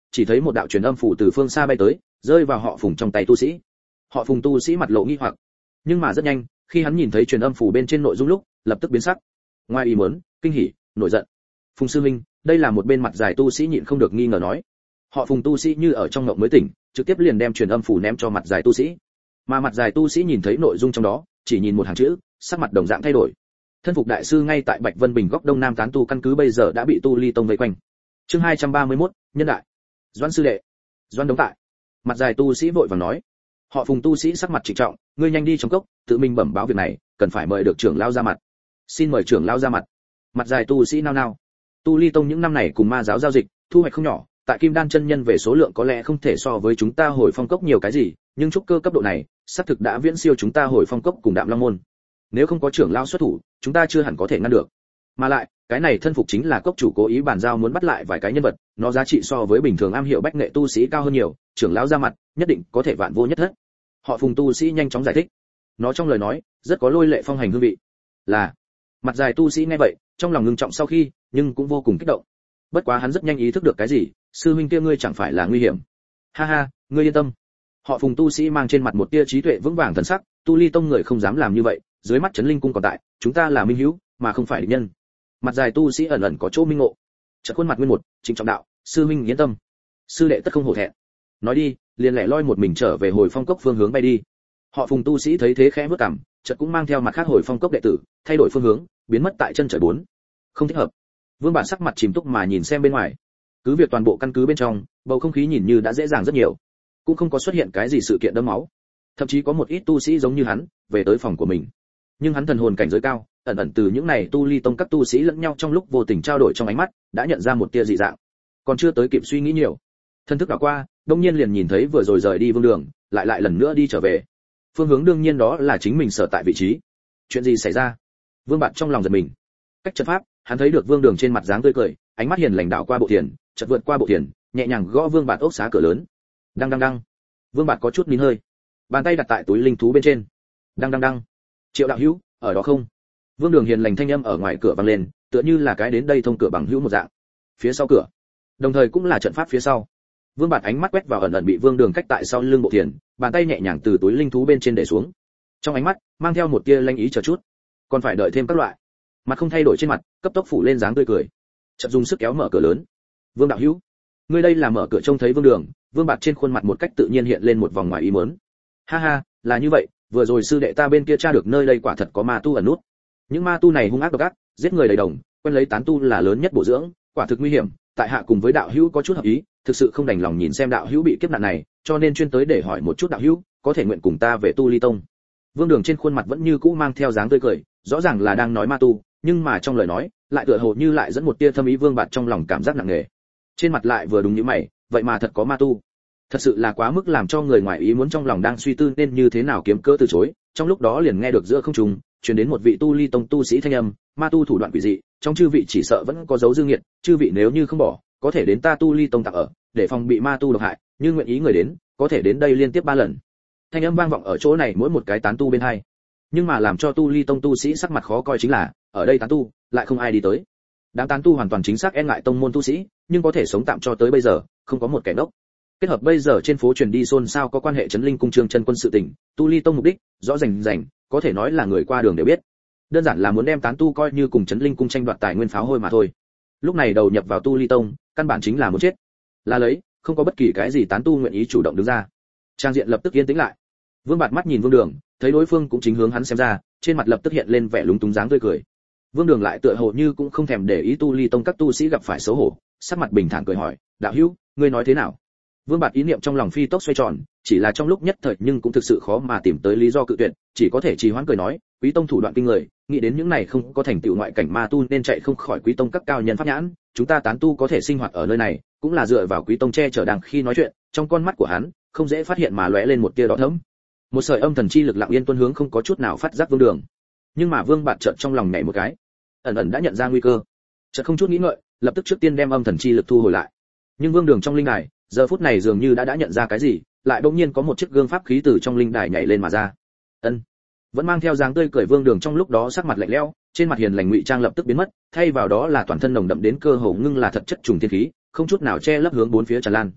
chỉ thấy một đạo truyền âm phủ từ phương xa bay tới, rơi vào họ Phùng trong tay tu sĩ. Họ Phùng tu sĩ mặt lộ nghi hoặc, nhưng mà rất nhanh, khi hắn nhìn thấy truyền âm phủ bên trên nội dung lúc, lập tức biến sắc. Ngoài ý muốn, kinh hỉ, nổi giận. Phùng sư huynh, đây là một bên mặt dài tu sĩ nhịn không được nghi ngờ nói. Họ Phùng tu sĩ như ở trong ngộng mới tỉnh, trực tiếp liền đem truyền âm phủ ném cho mặt dài tu sĩ. Mà mặt dài tu sĩ nhìn thấy nội dung trong đó, chỉ nhìn một hàng chữ, sắc mặt đồng dạng thay đổi. Thân phục đại sư ngay tại Bạch Vân Bình góc đông nam tán tu căn cứ bây giờ đã bị Tu Ly Tông vây quanh. Chương 231, nhân đại. Doãn sư đệ. Doãn đống tại. Mặt dài tu sĩ vội vàng nói. Họ Phùng tu sĩ sắc mặt trịnh trọng, ngươi nhanh đi trong cốc, tự mình bẩm báo việc này, cần phải mời được trưởng lão ra mặt. Xin mời trưởng lão ra mặt. Mặt dài tu sĩ nao nao. Tu Ly Tông những năm này cùng ma giáo giao dịch, thu hoạch không nhỏ, tại Kim Đan chân nhân về số lượng có lẽ không thể so với chúng ta Hồi Phong cốc nhiều cái gì, nhưng trúc cơ cấp độ này, xác thực đã viễn siêu chúng ta Hồi Phong cốc cùng Đạm Long môn. Nếu không có trưởng lão xuất thủ, chúng ta chưa hẳn có thể ngăn được. Mà lại, cái này thân phục chính là cốc chủ cố ý bàn giao muốn bắt lại vài cái nhân vật, nó giá trị so với bình thường am hiểu bách nghệ tu sĩ cao hơn nhiều, trưởng lão ra mặt, nhất định có thể vạn vô nhất thất. Họ Phùng tu sĩ nhanh chóng giải thích. Nó trong lời nói, rất có lôi lệ phong hành hương vị. Là. Mặt dài tu sĩ nghe vậy, trong lòng ngưng trọng sau khi, nhưng cũng vô cùng kích động. Bất quá hắn rất nhanh ý thức được cái gì, sư huynh kia ngươi chẳng phải là nguy hiểm. Ha ha, ngươi yên tâm. Họ Phùng tu sĩ mang trên mặt một tia trí tuệ vững vàng thần sắc, Tu Ly Tông người không dám làm như vậy, dưới mắt Trấn Linh cung còn tại, chúng ta là minh hữu, mà không phải địch nhân. Mặt dài tu sĩ ẩn ẩn có chỗ minh ngộ. Chợt khuôn mặt nguyên một, trịnh trọng đạo, sư huynh yên tâm. Sư đệ tất không hổ thẹn. Nói đi, liền lẻ loi một mình trở về Hồi Phong cốc phương hướng bay đi. Họ Phùng tu sĩ thấy thế khẽ bước cằm, chợt cũng mang theo mặt khác Hồi Phong cốc đệ tử, thay đổi phương hướng, biến mất tại chân trời bốn. Không thích hợp. Vương Bản sắc mặt chìm túc mà nhìn xem bên ngoài. Cứ việc toàn bộ căn cứ bên trong, bầu không khí nhìn như đã dễ dàng rất nhiều, cũng không có xuất hiện cái gì sự kiện đẫm máu. Thậm chí có một ít tu sĩ giống như hắn, về tới phòng của mình. Nhưng hắn thần hồn cảnh giới cao, ẩn ẩn từ những này Tu Ly Tông các tu sĩ lẫn nhau trong lúc vô tình trao đổi trong ánh mắt, đã nhận ra một tia dị dạng. Còn chưa tới kịp suy nghĩ nhiều, thân thức đảo qua, đông nhiên liền nhìn thấy vừa rồi rời đi Vương Đường, lại lần nữa đi trở về. Phương hướng đương nhiên đó là chính mình sở tại vị trí. Chuyện gì xảy ra? Vương Bạt trong lòng giật mình. Cách trận pháp, hắn thấy được Vương Đường trên mặt dáng tươi cười, ánh mắt hiền lành đảo qua bộ tiền, chợt vượt qua bộ tiền, nhẹ nhàng gõ Vương Bạt ốc xá cửa lớn. Đăng đăng đăng. Vương Bạt có chút nín hơi, bàn tay đặt tại túi linh thú bên trên. Đăng đăng đăng. Triệu đạo hữu, ở đó không? Vương Đường hiền lành thanh âm ở ngoài cửa vang lên, tựa như là cái đến đây thông cửa bằng hữu một dạng. Phía sau cửa, đồng thời cũng là trận pháp phía sau. Vương Bạt ánh mắt quét vào ẩn ẩn bị Vương Đường cách tại sau lưng bộ tiền, bàn tay nhẹ nhàng từ túi linh thú bên trên để xuống. Trong ánh mắt mang theo một tia lanh ý chờ chút, còn phải đợi thêm các loại. Mặt không thay đổi trên mặt, cấp tốc phủ lên dáng tươi cười. Chợt dùng sức kéo mở cửa lớn. Vương đạo hữu, ngươi đây là mở cửa trông thấy Vương Đường? Vương Bạt trên khuôn mặt một cách tự nhiên hiện lên một vòng ngoài ý muốn. Ha ha, là như vậy, vừa rồi sư đệ ta bên kia tra được nơi đây quả thật có ma tu ẩn nút. Những ma tu này hung ác độc ác, giết người đầy đồng, quen lấy tán tu là lớn nhất bổ dưỡng, quả thực nguy hiểm. Tại hạ cùng với đạo hữu có chút hợp ý, thực sự không đành lòng nhìn xem đạo hữu bị kiếp nạn này, cho nên chuyên tới để hỏi một chút đạo hữu, có thể nguyện cùng ta về Tu Ly Tông. Vương Đường trên khuôn mặt vẫn như cũ mang theo dáng tươi cười, rõ ràng là đang nói ma tu, nhưng mà trong lời nói lại tựa hồ như lại dẫn một tia thâm ý. Vương Bạt trong lòng cảm giác nặng nề, trên mặt lại vừa đúng như mày, vậy mà thật có ma tu, thật sự là quá mức làm cho người ngoài ý muốn. Trong lòng đang suy tư nên như thế nào kiếm cớ từ chối, trong lúc đó liền nghe được giữa không trung truyền đến một vị Tu Ly Tông tu sĩ thanh âm, ma tu thủ đoạn quỷ dị, trong chư vị chỉ sợ vẫn có dấu dư nghiệt, chư vị nếu như không bỏ, có thể đến ta Tu Ly Tông tạm ở, để phòng bị ma tu độc hại, nhưng nguyện ý người đến, có thể đến đây liên tiếp 3 lần. Thanh âm vang vọng ở chỗ này mỗi một cái tán tu bên hai. Nhưng mà làm cho Tu Ly Tông tu sĩ sắc mặt khó coi chính là, ở đây tán tu lại không ai đi tới. Đám tán tu hoàn toàn chính xác e ngại tông môn tu sĩ, nhưng có thể sống tạm cho tới bây giờ, không có một kẻ đốc. Kết hợp bây giờ trên phố truyền đi xôn xao có quan hệ Trấn Linh cung Trương chân quân sự tình, Tu Ly Tông mục đích rõ rành, có thể nói là người qua đường đều biết. Đơn giản là muốn đem tán tu coi như cùng Trấn Linh cung tranh đoạt tài nguyên pháo hôi mà thôi. Lúc này đầu nhập vào Tu Ly Tông, căn bản chính là muốn chết. Là lấy, không có bất kỳ cái gì tán tu nguyện ý chủ động đứng ra. Trang diện lập tức yên tĩnh lại. Vương Bạt mắt nhìn Vương Đường, thấy đối phương cũng chính hướng hắn xem ra, trên mặt lập tức hiện lên vẻ lúng túng dáng tươi cười. Vương Đường lại tựa hồ như cũng không thèm để ý Tu Ly Tông các tu sĩ gặp phải xấu hổ, sắc mặt bình thản cười hỏi, đạo hữu, ngươi nói thế nào? Vương Bạt ý niệm trong lòng phi tốc xoay tròn, chỉ là trong lúc nhất thời nhưng cũng thực sự khó mà tìm tới lý do cự tuyệt, chỉ có thể trì hoãn cười nói, Quý Tông thủ đoạn kinh người, nghĩ đến những này không có thành tựu ngoại cảnh ma tu nên chạy không khỏi Quý Tông các cao nhân pháp nhãn, chúng ta tán tu có thể sinh hoạt ở nơi này, cũng là dựa vào Quý Tông che chở đang khi nói chuyện, trong con mắt của hắn không dễ phát hiện mà lóe lên một tia đỏ thẫm. Một sợi âm thần chi lực lặng yên tuôn hướng không có chút nào phát giác Vương Đường. Nhưng mà Vương Bạt chợt trong lòng nhảy một cái, ẩn ẩn đã nhận ra nguy cơ, chợt không chút nghĩ ngợi, lập tức trước tiên đem âm thần chi lực thu hồi lại. Nhưng Vương Đường trong linh đài, giờ phút này dường như đã nhận ra cái gì, lại bỗng nhiên có một chiếc gương pháp khí từ trong linh đài nhảy lên mà ra. Ân, vẫn mang theo dáng tươi cười Vương Đường trong lúc đó sắc mặt lạnh lẽo, trên mặt hiền lành ngụy trang lập tức biến mất, thay vào đó là toàn thân nồng đậm đến cơ hồ ngưng là thật chất trùng thiên khí, không chút nào che lấp hướng bốn phía tràn lan.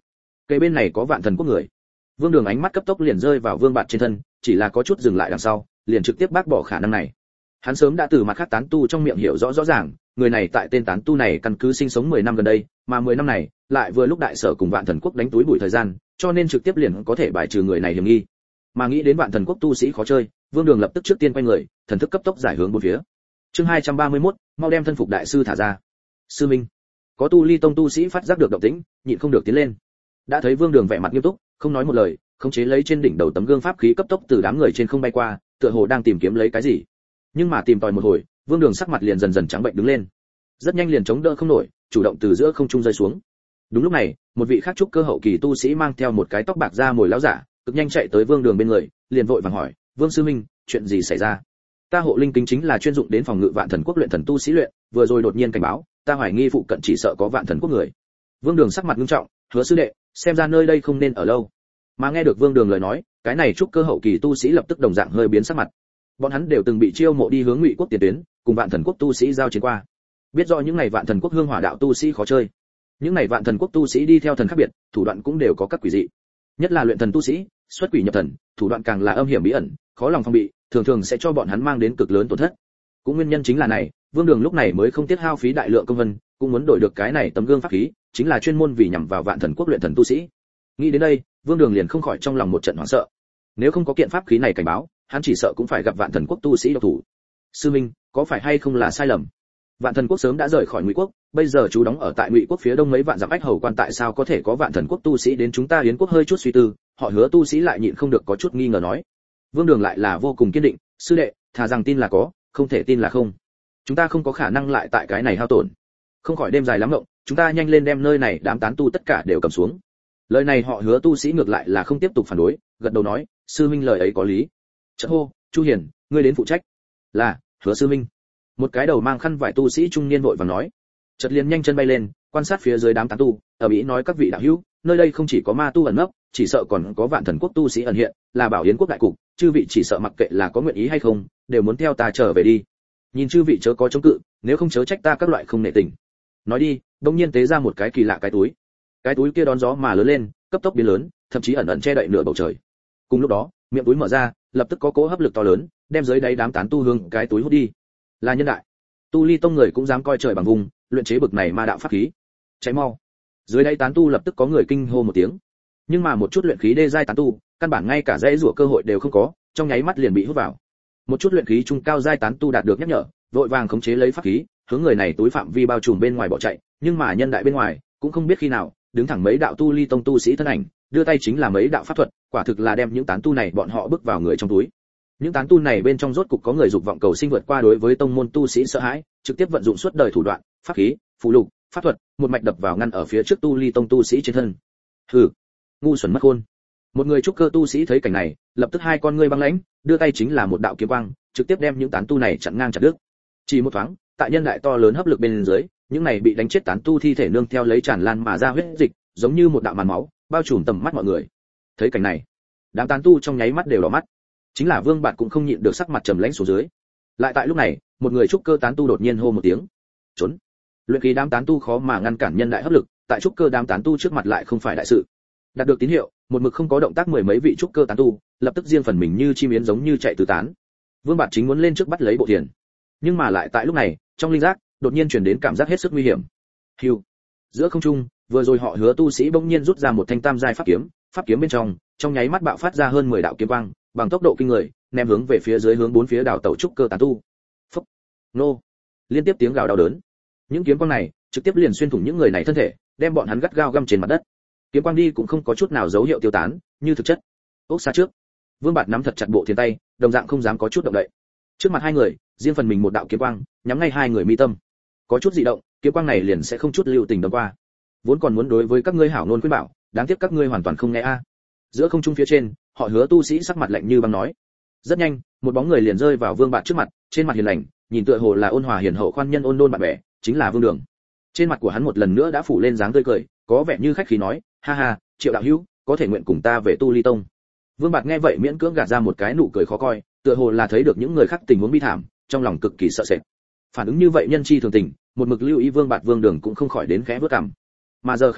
Cây bên này có Vạn Thần Quốc người. Vương Đường ánh mắt cấp tốc liền rơi vào Vương Bạt trên thân, chỉ là có chút dừng lại đằng sau, liền trực tiếp bác bỏ khả năng này. Hắn sớm đã từ mặt khác tán tu trong miệng hiểu rõ rõ ràng, người này tại tên tán tu này căn cứ sinh sống 10 năm gần đây, mà 10 năm này lại vừa lúc đại sở cùng Vạn Thần Quốc đánh túi bụi thời gian, cho nên trực tiếp liền có thể bài trừ người này hiểm nghi. Mà nghĩ đến Vạn Thần Quốc tu sĩ khó chơi, Vương Đường lập tức trước tiên quay người, thần thức cấp tốc giải hướng bốn phía. Chương 231, mau đem thân phục đại sư thả ra. Sư Minh, có Tu Ly Tông tu sĩ phát giác được động tĩnh, nhịn không được tiến lên. Đã thấy Vương Đường vẻ mặt nghiêm túc, không nói một lời, khống chế lấy trên đỉnh đầu tấm gương pháp khí cấp tốc từ đám người trên không bay qua, tựa hồ đang tìm kiếm lấy cái gì. Nhưng mà tìm tòi một hồi, Vương Đường sắc mặt liền dần dần trắng bệnh đứng lên. Rất nhanh liền chống đỡ không nổi, chủ động từ giữa không trung rơi xuống. Đúng lúc này, một vị khác trúc cơ hậu kỳ tu sĩ mang theo một cái tóc bạc da mồi lão giả, cực nhanh chạy tới Vương Đường bên người, liền vội vàng hỏi: "Vương sư minh, chuyện gì xảy ra?" "Ta hộ linh kính chính là chuyên dụng đến phòng ngự Vạn Thần Quốc luyện thần tu sĩ luyện, vừa rồi đột nhiên cảnh báo, ta hoài nghi phụ cận chỉ sợ có Vạn Thần Quốc người." Vương Đường sắc mặt nghiêm trọng: "Hứa sư đệ, xem ra nơi đây không nên ở lâu." Mà nghe được Vương Đường lời nói, cái này trúc cơ hậu kỳ tu sĩ lập tức đồng dạng hơi biến sắc mặt. Bọn hắn đều từng bị chiêu mộ đi hướng Ngụy Quốc tiền tuyến, cùng Vạn Thần Quốc tu sĩ giao chiến qua, biết rõ những này Vạn Thần Quốc hương hỏa đạo tu sĩ khó chơi. Những này Vạn Thần Quốc tu sĩ đi theo thần khác biệt, thủ đoạn cũng đều có các quỷ dị. Nhất là luyện thần tu sĩ, xuất quỷ nhập thần, thủ đoạn càng là âm hiểm bí ẩn, khó lòng phòng bị, thường thường sẽ cho bọn hắn mang đến cực lớn tổn thất. Cũng nguyên nhân chính là này, Vương Đường lúc này mới không tiếc hao phí đại lượng công vân, cũng muốn đổi được cái này tấm gương pháp khí, chính là chuyên môn vì nhằm vào Vạn Thần Quốc luyện thần tu sĩ. Nghĩ đến đây, Vương Đường liền không khỏi trong lòng một trận hoảng sợ. Nếu không có kiện pháp khí này cảnh báo, hắn chỉ sợ cũng phải gặp Vạn Thần Quốc tu sĩ độc thủ. Sư Minh, có phải hay không là sai lầm? Vạn Thần Quốc sớm đã rời khỏi Ngụy Quốc, bây giờ chú đóng ở tại Ngụy Quốc phía đông mấy vạn dặm ách hầu quan, tại sao có thể có Vạn Thần Quốc tu sĩ đến chúng ta Yến Quốc? Hơi chút suy tư, họ Hứa tu sĩ lại nhịn không được có chút nghi ngờ nói. Vương Đường lại là vô cùng kiên định: "Sư đệ, thà rằng tin là có, không thể tin là không. Chúng ta không có khả năng lại tại cái này hao tổn. Không khỏi đêm dài lắm ngộng, chúng ta nhanh lên đem nơi này đám tán tu tất cả đều cầm xuống." Lời này họ Hứa tu sĩ ngược lại là không tiếp tục phản đối, gật đầu nói: "Sư minh lời ấy có lý." Chợt hô: "Chu Hiền, ngươi đến phụ trách." "Là, Hứa sư minh." Một cái đầu mang khăn vải tu sĩ trung niên vội vàng nói. Chợt liền nhanh chân bay lên, quan sát phía dưới đám tán tu, ở mỹ nói: "Các vị đạo hữu, nơi đây không chỉ có ma tu ẩn nấp, chỉ sợ còn có Vạn Thần Quốc tu sĩ ẩn hiện, là bảo Yến Quốc đại cục, chư vị chỉ sợ mặc kệ là có nguyện ý hay không, đều muốn theo ta trở về đi. Nhìn chư vị chớ có chống cự, nếu không chớ trách ta các loại không nể tình." Nói đi, đột nhiên tế ra một cái kỳ lạ cái túi. Cái túi kia đón gió mà lớn lên, cấp tốc biến lớn, thậm chí ẩn ẩn che đậy nửa bầu trời. Cùng lúc đó, miệng túi mở ra, lập tức có cỗ hấp lực to lớn, đem dưới đáy đám tán tu hướng cái túi hút đi. Là nhân đại. Tu Ly Tông người cũng dám coi trời bằng vùng, luyện chế bực này ma đạo pháp khí. Cháy mau. Dưới đáy tán tu lập tức có người kinh hô một tiếng. Nhưng mà một chút luyện khí đê giai tán tu, căn bản ngay cả dễ rủa cơ hội đều không có, trong nháy mắt liền bị hút vào. Một chút luyện khí trung cao giai tán tu đạt được nhắc nhở, vội vàng khống chế lấy pháp khí, hướng người này túi phạm vi bao trùm bên ngoài bỏ chạy, nhưng mà nhân đại bên ngoài, cũng không biết khi nào, đứng thẳng mấy đạo Tu Ly Tông tu sĩ thân ảnh, đưa tay chính là mấy đạo pháp thuật, quả thực là đem những tán tu này bọn họ bước vào người trong túi. Những tán tu này bên trong rốt cục có người dục vọng cầu sinh vượt qua đối với tông môn tu sĩ sợ hãi, trực tiếp vận dụng suốt đời thủ đoạn, pháp khí, phù lục, pháp thuật, một mạch đập vào ngăn ở phía trước Tu Ly Tông tu sĩ trên thân. Hừ, ngu xuẩn mất khôn. Một người trúc cơ tu sĩ thấy cảnh này, lập tức hai con ngươi băng lãnh, đưa tay chính là một đạo kiếm quang, trực tiếp đem những tán tu này chặn ngang chặt đứt. Chỉ một thoáng, tại nhân đại to lớn hấp lực bên dưới, những này bị đánh chết tán tu thi thể nương theo lấy tràn lan mà ra huyết dịch, giống như một đạo màn máu, bao trùm tầm mắt mọi người. Thấy cảnh này, đám tán tu trong nháy mắt đều đỏ mắt. Chính là Vương Bạt cũng không nhịn được sắc mặt trầm lãnh xuống dưới. Lại tại lúc này, một người trúc cơ tán tu đột nhiên hô một tiếng: "Trốn!" Luyện khí đám tán tu khó mà ngăn cản nhân đại hấp lực, tại trúc cơ đám tán tu trước mặt lại không phải đại sự. Đạt được tín hiệu, một mực không có động tác mười mấy vị trúc cơ tán tu, lập tức riêng phần mình như chim yến giống như chạy tứ tán. Vương Bạt chính muốn lên trước bắt lấy bộ thiền, nhưng mà lại tại lúc này, trong linh giác đột nhiên truyền đến cảm giác hết sức nguy hiểm. Hưu. Giữa không trung, vừa rồi họ Hứa tu sĩ bỗng nhiên rút ra một thanh tam giai pháp kiếm bên trong nháy mắt bạo phát ra hơn 10 đạo kiếm quang, bằng tốc độ kinh người, ném hướng về phía dưới hướng bốn phía đảo tẩu trúc cơ tán tu. Phốc. Nô. Liên tiếp tiếng gào đau đớn. Những kiếm quang này trực tiếp liền xuyên thủng những người này thân thể, đem bọn hắn gắt gao găm trên mặt đất. Kiếm quang đi cũng không có chút nào dấu hiệu tiêu tán, như thực chất. Ốc xa trước. Vương Bạt nắm thật chặt bộ thiền tay, đồng dạng không dám có chút động đậy. Trước mặt hai người, riêng phần mình một đạo kiếm quang, nhắm ngay hai người mi tâm. Có chút dị động, kiếm quang này liền sẽ không chút lưu tình đâm qua. Vốn còn muốn đối với các ngươi hảo nôn khuyên bảo, đáng tiếc các ngươi hoàn toàn không nghe a. Giữa không trung phía trên, họ Hứa tu sĩ sắc mặt lạnh như băng nói. Rất nhanh, một bóng người liền rơi vào Vương Bạt trước mặt, trên mặt hiền lành, nhìn tựa hồ là ôn hòa hiền hậu khoan nhân ôn đôn bạn bè, chính là Vương Đường. Trên mặt của hắn một lần nữa đã phủ lên dáng tươi cười, có vẻ như khách khí nói: "Ha ha, Triệu đạo hữu, có thể nguyện cùng ta về Tu Ly Tông." Vương Bạt nghe vậy miễn cưỡng gạt ra một cái nụ cười khó coi, tựa hồ là thấy được những người khác tình huống bi thảm, trong lòng cực kỳ sợ sệt. Phản ứng như vậy nhân chi thường tình, một mực lưu ý Vương Bạt Vương Đường cũng không khỏi đến khẽ bước cằm. Mà giờ khắc này,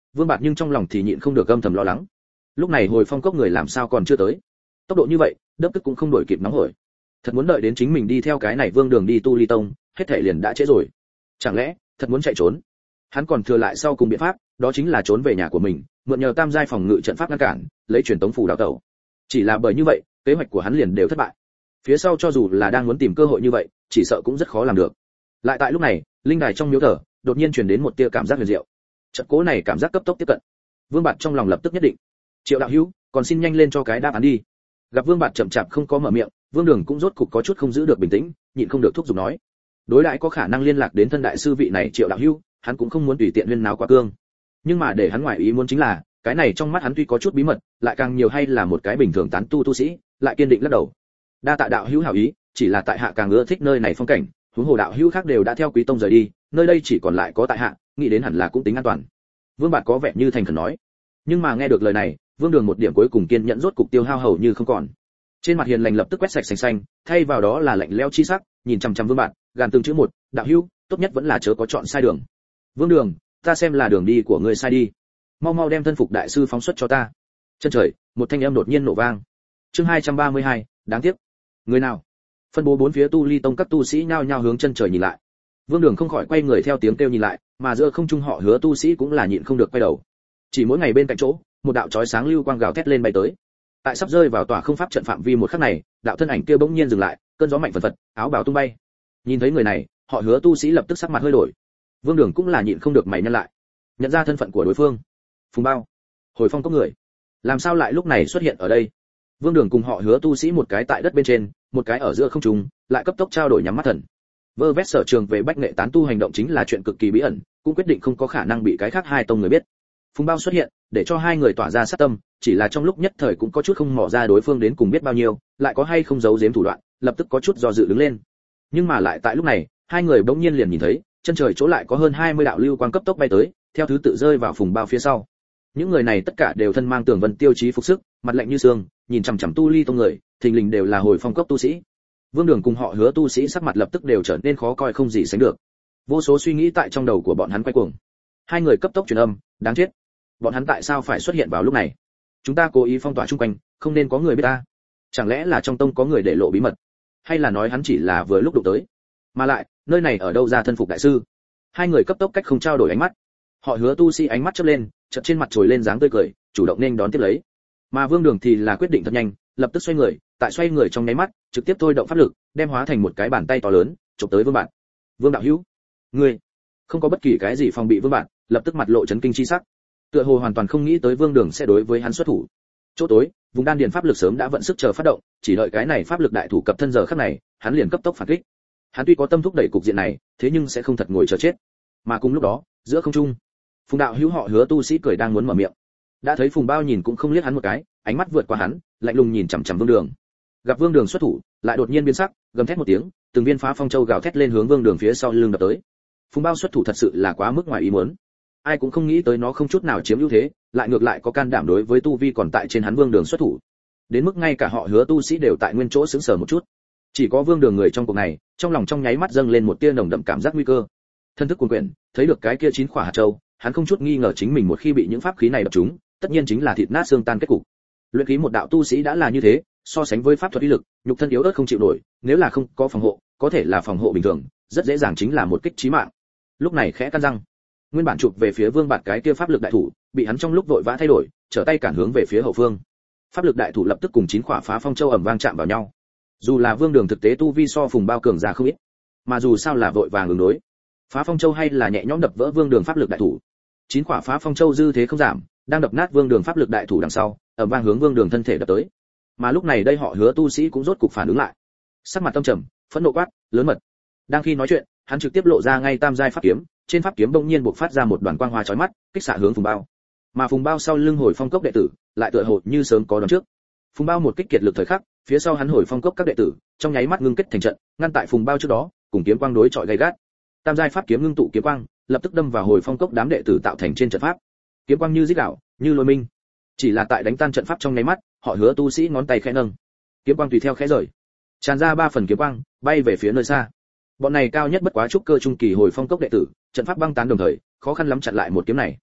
Vương Bạt nhưng trong lòng thì nhịn không được âm thầm lo lắng. Lúc này hồi phong cốc người làm sao còn chưa tới? Tốc độ như vậy, đớp tức cũng không đuổi kịp nóng hổi. Thật muốn đợi đến chính mình đi theo cái này Vương Đường đi Tu Ly Tông, hết thảy liền đã trễ rồi. Chẳng lẽ thật muốn chạy trốn? Hắn còn thừa lại sau cùng biện pháp, đó chính là trốn về nhà của mình, mượn nhờ tam giai phòng ngự trận pháp ngăn cản, lấy truyền tống phù đào tẩu. Chỉ là bởi như vậy, kế hoạch của hắn liền đều thất bại. Phía sau cho dù là đang muốn tìm cơ hội như vậy, chỉ sợ cũng rất khó làm được. Lại tại lúc này, linh đài trong miếu thờ, đột nhiên truyền đến một tia cảm giác huyền diệu. Trận cố này cảm giác cấp tốc tiếp cận. Vương Bạt trong lòng lập tức nhất định. Triệu đạo hữu, còn xin nhanh lên cho cái đáp án đi. Gặp Vương Bạt chậm chạp không có mở miệng, Vương Đường cũng rốt cục có chút không giữ được bình tĩnh, nhịn không được thúc giục nói. Đối đãi có khả năng liên lạc đến thân đại sư vị này Triệu đạo hữu, hắn cũng không muốn tùy tiện huyên náo quá cương. Nhưng mà để hắn ngoài ý muốn chính là, cái này trong mắt hắn tuy có chút bí mật, lại càng nhiều hay là một cái bình thường tán tu tu sĩ, lại kiên định lắc đầu. Đa tạ đạo hữu hảo ý, chỉ là tại hạ càng ưa thích nơi này phong cảnh, huống hồ đạo hữu khác đều đã theo Quý tông rời đi, nơi đây chỉ còn lại có tại hạ, nghĩ đến hẳn là cũng tính an toàn. Vương Bạt có vẻ như thành khẩn nói. Nhưng mà nghe được lời này, Vương Đường một điểm cuối cùng kiên nhẫn rốt cục tiêu hao hầu như không còn. Trên mặt hiền lành lập tức quét sạch sành xanh, thay vào đó là lạnh lẽo chi sắc, nhìn chằm chằm Vương Bạt, gàn từng chữ một, đạo hữu, tốt nhất vẫn là chớ có chọn sai đường. Vương Đường, ta xem là đường đi của ngươi sai đi, mau mau đem thân phục đại sư phóng xuất cho ta. Chân trời, một thanh âm đột nhiên nổ vang. Chương 232, đáng tiếc. Người nào? Phân bố bốn phía Tu Ly Tông các tu sĩ nhao nhao hướng chân trời nhìn lại. Vương Đường không khỏi quay người theo tiếng kêu nhìn lại, mà giữa không trung họ Hứa tu sĩ cũng là nhịn không được quay đầu. Chỉ mỗi ngày bên cạnh chỗ, một đạo chói sáng lưu quang gào thét lên bay tới. Tại sắp rơi vào tòa không pháp trận phạm vi một khắc này, đạo thân ảnh kia bỗng nhiên dừng lại, cơn gió mạnh phần phật, áo bào tung bay. Nhìn thấy người này, họ Hứa tu sĩ lập tức sắc mặt hơi đổi. Vương Đường cũng là nhịn không được mày nhăn lại, nhận ra thân phận của đối phương. Phùng Bao, hồi phong cốc người, làm sao lại lúc này xuất hiện ở đây? Vương Đường cùng họ Hứa tu sĩ một cái tại đất bên trên, một cái ở giữa không trung, lại cấp tốc trao đổi nhắm mắt thần. Vơ vét sở trường về bách nghệ tán tu hành động chính là chuyện cực kỳ bí ẩn, cũng quyết định không có khả năng bị cái khác hai tông người biết. Phùng Bao xuất hiện, để cho hai người tỏa ra sát tâm, chỉ là trong lúc nhất thời cũng có chút không mò ra đối phương đến cùng biết bao nhiêu, lại có hay không giấu giếm thủ đoạn, lập tức có chút do dự đứng lên. Nhưng mà lại tại lúc này, hai người bỗng nhiên liền nhìn thấy, chân trời chỗ lại có hơn 20 đạo lưu quang cấp tốc bay tới, theo thứ tự rơi vào Phùng Bao phía sau. Những người này tất cả đều thân mang tường vân tiêu chí phục sức, mặt lạnh như xương, nhìn chằm chằm Tu Ly Tông người, thình lình đều là hồi phong cốc tu sĩ. Vương Đường cùng họ Hứa tu sĩ sắc mặt lập tức đều trở nên khó coi không gì sánh được. Vô số suy nghĩ tại trong đầu của bọn hắn quay cuồng. Hai người cấp tốc truyền âm, đáng chết. Bọn hắn tại sao phải xuất hiện vào lúc này? Chúng ta cố ý phong tỏa chung quanh, không nên có người biết ta. Chẳng lẽ là trong tông có người để lộ bí mật? Hay là nói hắn chỉ là vừa lúc đụng tới? Mà lại, nơi này ở đâu ra thân phục đại sư? Hai người cấp tốc cách không trao đổi ánh mắt. Họ Hứa tu sĩ ánh mắt chớp lên, chợt trên mặt trồi lên dáng tươi cười, chủ động nên đón tiếp lấy. Mà Vương Đường thì là quyết định thật nhanh, lập tức xoay người, tại xoay người trong nháy mắt, trực tiếp thôi động pháp lực, đem hóa thành một cái bàn tay to lớn, chụp tới Vương Bạt. Vương đạo hữu, ngươi không có bất kỳ cái gì phòng bị. Vương Bạt lập tức mặt lộ chấn kinh chi sắc, tựa hồ hoàn toàn không nghĩ tới Vương Đường sẽ đối với hắn xuất thủ. Chỗ tối, vùng đan điền pháp lực sớm đã vận sức chờ phát động, chỉ đợi cái này pháp lực đại thủ cập thân giờ khắc này, hắn liền cấp tốc phản kích. Hắn tuy có tâm thúc đẩy cục diện này, thế nhưng sẽ không thật ngồi chờ chết. Mà cùng lúc đó, giữa không trung, Phùng đạo hữu họ Hứa tu sĩ cười đang muốn mở miệng, đã thấy Phùng Bao nhìn cũng không liếc hắn một cái, ánh mắt vượt qua hắn, lạnh lùng nhìn chằm chằm Vương Đường. Gặp Vương Đường xuất thủ, lại đột nhiên biến sắc, gầm thét một tiếng, từng viên phá phong châu gào thét lên hướng Vương Đường phía sau lưng đập tới. Phùng Bao xuất thủ thật sự là quá mức ngoài ý muốn. Ai cũng không nghĩ tới nó không chút nào chiếm ưu thế, lại ngược lại có can đảm đối với tu vi còn tại trên hắn Vương Đường xuất thủ. Đến mức ngay cả họ Hứa tu sĩ đều tại nguyên chỗ sững sờ một chút. Chỉ có Vương Đường người trong cuộc này, trong lòng trong nháy mắt dâng lên một tia nồng đậm cảm giác nguy cơ. Thân thức cuồn quyển, thấy được cái kia 9 khỏa hạt châu, hắn không chút nghi ngờ chính mình một khi bị những pháp khí này đập trúng, tất nhiên chính là thịt nát xương tan kết cục. Luyện khí một đạo tu sĩ đã là như thế, so sánh với pháp thuật uy lực, nhục thân yếu ớt không chịu nổi, nếu là không có phòng hộ, có thể là phòng hộ bình thường, rất dễ dàng chính là một kích chí mạng. Lúc này khẽ cắn răng, nguyên bản chụp về phía Vương Bạt cái kia pháp lực đại thủ, bị hắn trong lúc vội vã thay đổi, trở tay cản hướng về phía hậu phương. Pháp lực đại thủ lập tức cùng 9 khỏa phá phong châu ầm vang chạm vào nhau. Dù là Vương Đường thực tế tu vi so Phùng Bao cường ra không ít, mà dù sao là vội vàng ứng đối, phá phong châu hay là nhẹ nhõm đập vỡ Vương Đường pháp lực đại thủ. 9 khỏa phá phong châu dư thế không giảm, đang đập nát Vương Đường pháp lực đại thủ đằng sau, ầm vang hướng Vương Đường thân thể đập tới. Mà lúc này đây họ Hứa tu sĩ cũng rốt cục phản ứng lại, sắc mặt tâm trầm, phẫn nộ quát, lớn mật. Đang khi nói chuyện, hắn trực tiếp lộ ra ngay tam giai pháp kiếm, trên pháp kiếm bỗng nhiên bộc phát ra một đoàn quang hoa chói mắt, kích xạ hướng Phùng Bao. Mà Phùng Bao sau lưng hồi phong cốc đệ tử, lại tựa hồ như sớm có đoán trước. Phùng Bao một kích kiệt lực thời khắc, phía sau hắn hồi phong cốc các đệ tử, trong nháy mắt ngưng kết thành trận, ngăn tại Phùng Bao trước đó, cùng kiếm quang đối chọi gay gắt. Tam giai pháp kiếm ngưng tụ kiếm quang, lập tức đâm vào hồi phong cốc đám đệ tử tạo thành trên trận pháp. Kiếm quang như rít gào, như lôi minh. Chỉ là tại đánh tan trận pháp trong nháy mắt, họ Hứa tu sĩ ngón tay khẽ nâng, kiếm quang tùy theo khẽ rời, tràn ra 3 phần kiếm quang, bay về phía nơi xa. Bọn này cao nhất bất quá trúc cơ trung kỳ hồi phong cốc đệ tử, trận pháp băng tán đồng thời, khó khăn lắm chặn lại một kiếm này.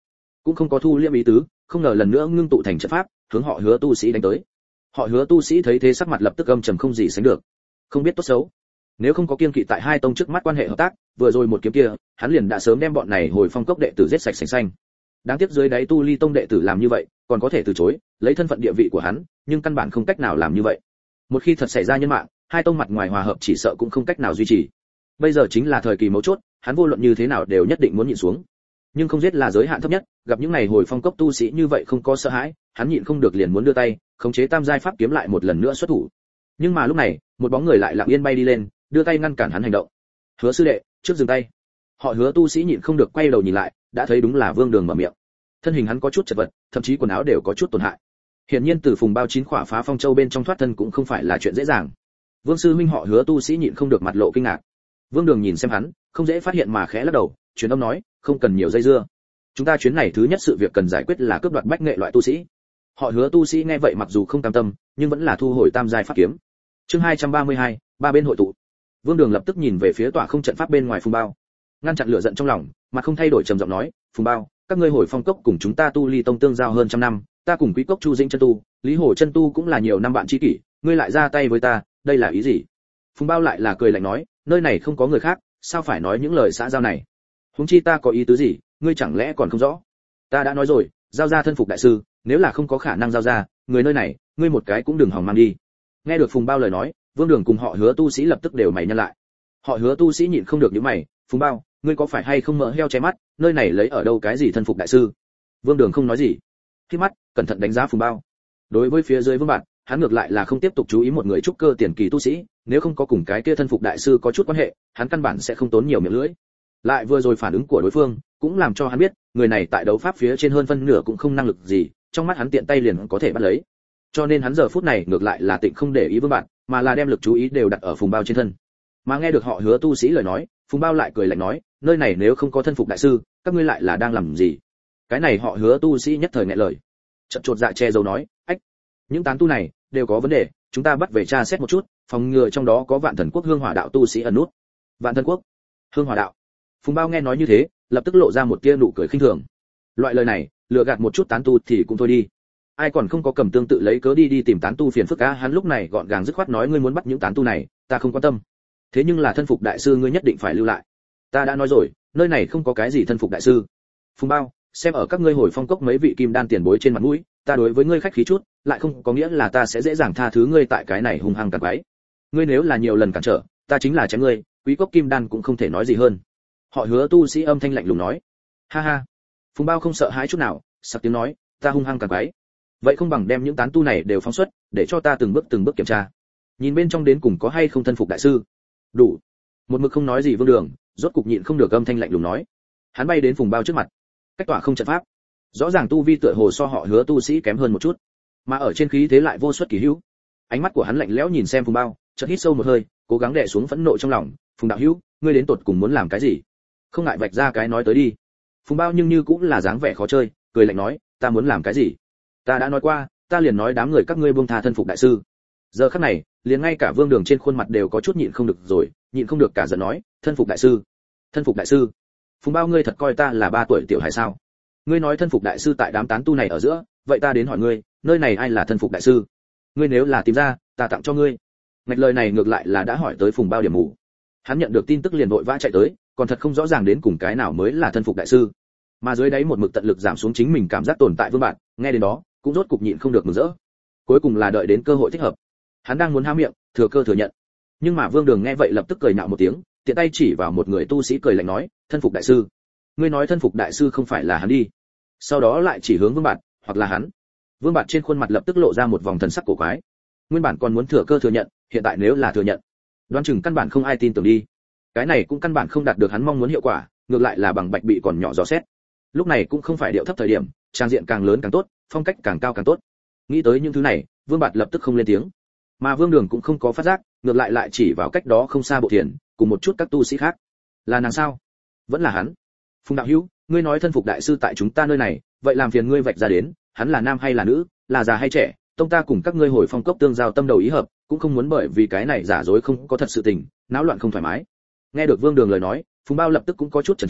cũng không có thu liễm ý tứ, không ngờ lần nữa ngưng tụ thành trận pháp, hướng họ Hứa tu sĩ đánh tới. Họ Hứa tu sĩ thấy thế sắc mặt lập tức âm trầm không gì sánh được, không biết tốt xấu. Nếu không có kiêng kỵ tại hai tông trước mắt quan hệ hợp tác, vừa rồi một kiếm kia, hắn liền đã sớm đem bọn này Hồi Phong cốc đệ tử giết sạch sành xanh. Đáng tiếc dưới đáy Tu Ly tông đệ tử làm như vậy, còn có thể từ chối, lấy thân phận địa vị của hắn, nhưng căn bản không cách nào làm như vậy. Một khi thật xảy ra nhân mạng, hai tông mặt ngoài hòa hợp chỉ sợ cũng không cách nào duy trì. Bây giờ chính là thời kỳ mấu chốt, hắn vô luận như thế nào đều nhất định muốn nhịn xuống. Nhưng không giết là giới hạn thấp nhất, gặp những này Hồi Phong cốc tu sĩ như vậy không có sợ hãi, hắn nhịn không được liền muốn đưa tay, khống chế tam giai pháp kiếm lại một lần nữa xuất thủ. Nhưng mà lúc này, một bóng người lại lặng yên bay đi lên, đưa tay ngăn cản hắn hành động. Hứa sư đệ, trước dừng tay. Họ Hứa tu sĩ nhịn không được quay đầu nhìn lại, đã thấy đúng là Vương Đường mở miệng. Thân hình hắn có chút chật vật, thậm chí quần áo đều có chút tổn hại. Hiển nhiên từ Phùng Bao 9 khỏa phá phong châu bên trong thoát thân cũng không phải là chuyện dễ dàng. Vương sư huynh họ Hứa tu sĩ nhịn không được mặt lộ kinh ngạc. Vương Đường nhìn xem hắn, không dễ phát hiện mà khẽ lắc đầu, truyền âm nói, không cần nhiều dây dưa. Chúng ta chuyến này thứ nhất sự việc cần giải quyết là cướp đoạt bách nghệ loại tu sĩ. Họ Hứa tu sĩ nghe vậy mặc dù không cam tâm, nhưng vẫn là thu hồi tam giai pháp kiếm. Chương 232, ba bên hội tụ. Vương Đường lập tức nhìn về phía tòa không trận pháp bên ngoài Phùng Bao, ngăn chặn lửa giận trong lòng, mặt không thay đổi trầm giọng nói, Phùng Bao, các ngươi Hồi Phong cốc cùng chúng ta Tu Ly tông tương giao hơn trăm năm, ta cùng Quý cốc Chu Dĩnh chân tu, Lý Hổ chân tu cũng là nhiều năm bạn tri kỷ, ngươi lại ra tay với ta, đây là ý gì? Phùng Bao lại là cười lạnh nói, nơi này không có người khác, sao phải nói những lời xã giao này? Huống chi ta có ý tứ gì, ngươi chẳng lẽ còn không rõ? Ta đã nói rồi, giao ra thân phục đại sư, nếu là không có khả năng giao ra, người nơi này, ngươi một cái cũng đừng hòng mang đi. Nghe được Phùng Bao lời nói, Vương Đường cùng họ Hứa tu sĩ lập tức đều mày nhăn lại. Họ Hứa tu sĩ nhịn không được nhíu mày, Phùng Bao, ngươi có phải hay không mỡ heo che mắt, nơi này lấy ở đâu cái gì thân phục đại sư? Vương Đường không nói gì, khi mắt cẩn thận đánh giá Phùng Bao. Đối với phía dưới Vương Bạt, hắn ngược lại là không tiếp tục chú ý một người trúc cơ tiền kỳ tu sĩ, nếu không có cùng cái kia thân phục đại sư có chút quan hệ, hắn căn bản sẽ không tốn nhiều miệng lưỡi. Lại vừa rồi phản ứng của đối phương, cũng làm cho hắn biết, người này tại đấu pháp phía trên hơn phân nửa cũng không năng lực gì, trong mắt hắn tiện tay liền có thể bắt lấy. Cho nên hắn giờ phút này ngược lại là tịnh không để ý Vương Bạt, mà là đem lực chú ý đều đặt ở Phùng Bao trên thân. Mà nghe được họ Hứa tu sĩ lời nói, Phùng Bao lại cười lạnh nói, nơi này nếu không có thân phục đại sư, các ngươi lại là đang làm gì? Cái này họ Hứa tu sĩ nhất thời nghẹn lời, chợt chột dạ che giấu nói, ách, những tán tu này đều có vấn đề, chúng ta bắt về tra xét một chút, phòng ngừa trong đó có Vạn Thần Quốc Hương Hỏa đạo tu sĩ ẩn nút. Vạn Thần Quốc, Hương Hỏa đạo. Phùng Bao nghe nói như thế, lập tức lộ ra một tia nụ cười khinh thường. Loại lời này, lừa gạt một chút tán tu thì cũng thôi đi. Ai còn không có cầm tương tự lấy cớ đi tìm tán tu phiền phức á, hắn lúc này gọn gàng dứt khoát nói, ngươi muốn bắt những tán tu này, ta không quan tâm. Thế nhưng là thân phục đại sư ngươi nhất định phải lưu lại. Ta đã nói rồi, nơi này không có cái gì thân phục đại sư. Phùng Bao, xem ở các ngươi Hồi Phong cốc mấy vị kim đan tiền bối trên mặt mũi, ta đối với ngươi khách khí chút, lại không có nghĩa là ta sẽ dễ dàng tha thứ ngươi tại cái này hung hăng cản quấy. Ngươi nếu là nhiều lần cản trở, ta chính là chém ngươi, Quý cốc kim đan cũng không thể nói gì hơn. Họ Hứa tu sĩ âm thanh lạnh lùng nói. Ha ha. Phùng Bao không sợ hãi chút nào, sặc tiếng nói, ta hung hăng cản quấy. Vậy không bằng đem những tán tu này đều phóng xuất, để cho ta từng bước kiểm tra. Nhìn bên trong đến cùng có hay không thân phục đại sư. Đủ. Một mực không nói gì Vương Đường, rốt cục nhịn không được âm thanh lạnh lùng nói. Hắn bay đến Phùng Bao trước mặt, cách tỏa không trận pháp. Rõ ràng tu vi tựa hồ so họ Hứa tu sĩ kém hơn một chút, mà ở trên khí thế lại vô suất kỳ hữu. Ánh mắt của hắn lạnh lẽo nhìn xem Phùng Bao, chợt hít sâu một hơi, cố gắng đè xuống phẫn nộ trong lòng. Phùng đạo hữu, ngươi đến tột cùng muốn làm cái gì? Không ngại vạch ra cái nói tới đi. Phùng Bao nhưng như cũng là dáng vẻ khó chơi, cười lạnh nói, ta muốn làm cái gì? Ta đã nói qua, ta liền nói đám người các ngươi buông tha thân phục đại sư. Giờ khắc này, liền ngay cả Vương Đường trên khuôn mặt đều có chút nhịn không được rồi, nhịn không được cả giận nói, thân phục đại sư, thân phục đại sư. Phùng Bao, ngươi thật coi ta là 3 tuổi tiểu hài sao? Ngươi nói thân phục đại sư tại đám tán tu này ở giữa, vậy ta đến hỏi ngươi, nơi này ai là thân phục đại sư? Ngươi nếu là tìm ra, ta tặng cho ngươi. Ngạch lời này ngược lại là đã hỏi tới Phùng Bao điểm mù. Hắn nhận được tin tức liền vội vã chạy tới, còn thật không rõ ràng đến cùng cái nào mới là thân phục đại sư. Mà dưới đáy một mực tận lực giảm xuống chính mình cảm giác tồn tại Vương Bạn, nghe đến đó, cũng rốt cục nhịn không được mừng rỡ. Cuối cùng là đợi đến cơ hội thích hợp. Hắn đang muốn há miệng, thừa cơ thừa nhận. Nhưng mà Vương Đường nghe vậy lập tức cười nhạo một tiếng, tiện tay chỉ vào một người tu sĩ cười lạnh nói, thân phục đại sư. Ngươi nói thân phục đại sư không phải là hắn đi? Sau đó lại chỉ hướng Vương Bạn, hoặc là hắn. Vương Bạn trên khuôn mặt lập tức lộ ra một vòng thần sắc cổ quái. Nguyên bản còn muốn thừa cơ thừa nhận, hiện tại nếu là thừa nhận, đoán chừng căn bản không ai tin tưởng đi. Cái này cũng căn bản không đạt được hắn mong muốn hiệu quả, ngược lại là bằng bạch bị còn nhỏ dò xét. Lúc này cũng không phải điệu thấp thời điểm, trang diện càng lớn càng tốt, phong cách càng cao càng tốt. Nghĩ tới những thứ này, Vương Bạt lập tức không lên tiếng. Mà Vương Đường cũng không có phát giác, ngược lại chỉ vào cách đó không xa Bộ Thiền, cùng một chút các tu sĩ khác. Là nàng sao? Vẫn là hắn. Phùng đạo hữu, ngươi nói thân phục đại sư tại chúng ta nơi này, vậy làm phiền ngươi vạch ra đến, hắn là nam hay là nữ, là già hay trẻ, tông ta cùng các ngươi Hồi Phong cốc tương giao tâm đầu ý hợp, cũng không muốn bởi vì cái này giả dối không có thật sự tình, náo loạn không thoải mái. Nghe được Vương Đường lời nói, Phùng Bao lập tức cũng có chút chần chờ,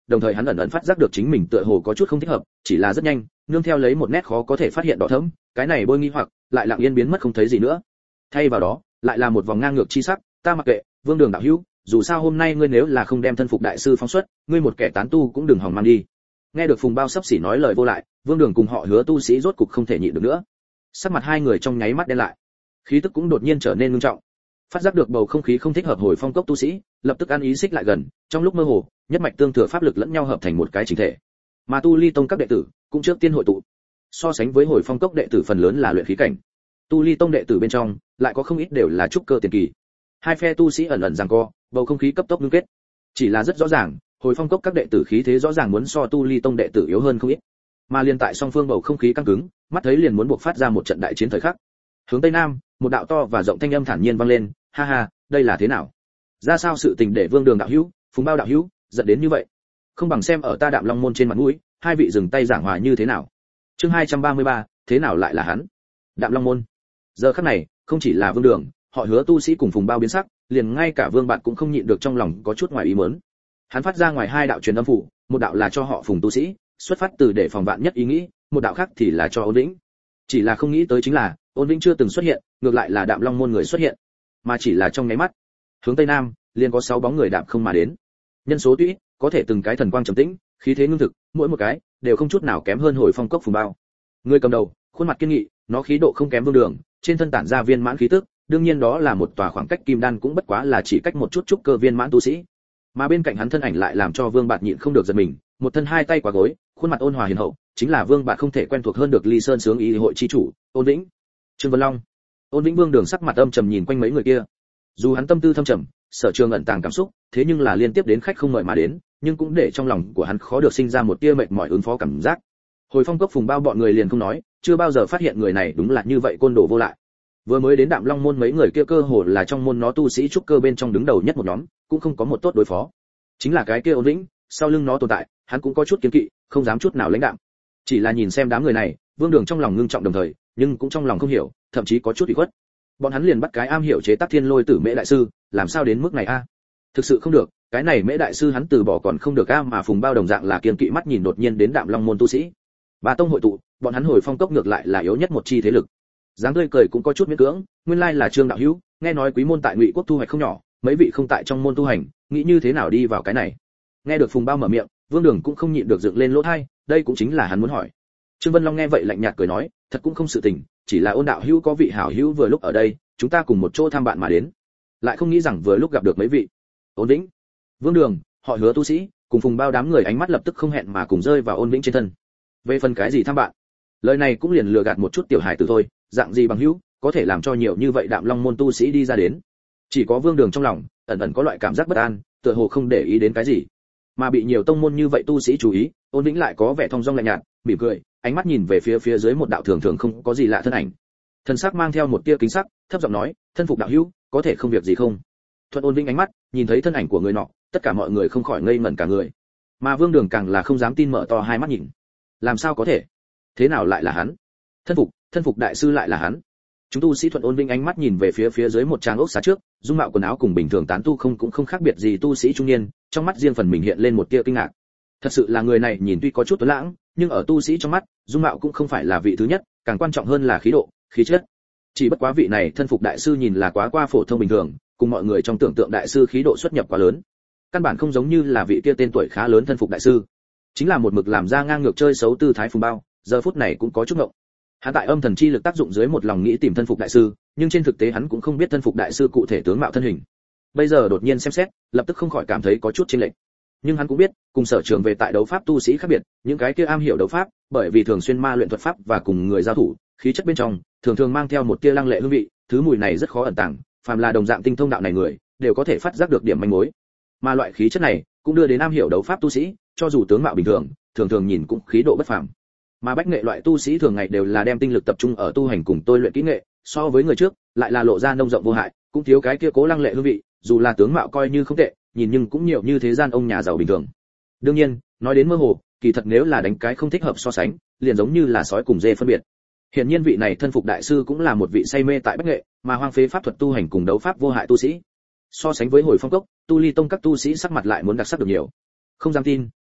đồng thời hắn ẩn ẩn phát giác được chính mình tựa hồ có chút không thích hợp, chỉ là rất nhanh, nương theo lấy một nét khó có thể phát hiện đỏ thẫm, cái này bôi nghi hoặc lại lặng yên biến mất không thấy gì nữa. Thay vào đó, lại là một vòng ngang ngược chi sắc, ta mặc kệ, Vương Đường đạo hữu, dù sao hôm nay ngươi nếu là không đem thân phục đại sư phóng xuất, ngươi một kẻ tán tu cũng đừng hòng mang đi. Nghe được Phùng Bao sắp xỉ nói lời vô lại, Vương Đường cùng họ Hứa tu sĩ rốt cục không thể nhịn được nữa. Sắc mặt hai người trong nháy mắt đen lại, khí tức cũng đột nhiên trở nên nghiêm trọng. Phát giác được bầu không khí không thích hợp, Hồi Phong cốc tu sĩ lập tức ăn ý xích lại gần, trong lúc mơ hồ, nhất mạch tương thừa pháp lực lẫn nhau hợp thành một cái chỉnh thể. Mà Tu Ly tông các đệ tử cũng trước tiên hội tụ. So sánh với Hồi Phong cốc đệ tử phần lớn là luyện khí cảnh, Tu Ly tông đệ tử bên trong lại có không ít đều là trúc cơ tiền kỳ. Hai phe tu sĩ ẩn ẩn giằng co, bầu không khí cấp tốc ngưng kết. Chỉ là rất rõ ràng, Hồi Phong cốc các đệ tử khí thế rõ ràng muốn so Tu Ly tông đệ tử yếu hơn không ít. Mà liên tại song phương bầu không khí căng cứng, mắt thấy liền muốn buộc phát ra một trận đại chiến thời khắc. Hướng tây nam, một đạo to và rộng thanh âm thản nhiên vang lên, ha ha, đây là thế nào? Ra sao sự tình để Vương Đường đạo hữu, Phùng Bao đạo hữu giận đến như vậy? Không bằng xem ở ta Đạm Long môn trên mặt mũi, hai vị dừng tay giảng hòa như thế nào? Chương 233, thế nào lại là hắn? Đạm Long môn. Giờ khắc này, không chỉ là Vương Đường, họ Hứa tu sĩ cùng Phùng Bao biến sắc, liền ngay cả Vương Bạn cũng không nhịn được trong lòng có chút ngoài ý muốn. Hắn phát ra ngoài hai đạo truyền âm phủ, một đạo là cho họ Phùng tu sĩ, xuất phát từ để phòng vạn nhất ý nghĩ, một đạo khác thì là cho Ôn Vĩnh. Chỉ là không nghĩ tới chính là, Ôn Vĩnh chưa từng xuất hiện, ngược lại là Đạm Long môn người xuất hiện, mà chỉ là trong nháy mắt. Hướng tây nam, liền có 6 bóng người đạp không mà đến. Nhân số tuy ít, có thể từng cái thần quang trầm tĩnh, khí thế ngưng thực, mỗi một cái đều không chút nào kém hơn Hồi Phong cốc Phùng Bao. Người cầm đầu, khuôn mặt kiên nghị, nó khí độ không kém Vương Đường, trên thân tản ra viên mãn khí tức, đương nhiên đó là một tòa khoảng cách kim đan cũng bất quá là chỉ cách một chút trúc cơ viên mãn tu sĩ. Mà bên cạnh hắn thân ảnh lại làm cho Vương Bạt nhịn không được giật mình, một thân hai tay quả gối, khuôn mặt ôn hòa hiền hậu, chính là Vương Bạt không thể quen thuộc hơn được Ly Sơn Sướng Ý hội chi chủ, Ôn Vĩnh. Trương Vân Long. Ôn Vĩnh Vương Đường sắc mặt âm trầm nhìn quanh mấy người kia. Dù hắn tâm tư thâm trầm, sở trường ẩn tàng cảm xúc, thế nhưng là liên tiếp đến khách không mời mà đến, nhưng cũng để trong lòng của hắn khó được sinh ra một tia mệt mỏi ứng phó cảm giác. Hồi Phong cốc Phùng Bao bọn người liền không nói, chưa bao giờ phát hiện người này đúng là như vậy côn đồ vô lại. Vừa mới đến Đạm Long môn mấy người kia cơ hồ là trong môn nó tu sĩ trúc cơ bên trong đứng đầu nhất một nhóm, cũng không có một tốt đối phó. Chính là cái kia Ôn Vĩnh, sau lưng nó tồn tại, hắn cũng có chút kiêng kỵ, không dám chút nào lãnh đạm. Chỉ là nhìn xem đám người này, Vương Đường trong lòng ngưng trọng đồng thời, nhưng cũng trong lòng không hiểu, thậm chí có chút ủy khuất. Bọn hắn liền bắt cái am hiểu chế tác Thiên Lôi Tử Mễ đại sư, làm sao đến mức này a? Thực sự không được, cái này Mễ đại sư hắn từ bỏ còn không được a, mà Phùng Bao đồng dạng là kiêng kỵ mắt nhìn đột nhiên đến Đạm Long môn tu sĩ. Ba tông hội tụ, bọn hắn Hồi Phong cốc ngược lại là yếu nhất một chi thế lực. Dáng tươi cười cũng có chút miễn cưỡng, nguyên lai là Trương đạo hữu, nghe nói quý môn tại Ngụy quốc thu hoạch không nhỏ, mấy vị không tại trong môn tu hành, nghĩ như thế nào đi vào cái này? Nghe được Phùng Bao mở miệng, Vương Đường cũng không nhịn được dựng lên lỗ tai, đây cũng chính là hắn muốn hỏi. Trương Vân Long nghe vậy lạnh nhạt cười nói, thật cũng không sự tình, chỉ là Ôn đạo hữu có vị hảo hữu vừa lúc ở đây, chúng ta cùng một chỗ thăm bạn mà đến. Lại không nghĩ rằng vừa lúc gặp được mấy vị. Ôn Vĩnh, Vương Đường, họ Hứa tu sĩ, cùng Phùng Bao đám người ánh mắt lập tức không hẹn mà cùng rơi vào Ôn Vĩnh trên thân. Về phần cái gì thăm bạn, lời này cũng liền lừa gạt một chút tiểu hài tử thôi, dạng gì bằng hữu có thể làm cho nhiều như vậy Đạm Long môn tu sĩ đi ra đến. Chỉ có Vương Đường trong lòng ẩn ẩn có loại cảm giác bất an, tựa hồ không để ý đến cái gì, mà bị nhiều tông môn như vậy tu sĩ chú ý, Ôn Vĩnh lại có vẻ thong dong lạnh nhạt, mỉm cười, ánh mắt nhìn về phía dưới một đạo thường thường không có gì lạ thân ảnh. Thần sắc mang theo một tia kính sắc, thấp giọng nói, thân phục đạo hữu, có thể không việc gì không? Thuận Ôn Vĩnh ánh mắt, nhìn thấy thân ảnh của người nọ, tất cả mọi người không khỏi ngây ngẩn cả người. Mà Vương Đường càng là không dám tin mở to hai mắt nhìn. Làm sao có thể? Thế nào lại là hắn? Thân phục đại sư lại là hắn. Chúng tu sĩ Thuận Ôn Vĩnh ánh mắt nhìn về phía dưới một trang ốc xá trước, dung mạo quần áo cùng bình thường tán tu cũng không khác biệt gì tu sĩ trung niên, trong mắt riêng phần mình hiện lên một tia kinh ngạc. Thật sự là người này nhìn tuy có chút tuấn lãng, nhưng ở tu sĩ trong mắt, dung mạo cũng không phải là vị thứ nhất, càng quan trọng hơn là khí độ, khí chất. Chỉ bất quá vị này thân phục đại sư nhìn là quá qua phổ thông bình thường, cùng mọi người trong tưởng tượng đại sư khí độ xuất nhập quá lớn. Căn bản không giống như là vị kia tên tuổi khá lớn thân phục đại sư. Chính là một mực làm ra ngang ngược chơi xấu tư thái Phùng Bao, giờ phút này cũng có chút ngộng. Hắn tại âm thần chi lực tác dụng dưới một lòng nghĩ tìm thân phục đại sư, nhưng trên thực tế hắn cũng không biết thân phục đại sư cụ thể tướng mạo thân hình. Bây giờ đột nhiên xem xét, lập tức không khỏi cảm thấy có chút chênh lệch. Nhưng hắn cũng biết, cùng sở trường về tại đấu pháp tu sĩ khác biệt, những cái kia am hiểu đấu pháp, bởi vì thường xuyên ma luyện thuật pháp và cùng người giao thủ, khí chất bên trong thường thường mang theo một tia lăng lệ hương vị, thứ mùi này rất khó ẩn tàng, phàm là đồng dạng tinh thông đạo này người, đều có thể phát giác được điểm manh mối. Mà loại khí chất này cũng đưa đến am hiểu đấu pháp tu sĩ, cho dù tướng mạo bình thường, thường thường nhìn cũng khí độ bất phàm. Mà bách nghệ loại tu sĩ thường ngày đều là đem tinh lực tập trung ở tu hành cùng tôi luyện kỹ nghệ, so với người trước, lại là lộ ra nông rộng vô hại, cũng thiếu cái kia cố lăng lệ hương vị, dù là tướng mạo coi như không tệ, nhìn nhưng cũng nhiều như thế gian ông nhà giàu bình thường. Đương nhiên, nói đến mơ hồ, kỳ thật nếu là đánh cái không thích hợp so sánh, liền giống như là sói cùng dê phân biệt. Hiển nhiên vị này thân phục đại sư cũng là một vị say mê tại bách nghệ, mà hoang phế pháp thuật tu hành cùng đấu pháp vô hại tu sĩ. So sánh với Hồi Phong cốc, Tu Ly tông các tu sĩ sắc mặt lại muốn đặc sắc được nhiều. Không dám tin,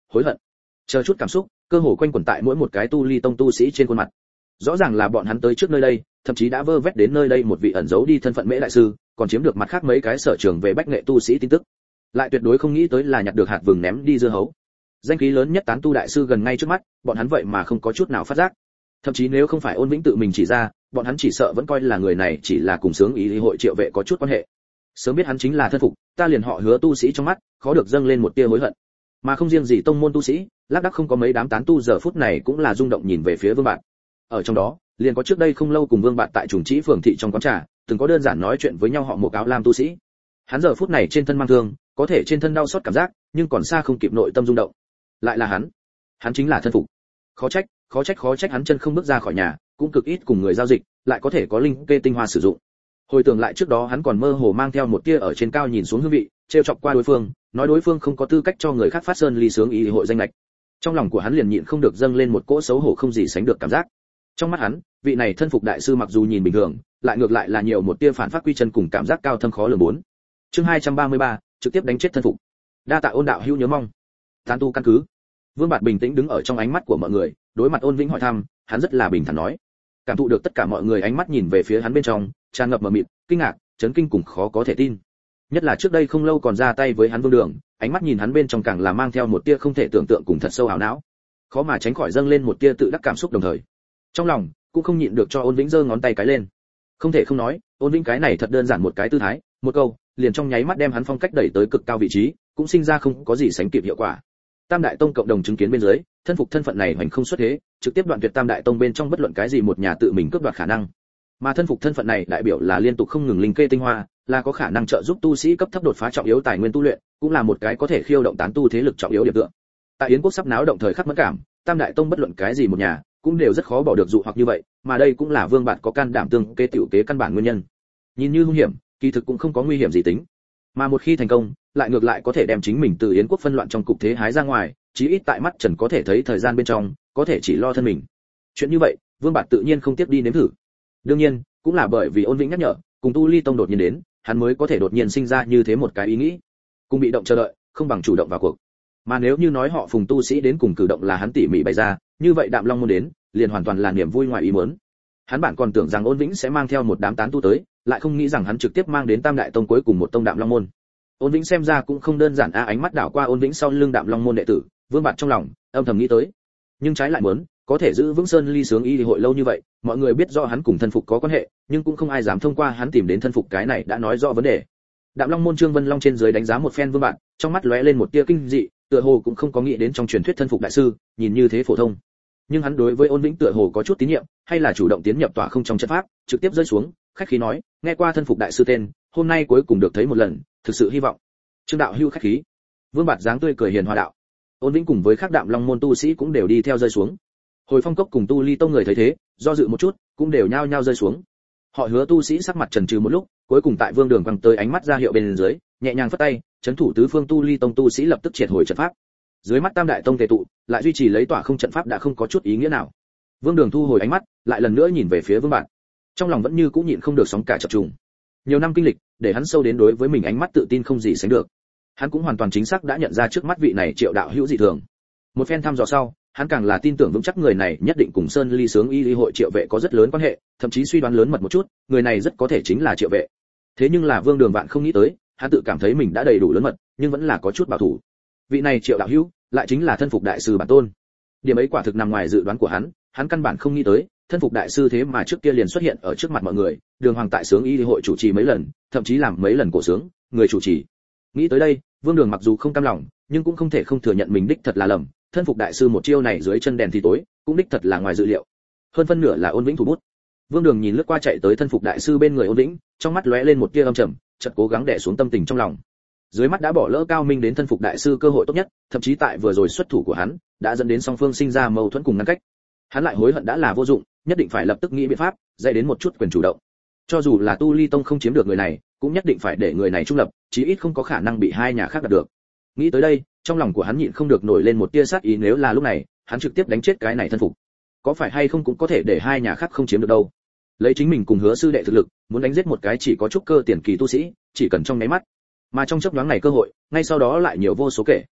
hối hận, chờ chút cảm xúc cơ hồ quanh quẩn tại mỗi một cái tu ly tông tu sĩ trên khuôn mặt. Rõ ràng là bọn hắn tới trước nơi đây, thậm chí đã vơ vét đến nơi đây một vị ẩn giấu đi thân phận Mễ đại sư, còn chiếm được mặt khác mấy cái sở trường về bách nghệ tu sĩ tin tức, lại tuyệt đối không nghĩ tới là nhặt được hạt vừng ném đi dưa hấu. Danh khí lớn nhất tán tu đại sư gần ngay trước mắt, bọn hắn vậy mà không có chút nào phát giác. Thậm chí nếu không phải Ôn Vĩnh tự mình chỉ ra, bọn hắn chỉ sợ vẫn coi là người này chỉ là cùng sướng ý hội Triệu Vệ có chút quan hệ. Sớm biết hắn chính là thân phục, ta liền họ Hứa tu sĩ trong mắt, khó được dâng lên một tia hối hận. Mà không riêng gì tông môn tu sĩ, lác đác không có mấy đám tán tu giờ phút này cũng là rung động nhìn về phía Vương Bạt. Ở trong đó, liền có trước đây không lâu cùng Vương Bạt tại Trùng Trĩ phường thị trong quán trà, từng có đơn giản nói chuyện với nhau họ một áo lam tu sĩ. Hắn giờ phút này trên thân mang thương, có thể trên thân đau xót cảm giác, nhưng còn xa không kịp nội tâm rung động. Lại là hắn chính là thân phục. Khó trách hắn chân không bước ra khỏi nhà, cũng cực ít cùng người giao dịch, lại có thể có linh kê tinh hoa sử dụng. Hồi tưởng lại trước đó hắn còn mơ hồ mang theo một tia ở trên cao nhìn xuống hương vị, trêu chọc qua đối phương, nói đối phương không có tư cách cho người khác phát sơn ly sướng ý hội danh lệch. Trong lòng của hắn liền nhịn không được dâng lên một cỗ xấu hổ không gì sánh được cảm giác. Trong mắt hắn, vị này thân phục đại sư mặc dù nhìn bình thường, lại ngược lại là nhiều một tia phản phát quy chân cùng cảm giác cao thâm khó lường bốn. Chương 233, trực tiếp đánh chết thân phục. Đa tạ Ôn đạo hữu nhớ mong. Tán tu căn cứ. Vương Bạt bình tĩnh đứng ở trong ánh mắt của mọi người, đối mặt Ôn Vĩnh hỏi thăm, hắn rất là bình thản nói. Cảm thụ được tất cả mọi người ánh mắt nhìn về phía hắn bên trong, tràn ngập mờ mịt, kinh ngạc, chấn kinh cùng khó có thể tin. Nhất là trước đây không lâu còn ra tay với hắn Vương Đường, ánh mắt nhìn hắn bên trong càng là mang theo một tia không thể tưởng tượng cùng thật sâu ảo não. Khó mà tránh khỏi dâng lên một tia tự đắc cảm xúc đồng thời. Trong lòng cũng không nhịn được cho Ôn Vĩnh giơ ngón tay cái lên. Không thể không nói, Ôn Vĩnh cái này thật đơn giản một cái tư thái, một câu, liền trong nháy mắt đem hắn phong cách đẩy tới cực cao vị trí, cũng sinh ra không có gì sánh kịp hiệu quả. Tam đại tông cộng đồng chứng kiến bên dưới, thân phục thân phận này hoành không xuất thế, trực tiếp đoạn tuyệt Tam đại tông bên trong bất luận cái gì một nhà tự mình cướp đoạt khả năng. Mà thân phục thân phận này đại biểu là liên tục không ngừng linh kê tinh hoa, là có khả năng trợ giúp tu sĩ cấp thấp đột phá trọng yếu tài nguyên tu luyện, cũng là một cái có thể khiêu động tán tu thế lực trọng yếu điểm tựa. Tại Yến quốc sắp náo động thời khắc mẫn cảm, Tam đại tông bất luận cái gì một nhà, cũng đều rất khó bỏ được dụ hoặc như vậy, mà đây cũng là Vương Bạt có can đảm tương kê tiểu kế căn bản nguyên nhân. Nhìn như hung hiểm, kỳ thực cũng không có nguy hiểm gì tính. Mà một khi thành công, lại ngược lại có thể đem chính mình từ Yến quốc phân loạn trong cục thế hái ra ngoài, chí ít tại mắt Trần có thể thấy thời gian bên trong, có thể chỉ lo thân mình. Chuyện như vậy, Vương Bạt tự nhiên không tiếp đi nếm thử. Đương nhiên, cũng là bởi vì Ôn Vĩnh nhắc nhở, cùng Tu Ly tông đột nhiên đến, hắn mới có thể đột nhiên sinh ra như thế một cái ý nghĩ. Cùng bị động chờ đợi, không bằng chủ động vào cuộc. Mà nếu như nói họ Phùng tu sĩ đến cùng cử động là hắn tỉ mỉ bày ra, như vậy Đạm Long môn đến, liền hoàn toàn là niềm vui ngoài ý muốn. Hắn bản còn tưởng rằng Ôn Vĩnh sẽ mang theo một đám tán tu tới, lại không nghĩ rằng hắn trực tiếp mang đến Tam đại tông cuối cùng một tông Đạm Long môn. Ôn Vĩnh xem ra cũng không đơn giản a, ánh mắt đảo qua Ôn Vĩnh sau lưng Đạm Long môn đệ tử, Vương Bạt trong lòng âm thầm nghĩ tới. Nhưng trái lại muốn, có thể giữ vững sơn ly sướng y hội lâu như vậy, mọi người biết rõ hắn cùng thân phục có quan hệ, nhưng cũng không ai dám thông qua hắn tìm đến thân phục, cái này đã nói rõ vấn đề. Đạm Long môn Trương Vân Long trên dưới đánh giá một phen Vương Bạt, trong mắt lóe lên một tia kinh dị, tựa hồ cũng không có nghĩ đến trong truyền thuyết thân phục đại sư, nhìn như thế phổ thông. Nhưng hắn đối với Ôn Vĩnh tựa hồ có chút tín nhiệm, hay là chủ động tiến nhập tỏa không trong trận pháp, trực tiếp rơi xuống, khách khí nói, nghe qua thân phục đại sư tên, hôm nay cuối cùng được thấy một lần, thực sự hy vọng. Trương đạo hữu khách khí. Vương Bạt dáng tươi cười hiền hòa đạo. Ôn Vĩnh cùng với các Đạm Long môn tu sĩ cũng đều đi theo rơi xuống. Hồi Phong cốc cùng Tu Ly tông người thấy thế, do dự một chút, cũng đều nhao nhao rơi xuống. Họ Hứa tu sĩ sắc mặt trần trừ một lúc, cuối cùng tại Vương Đường quăng tới ánh mắt ra hiệu bên dưới, nhẹ nhàng phất tay, trấn thủ tứ phương Tu Ly tông tu sĩ lập tức triệt hồi trận pháp. Dưới mắt Tam đại tông tề tụ, lại duy trì lấy tỏa không trận pháp đã không có chút ý nghĩa nào. Vương Đường thu hồi ánh mắt, lại lần nữa nhìn về phía Vương Bạt. Trong lòng vẫn như cũng nhịn không được sóng cả chập trùng. Nhiều năm kinh lịch, để hắn sâu đến đối với mình ánh mắt tự tin không gì sánh được. Hắn cũng hoàn toàn chính xác đã nhận ra trước mắt vị này Triệu đạo hữu dị thường. Một phen thăm dò sau, hắn càng là tin tưởng vững chắc người này nhất định cùng Sơn Ly sướng y hội Triệu Vệ có rất lớn quan hệ, thậm chí suy đoán lớn mật một chút, người này rất có thể chính là Triệu Vệ. Thế nhưng là Vương Đường vạn không nghĩ tới, hắn tự cảm thấy mình đã đầy đủ lớn mật, nhưng vẫn là có chút bảo thủ. Vị này Triệu đạo hữu, lại chính là thân phục đại sư bản tôn. Điểm ấy quả thực nằm ngoài dự đoán của hắn căn bản không nghĩ tới, thân phục đại sư thế mà trước kia liền xuất hiện ở trước mặt mọi người, Đường Hoàng tại sướng y hội chủ trì mấy lần, thậm chí làm mấy lần cổ sướng, người chủ trì. Nghĩ tới đây, Vương Đường mặc dù không cam lòng, nhưng cũng không thể không thừa nhận mình đích thật là lầm, thân phục đại sư một chiêu này dưới chân đèn thì tối, cũng đích thật là ngoài dự liệu. Hơn phân nửa là Ôn Vĩnh thủ bút. Vương Đường nhìn lướt qua chạy tới thân phục đại sư bên người Ôn Vĩnh, trong mắt lóe lên một tia âm trầm, chợt cố gắng đè xuống tâm tình trong lòng. Dưới mắt đã bỏ lỡ cao minh đến thân phục đại sư cơ hội tốt nhất, thậm chí tại vừa rồi xuất thủ của hắn, đã dẫn đến song phương sinh ra mâu thuẫn cùng ngăn cách. Hắn lại hối hận đã là vô dụng, nhất định phải lập tức nghĩ biện pháp, dạy đến một chút quyền chủ động. Cho dù là Tu Ly tông không chiếm được người này, cũng nhất định phải để người này trung lập, chí ít không có khả năng bị hai nhà khác đạt được. Nghĩ tới đây, trong lòng của hắn nhịn không được nổi lên một tia sát ý, nếu là lúc này, hắn trực tiếp đánh chết cái này thân phục, có phải hay không cũng có thể để hai nhà khác không chiếm được đâu. Lấy chính mình cùng Hứa sư đệ thực lực, muốn đánh giết một cái chỉ có chút cơ tiền kỳ tu sĩ, chỉ cần trong nháy mắt. Mà trong chốc nhoáng này cơ hội, ngay sau đó lại nhiều vô số kể.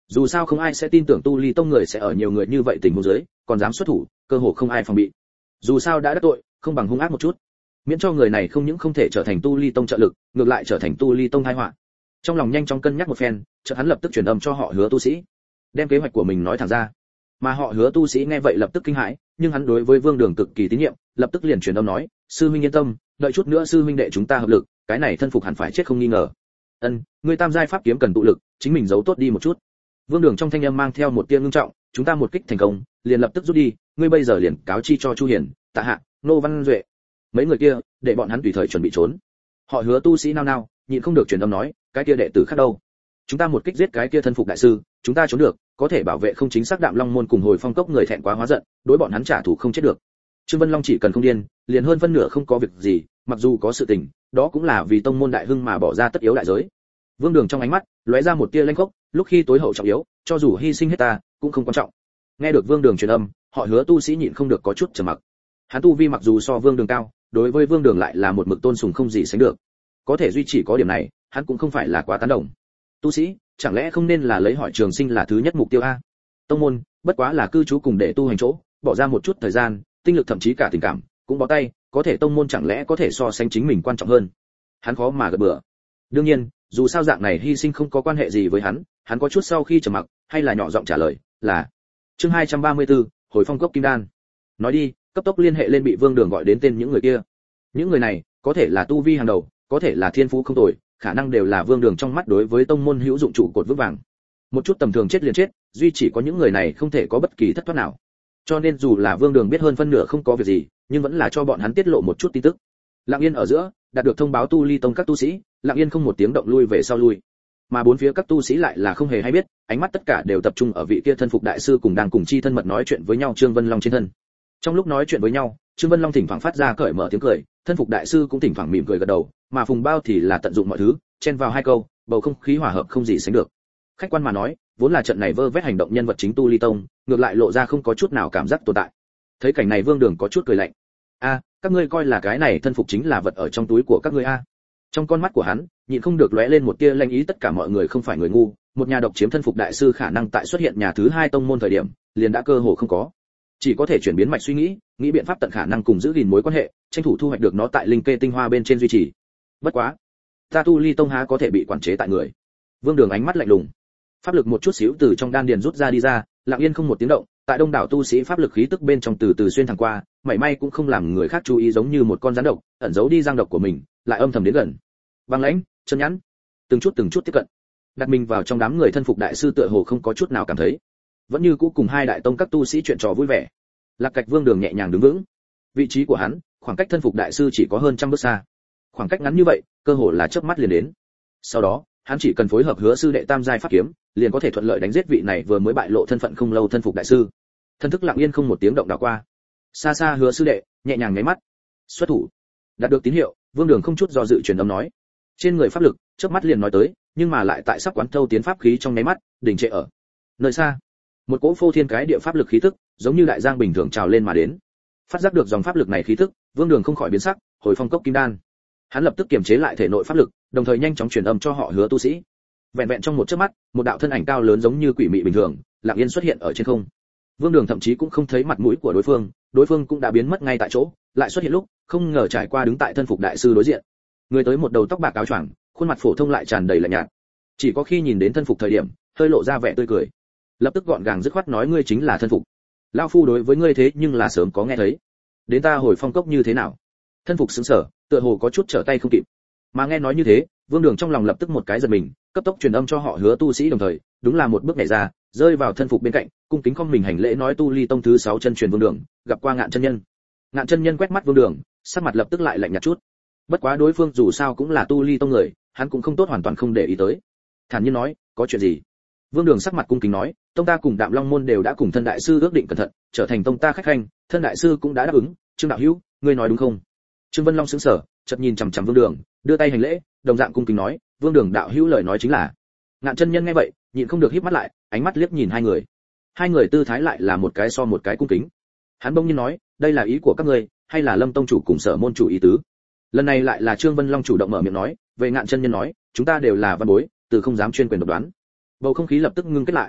Dù sao không ai sẽ tin tưởng tu ly tông người sẽ ở nhiều người như vậy tình huống dưới còn dám xuất thủ, cơ hồ không ai phòng bị. Dù sao đã đắc tội, không bằng hung ác một chút, miễn cho người này không những không thể trở thành tu ly tông trợ lực, ngược lại trở thành tu ly tông tai họa. Trong lòng nhanh chóng cân nhắc một phen, chợt hắn lập tức truyền âm cho họ Hứa tu sĩ, đem kế hoạch của mình nói thẳng ra. Mà họ Hứa tu sĩ nghe vậy lập tức kinh hãi, nhưng hắn đối với Vương Đường cực kỳ tín nhiệm, lập tức liền truyền âm nói, sư huynh yên tâm, đợi chút nữa sư huynh đệ chúng ta hợp lực, cái này thân phục hẳn phải chết không nghi ngờ. Ngươi tam giai pháp kiếm cần tụ lực, chính mình giấu tốt đi một chút. Vương Đường trong thanh âm mang theo một tia ngưng trọng, chúng ta một kích thành công, liền lập tức rút đi, ngươi bây giờ liền cáo chi cho Chu Hiền, Tạ Hạ, Nô Văn Duệ, mấy người kia, để bọn hắn tùy thời chuẩn bị trốn. Họ Hứa tu sĩ nao nao, nhịn không được truyền âm nói, cái kia đệ tử khác đâu? Chúng ta một kích giết cái kia thân phục đại sư, chúng ta trốn được, có thể bảo vệ không chính xác Đạm Long môn cùng Hồi Phong cốc người thẹn quá hóa giận, đối bọn hắn trả thù không chết được. Trương Vân Long chỉ cần không điên, liền hơn phân nửa không có việc gì, mặc dù có sự tình, đó cũng là vì tông môn đại hưng mà bỏ ra tất yếu đại giới. Vương Đường trong ánh mắt lóe ra một tia lanh khốc, lúc khi tối hậu trọng yếu, cho dù hy sinh hết ta, cũng không quan trọng. Nghe được Vương Đường truyền âm, họ Hứa tu sĩ nhịn không được có chút trầm mặc. Hắn tu vi mặc dù so Vương Đường cao, đối với Vương Đường lại là một mực tôn sùng không gì sánh được. Có thể duy trì có điểm này, hắn cũng không phải là quá tán đồng. Tu sĩ, chẳng lẽ không nên là lấy hỏi trường sinh là thứ nhất mục tiêu a? Tông môn, bất quá là cư trú cùng để tu hành chỗ, bỏ ra một chút thời gian, tinh lực thậm chí cả tình cảm, cũng bó tay, có thể tông môn chẳng lẽ có thể so sánh chính mình quan trọng hơn? Hắn khó mà gật bừa. Đương nhiên, dù sao dạng này hy sinh không có quan hệ gì với hắn, hắn có chút sau khi trầm mặc, hay là nhỏ giọng trả lời, là chương 234, Hồi Phong cốc kim đan. Nói đi, cấp tốc liên hệ lên bị Vương Đường gọi đến tên những người kia. Những người này, có thể là tu vi hàng đầu, có thể là thiên phú không tồi, khả năng đều là Vương Đường trong mắt đối với tông môn hữu dụng trụ cột vững vàng. Một chút tầm thường chết liền chết, duy chỉ có những người này không thể có bất kỳ thất thoát nào. Cho nên dù là Vương Đường biết hơn phân nửa không có việc gì, nhưng vẫn là cho bọn hắn tiết lộ một chút tin tức. Lặng Yên ở giữa, đạt được thông báo tu ly tông các tu sĩ, Lặng Yên không một tiếng động lui về sau lui. Mà bốn phía các tu sĩ lại là không hề hay biết, ánh mắt tất cả đều tập trung ở vị kia thân phục đại sư cùng đang cùng chi thân mật nói chuyện với nhau Trương Vân Long trên thân. Trong lúc nói chuyện với nhau, Trương Vân Long thỉnh thoảng phát ra cởi mở tiếng cười, thân phục đại sư cũng thỉnh thoảng mỉm cười gật đầu, mà Phùng Bao thì là tận dụng mọi thứ, chen vào hai câu, bầu không khí hòa hợp không gì sánh được. Khách quan mà nói, vốn là trận này vơ vét hành động nhân vật chính tu ly tông, ngược lại lộ ra không có chút nào cảm giác tồn tại. Thấy cảnh này Vương Đường có chút cười lạnh. Các ngươi coi là cái này thân phục chính là vật ở trong túi của các ngươi a? Trong con mắt của hắn, nhịn không được lóe lên một tia lanh ý, tất cả mọi người không phải người ngu, một nhà độc chiếm thân phục đại sư khả năng tại xuất hiện nhà thứ hai tông môn thời điểm, liền đã cơ hồ không có. Chỉ có thể chuyển biến mạch suy nghĩ, nghĩ biện pháp tận khả năng cùng giữ gìn mối quan hệ, tranh thủ thu hoạch được nó tại linh kê tinh hoa bên trên duy trì. Bất quá, ta tu ly tông há có thể bị quản chế tại người. Vương Đường ánh mắt lạnh lùng, pháp lực một chút xíu từ trong đan điền rút ra đi ra, Lặng Yên không một tiếng động, tại đông đảo tu sĩ pháp lực khí tức bên trong từ từ xuyên thẳng qua, mảy may cũng không làm người khác chú ý, giống như một con rắn độc, ẩn giấu đi giang độc của mình, lại âm thầm đến gần. Băng lãnh, chân nhẵn, từng chút tiếp cận. Đặt mình vào trong đám người thân phục đại sư tựa hồ không có chút nào cảm thấy, vẫn như cũ cùng hai đại tông các tu sĩ chuyện trò vui vẻ. Lạc Cạch Vương Đường nhẹ nhàng đứng vững, vị trí của hắn, khoảng cách thân phục đại sư chỉ có hơn trăm bước xa. Khoảng cách ngắn như vậy, cơ hồ là chớp mắt liền đến. Sau đó, hắn chỉ cần phối hợp Hứa sư đệ tam giai pháp kiếm, liền có thể thuận lợi đánh giết vị này vừa mới bại lộ thân phận không lâu thân phục đại sư. Thân thức Lặng Yên không một tiếng động đảo qua. Xa xa Hứa sư đệ nhẹ nhàng nháy mắt, xuất thủ. Đạt được tín hiệu, Vương Đường không chút do dự truyền âm nói. Trên người pháp lực, chớp mắt liền nói tới, nhưng mà lại tại sắp quán thâu tiến pháp khí trong nháy mắt, đình trệ ở nơi xa. Một cỗ phô thiên cái địa pháp lực khí tức, giống như đại giang bình thường trào lên mà đến. Phát giác được dòng pháp lực này khí tức, Vương Đường không khỏi biến sắc, Hồi Phong cốc kim đan. Hắn lập tức kiềm chế lại thể nội pháp lực, đồng thời nhanh chóng truyền âm cho họ Hứa tu sĩ. Vẹn vẹn trong một chớp mắt, một đạo thân ảnh cao lớn giống như quỷ mị bình thường, Lặng Yên xuất hiện ở trên không. Vương Đường thậm chí cũng không thấy mặt mũi của đối phương cũng đã biến mất ngay tại chỗ, lại xuất hiện lúc, không ngờ trải qua đứng tại thân phục đại sư đối diện. Người tới một đầu tóc bạc áo choàng, khuôn mặt phổ thông lại tràn đầy lạnh nhạt. Chỉ có khi nhìn đến thân phục thời điểm, hơi lộ ra vẻ tươi cười. Lập tức gọn gàng dứt khoát nói ngươi chính là thân phục. Lão phu đối với ngươi thế nhưng là sớm có nghe thấy. Đến ta Hồi Phong cốc như thế nào? Thân phục sững sờ, tựa hồ có chút trở tay không kịp. Mà nghe nói như thế, Vương Đường trong lòng lập tức một cái giật mình, cấp tốc truyền âm cho họ Hứa tu sĩ, đồng thời, đúng là một bước nhảy ra, rơi vào thân phục bên cạnh, cung kính khom mình hành lễ nói tu ly tông thứ 6 chân truyền Vương Đường, gặp qua Ngạn chân nhân. Ngạn chân nhân quét mắt Vương Đường, sắc mặt lập tức lại lạnh nhạt chút. Bất quá đối phương dù sao cũng là tu ly tông người, hắn cũng không tốt hoàn toàn không để ý tới. Thản nhiên nói, có chuyện gì? Vương Đường sắc mặt cung kính nói, tông ta cùng Đạm Long môn đều đã cùng thân đại sư ước định cẩn thận, trở thành tông ta khách khanh, thân đại sư cũng đã đáp ứng, Trương đạo hữu, ngươi nói đúng không? Trương Vân Long sững sờ, chợt nhìn chằm chằm Vương Đường, đưa tay hành lễ, đồng dạng cung kính nói, Vương Đường đạo hữu lời nói chính là. Ngạn chân nhân nghe vậy, nhịn không được híp mắt lại, ánh mắt liếc nhìn hai người. Hai người tư thái lại là một cái so một cái cung kính. Hắn bỗng nhiên nói, đây là ý của các ngươi, hay là Lâm tông chủ cùng Sở môn chủ ý tứ? Lần này lại là Trương Vân Long chủ động mở miệng nói, về Ngạn chân nhân nói, chúng ta đều là văn bối, từ không dám chuyên quyền độc đoán. Bầu không khí lập tức ngưng kết lại.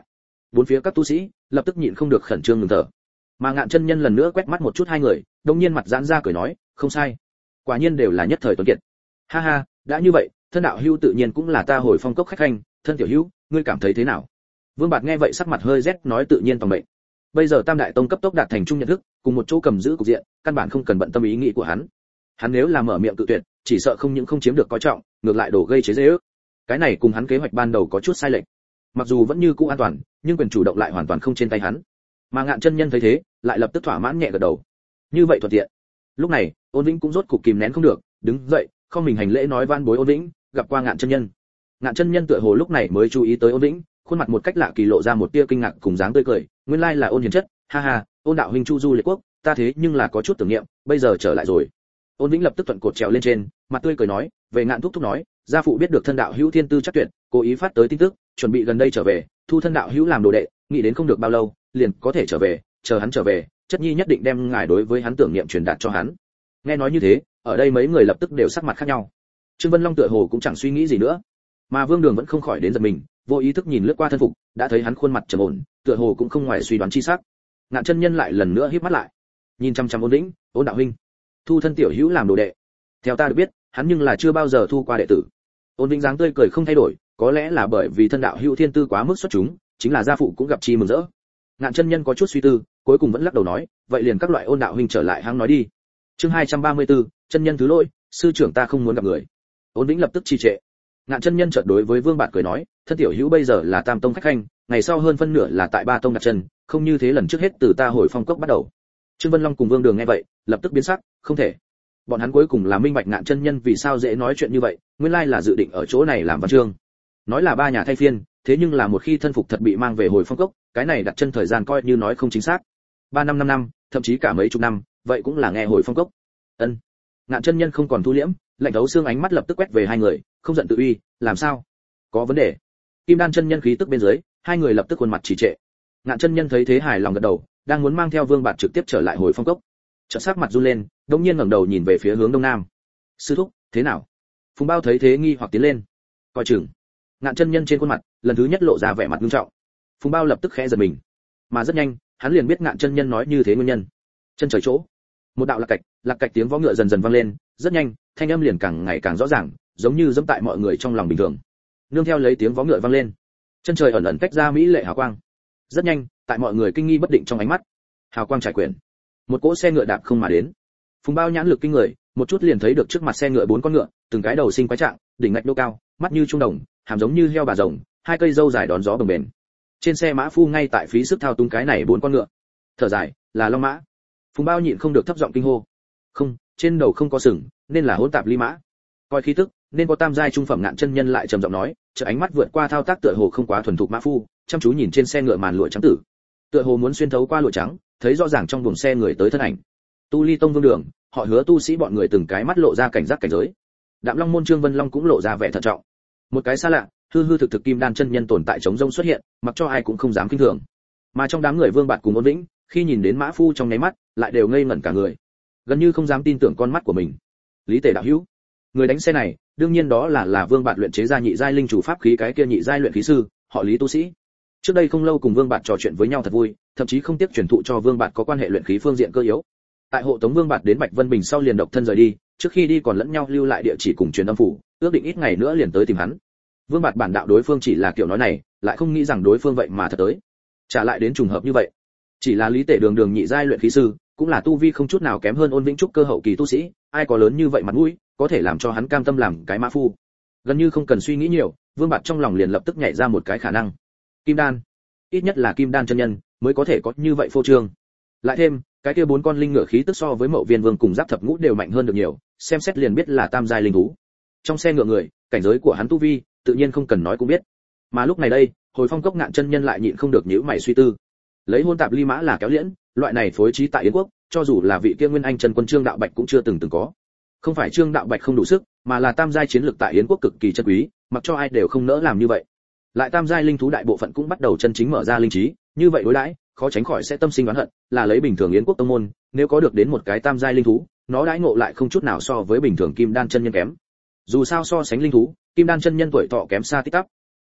Bốn phía các tu sĩ lập tức nhịn không được khẩn trương ngừng thở. Mà Ngạn chân nhân lần nữa quét mắt một chút hai người, đột nhiên mặt giãn ra cười nói, không sai, quả nhiên đều là nhất thời tuấn kiệt. Ha ha, đã như vậy, thân đạo hữu tự nhiên cũng là ta hồi phong cốc khách khanh, thân tiểu hữu, ngươi cảm thấy thế nào? Vương Bạt nghe vậy sắc mặt hơi rét nói tự nhiên toàn mệnh. Bây giờ Tam đại tông cấp tốc đạt thành chung nhận thức, cùng một chỗ cầm giữ cục diện, căn bản không cần bận tâm ý nghĩ của hắn. Hắn nếu là mở miệng cự tuyệt, chỉ sợ không những không chiếm được coi trọng, ngược lại đổ gây chế giễu. Cái này cùng hắn kế hoạch ban đầu có chút sai lệch. Mặc dù vẫn như cũ an toàn, nhưng quyền chủ động lại hoàn toàn không trên tay hắn. Mà Ngạn chân nhân thấy thế, lại lập tức thỏa mãn nhẹ gật đầu. Như vậy thuận tiện. Lúc này, Ôn Vĩnh cũng rốt cục kìm nén không được, đứng dậy, không mình hành lễ nói van bối Ôn Vĩnh, gặp qua Ngạn chân nhân. Ngạn chân nhân tựa hồ lúc này mới chú ý tới Ôn Vĩnh, khuôn mặt một cách lạ kỳ lộ ra một tia kinh ngạc cùng dáng tươi cười, nguyên lai là Ôn hiền chất, ha ha, Ôn đạo huynh chu du liệt quốc, ta thế nhưng là có chút tưởng niệm, bây giờ trở lại rồi. Ôn Vĩnh lập tức thuận cột trèo lên trên, mặt tươi cười nói, về Ngạn thúc thúc nói, gia phụ biết được thân đạo hữu thiên tư chắc tuyệt, cố ý phát tới tin tức, chuẩn bị gần đây trở về, thu thân đạo hữu làm đồ đệ, nghĩ đến không được bao lâu, liền có thể trở về, chờ hắn trở về, chất nhi nhất định đem ngài đối với hắn tưởng niệm truyền đạt cho hắn. Nghe nói như thế, ở đây mấy người lập tức đều sắc mặt khác nhau. Trương Vân Long tựa hồ cũng chẳng suy nghĩ gì nữa, mà Vương Đường vẫn không khỏi đến giật mình, vô ý thức nhìn lướt qua thân phục, đã thấy hắn khuôn mặt trầm ổn, tựa hồ cũng không ngoài suy đoán chi sắc. Ngạn chân nhân lại lần nữa híp mắt lại, nhìn chăm chăm Ôn Vĩnh, Ôn đạo huynh, thu thân tiểu hữu làm đồ đệ. Theo ta được biết, hắn nhưng là chưa bao giờ thu qua đệ tử. Ôn Vĩnh dáng tươi cười không thay đổi, có lẽ là bởi vì thân đạo hữu thiên tư quá mức xuất chúng, chính là gia phụ cũng gặp chi mừng rỡ. Ngạn chân nhân có chút suy tư, cuối cùng vẫn lắc đầu nói, vậy liền các loại Ôn đạo huynh trở lại hăng nói đi. Chương 234, chân nhân thứ lỗi, sư trưởng ta không muốn gặp người. Ôn Vĩnh lập tức trì trệ. Ngạn chân nhân chợt đối với Vương Bạt cười nói, thân tiểu hữu bây giờ là Tam tông khách khanh, ngày sau hơn phân nửa là tại Ba tông đặt chân, không như thế lần trước hết từ ta hồi phong cốc bắt đầu. Trương Vân Long cùng Vương Đường nghe vậy, lập tức biến sắc, không thể. Bọn hắn cuối cùng là minh bạch Ngạn chân nhân vì sao dễ nói chuyện như vậy, nguyên lai là dự định ở chỗ này làm văn chương. Nói là ba nhà thay phiên, thế nhưng là một khi thân phục thật bị mang về hồi phong cốc, cái này đặt chân thời gian coi như nói không chính xác. 5 năm, thậm chí cả mấy chục năm, vậy cũng là nghe hồi phong cốc. Ân. Ngạn chân nhân không còn thu liễm, lạnh thấu xương ánh mắt lập tức quét về hai người, không giận tự uy, làm sao? Có vấn đề. Kim Đan chân nhân khí tức bên dưới, hai người lập tức khuôn mặt trì trệ. Ngạn chân nhân thấy thế hài lòng gật đầu, đang muốn mang theo Vương Bạt trực tiếp trở lại hồi phong cốc. Chợt sắc mặt run lên, đột nhiên ngẩng đầu nhìn về phía hướng đông nam. Sư thúc, thế nào? Phùng Bao thấy thế nghi hoặc tiến lên. Coi chừng. Ngạn chân nhân trên khuôn mặt, lần thứ nhất lộ ra vẻ mặt nghiêm trọng. Phùng Bao lập tức khẽ giật mình, mà rất nhanh, hắn liền biết Ngạn chân nhân nói như thế nguyên nhân. Chân trời chỗ, một đạo lạc cạch tiếng vó ngựa dần dần vang lên, rất nhanh, thanh âm liền càng ngày càng rõ ràng, giống như dẫm tại mọi người trong lòng bình thường. Nương theo lấy tiếng vó ngựa vang lên, chân trời ẩn ẩn tách ra mỹ lệ hào quang. Rất nhanh, tại mọi người kinh nghi bất định trong ánh mắt, hào quang trải quyển, một cỗ xe ngựa đạp không mà đến. Phùng Bao nhãn lực kinh người, một chút liền thấy được trước mặt xe ngựa bốn con ngựa, từng cái đầu sinh quái trạng, đỉnh ngạch đô cao, mắt như trung đồng, hàm giống như heo bà rồng, hai cây râu dài đón gió bồng bềnh. Trên xe mã phu ngay tại phí sức thao túng cái này bốn con ngựa. Thở dài, là long mã. Phùng Bao nhịn không được thấp giọng kinh hô. Không, trên đầu không có sừng, nên là hỗn tạp ly mã. Coi khí tức, nên có tam giai trung phẩm. Ngạn chân nhân lại trầm giọng nói, chợt ánh mắt vượt qua thao tác tựa hồ không quá thuần thục mã phu, chăm chú nhìn trên xe ngựa màn lụa trắng tử. Tựa hồ muốn xuyên thấu qua lụa trắng, thấy rõ ràng trong buồng xe người tới thân ảnh. Tu Ly Tông Vương Đường, họ Hứa tu sĩ bọn người từng cái mắt lộ ra cảnh giác cảnh giới. Đạm Long môn Trương Vân Long cũng lộ ra vẻ thận trọng. Một cái xa lạ, hư hư thực thực Kim Đan chân nhân tồn tại chống rông xuất hiện, mặc cho ai cũng không dám kinh thường. Mà trong đám người Vương Bạt cùng Ôn Vĩnh, khi nhìn đến mã phu trong nháy mắt, lại đều ngây ngẩn cả người, gần như không dám tin tưởng con mắt của mình. Lý Tề đạo hữu, người đánh xe này, đương nhiên đó là Vương Bạt luyện chế ra nhị giai linh chủ pháp khí, cái kia nhị giai luyện khí sư, họ Lý tu sĩ. Trước đây không lâu cùng Vương Bạt trò chuyện với nhau thật vui, thậm chí không tiếc truyền thụ cho Vương Bạt có quan hệ luyện khí phương diện cơ yếu. Tại hộ tống Vương Bạt đến Bạch Vân Bình sau liền độc thân rời đi, trước khi đi còn lẫn nhau lưu lại địa chỉ cùng truyền âm phủ, ước định ít ngày nữa liền tới tìm hắn. Vương Bạt bản đạo đối phương chỉ là kiểu nói này, lại không nghĩ rằng đối phương vậy mà thật tới. Trả lại đến trùng hợp như vậy. Chỉ là Lý Tể đường nhị giai luyện khí sư, cũng là tu vi không chút nào kém hơn Ôn Vĩnh trúc cơ hậu kỳ tu sĩ, ai có lớn như vậy mặt mũi, có thể làm cho hắn cam tâm làm cái mã phu. Gần như không cần suy nghĩ nhiều, Vương Bạt trong lòng liền lập tức nhảy ra một cái khả năng. Kim đan, ít nhất là Kim đan chân nhân mới có thể có như vậy phô trương. Lại thêm, cái kia bốn con linh ngựa khí tức so với Mậu Viên Vương cùng Giáp Thập Ngũ đều mạnh hơn được nhiều, xem xét liền biết là tam giai linh thú. Trong xe ngựa người, cảnh giới của hắn tu vi, tự nhiên không cần nói cũng biết. Mà lúc này đây, hồi phong cốc Ngạn chân nhân lại nhịn không được nhíu mày suy tư. Lấy hôn tạp ly mã là kéo liễn, loại này phối trí tại Yến quốc, cho dù là vị kia Nguyên Anh chân quân Trương Đạo Bạch cũng chưa từng có. Không phải Trương Đạo Bạch không đủ sức, mà là tam giai chiến lực tại Yến quốc cực kỳ chân quý, mặc cho ai đều không nỡ làm như vậy. Lại tam giai linh thú đại bộ phận cũng bắt đầu chân chính mở ra linh trí, như vậy đối đãi, khó tránh khỏi sẽ tâm sinh oán hận, là lấy bình thường Yến quốc tông môn, nếu có được đến một cái tam giai linh thú, nó đãi ngộ lại không chút nào so với bình thường Kim Đan chân nhân kém. Dù sao so sánh linh thú, Kim Đan chân nhân tuổi thọ kém xa tích tắp.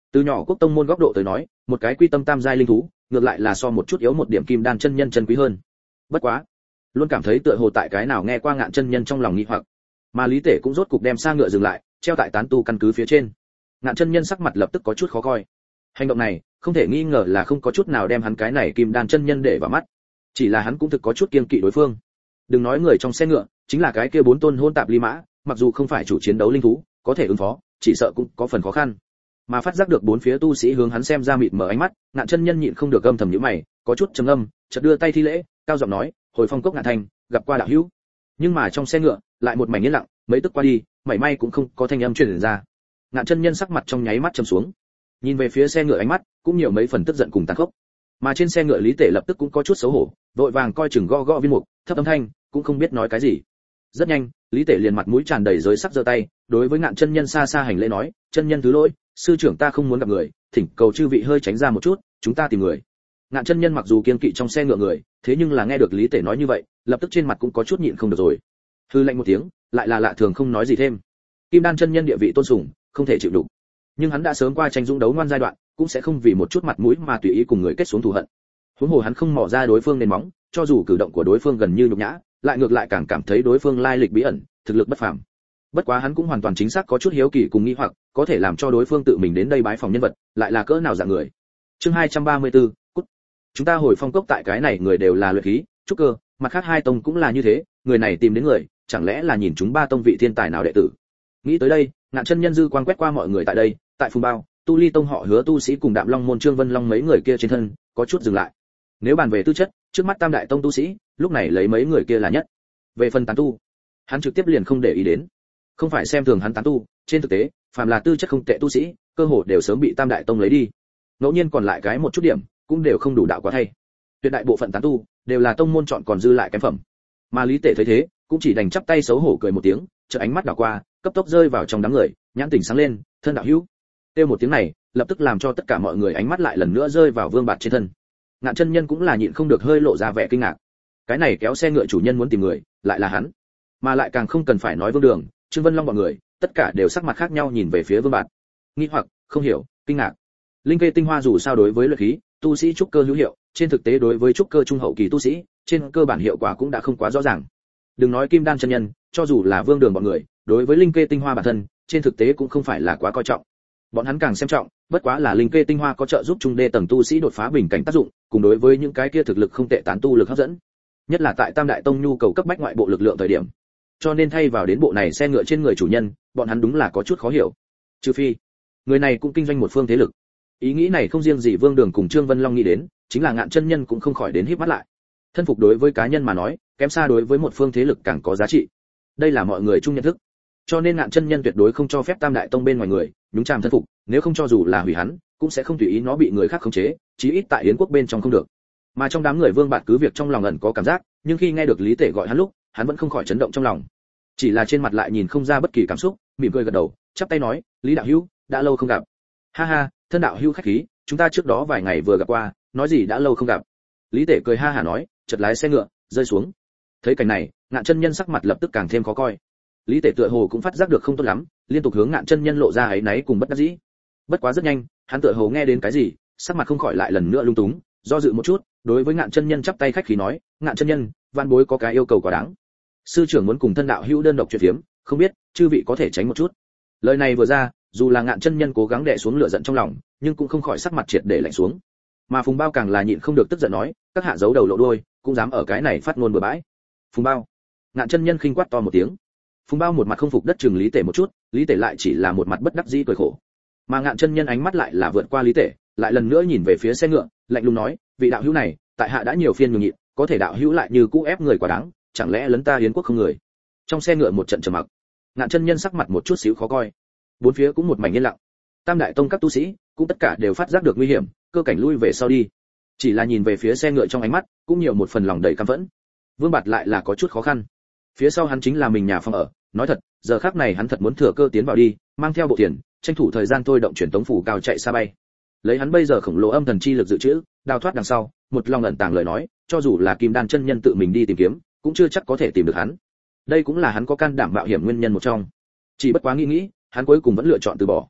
Từ nhỏ quốc tông môn góc độ tới nói, một cái quy tâm tam giai linh thú, ngược lại là so một chút yếu một điểm kim đan chân nhân chân quý hơn. Bất quá, luôn cảm thấy tựa hồ tại cái nào nghe qua Ngạn chân nhân trong lòng nghi hoặc, mà Lý Tể cũng rốt cục đem xa ngựa dừng lại, treo tại tán tu căn cứ phía trên. Ngạn chân nhân sắc mặt lập tức có chút khó coi. Hành động này, không thể nghi ngờ là không có chút nào đem hắn cái này kim đan chân nhân để vào mắt. Chỉ là hắn cũng thực có chút kiêng kỵ đối phương. Đừng nói người trong xe ngựa, chính là cái kia 4 tôn hôn tạp ly mã, mặc dù không phải chủ chiến đấu linh thú, có thể ứng phó, chỉ sợ cũng có phần khó khăn. Mà phát giác được bốn phía tu sĩ hướng hắn xem ra mịt mờ ánh mắt, Ngạn chân nhân nhịn không được âm thầm nhíu mày, có chút trầm ngâm, chợt đưa tay thi lễ, cao giọng nói, "Hồi Phong cốc Ngạn Thành, gặp qua đạo hữu." Nhưng mà trong xe ngựa, lại một mảnh yên lặng, mấy tức qua đi, mảy may cũng không có thanh âm truyền ra. Ngạn chân nhân sắc mặt trong nháy mắt trầm xuống. Nhìn về phía xe ngựa ánh mắt, cũng nhiều mấy phần tức giận cùng tàn khốc. Mà trên xe ngựa Lý Tể lập tức cũng có chút xấu hổ, vội vàng coi chừng gõ gõ viên mục, thấp âm thanh, cũng không biết nói cái gì. Rất nhanh, Lý Tể liền mặt mũi tràn đầy giới sắc giơ tay, đối với Ngạn chân nhân xa xa hành lễ nói, "Chân nhân thứ lỗi, sư trưởng ta không muốn gặp người, thỉnh cầu chư vị hơi tránh ra một chút, chúng ta tìm người." Ngạn chân nhân mặc dù kiên kỵ trong xe ngựa người, thế nhưng là nghe được Lý Tể nói như vậy, lập tức trên mặt cũng có chút nhịn không được rồi. Hư lạnh một tiếng, lại là lạ thường không nói gì thêm. Kim đan chân nhân địa vị tôn sùng, không thể chịu đủ. Nhưng hắn đã sớm qua tranh dũng đấu ngoan giai đoạn, cũng sẽ không vì một chút mặt mũi mà tùy ý cùng người kết xuống thù hận. Huống hồ hắn không mò ra đối phương nền móng, cho dù cử động của đối phương gần như nhục nhã, lại ngược lại càng cảm thấy đối phương lai lịch bí ẩn, thực lực bất phàm. Bất quá hắn cũng hoàn toàn chính xác có chút hiếu kỳ cùng nghi hoặc, có thể làm cho đối phương tự mình đến đây bái phòng nhân vật, lại là cỡ nào dạng người. Chương 234, cút. Chúng ta hồi Phong cốc tại cái này người đều là luyện khí, trúc cơ, mặt khác hai tông cũng là như thế, người này tìm đến người, chẳng lẽ là nhìn chúng ba tông vị thiên tài nào đệ tử. Nghĩ tới đây, Ngạn chân nhân dư quan quét qua mọi người tại đây, tại Phùng Bao, Tu Ly tông họ Hứa tu sĩ cùng Đạm Long môn Trương Vân Long mấy người kia trên thân, có chút dừng lại. Nếu bàn về tư chất, trước mắt Tam đại tông tu sĩ, lúc này lấy mấy người kia là nhất. Về phần tán tu, hắn trực tiếp liền không để ý đến. Không phải xem thường hắn tán tu, trên thực tế, phàm là tư chất không tệ tu sĩ, cơ hội đều sớm bị Tam đại tông lấy đi. Ngẫu nhiên còn lại cái một chút điểm, cũng đều không đủ đạo quá thay. Tuyệt đại bộ phận tán tu đều là tông môn chọn còn dư lại kém phẩm. Mà Lý Tể thấy thế, cũng chỉ đành chắp tay xấu hổ cười một tiếng, chợt ánh mắt đảo qua, cấp tốc rơi vào trong đám người, nhãn tỉnh sáng lên, thân đạo hữu. Kêu một tiếng này, lập tức làm cho tất cả mọi người ánh mắt lại lần nữa rơi vào Vương Bạt trên thân. Ngạn chân nhân cũng là nhịn không được hơi lộ ra vẻ kinh ngạc. Cái này kéo xe ngựa chủ nhân muốn tìm người, lại là hắn. Mà lại càng không cần phải nói Vương Đường, Trương Vân Long bọn người, tất cả đều sắc mặt khác nhau nhìn về phía Vương Bạt. Nghi hoặc, không hiểu, kinh ngạc. Linh kê tinh hoa dù sao đối với luyện khí, tu sĩ trúc cơ hữu hiệu, trên thực tế đối với trúc cơ trung hậu kỳ tu sĩ, trên cơ bản hiệu quả cũng đã không quá rõ ràng. Đừng nói Kim Đan chân nhân, cho dù là Vương Đường bọn người, đối với linh kê tinh hoa bản thân, trên thực tế cũng không phải là quá coi trọng. Bọn hắn càng xem trọng, bất quá là linh kê tinh hoa có trợ giúp trung đê tầng tu sĩ đột phá bình cảnh tác dụng, cùng đối với những cái kia thực lực không tệ tán tu lực hấp dẫn. Nhất là tại Tam đại tông nhu cầu cấp bách ngoại bộ lực lượng thời điểm. Cho nên thay vào đến bộ này xe ngựa trên người chủ nhân, bọn hắn đúng là có chút khó hiểu. Trừ phi, người này cũng kinh doanh một phương thế lực. Ý nghĩ này không riêng gì Vương Đường cùng Trương Vân Long nghĩ đến, chính là Ngạn chân nhân cũng không khỏi đến híp mắt lại. Thân phục đối với cá nhân mà nói, kém xa đối với một phương thế lực càng có giá trị. Đây là mọi người chung nhận thức. Cho nên Ngạn chân nhân tuyệt đối không cho phép Tam đại tông bên ngoài người nhúng chàm thân phục, nếu không cho dù là hủy hắn, cũng sẽ không tùy ý nó bị người khác khống chế, chí ít tại Yến quốc bên trong không được. Mà trong đám người Vương Bạt cứ việc trong lòng ẩn có cảm giác, nhưng khi nghe được Lý Tể gọi hắn lúc, hắn vẫn không khỏi chấn động trong lòng. Chỉ là trên mặt lại nhìn không ra bất kỳ cảm xúc, mỉm cười gật đầu, chắp tay nói, "Lý đạo hữu, đã lâu không gặp." "Ha ha, thân đạo hữu khách khí, chúng ta trước đó vài ngày vừa gặp qua, nói gì đã lâu không gặp." Lý Tể cười ha hả nói, chợt lái xe ngựa rơi xuống. Thấy cảnh này, Ngạn chân nhân sắc mặt lập tức càng thêm khó coi. Lý Tể tựa hồ cũng phát giác được không tốt lắm, liên tục hướng Ngạn chân nhân lộ ra áy náy cùng bất đắc dĩ. Bất quá rất nhanh, hắn tựa hồ nghe đến cái gì, sắc mặt không khỏi lại lần nữa lung túng, do dự một chút, đối với Ngạn chân nhân chắp tay khách khí nói, "Ngạn chân nhân, van bối có cái yêu cầu quá đáng. Sư trưởng muốn cùng thân đạo hữu đơn độc chuyện phiếm, không biết chư vị có thể tránh một chút." Lời này vừa ra, dù là Ngạn chân nhân cố gắng đè xuống lửa giận trong lòng, nhưng cũng không khỏi sắc mặt triệt để lạnh xuống. Mà Phùng Bao càng là nhịn không được tức giận nói, "Các hạ giấu đầu lộ đuôi, cũng dám ở cái này phát ngôn bừa bãi." "Phùng Bao." Ngạn chân nhân khinh quát to một tiếng. Phùng Bao một mặt không phục đất chừng Lý Tể một chút, Lý Tể lại chỉ là một mặt bất đắc dĩ cười khổ. Mà Ngạn chân nhân ánh mắt lại là vượt qua Lý Tể, lại lần nữa nhìn về phía xe ngựa, lạnh lùng nói, "Vị đạo hữu này, tại hạ đã nhiều phiên nhường nhịn, có thể đạo hữu lại như cũ ép người quá đáng, chẳng lẽ lấn ta Yến quốc không người?" Trong xe ngựa một trận trầm mặc. Ngạn chân nhân sắc mặt một chút xíu khó coi. Bốn phía cũng một mảnh yên lặng. Tam đại tông các tu sĩ cũng tất cả đều phát giác được nguy hiểm, cơ cảnh lui về sau đi. Chỉ là nhìn về phía xe ngựa trong ánh mắt, cũng nhiều một phần lòng đầy căm phẫn. Vương Bạt lại là có chút khó khăn. Phía sau hắn chính là mình nhà phòng ở, nói thật, giờ khắc này hắn thật muốn thừa cơ tiến vào đi, mang theo bộ tiền, tranh thủ thời gian thôi động truyền tống phủ cao chạy xa bay. Lấy hắn bây giờ khổng lồ âm thần chi lực dự trữ, đào thoát đằng sau, một lòng ẩn tàng lời nói, cho dù là Kim Đan chân nhân tự mình đi tìm kiếm, cũng chưa chắc có thể tìm được hắn. Đây cũng là hắn có can đảm mạo hiểm nguyên nhân một trong. Chỉ bất quá nghĩ nghĩ, hắn cuối cùng vẫn lựa chọn từ bỏ.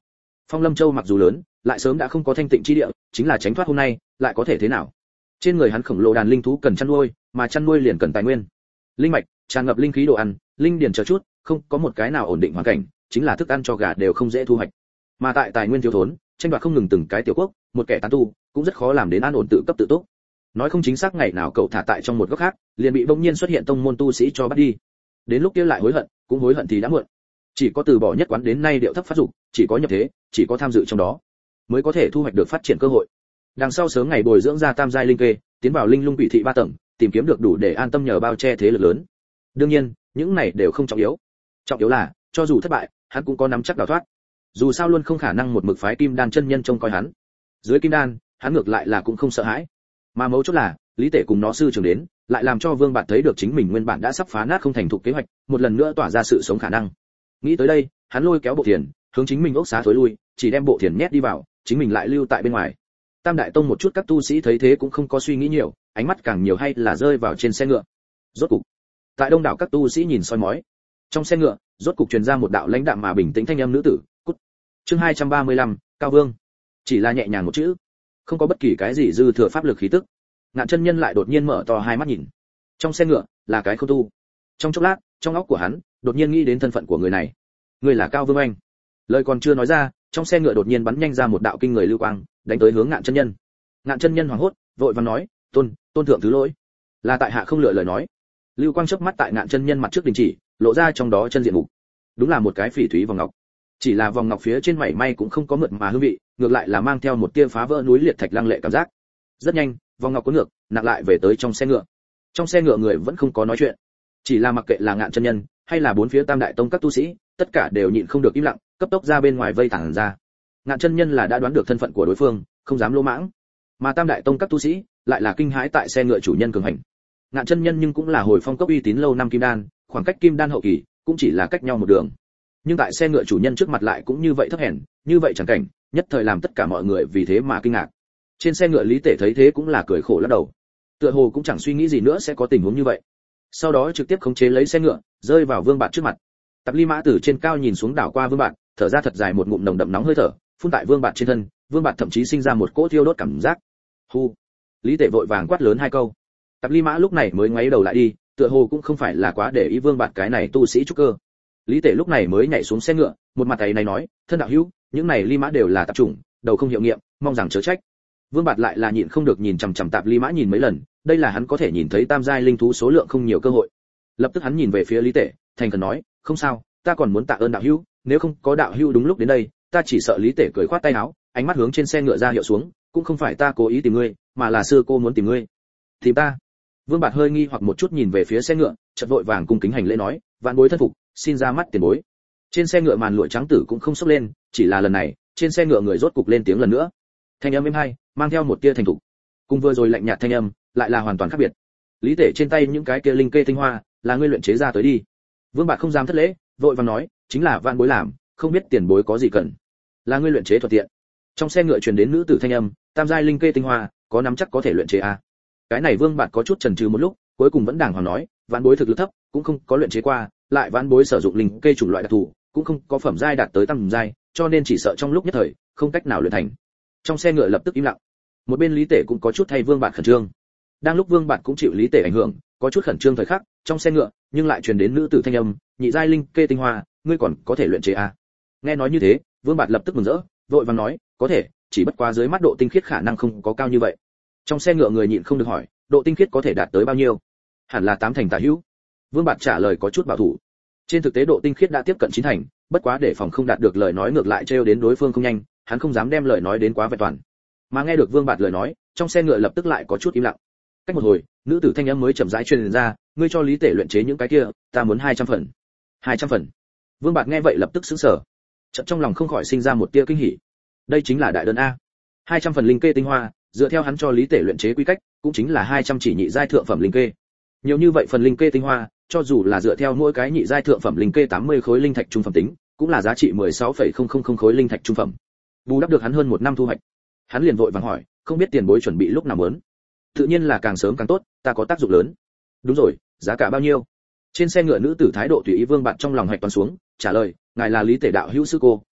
Phong Lâm Châu mặc dù lớn, lại sớm đã không có thanh tịnh chi địa, chính là tránh thoát hôm nay, lại có thể thế nào? Trên người hắn khổng lồ đàn linh thú cần chăn nuôi, mà chăn nuôi liền cần tài nguyên. Linh mạch, tràn ngập linh khí đồ ăn, linh điền chờ chút, không có một cái nào ổn định hoàn cảnh, chính là thức ăn cho gà đều không dễ thu hoạch. Mà tại tài nguyên thiếu thốn, tranh đoạt không ngừng từng cái tiểu quốc, một kẻ tán tu, cũng rất khó làm đến an ổn tự cấp tự túc. Nói không chính xác ngày nào cậu thả tại trong một góc khác, liền bị bỗng nhiên xuất hiện tông môn tu sĩ cho bắt đi. Đến lúc kia lại hối hận, cũng hối hận thì đã muộn. Chỉ có từ bỏ nhất quán đến nay điệu thấp phát dục, chỉ có nhập thế, chỉ có tham dự trong đó, mới có thể thu hoạch được phát triển cơ hội. Đằng sau sớm ngày bồi dưỡng ra tam giai linh kê, tiến vào linh lung vị thị 3 tầng, tìm kiếm được đủ để an tâm nhờ bao che thế lực lớn. Đương nhiên, những này đều không trọng yếu. Trọng yếu là, cho dù thất bại, hắn cũng có nắm chắc đào thoát. Dù sao luôn không khả năng một mực phái Kim Đan chân nhân trông coi hắn. Dưới Kim Đan, hắn ngược lại là cũng không sợ hãi. Mà mấu chốt là, Lý Tể cùng nó sư trưởng đến, lại làm cho Vương Bạt thấy được chính mình nguyên bản đã sắp phá nát không thành thục kế hoạch, một lần nữa tỏa ra sự sống khả năng. Nghĩ tới đây, hắn lôi kéo bộ thiền, hướng chính mình ốc xá thối lui, chỉ đem bộ thiền nhét đi vào, chính mình lại lưu tại bên ngoài. Tam Đại Tông một chút các tu sĩ thấy thế cũng không có suy nghĩ nhiều, ánh mắt càng nhiều hay là rơi vào trên xe ngựa. Rốt cục, tại đông đảo các tu sĩ nhìn soi mói, trong xe ngựa, rốt cục truyền ra một đạo lãnh đạm mà bình tĩnh thanh âm nữ tử, cút. Chương 235, Cao Vương. Chỉ là nhẹ nhàng một chữ, không có bất kỳ cái gì dư thừa pháp lực khí tức. Ngạn chân nhân lại đột nhiên mở to hai mắt nhìn. Trong xe ngựa là cái khôn tu. Trong chốc lát, trong óc của hắn đột nhiên nghĩ đến thân phận của người này. Người là Cao Vương Anh. Lời còn chưa nói ra, trong xe ngựa đột nhiên bắn nhanh ra một đạo kinh người lưu quang, đánh tới hướng Ngạn chân nhân. Ngạn chân nhân hoảng hốt, vội vàng nói, tôn thượng thứ lỗi, là tại hạ không lựa lời nói. Lưu quang chớp mắt tại Ngạn chân nhân mặt trước đình chỉ, lộ ra trong đó chân diện mục. Đúng là một cái phỉ thúy vòng ngọc. Chỉ là vòng ngọc phía trên mảy may cũng không có mượt mà hương vị, ngược lại là mang theo một tia phá vỡ núi liệt thạch lăng lệ cảm giác. Rất nhanh, vòng ngọc cuốn ngược, nặng lại về tới trong xe ngựa. Trong xe ngựa người vẫn không có nói chuyện, chỉ là mặc kệ là Ngạn chân nhân hay là bốn phía Tam Đại Tông các tu sĩ, tất cả đều nhịn không được im lặng, cấp tốc ra bên ngoài vây tản ra. Ngạn chân nhân là đã đoán được thân phận của đối phương, không dám lỗ mãng, mà Tam Đại Tông các tu sĩ lại là kinh hãi tại xe ngựa chủ nhân cường hành. Ngạn chân nhân nhưng cũng là hồi phong cấp uy tín lâu năm kim đan, khoảng cách kim đan hậu kỳ cũng chỉ là cách nhau một đường, nhưng tại xe ngựa chủ nhân trước mặt lại cũng như vậy thấp hèn, như vậy chẳng cảnh, nhất thời làm tất cả mọi người vì thế mà kinh ngạc. Trên xe ngựa Lý Tể thấy thế cũng là cười khổ lắc đầu, tựa hồ cũng chẳng suy nghĩ gì nữa sẽ có tình huống như vậy. Sau đó trực tiếp khống chế lấy xe ngựa, rơi vào Vương Bạt trước mặt. Tạp Ly Mã từ trên cao nhìn xuống đảo qua Vương Bạt, thở ra thật dài một ngụm nồng đậm nóng hơi thở, phun tại Vương Bạt trên thân, Vương Bạt thậm chí sinh ra một cỗ thiêu đốt cảm giác. Hu! Lý Tể vội vàng quát lớn hai câu. Tạp Ly Mã lúc này mới ngoáy đầu lại đi, tựa hồ cũng không phải là quá để ý Vương Bạt cái này tu sĩ trúc cơ. Lý Tể lúc này mới nhảy xuống xe ngựa, một mặt ấy này nói, thân đạo hữu, những này Ly Mã đều là tạp chủng, đầu không hiệu nghiệm, mong rằng chớ trách. Vương Bạt lại là nhịn không được nhìn chằm chằm Tạp Ly Mã nhìn mấy lần, đây là hắn có thể nhìn thấy tam giai linh thú số lượng không nhiều cơ hội. Lập tức hắn nhìn về phía Lý Tể, thành khẩn nói, không sao, ta còn muốn tạ ơn đạo hữu, nếu không có đạo hữu đúng lúc đến đây, ta chỉ sợ. Lý Tể cười khoát tay áo, ánh mắt hướng trên xe ngựa ra hiệu xuống, cũng không phải ta cố ý tìm ngươi, mà là sư cô muốn tìm ngươi. Tìm ta? Vương Bạt hơi nghi hoặc một chút nhìn về phía xe ngựa, chợt vội vàng cung kính hành lễ nói, vạn bối thân phục, xin ra mắt tiền bối. Trên xe ngựa màn lụa trắng tử cũng không sốc lên, chỉ là lần này, trên xe ngựa người rốt cục lên tiếng lần nữa. Thanh âm êm hay, mang theo một tia thành thục. Cùng vừa rồi lạnh nhạt thanh âm, lại là hoàn toàn khác biệt. Lý Tể trên tay những cái kia linh kê tinh hoa, là ngươi luyện chế ra tới đi. Vương Bạt không dám thất lễ, vội vàng nói, chính là vạn bối làm, không biết tiền bối có gì cần. Là ngươi luyện chế thuận tiện. Trong xe ngựa truyền đến nữ tử thanh âm, tam giai linh kê tinh hoa, có nắm chắc có thể luyện chế a. Cái này Vương Bạt có chút chần chừ một lúc, cuối cùng vẫn đàng hoàng nói, vạn bối thực lực thấp, cũng không có luyện chế qua, lại vạn bối sử dụng linh kê chủng loại đặc thù, cũng không có phẩm giai đạt tới tam giai, cho nên chỉ sợ trong lúc nhất thời, không cách nào luyện thành. Trong xe ngựa lập tức im lặng. Một bên Lý Tể cũng có chút thay Vương Bạt khẩn trương. Đang lúc Vương Bạt cũng chịu Lý Tể ảnh hưởng, có chút khẩn trương thời khắc, trong xe ngựa, nhưng lại truyền đến nữ tử thanh âm, nhị giai linh kê tinh hoa, ngươi còn có thể luyện chế a? Nghe nói như thế, Vương Bạt lập tức mừng rỡ, vội vàng nói, có thể, chỉ bất quá dưới mắt độ tinh khiết khả năng không có cao như vậy. Trong xe ngựa người nhịn không được hỏi, độ tinh khiết có thể đạt tới bao nhiêu? Hẳn là 8 thành tả hữu. Vương Bạt trả lời có chút bảo thủ. Trên thực tế độ tinh khiết đã tiếp cận 9 thành, bất quá để phòng không đạt được lời nói ngược lại trêu đến đối phương không nhanh, hắn không dám đem lời nói đến quá vẹn toàn. Mà nghe được Vương Bạt lời nói, trong xe ngựa lập tức lại có chút im lặng. Cách một hồi, nữ tử thanh âm mới chậm rãi truyền ra, ngươi cho Lý Tể luyện chế những cái kia, ta muốn 200 phần. 200 phần. Vương Bạt nghe vậy lập tức sửng sở. Chợt trong lòng không khỏi sinh ra một tia kinh hỉ. Đây chính là đại đơn a. 200 phần linh kê tinh hoa, dựa theo hắn cho Lý Tể luyện chế quy cách, cũng chính là 200 chỉ nhị giai thượng phẩm linh kê. Nhiều như vậy phần linh kê tinh hoa, cho dù là dựa theo mỗi cái nhị giai thượng phẩm linh kê 80 khối linh thạch trung phẩm tính, cũng là giá trị 16,000 khối linh thạch trung phẩm. Bù đắp được hắn hơn 1 năm thu hoạch. Hắn liền vội vàng hỏi, không biết tiền bối chuẩn bị lúc nào muốn? Tự nhiên là càng sớm càng tốt, ta có tác dụng lớn. Đúng rồi, giá cả bao nhiêu? Trên xe ngựa nữ tử thái độ tùy ý Vương Bạt trong lòng hạch toán xuống, trả lời, ngài là Lý Tể đạo hữu sư cô,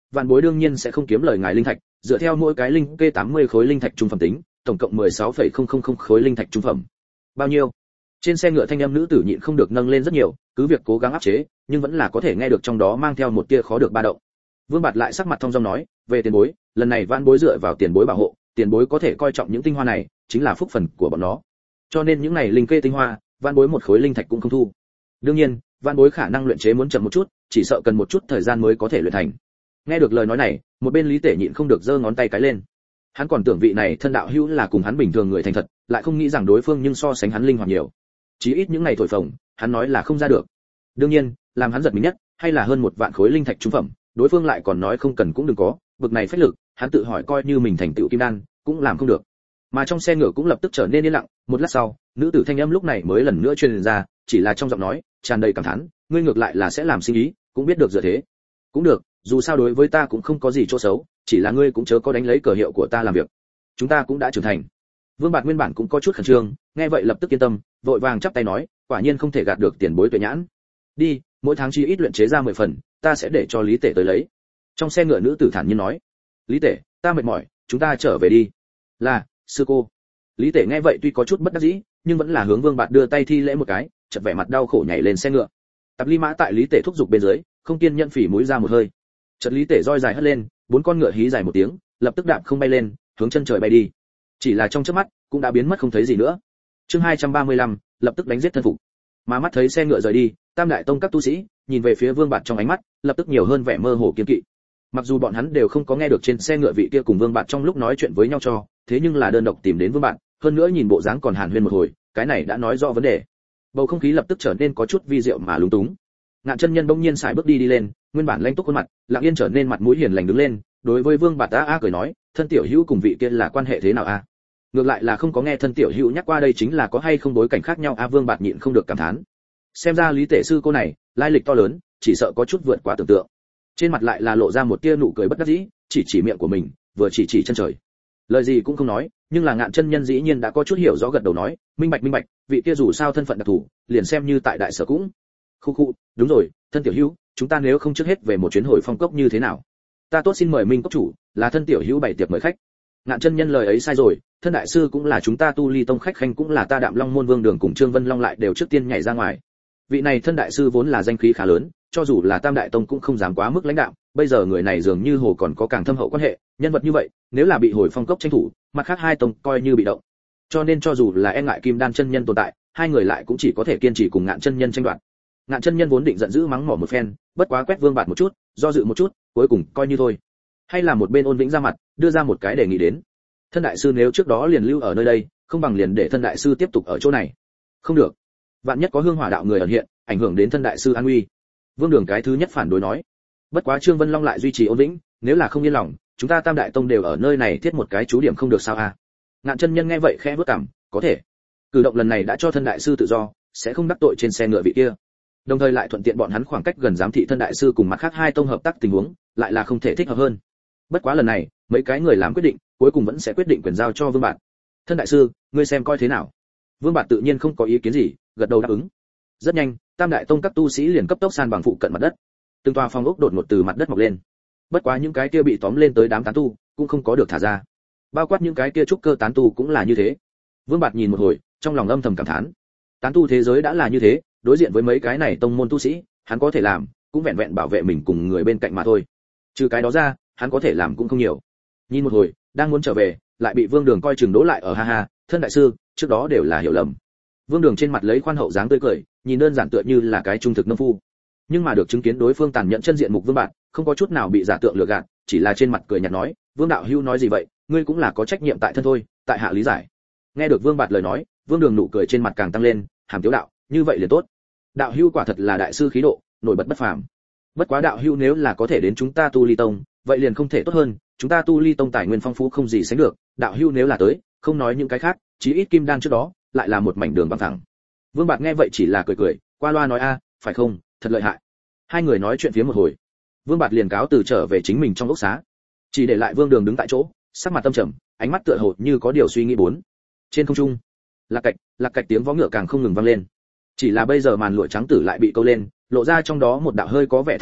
vạn bối đương nhiên sẽ không kiếm lời ngài linh thạch, dựa theo mỗi cái linh kê 80 khối linh thạch trung phẩm tính, tổng cộng 16,000 khối linh thạch trung phẩm. Bao nhiêu? Trên xe ngựa thanh âm nữ tử nhịn không được nâng lên rất nhiều, cứ việc cố gắng áp chế, nhưng vẫn là có thể nghe được trong đó mang theo một tia khó được ba động. Vương Bạt lại sắc mặt thông dong nói, về tiền bối, lần này vạn bối dựa vào tiền bối bảo hộ, tiền bối có thể coi trọng những tinh hoa này, chính là phúc phần của bọn nó. Cho nên những này linh kê tinh hoa, vạn bối một khối linh thạch cũng không thu. Đương nhiên, vạn bối khả năng luyện chế muốn chậm một chút, chỉ sợ cần một chút thời gian mới có thể luyện thành. Nghe được lời nói này, một bên Lý Tể nhịn không được giơ ngón tay cái lên. Hắn còn tưởng vị này thân đạo hữu là cùng hắn bình thường người thành thật, lại không nghĩ rằng đối phương nhưng so sánh hắn linh hoạt nhiều. Chí ít những ngày thổi phồng, hắn nói là không ra được. Đương nhiên, làm hắn giật mình nhất, hay là hơn 1 vạn khối linh thạch trung phẩm, đối phương lại còn nói không cần cũng đừng có, bực này phách lực, hắn tự hỏi coi như mình thành tựu kim đan, cũng làm không được. Mà trong xe ngựa cũng lập tức trở nên yên lặng, một lát sau, nữ tử thanh âm lúc này mới lần nữa truyền ra, chỉ là trong giọng nói tràn đầy cảm thán, ngươi ngược lại là sẽ làm sinh ý, cũng biết được dựa thế. Cũng được, dù sao đối với ta cũng không có gì chỗ xấu, chỉ là ngươi cũng chớ có đánh lấy cờ hiệu của ta làm việc. Chúng ta cũng đã trưởng thành. Vương Bạt nguyên bản cũng có chút khẩn trương, nghe vậy lập tức yên tâm, vội vàng chắp tay nói, quả nhiên không thể gạt được tiền bối tuệ nhãn. Đi, mỗi tháng chi ít luyện chế ra 10 phần, ta sẽ để cho Lý Tể tới lấy. Trong xe ngựa nữ tử thản nhiên nói, Lý Tể, ta mệt mỏi, chúng ta trở về đi. Là, sư cô. Lý Tể nghe vậy tuy có chút bất đắc dĩ, nhưng vẫn là hướng Vương Bạt đưa tay thi lễ một cái, chợt vẻ mặt đau khổ nhảy lên xe ngựa. Tạp Ly Mã tại Lý Tể thúc giục bên dưới, không kiên nhẫn phỉ mũi ra một hơi. Chợt Lý Tể roi dài hất lên, 4 con ngựa hí dài một tiếng, lập tức đạp không bay lên, hướng chân trời bay đi. Chỉ là trong chớp mắt, cũng đã biến mất không thấy gì nữa. Chương 235, lập tức đánh giết thân phục. Mà mắt thấy xe ngựa rời đi, Tam Đại Tông các tu sĩ nhìn về phía Vương Bạt trong ánh mắt, lập tức nhiều hơn vẻ mơ hồ kiêng kỵ. Mặc dù bọn hắn đều không có nghe được trên xe ngựa vị kia cùng Vương Bạt trong lúc nói chuyện với nhau cho, thế nhưng là đơn độc tìm đến Vương Bạt, hơn nữa nhìn bộ dáng còn hàn huyên một hồi, cái này đã nói rõ vấn đề. Bầu không khí lập tức trở nên có chút vi diệu mà lúng túng. Ngạn chân nhân bỗng nhiên sải bước đi lên, nguyên bản lãnh túc khuôn mặt, lặng yên trở nên mặt mũi hiền lành đứng lên, đối với Vương Bạt a cười nói, thân tiểu hữu cùng vị kia là quan hệ thế nào a? Ngược lại là không có nghe thân tiểu hữu nhắc qua đây chính là có hay không bối cảnh khác nhau a. Vương Bạt nhịn không được cảm thán. Xem ra Lý Tể sư cô này, lai lịch to lớn, chỉ sợ có chút vượt quá tưởng tượng. Trên mặt lại là lộ ra một tia nụ cười bất đắc dĩ, chỉ miệng của mình, vừa chỉ chân trời. Lời gì cũng không nói, nhưng là Ngạn chân nhân dĩ nhiên đã có chút hiểu rõ gật đầu nói, minh bạch, vị kia dù sao thân phận đặc thù, liền xem như tại đại sở cũng. Khu, đúng rồi, thân tiểu hữu, chúng ta nếu không trước hết về một chuyến hồi phong cốc như thế nào? Ta tốt xin mời Minh cốc chủ, là thân tiểu hữu bày tiệc mời khách. Ngạn chân nhân lời ấy sai rồi, thân đại sư cũng là chúng ta Tu Ly tông khách khanh, cũng là ta Đạm Long môn Vương Đường cùng Trương Vân Long lại đều trước tiên nhảy ra ngoài. Vị này thân đại sư vốn là danh khí khá lớn, cho dù là Tam Đại Tông cũng không dám quá mức lãnh đạo, bây giờ người này dường như hồ còn có càng thâm hậu quan hệ, nhân vật như vậy, nếu là bị hồi phong cốc tranh thủ, mặt khác hai tông coi như bị động. Cho nên cho dù là e ngại Kim Đan chân nhân tồn tại, hai người lại cũng chỉ có thể kiên trì cùng Ngạn chân nhân tranh đoạt. Ngạn chân nhân vốn định giận dữ mắng mỏ một phen, bất quá quét Vương Bạt một chút, do dự một chút, cuối cùng coi như thôi. Hay là một bên Ôn Vĩnh ra mặt, đưa ra một cái đề nghị đến. Thân đại sư nếu trước đó liền lưu ở nơi đây, không bằng liền để thân đại sư tiếp tục ở chỗ này. Không được, vạn nhất có hương hỏa đạo người ẩn hiện, ảnh hưởng đến thân đại sư an nguy. Vương Đường cái thứ nhất phản đối nói. Bất quá Trương Vân Long lại duy trì Ôn Vĩnh, nếu là không yên lòng, chúng ta Tam Đại Tông đều ở nơi này thiết một cái chú điểm không được sao a? Ngạn chân nhân nghe vậy khẽ vuốt cằm, có thể. Cử động lần này đã cho thân đại sư tự do, sẽ không đắc tội trên xe ngựa vị kia. Đồng thời lại thuận tiện bọn hắn khoảng cách gần giám thị thân đại sư cùng mặt khác hai tông hợp tác tình huống, lại là không thể thích hợp hơn. Bất quá lần này, mấy cái người làm quyết định, cuối cùng vẫn sẽ quyết định quyền giao cho Vương Bạt. Thân đại sư, ngươi xem coi thế nào? Vương Bạt tự nhiên không có ý kiến gì, gật đầu đáp ứng. Rất nhanh, Tam Đại Tông các tu sĩ liền cấp tốc san bằng phụ cận mặt đất. Từng tòa phong ốc đột ngột từ mặt đất mọc lên. Bất quá những cái kia bị tóm lên tới đám tán tu, cũng không có được thả ra. Bao quát những cái kia trúc cơ tán tu cũng là như thế. Vương Bạt nhìn một hồi, trong lòng âm thầm cảm thán. Tán tu thế giới đã là như thế, đối diện với mấy cái này tông môn tu sĩ, hắn có thể làm, cũng vẹn vẹn bảo vệ mình cùng người bên cạnh mà thôi. Trừ cái đó ra, hắn có thể làm cũng không nhiều. Nhìn một hồi, đang muốn trở về, lại bị Vương Đường coi chừng đỗ lại ở ha, thân đại sư, trước đó đều là hiểu lầm. Vương Đường trên mặt lấy khoan hậu dáng tươi cười, nhìn đơn giản tựa như là cái trung thực nông phu. Nhưng mà được chứng kiến đối phương tàn nhẫn chân diện mục Vương Bạt, không có chút nào bị giả tượng lừa gạt, chỉ là trên mặt cười nhạt nói, Vương đạo hữu nói gì vậy, ngươi cũng là có trách nhiệm tại thân thôi, tại hạ lý giải. Nghe được Vương Bạt lời nói, Vương Đường nụ cười trên mặt càng tăng lên, hàm tiếu đạo, như vậy liền tốt. Đạo hữu quả thật là đại sư khí độ, nổi bật bất phàm. Bất quá đạo hữu nếu là có thể đến chúng ta Tu Ly tông, vậy liền không thể tốt hơn, chúng ta Tu Ly tông tài nguyên phong phú không gì sánh được, đạo hữu nếu là tới, không nói những cái khác, chí ít kim đan trước đó, lại là một mảnh đường bằng phẳng. Vương Bạt nghe vậy chỉ là cười, qua loa nói a, phải không, thật lợi hại. Hai người nói chuyện phía một hồi, Vương Bạt liền cáo từ trở về chính mình trong ốc xá, chỉ để lại Vương Đường đứng tại chỗ, sắc mặt tâm trầm, ánh mắt tựa hồ như có điều suy nghĩ bốn. Trên không trung, lạc cạch tiếng vó ngựa càng không ngừng vang lên. Chỉ là bây giờ màn lụa trắng tử lại bị câu lên, lộ ra trong đó một đạo hơi có vẻ thành thục,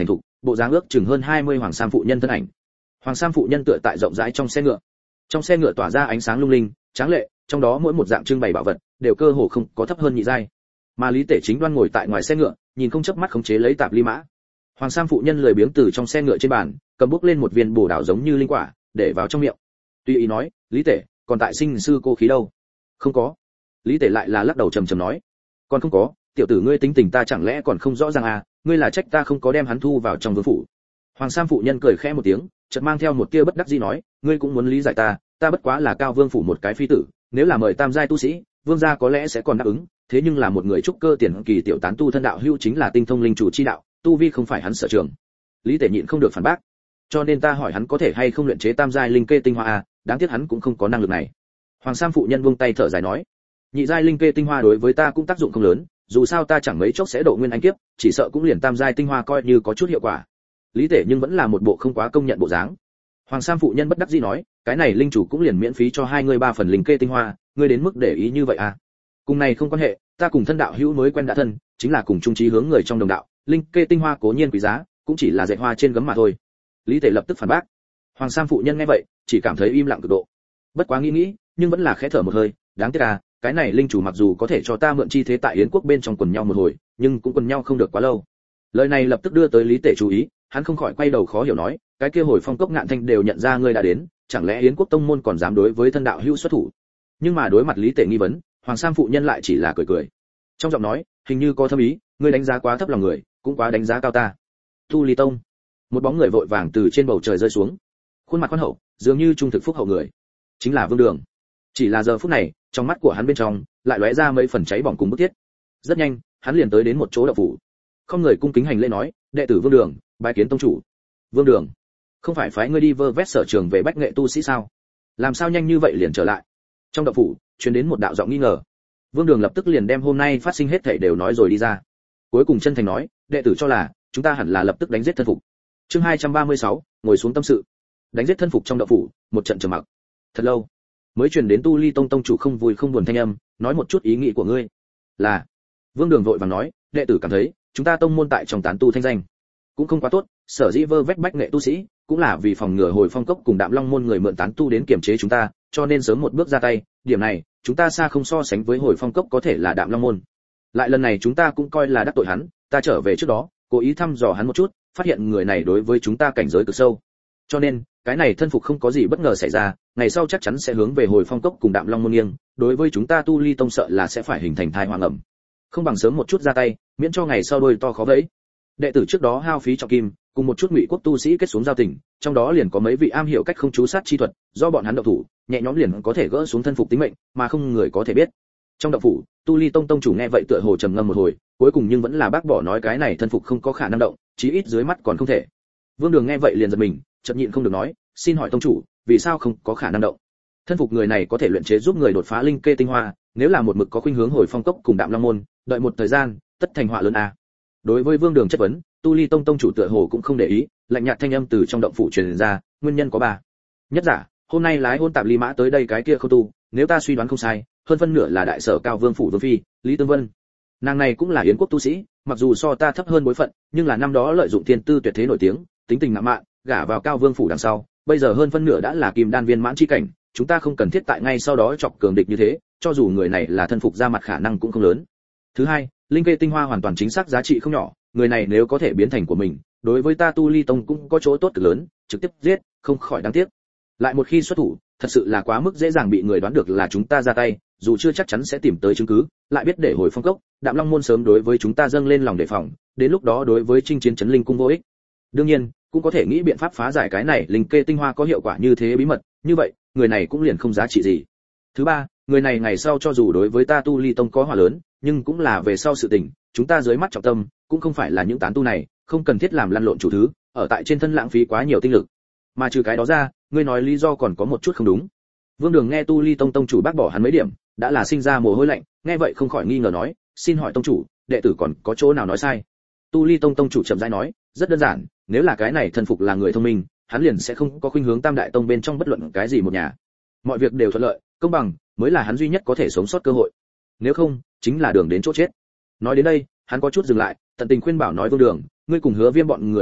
bộ dáng ước chừng hơn 20 hoàng sam phụ nhân thân ảnh. Hoàng sam phụ nhân tựa tại rộng rãi trong xe ngựa. Trong xe ngựa tỏa ra ánh sáng lung linh, tráng lệ, trong đó mỗi một dạng trưng bày bảo vật đều cơ hồ không có thấp hơn nhị giai. Mà Lý Tể chính đoan ngồi tại ngoài xe ngựa, nhìn không chớp mắt khống chế lấy tạp ly mã. Hoàng sam phụ nhân lười biếng từ trong xe ngựa trên bàn, cầm bút lên một viên bồ đào giống như linh quả, để vào trong miệng. Tuy ý nói, Lý Tể, còn tại sinh sư cô khí đâu? Không có. Lý Tể lại là lắc đầu trầm trầm nói, còn không có, tiểu tử ngươi tính tình ta chẳng lẽ còn không rõ ràng à, ngươi là trách ta không có đem hắn thu vào trong vương phủ. Hoàng sam phụ nhân cười khẽ một tiếng, chợt mang theo một tia bất đắc dĩ nói, ngươi cũng muốn lý giải ta bất quá là cao vương phủ một cái phi tử, nếu là mời tam giai tu sĩ, vương gia có lẽ sẽ còn đáp ứng, thế nhưng là một người trúc cơ tiền kỳ tiểu tán tu thân đạo hưu chính là tinh thông linh chủ chi đạo, tu vi không phải hắn sở trường. Lý Tể nhịn không được phản bác, cho nên ta hỏi hắn có thể hay không luyện chế tam giai linh kê tinh hoa à, đáng tiếc hắn cũng không có năng lực này. Hoàng sam phụ nhân buông tay thở dài nói, nhị giai linh kê tinh hoa đối với ta cũng tác dụng không lớn, dù sao ta chẳng mấy chốc sẽ độ nguyên anh kiếp, chỉ sợ cũng liền tam giai tinh hoa coi như có chút hiệu quả. Lý Tể nhưng vẫn là một bộ không quá công nhận bộ dáng. Hoàng sam phụ nhân bất đắc dĩ nói, cái này linh chủ cũng liền miễn phí cho hai người 3 phần linh kê tinh hoa, ngươi đến mức để ý như vậy à? Cùng này không quan hệ, ta cùng thân đạo hữu mới quen đã thân, chính là cùng chung chí hướng người trong đồng đạo, linh kê tinh hoa cố nhiên quý giá, cũng chỉ là dệt hoa trên gấm mà thôi. Lý Tể lập tức phản bác. Hoàng sam phụ nhân nghe vậy, chỉ cảm thấy im lặng cực độ. Bất quá nghĩ, nhưng vẫn là khẽ thở một hơi, đáng tiếc à, cái này linh chủ mặc dù có thể cho ta mượn chi thế tại Yến quốc bên trong quần nhau một hồi, nhưng cũng quần nhau không được quá lâu. Lời này lập tức đưa tới Lý Tể chú ý, hắn không khỏi quay đầu khó hiểu nói, cái kia hồi phong cốc ngạn thanh đều nhận ra ngươi đã đến, chẳng lẽ Yến quốc tông môn còn dám đối với thân đạo hữu xuất thủ? Nhưng mà đối mặt Lý Tể nghi vấn, Hoàng sam phụ nhân lại chỉ là cười. Trong giọng nói, hình như có thâm ý, ngươi đánh giá quá thấp lòng người, cũng quá đánh giá cao ta. Tu Ly Tông. Một bóng người vội vàng từ trên bầu trời rơi xuống. Khuôn mặt khoan hậu, dường như trung thực phúc hậu người. Chính là Vương Đường. Chỉ là giờ phút này, trong mắt của hắn bên trong lại lóe ra mấy phần cháy bỏng cùng bức thiết. Rất nhanh, hắn liền tới đến một chỗ đạo phủ. Không người cung kính hành lễ nói, đệ tử Vương Đường, bái kiến tông chủ. Vương Đường, không phải phái ngươi đi vơ vét sở trường về bách nghệ tu sĩ sao? Làm sao nhanh như vậy liền trở lại? Trong đạo phủ truyền đến một đạo giọng nghi ngờ. Vương Đường lập tức liền đem hôm nay phát sinh hết thảy đều nói rồi đi ra. Cuối cùng chân thành nói, đệ tử cho là chúng ta hẳn là lập tức đánh giết thân phục. Chương 236, ngồi xuống tâm sự. Đánh giết thân phục trong đạo phủ, một trận trầm mặc. Thật lâu, mới truyền đến Tu Ly Tông tông chủ không vui không buồn thanh âm, nói một chút ý nghĩ của ngươi. Là. Vương Đường vội vàng nói, đệ tử cảm thấy, chúng ta tông môn tại trong tán tu thanh danh cũng không quá tốt, sở dĩ vơ vét bách nghệ tu sĩ, cũng là vì phòng ngừa hồi phong cốc cùng Đạm Long môn người mượn tán tu đến kiểm chế chúng ta, cho nên sớm một bước ra tay, điểm này, chúng ta xa không so sánh với hồi phong cốc có thể là Đạm Long môn. Lại lần này chúng ta cũng coi là đắc tội hắn, ta trở về trước đó, cố ý thăm dò hắn một chút, phát hiện người này đối với chúng ta cảnh giới cực sâu. Cho nên, cái này thân phục không có gì bất ngờ xảy ra, ngày sau chắc chắn sẽ hướng về hồi phong cốc cùng Đạm Long môn nghiêng, đối với chúng ta Tu Ly Tông sợ là sẽ phải hình thành thai hoang ẩm. Không bằng sớm một chút ra tay, miễn cho ngày sau đôi to khó vẫy. Đệ tử trước đó hao phí trọng kim, cùng một chút ngụy quốc tu sĩ kết xuống giao tình, trong đó liền có mấy vị am hiểu cách không chú sát chi thuật, do bọn hắn động thủ, nhẹ nhõm liền có thể gỡ xuống thân phục tính mệnh, mà không người có thể biết. Trong động phủ, Tu Ly Tông tông chủ nghe vậy tựa hồ trầm ngâm một hồi, cuối cùng nhưng vẫn là bác bỏ nói cái này thân phục không có khả năng động, chí ít dưới mắt còn không thể. Vương Đường nghe vậy liền giật mình, chợt nhịn không được nói, xin hỏi tông chủ, vì sao không có khả năng động? Thân phục người này có thể luyện chế giúp người đột phá linh kê tinh hoa, nếu là một mực có khuynh hướng hồi phong cốc cùng Đạm Long môn, đợi một thời gian, tất thành họa lớn a. Đối với Vương Đường chất vấn, Tu Ly Tông tông chủ tựa hồ cũng không để ý, lạnh nhạt thanh âm từ trong động phủ truyền ra, nguyên nhân có 3. Nhất giả, hôm nay lái hôn tạp ly mã tới đây cái kia không tu, nếu ta suy đoán không sai, hơn phân nửa là đại sở cao vương phủ vương phi, Lý Tương Vân. Nàng này cũng là yến quốc tu sĩ, mặc dù so ta thấp hơn bối phận, nhưng là năm đó lợi dụng thiên tư tuyệt thế nổi tiếng, tính tình ngạo mạn, gả vào cao vương phủ đằng sau, bây giờ hơn phân nửa đã là kim đan viên mãn chi cảnh, chúng ta không cần thiết tại ngay sau đó chọc cường địch như thế, cho dù người này là thân phục ra mặt khả năng cũng không lớn. Thứ hai, linh kê tinh hoa hoàn toàn chính xác giá trị không nhỏ, người này nếu có thể biến thành của mình, đối với ta Tu Ly Tông cũng có chỗ tốt cực lớn, trực tiếp giết, không khỏi đáng tiếc. Lại một khi xuất thủ, thật sự là quá mức dễ dàng bị người đoán được là chúng ta ra tay, dù chưa chắc chắn sẽ tìm tới chứng cứ, lại biết để hồi phong cốc, Đạm Long môn sớm đối với chúng ta dâng lên lòng đề phòng, đến lúc đó đối với chinh chiến chấn linh cung vô ích. Đương nhiên, cũng có thể nghĩ biện pháp phá giải cái này linh kê tinh hoa có hiệu quả như thế bí mật, như vậy, người này cũng liền không giá trị gì. Thứ ba, người này ngày sau cho dù đối với ta Tu Ly Tông có hỏa lớn, nhưng cũng là về sau sự tình, chúng ta dưới mắt trọng tâm cũng không phải là những tán tu này, không cần thiết làm lăn lộn chủ thứ, ở tại trên thân lãng phí quá nhiều tinh lực. Mà trừ cái đó ra, ngươi nói lý do còn có một chút không đúng. Vương Đường nghe Tu Ly Tông tông chủ bác bỏ hắn mấy điểm, đã là sinh ra mồ hôi lạnh, nghe vậy không khỏi nghi ngờ nói, xin hỏi tông chủ, đệ tử còn có chỗ nào nói sai? Tu Ly Tông tông chủ chậm rãi nói, rất đơn giản, nếu là cái này thân phục là người thông minh, hắn liền sẽ không có khuynh hướng Tam Đại Tông bên trong bất luận cái gì một nhà. Mọi việc đều thuận lợi, công bằng, mới là hắn duy nhất có thể sống sót cơ hội. Nếu không, chính là đường đến chỗ chết. Nói đến đây, hắn có chút dừng lại, tận tình khuyên bảo nói Vương Đường, ngươi cùng Hứa Viêm bọn người khác biệt,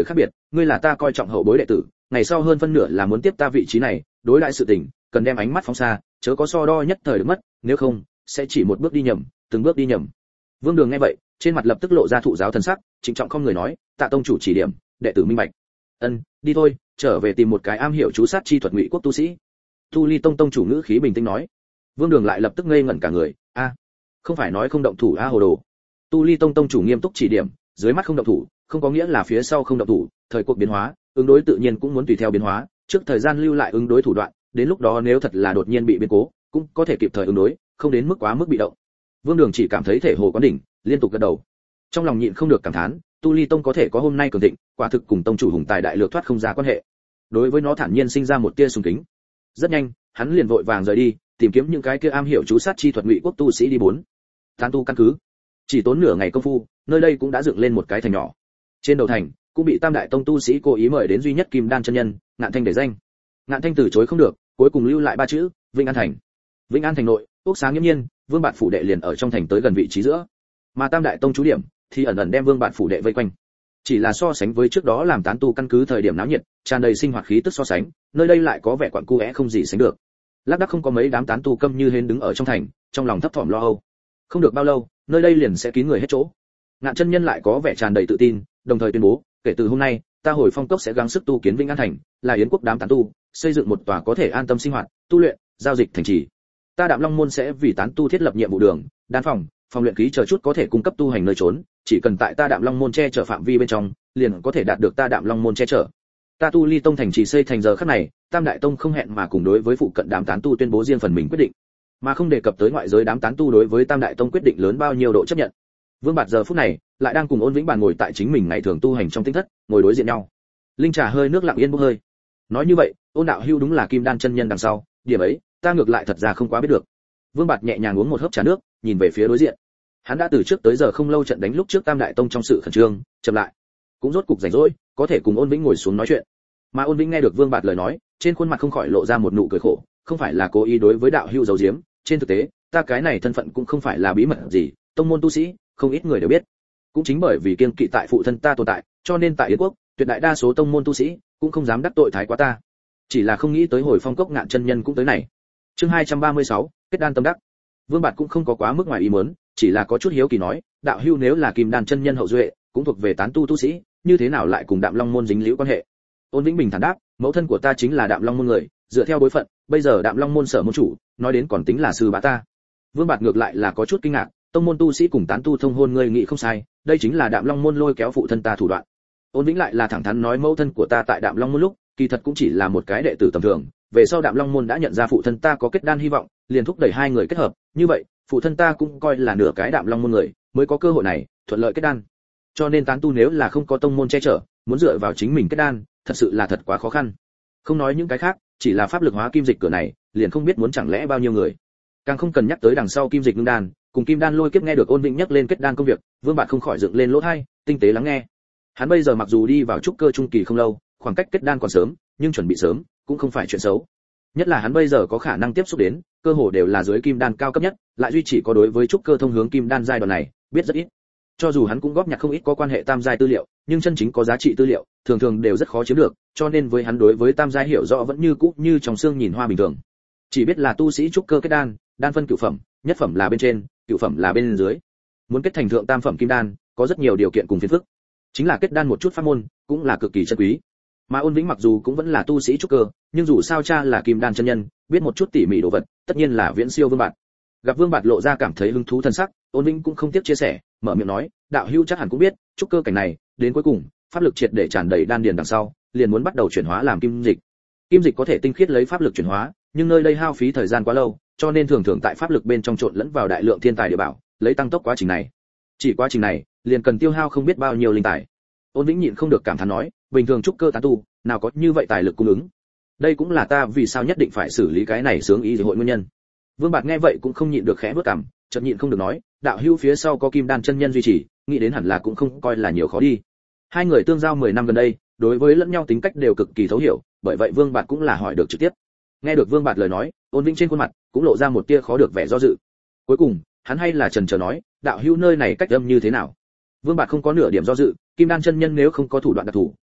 ngươi là ta coi trọng hậu bối đệ tử, ngày sau hơn phân nửa là muốn tiếp ta vị trí này, đối đãi sự tình, cần đem ánh mắt phóng xa, chớ có so đo nhất thời được mất, nếu không, sẽ chỉ một bước đi nhầm, từng bước đi nhầm. Vương Đường nghe vậy, trên mặt lập tức lộ ra thụ giáo thần sắc, trịnh trọng không người nói, tạ tông chủ chỉ điểm, đệ tử minh bạch. Ân, đi thôi, trở về tìm một cái am hiểu chú sát chi thuật Ngụy quốc tu sĩ. Tu Ly tông tông chủ ngữ khí bình tĩnh nói. Vương Đường lại lập tức ngây ngẩn cả người, không phải nói không động thủ hồ đồ. Tu Ly tông tông chủ nghiêm túc chỉ điểm, dưới mắt không động thủ, không có nghĩa là phía sau không động thủ, thời cuộc biến hóa, ứng đối tự nhiên cũng muốn tùy theo biến hóa, trước thời gian lưu lại ứng đối thủ đoạn, đến lúc đó nếu thật là đột nhiên bị biến cố, cũng có thể kịp thời ứng đối, không đến mức quá mức bị động. Vương Đường chỉ cảm thấy thể hồ quán đỉnh, liên tục gật đầu. Trong lòng nhịn không được cảm thán, Tu Ly tông có thể có hôm nay cường thịnh, quả thực cùng tông chủ hùng tài đại lược thoát không ra quan hệ. Đối với nó thản nhiên sinh ra một tia sùng kính. Rất nhanh, hắn liền vội vàng rời đi, tìm kiếm những cái kia am hiểu chú sát chi thuật Ngụy quốc tu sĩ đi bốn. Tán tu căn cứ. Chỉ tốn nửa ngày công phu, nơi đây cũng đã dựng lên một cái thành nhỏ. Trên đầu thành, cũng bị Tam đại tông tu sĩ cố ý mời đến duy nhất Kim Đan chân nhân, Ngạn Thanh để danh. Ngạn Thanh từ chối không được, cuối cùng lưu lại ba chữ, Vĩnh An thành. Vĩnh An thành nội, ốc sáng nghiêm nhiên, Vương Bạt phủ đệ liền ở trong thành tới gần vị trí giữa. Mà Tam đại tông trú điểm thì ẩn ẩn đem Vương Bạt phủ đệ vây quanh. Chỉ là so sánh với trước đó làm tán tu căn cứ thời điểm náo nhiệt, tràn đầy sinh hoạt khí tức so sánh, nơi đây lại có vẻ quặn cuẽ không gì sánh được. Lác đác không có mấy đám tán tu câm như hến đứng ở trong thành, trong lòng thấp thỏm lo âu. Không được bao lâu, nơi đây liền sẽ kín người hết chỗ. Ngạn chân nhân lại có vẻ tràn đầy tự tin, đồng thời tuyên bố, kể từ hôm nay, ta Hồi Phong cốc sẽ gắng sức tu kiến Vĩnh An thành, là yến quốc đám tán tu, xây dựng một tòa có thể an tâm sinh hoạt, tu luyện, giao dịch thành trì. Ta Đạm Long môn sẽ vì tán tu thiết lập nhiệm vụ đường, đan phòng, phòng luyện khí chờ chút có thể cung cấp tu hành nơi trốn, chỉ cần tại ta Đạm Long môn che chở phạm vi bên trong, liền có thể đạt được ta Đạm Long môn che chở. Ta Tu Ly tông thành trì xây thành giờ khắc này, Tam đại tông không hẹn mà cùng đối với phụ cận đám tán tu tuyên bố riêng phần mình quyết định, mà không đề cập tới ngoại giới đám tán tu đối với Tam đại tông quyết định lớn bao nhiêu độ chấp nhận. Vương Bạt giờ phút này lại đang cùng Ôn Vĩnh bàn ngồi tại chính mình ngày thường tu hành trong tinh thất, ngồi đối diện nhau. Linh trà hơi nước lặng yên bốc hơi. Nói như vậy, Ôn đạo hưu đúng là Kim Đan chân nhân đằng sau, điểm ấy, ta ngược lại thật ra không quá biết được. Vương Bạt nhẹ nhàng uống một hớp trà nước, nhìn về phía đối diện. Hắn đã từ trước tới giờ không lâu trận đánh lúc trước Tam đại tông trong sự khẩn trương, chậm lại, cũng rốt cục rảnh rỗi, có thể cùng Ôn Vĩnh ngồi xuống nói chuyện. Mà Ôn Vĩnh nghe được Vương Bạt lời nói, trên khuôn mặt không khỏi lộ ra một nụ cười khổ, không phải là cố ý đối với đạo hưu giấu giếm, trên thực tế, ta cái này thân phận cũng không phải là bí mật gì, tông môn tu sĩ, không ít người đều biết. Cũng chính bởi vì kiêng kỵ tại phụ thân ta tồn tại, cho nên tại Yến quốc, tuyệt đại đa số tông môn tu sĩ cũng không dám đắc tội thái quá ta. Chỉ là không nghĩ tới Hồi Phong cốc Ngạn chân nhân cũng tới này. Chương 236, kết đan tâm đắc. Vương Bạt cũng không có quá mức ngoài ý muốn, chỉ là có chút hiếu kỳ nói, đạo hưu nếu là Kim Đan chân nhân hậu duệ, cũng thuộc về tán tu tu sĩ, như thế nào lại cùng Đạm Long môn dính liễu quan hệ? Ôn Vĩnh bình thản đáp, mẫu thân của ta chính là Đạm Long môn người, dựa theo bối phận, bây giờ Đạm Long môn sở môn chủ, nói đến còn tính là sư bá ta. Vương Bạt ngược lại là có chút kinh ngạc, tông môn tu sĩ cùng tán tu thông hôn ngươi nghĩ không sai, đây chính là Đạm Long môn lôi kéo phụ thân ta thủ đoạn. Ôn Vĩnh lại là thẳng thắn nói mẫu thân của ta tại Đạm Long môn lúc, kỳ thật cũng chỉ là một cái đệ tử tầm thường, về sau Đạm Long môn đã nhận ra phụ thân ta có kết đan hy vọng, liền thúc đẩy hai người kết hợp, như vậy, phụ thân ta cũng coi là nửa cái Đạm Long môn người, mới có cơ hội này, thuận lợi kết đan. Cho nên tán tu nếu là không có tông môn che chở, muốn dựa vào chính mình kết đan, thật sự là thật quá khó khăn. Không nói những cái khác, chỉ là pháp lực hóa kim dịch cửa này, liền không biết muốn chẳng lẽ bao nhiêu người. Càng không cần nhắc tới đằng sau kim dịch ngưng đan, cùng kim đan lôi kiếp nghe được Ôn Vĩnh nhắc lên kết đan công việc, Vương Bạt không khỏi dựng lên lỗ tai, tinh tế lắng nghe. Hắn bây giờ mặc dù đi vào trúc cơ trung kỳ không lâu, khoảng cách kết đan còn sớm, nhưng chuẩn bị sớm cũng không phải chuyện xấu. Nhất là hắn bây giờ có khả năng tiếp xúc đến, cơ hồ đều là dưới kim đan cao cấp nhất, lại duy chỉ có đối với trúc cơ thông hướng kim đan giai đoạn này, biết rất ít. Cho dù hắn cũng góp nhặt không ít có quan hệ tam giai tư liệu, nhưng chân chính có giá trị tư liệu, thường thường đều rất khó chiếm được, cho nên với hắn đối với tam giai hiểu rõ vẫn như cũ như trong xương nhìn hoa bình thường. Chỉ biết là tu sĩ trúc cơ kết đan, đan phân cửu phẩm, nhất phẩm là bên trên, cửu phẩm là bên dưới. Muốn kết thành thượng tam phẩm kim đan, có rất nhiều điều kiện cùng phiền phức. Chính là kết đan một chút pháp môn, cũng là cực kỳ chân quý. Mà Ôn Vĩnh mặc dù cũng vẫn là tu sĩ trúc cơ, nhưng dù sao cha là kim đan chân nhân, biết một chút tỉ mỉ đồ vật, tất nhiên là viễn siêu Vương Bạt. Gặp Vương Bạt lộ ra cảm thấy hứng thú thần sắc, Ôn Vĩnh cũng không tiếc chia sẻ, mở miệng nói, đạo hữu chắc hẳn cũng biết, trúc cơ cảnh này, đến cuối cùng, pháp lực triệt để tràn đầy đan điền đằng sau, liền muốn bắt đầu chuyển hóa làm kim dịch. Kim dịch có thể tinh khiết lấy pháp lực chuyển hóa, nhưng nơi đây hao phí thời gian quá lâu, cho nên thường thường tại pháp lực bên trong trộn lẫn vào đại lượng thiên tài địa bảo, lấy tăng tốc quá trình này. Chỉ quá trình này, liền cần tiêu hao không biết bao nhiêu linh tài. Ôn Vĩnh nhịn không được cảm thán nói, bình thường trúc cơ tán tu, nào có như vậy tài lực cung ứng. Đây cũng là ta vì sao nhất định phải xử lý cái này sướng ý gì hội nguyên nhân. Vương Bạt nghe vậy cũng không nhịn được khẽ bước cằm, chợt nhịn không được nói, đạo hữu phía sau có kim đan chân nhân duy trì, nghĩ đến hẳn là cũng không coi là nhiều khó đi. Hai người tương giao 10 năm gần đây, đối với lẫn nhau tính cách đều cực kỳ thấu hiểu, bởi vậy Vương Bạt cũng là hỏi được trực tiếp. Nghe được Vương Bạt lời nói, Ôn Vĩnh trên khuôn mặt cũng lộ ra một tia khó được vẻ do dự. Cuối cùng, hắn hay là chần chờ nói, đạo hữu nơi này cách âm như thế nào? Vương Bạt không có nửa điểm do dự, kim đan chân nhân nếu không có thủ đoạn đặc thù,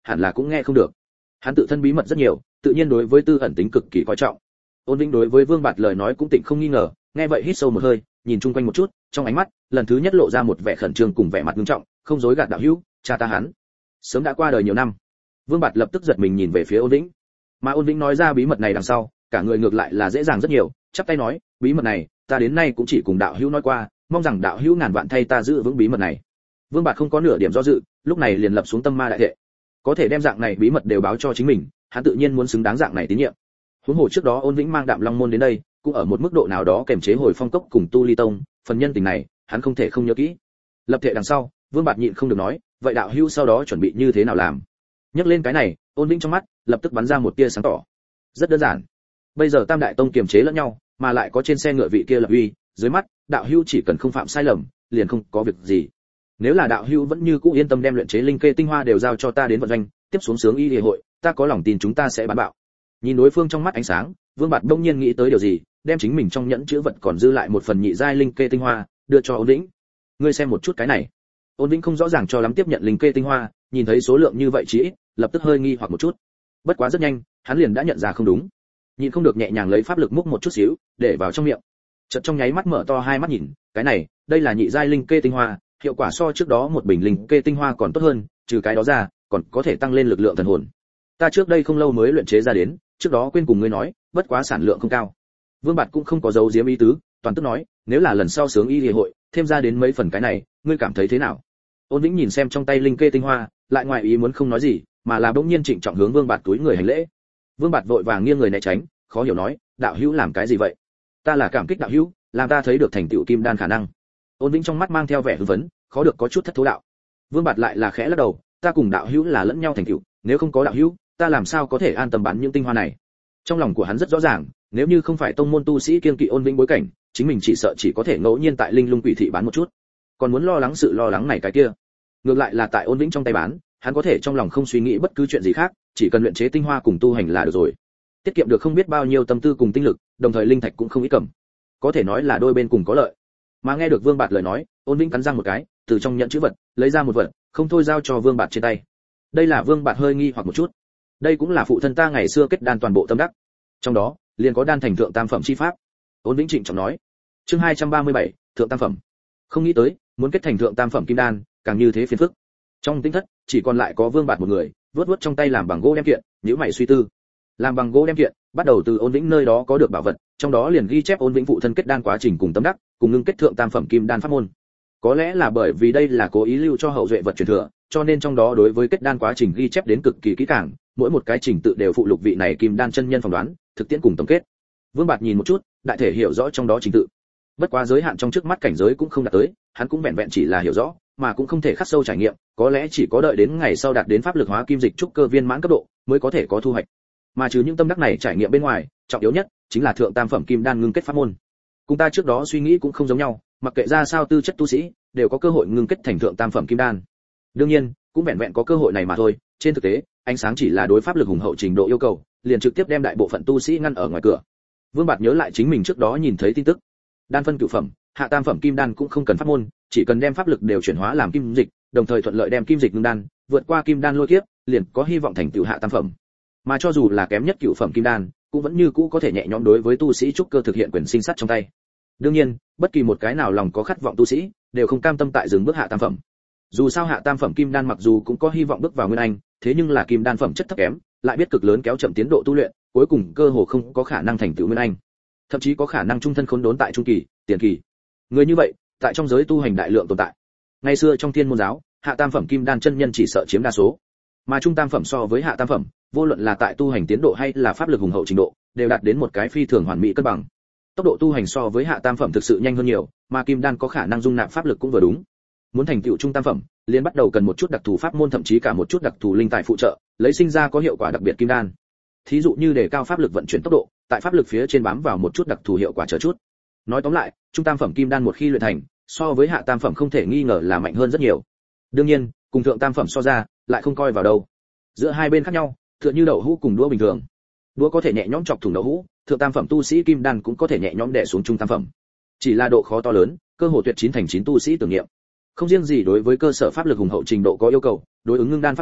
hẳn là cũng nghe không được. Hắn tự thân bí mật rất nhiều, tự nhiên đối với tư ẩn tính cực kỳ coi trọng. Ôn Vĩnh đối với Vương Bạt lời nói cũng tịnh không nghi ngờ, nghe vậy hít sâu một hơi, nhìn chung quanh một chút, trong ánh mắt lần thứ nhất lộ ra một vẻ khẩn trương cùng vẻ mặt nghiêm trọng, không dối gạt đạo hữu, cha ta hắn sớm đã qua đời nhiều năm. Vương Bạt lập tức giật mình nhìn về phía Ôn Vĩnh, mà Ôn Vĩnh nói ra bí mật này đằng sau, cả người ngược lại là dễ dàng rất nhiều, chắp tay nói, bí mật này ta đến nay cũng chỉ cùng đạo hữu nói qua, mong rằng đạo hữu ngàn vạn thay ta giữ vững bí mật này. Vương Bạt không có nửa điểm do dự, lúc này liền lập xuống tâm ma đại thệ, có thể đem dạng này bí mật đều báo cho chính mình, hắn tự nhiên muốn xứng đáng dạng này tín nhiệm. Huống hồ trước đó Ôn Vĩnh mang Đạm Long môn đến đây, cũng ở một mức độ nào đó kềm chế Hồi Phong cốc cùng Tu Ly tông, phần nhân tình này, hắn không thể không nhớ kỹ. Lập thệ đằng sau, Vương Bạt nhịn không được nói, vậy đạo hữu sau đó chuẩn bị như thế nào làm? Nhắc lên cái này, Ôn Vĩnh trong mắt lập tức bắn ra một tia sáng tỏ. Rất đơn giản. Bây giờ Tam đại tông kiềm chế lẫn nhau, mà lại có trên xe ngựa vị kia lập uy, dưới mắt, đạo hữu chỉ cần không phạm sai lầm, liền không có việc gì. Nếu là đạo hữu vẫn như cũ yên tâm đem luyện chế linh kê tinh hoa đều giao cho ta đến vận doanh, tiếp xuống sướng y địa hội, ta có lòng tin chúng ta sẽ bán bạo. Nhìn đối phương trong mắt ánh sáng, Vương Bạt đông nhiên nghĩ tới điều gì, đem chính mình trong nhẫn chữ vật còn dư lại một phần nhị giai linh kê tinh hoa, đưa cho Ôn Vĩnh. Ngươi xem một chút cái này. Ôn Vĩnh không rõ ràng cho lắm tiếp nhận linh kê tinh hoa, nhìn thấy số lượng như vậy chỉ ít, lập tức hơi nghi hoặc một chút. Bất quá rất nhanh, hắn liền đã nhận ra không đúng. Nhìn không được nhẹ nhàng lấy pháp lực múc một chút xíu, để vào trong miệng. Chợt trong nháy mắt mở to hai mắt nhìn, cái này, đây là nhị giai linh kê tinh hoa, hiệu quả so trước đó một bình linh kê tinh hoa còn tốt hơn, trừ cái đó ra, còn có thể tăng lên lực lượng thần hồn. Ta trước đây không lâu mới luyện chế ra đến, trước đó quên cùng ngươi nói, bất quá sản lượng không cao. Vương Bạt cũng không có giấu giếm ý tứ, toàn tức nói, nếu là lần sau sướng y địa hội, thêm ra đến mấy phần cái này, ngươi cảm thấy thế nào? Ôn Vĩnh nhìn xem trong tay linh kê tinh hoa, lại ngoài ý muốn không nói gì, mà là bỗng nhiên trịnh trọng hướng Vương Bạt túi người hành lễ. Vương Bạt vội vàng nghiêng người né tránh, khó hiểu nói, đạo hữu làm cái gì vậy? Ta là cảm kích đạo hữu, làm ta thấy được thành tựu kim đan khả năng. Ôn Vĩnh trong mắt mang theo vẻ hưng phấn, khó được có chút thất thố đạo. Vương Bạt lại là khẽ lắc đầu, ta cùng đạo hữu là lẫn nhau thành tựu, nếu không có đạo hữu, ta làm sao có thể an tâm bán những tinh hoa này? Trong lòng của hắn rất rõ ràng, nếu như không phải tông môn tu sĩ kiên kỵ Ôn Vĩnh bối cảnh, chính mình chỉ sợ chỉ có thể ngẫu nhiên tại linh lung quỷ thị bán một chút, còn muốn lo lắng sự lo lắng này cái kia. Ngược lại là tại Ôn Vĩnh trong tay bán, hắn có thể trong lòng không suy nghĩ bất cứ chuyện gì khác, chỉ cần luyện chế tinh hoa cùng tu hành là được rồi. Tiết kiệm được không biết bao nhiêu tâm tư cùng tinh lực, đồng thời linh thạch cũng không ít cầm. Có thể nói là đôi bên cùng có lợi. Mà nghe được Vương Bạt lời nói, Ôn Vĩnh cắn răng một cái, từ trong nhẫn chữ vật lấy ra một vật, không thôi giao cho Vương Bạt trên tay. Đây là Vương Bạt hơi nghi hoặc một chút. Đây cũng là phụ thân ta ngày xưa kết đan toàn bộ tâm đắc. Trong đó, liền có đan thành thượng tam phẩm chi pháp. Ôn Vĩnh trịnh trọng nói. Chương 237, thượng tam phẩm. Không nghĩ tới, muốn kết thành thượng tam phẩm kim đan, càng như thế phiền phức. Trong tinh thất, chỉ còn lại có Vương Bạt một người, vuốt trong tay làm bằng gỗ đem kiện, nhíu mày suy tư. Làm bằng gỗ đem kiện, bắt đầu từ Ôn Vĩnh nơi đó có được bảo vật, trong đó liền ghi chép Ôn Vĩnh phụ thân kết đan quá trình cùng tâm đắc, cùng ngưng kết thượng tam phẩm kim đan pháp môn. Có lẽ là bởi vì đây là cố ý lưu cho hậu duệ vật truyền thừa, cho nên trong đó đối với kết đan quá trình ghi chép đến cực kỳ kỹ càng, mỗi một cái trình tự đều phụ lục vị này kim đan chân nhân phỏng đoán, thực tiễn cùng tổng kết. Vương Bạt nhìn một chút, đại thể hiểu rõ trong đó trình tự. Bất quá giới hạn trong trước mắt cảnh giới cũng không đạt tới, hắn cũng vẹn vẹn chỉ là hiểu rõ, mà cũng không thể khắc sâu trải nghiệm, có lẽ chỉ có đợi đến ngày sau đạt đến pháp lực hóa kim dịch trúc cơ viên mãn cấp độ, mới có thể có thu hoạch. Mà trừ những tâm đắc này trải nghiệm bên ngoài, trọng yếu nhất chính là thượng tam phẩm kim đan ngưng kết pháp môn. Cùng ta trước đó suy nghĩ cũng không giống nhau, mặc kệ ra sao tư chất tu sĩ, đều có cơ hội ngưng kết thành thượng tam phẩm kim đan. Đương nhiên, cũng vẹn vẹn có cơ hội này mà thôi, trên thực tế, ánh sáng chỉ là đối pháp lực hùng hậu trình độ yêu cầu, liền trực tiếp đem đại bộ phận tu sĩ ngăn ở ngoài cửa. Vương Bạt nhớ lại chính mình trước đó nhìn thấy tin tức, đan phân cửu phẩm, hạ tam phẩm kim đan cũng không cần pháp môn, chỉ cần đem pháp lực đều chuyển hóa làm kim dịch, đồng thời thuận lợi đem kim dịch ngưng đan, vượt qua kim đan lôi kiếp, liền có hy vọng thành tựu hạ tam phẩm. Mà cho dù là kém nhất cửu phẩm kim đan, cũng vẫn như cũ có thể nhẹ nhõm đối với tu sĩ trúc cơ thực hiện quyền sinh sát trong tay. Đương nhiên, bất kỳ một cái nào lòng có khát vọng tu sĩ, đều không cam tâm tại dừng bước hạ tam phẩm. Dù sao hạ tam phẩm kim đan mặc dù cũng có hy vọng bước vào nguyên anh, thế nhưng là kim đan phẩm chất thấp kém, lại biết cực lớn kéo chậm tiến độ tu luyện, cuối cùng cơ hồ không có khả năng thành tựu nguyên anh, thậm chí có khả năng trung thân khốn đốn tại trung kỳ, tiền kỳ. Người như vậy, tại trong giới tu hành đại lượng tồn tại. Ngày xưa trong Thiên môn giáo, hạ tam phẩm kim đan chân nhân chỉ sợ chiếm đa số, mà trung tam phẩm so với hạ tam phẩm, vô luận là tại tu hành tiến độ hay là pháp lực hùng hậu trình độ, đều đạt đến một cái phi thường hoàn mỹ cân bằng. Tốc độ tu hành so với hạ tam phẩm thực sự nhanh hơn nhiều, mà kim đan có khả năng dung nạp pháp lực cũng vừa đúng. Muốn thành tựu trung tam phẩm, liền bắt đầu cần một chút đặc thù pháp môn, thậm chí cả một chút đặc thù linh tài phụ trợ, lấy sinh ra có hiệu quả đặc biệt kim đan. Thí dụ như đề cao pháp lực vận chuyển tốc độ, tại pháp lực phía trên bám vào một chút đặc thù hiệu quả chờ chút. Nói tóm lại, trung tam phẩm kim đan một khi luyện thành, so với hạ tam phẩm không thể nghi ngờ là mạnh hơn rất nhiều. Đương nhiên, cùng thượng tam phẩm so ra, lại không coi vào đâu. Giữa hai bên khác nhau, tựa như đậu hũ cùng đũa bình thường. Đũa có thể nhẹ nhõm chọc thủng đậu hũ, thượng tam phẩm tu sĩ kim đan cũng có thể nhẹ nhõm đè xuống trung tam phẩm. Chỉ là độ khó to lớn, cơ hội tuyệt 9 thành 9 tu sĩ tưởng niệm. Không riêng gì đối với cơ sở pháp lực hùng hậu trình độ có yêu cầu, đối ứng ngưng đan pháp môn,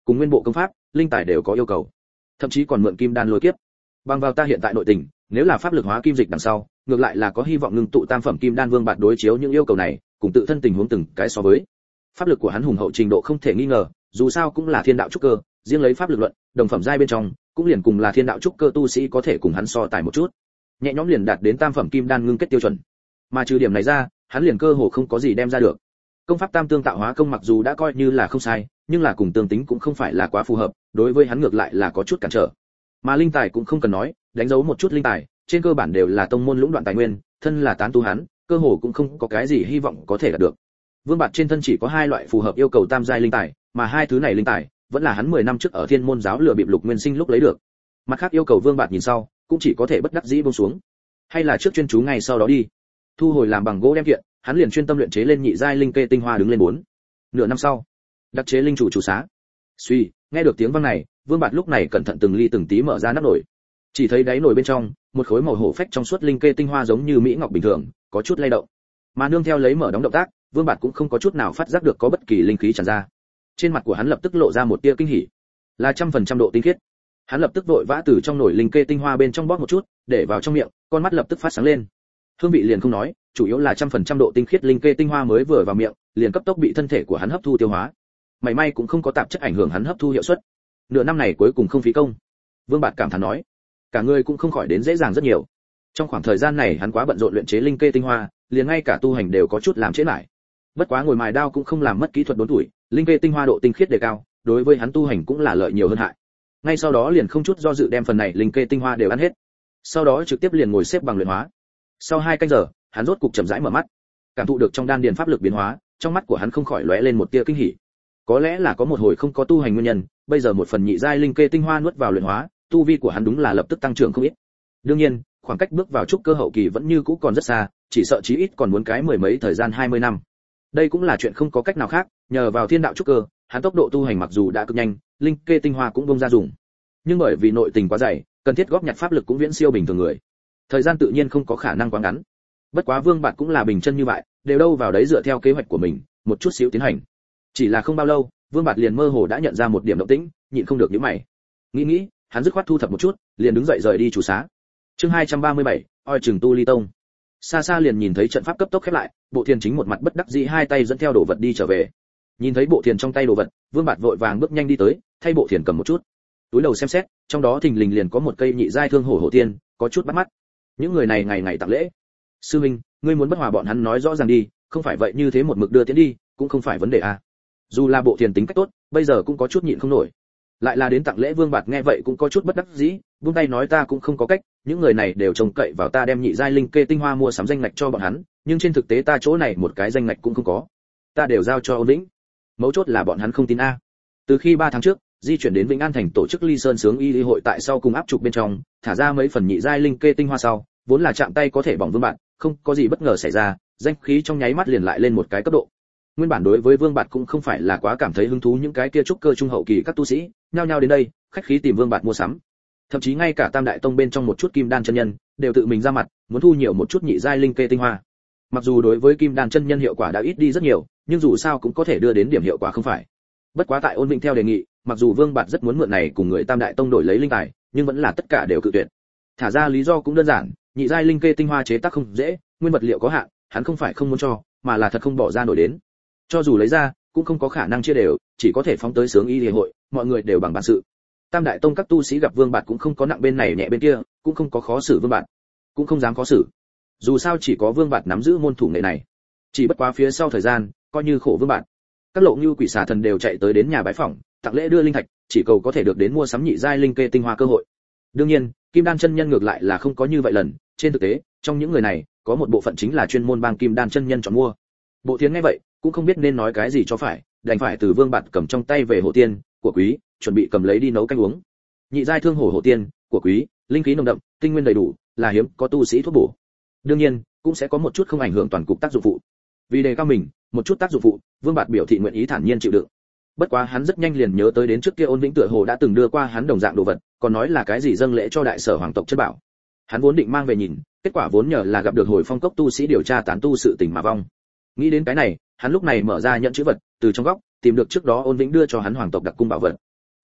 cùng nguyên bộ công pháp, linh tài đều có yêu cầu, thậm chí còn mượn kim đan lôi kiếp. Bằng vào ta hiện tại nội tình, nếu là pháp lực hóa kim dịch đằng sau, ngược lại là có hy vọng ngưng tụ tam phẩm kim đan. Vương Bạt đối chiếu những yêu cầu này, cùng tự thân tình huống từng cái so với. Pháp lực của hắn hùng hậu trình độ không thể nghi ngờ, dù sao cũng là thiên đạo trúc cơ, riêng lấy pháp lực luận, đồng phẩm giai bên trong, cũng liền cùng là thiên đạo trúc cơ tu sĩ có thể cùng hắn so tài một chút. Nhẹ nhõm liền đạt đến tam phẩm kim đan ngưng kết tiêu chuẩn. Mà trừ điểm này ra, hắn liền cơ hồ không có gì đem ra được. Công pháp tam tương tạo hóa công mặc dù đã coi như là không sai, nhưng là cùng tương tính cũng không phải là quá phù hợp, đối với hắn ngược lại là có chút cản trở. Mà linh tài cũng không cần nói, đánh dấu một chút linh tài, trên cơ bản đều là tông môn lũng đoạn tài nguyên, thân là tán tu hắn, cơ hồ cũng không có cái gì hy vọng có thể đạt được. Vương Bạt trên thân chỉ có hai loại phù hợp yêu cầu tam giai linh tài, mà hai thứ này linh tài vẫn là hắn 10 năm trước ở Thiên Môn giáo lừa bịp Lục Nguyên Sinh lúc lấy được. Mặt khác yêu cầu Vương Bạt nhìn sau, cũng chỉ có thể bất đắc dĩ buông xuống. Hay là trước chuyên chú ngay sau đó đi. Thu hồi làm bằng gỗ đem kiện, hắn liền chuyên tâm luyện chế lên nhị giai linh kê tinh hoa đứng lên 4. Nửa năm sau, đặc chế linh chủ chủ xá. Suy, nghe được tiếng vang này, Vương Bạt lúc này cẩn thận từng ly từng tí mở ra nắp nồi. Chỉ thấy đáy nồi bên trong, một khối màu hổ phách trong suốt linh kê tinh hoa giống như mỹ ngọc bình thường, có chút lay động. Mà nương theo lấy mở đóng động tác, Vương Bạt cũng không có chút nào phát giác được có bất kỳ linh khí tràn ra. Trên mặt của hắn lập tức lộ ra một tia kinh hỉ, là 100% độ tinh khiết. Hắn lập tức vội vã từ trong nồi linh kê tinh hoa bên trong bóp một chút, để vào trong miệng, con mắt lập tức phát sáng lên. Hương vị liền không nói, chủ yếu là 100% độ tinh khiết linh kê tinh hoa mới vừa vào miệng, liền cấp tốc bị thân thể của hắn hấp thu tiêu hóa. May may cũng không có tạp chất ảnh hưởng hắn hấp thu hiệu suất. Nửa năm này cuối cùng không phí công. Vương Bạt cảm thán nói, cả người cũng không khỏi đến dễ dàng rất nhiều. Trong khoảng thời gian này hắn quá bận rộn luyện chế linh kê tinh hoa, liền ngay cả tu hành đều có chút làm trễ lại. Bất quá ngồi mài đao cũng không làm mất kỹ thuật đốn tuổi, linh kê tinh hoa độ tinh khiết đề cao, đối với hắn tu hành cũng là lợi nhiều hơn hại. Ngay sau đó liền không chút do dự đem phần này linh kê tinh hoa đều ăn hết. Sau đó trực tiếp liền ngồi xếp bằng luyện hóa. Sau 2 canh giờ, hắn rốt cục chậm rãi mở mắt. Cảm thụ được trong đan điền pháp lực biến hóa, trong mắt của hắn không khỏi lóe lên một tia kinh hỉ. Có lẽ là có một hồi không có tu hành nguyên nhân, bây giờ một phần nhị giai linh kê tinh hoa nuốt vào luyện hóa, tu vi của hắn đúng là lập tức tăng trưởng không ít. Đương nhiên, khoảng cách bước vào trúc cơ hậu kỳ vẫn như cũ còn rất xa, chỉ sợ chí ít còn muốn cái mười mấy thời gian 20 năm. Đây cũng là chuyện không có cách nào khác, nhờ vào thiên đạo trúc cơ, hắn tốc độ tu hành mặc dù đã cực nhanh, linh kê tinh hoa cũng bông ra dùng. Nhưng bởi vì nội tình quá dày, cần thiết góp nhặt pháp lực cũng viễn siêu bình thường người. Thời gian tự nhiên không có khả năng quá ngắn. Bất quá Vương Bạt cũng là bình chân như vậy, đều đâu vào đấy dựa theo kế hoạch của mình, một chút xíu tiến hành. Chỉ là không bao lâu, Vương Bạt liền mơ hồ đã nhận ra một điểm động tĩnh, nhịn không được nhíu mày. Nghĩ, hắn dứt khoát thu thập một chút, liền đứng dậy rời đi chủ xá. Chương 237, oi chừng tu ly tông. Xa xa liền nhìn thấy trận pháp cấp tốc khép lại, Bộ Thiền chính một mặt bất đắc dĩ hai tay dẫn theo đồ vật đi trở về. Nhìn thấy Bộ Thiền trong tay đồ vật, Vương Bạt vội vàng bước nhanh đi tới, thay Bộ Thiền cầm một chút. Túi đầu xem xét, trong đó thình lình liền có một cây nhị giai thương hổ hổ tiên, có chút bắt mắt. Những người này ngày ngày tặng lễ. Sư huynh, ngươi muốn bất hòa bọn hắn nói rõ ràng đi, không phải vậy như thế một mực đưa tiến đi, cũng không phải vấn đề à. Dù là Bộ Thiền tính cách tốt, bây giờ cũng có chút nhịn không nổi. Lại là đến tặng lễ, Vương Bạt nghe vậy cũng có chút bất đắc dĩ, buông tay nói ta cũng không có cách, những người này đều trông cậy vào ta đem nhị giai linh kê tinh hoa mua sắm danh ngạch cho bọn hắn, nhưng trên thực tế ta chỗ này một cái danh ngạch cũng không có. Ta đều giao cho Ôn Vĩnh. Mấu chốt là bọn hắn không tin a. Từ khi 3 tháng trước, di chuyển đến Vĩnh An thành tổ chức Ly Sơn Sướng Y hội tại sau cùng áp trục bên trong, thả ra mấy phần nhị giai linh kê tinh hoa sau, vốn là chạm tay có thể bỏng Vương Bạt, không có gì bất ngờ xảy ra, danh khí trong nháy mắt liền lại lên một cái cấp độ. Nguyên bản đối với Vương Bạt cũng không phải là quá cảm thấy hứng thú những cái kia trúc cơ trung hậu kỳ các tu sĩ, nhao nhao đến đây, khách khí tìm Vương Bạt mua sắm. Thậm chí ngay cả Tam đại tông bên trong một chút kim đan chân nhân, đều tự mình ra mặt, muốn thu nhiều một chút nhị giai linh kê tinh hoa. Mặc dù đối với kim đan chân nhân hiệu quả đã ít đi rất nhiều, nhưng dù sao cũng có thể đưa đến điểm hiệu quả không phải. Bất quá tại Ôn Vĩnh theo đề nghị, mặc dù Vương Bạt rất muốn mượn này cùng người Tam đại tông đổi lấy linh tài, nhưng vẫn là tất cả đều cự tuyệt. Thả ra lý do cũng đơn giản, nhị giai linh kê tinh hoa chế tác không dễ, nguyên vật liệu có hạn, hắn không phải không muốn cho, mà là thật không bỏ ra nổi đến. Cho dù lấy ra, cũng không có khả năng chia đều, chỉ có thể phóng tới Sướng Y hội, mọi người đều bằng bản sự. Tam đại tông các tu sĩ gặp Vương Bạt cũng không có nặng bên này nhẹ bên kia, cũng không có khó xử Vương Bạt, cũng không dám khó xử. Dù sao chỉ có Vương Bạt nắm giữ môn thủ nghệ này. Chỉ bất quá phía sau thời gian, coi như khổ Vương Bạt. Các lộ như quỷ xà thần đều chạy tới đến nhà bái phỏng, tặng lễ đưa linh thạch, chỉ cầu có thể được đến mua sắm nhị giai linh kê tinh hoa cơ hội. Đương nhiên, kim đan chân nhân ngược lại là không có như vậy lần, trên thực tế, trong những người này, có một bộ phận chính là chuyên môn bang kim đan chân nhân chọn mua. Bộ Thiến nghe vậy, cũng không biết nên nói cái gì cho phải, đành phải từ Vương Bạt cầm trong tay về hổ tiên của quý, chuẩn bị cầm lấy đi nấu canh uống. Nhị giai thương hổ tiên của quý, linh khí nồng đậm, tinh nguyên đầy đủ, là hiếm có tu sĩ thuốc bổ. Đương nhiên, cũng sẽ có một chút không ảnh hưởng toàn cục tác dụng phụ. Vì đề cao mình, một chút tác dụng phụ, Vương Bạt biểu thị nguyện ý thản nhiên chịu đựng. Bất quá hắn rất nhanh liền nhớ tới đến trước kia Ôn Vĩnh tựa hồ đã từng đưa qua hắn đồng dạng đồ vật, còn nói là cái gì dâng lễ cho đại sở hoàng tộc chất bảo. Hắn vốn định mang về nhìn, kết quả vốn nhờ là gặp được hồi phong cốc tu sĩ điều tra tán tu sự tình mà vong. Nghĩ đến cái này, hắn lúc này mở ra nhận chữ vật, từ trong góc tìm được trước đó Ôn Vĩnh đưa cho hắn hoàng tộc đặc cung bảo vật.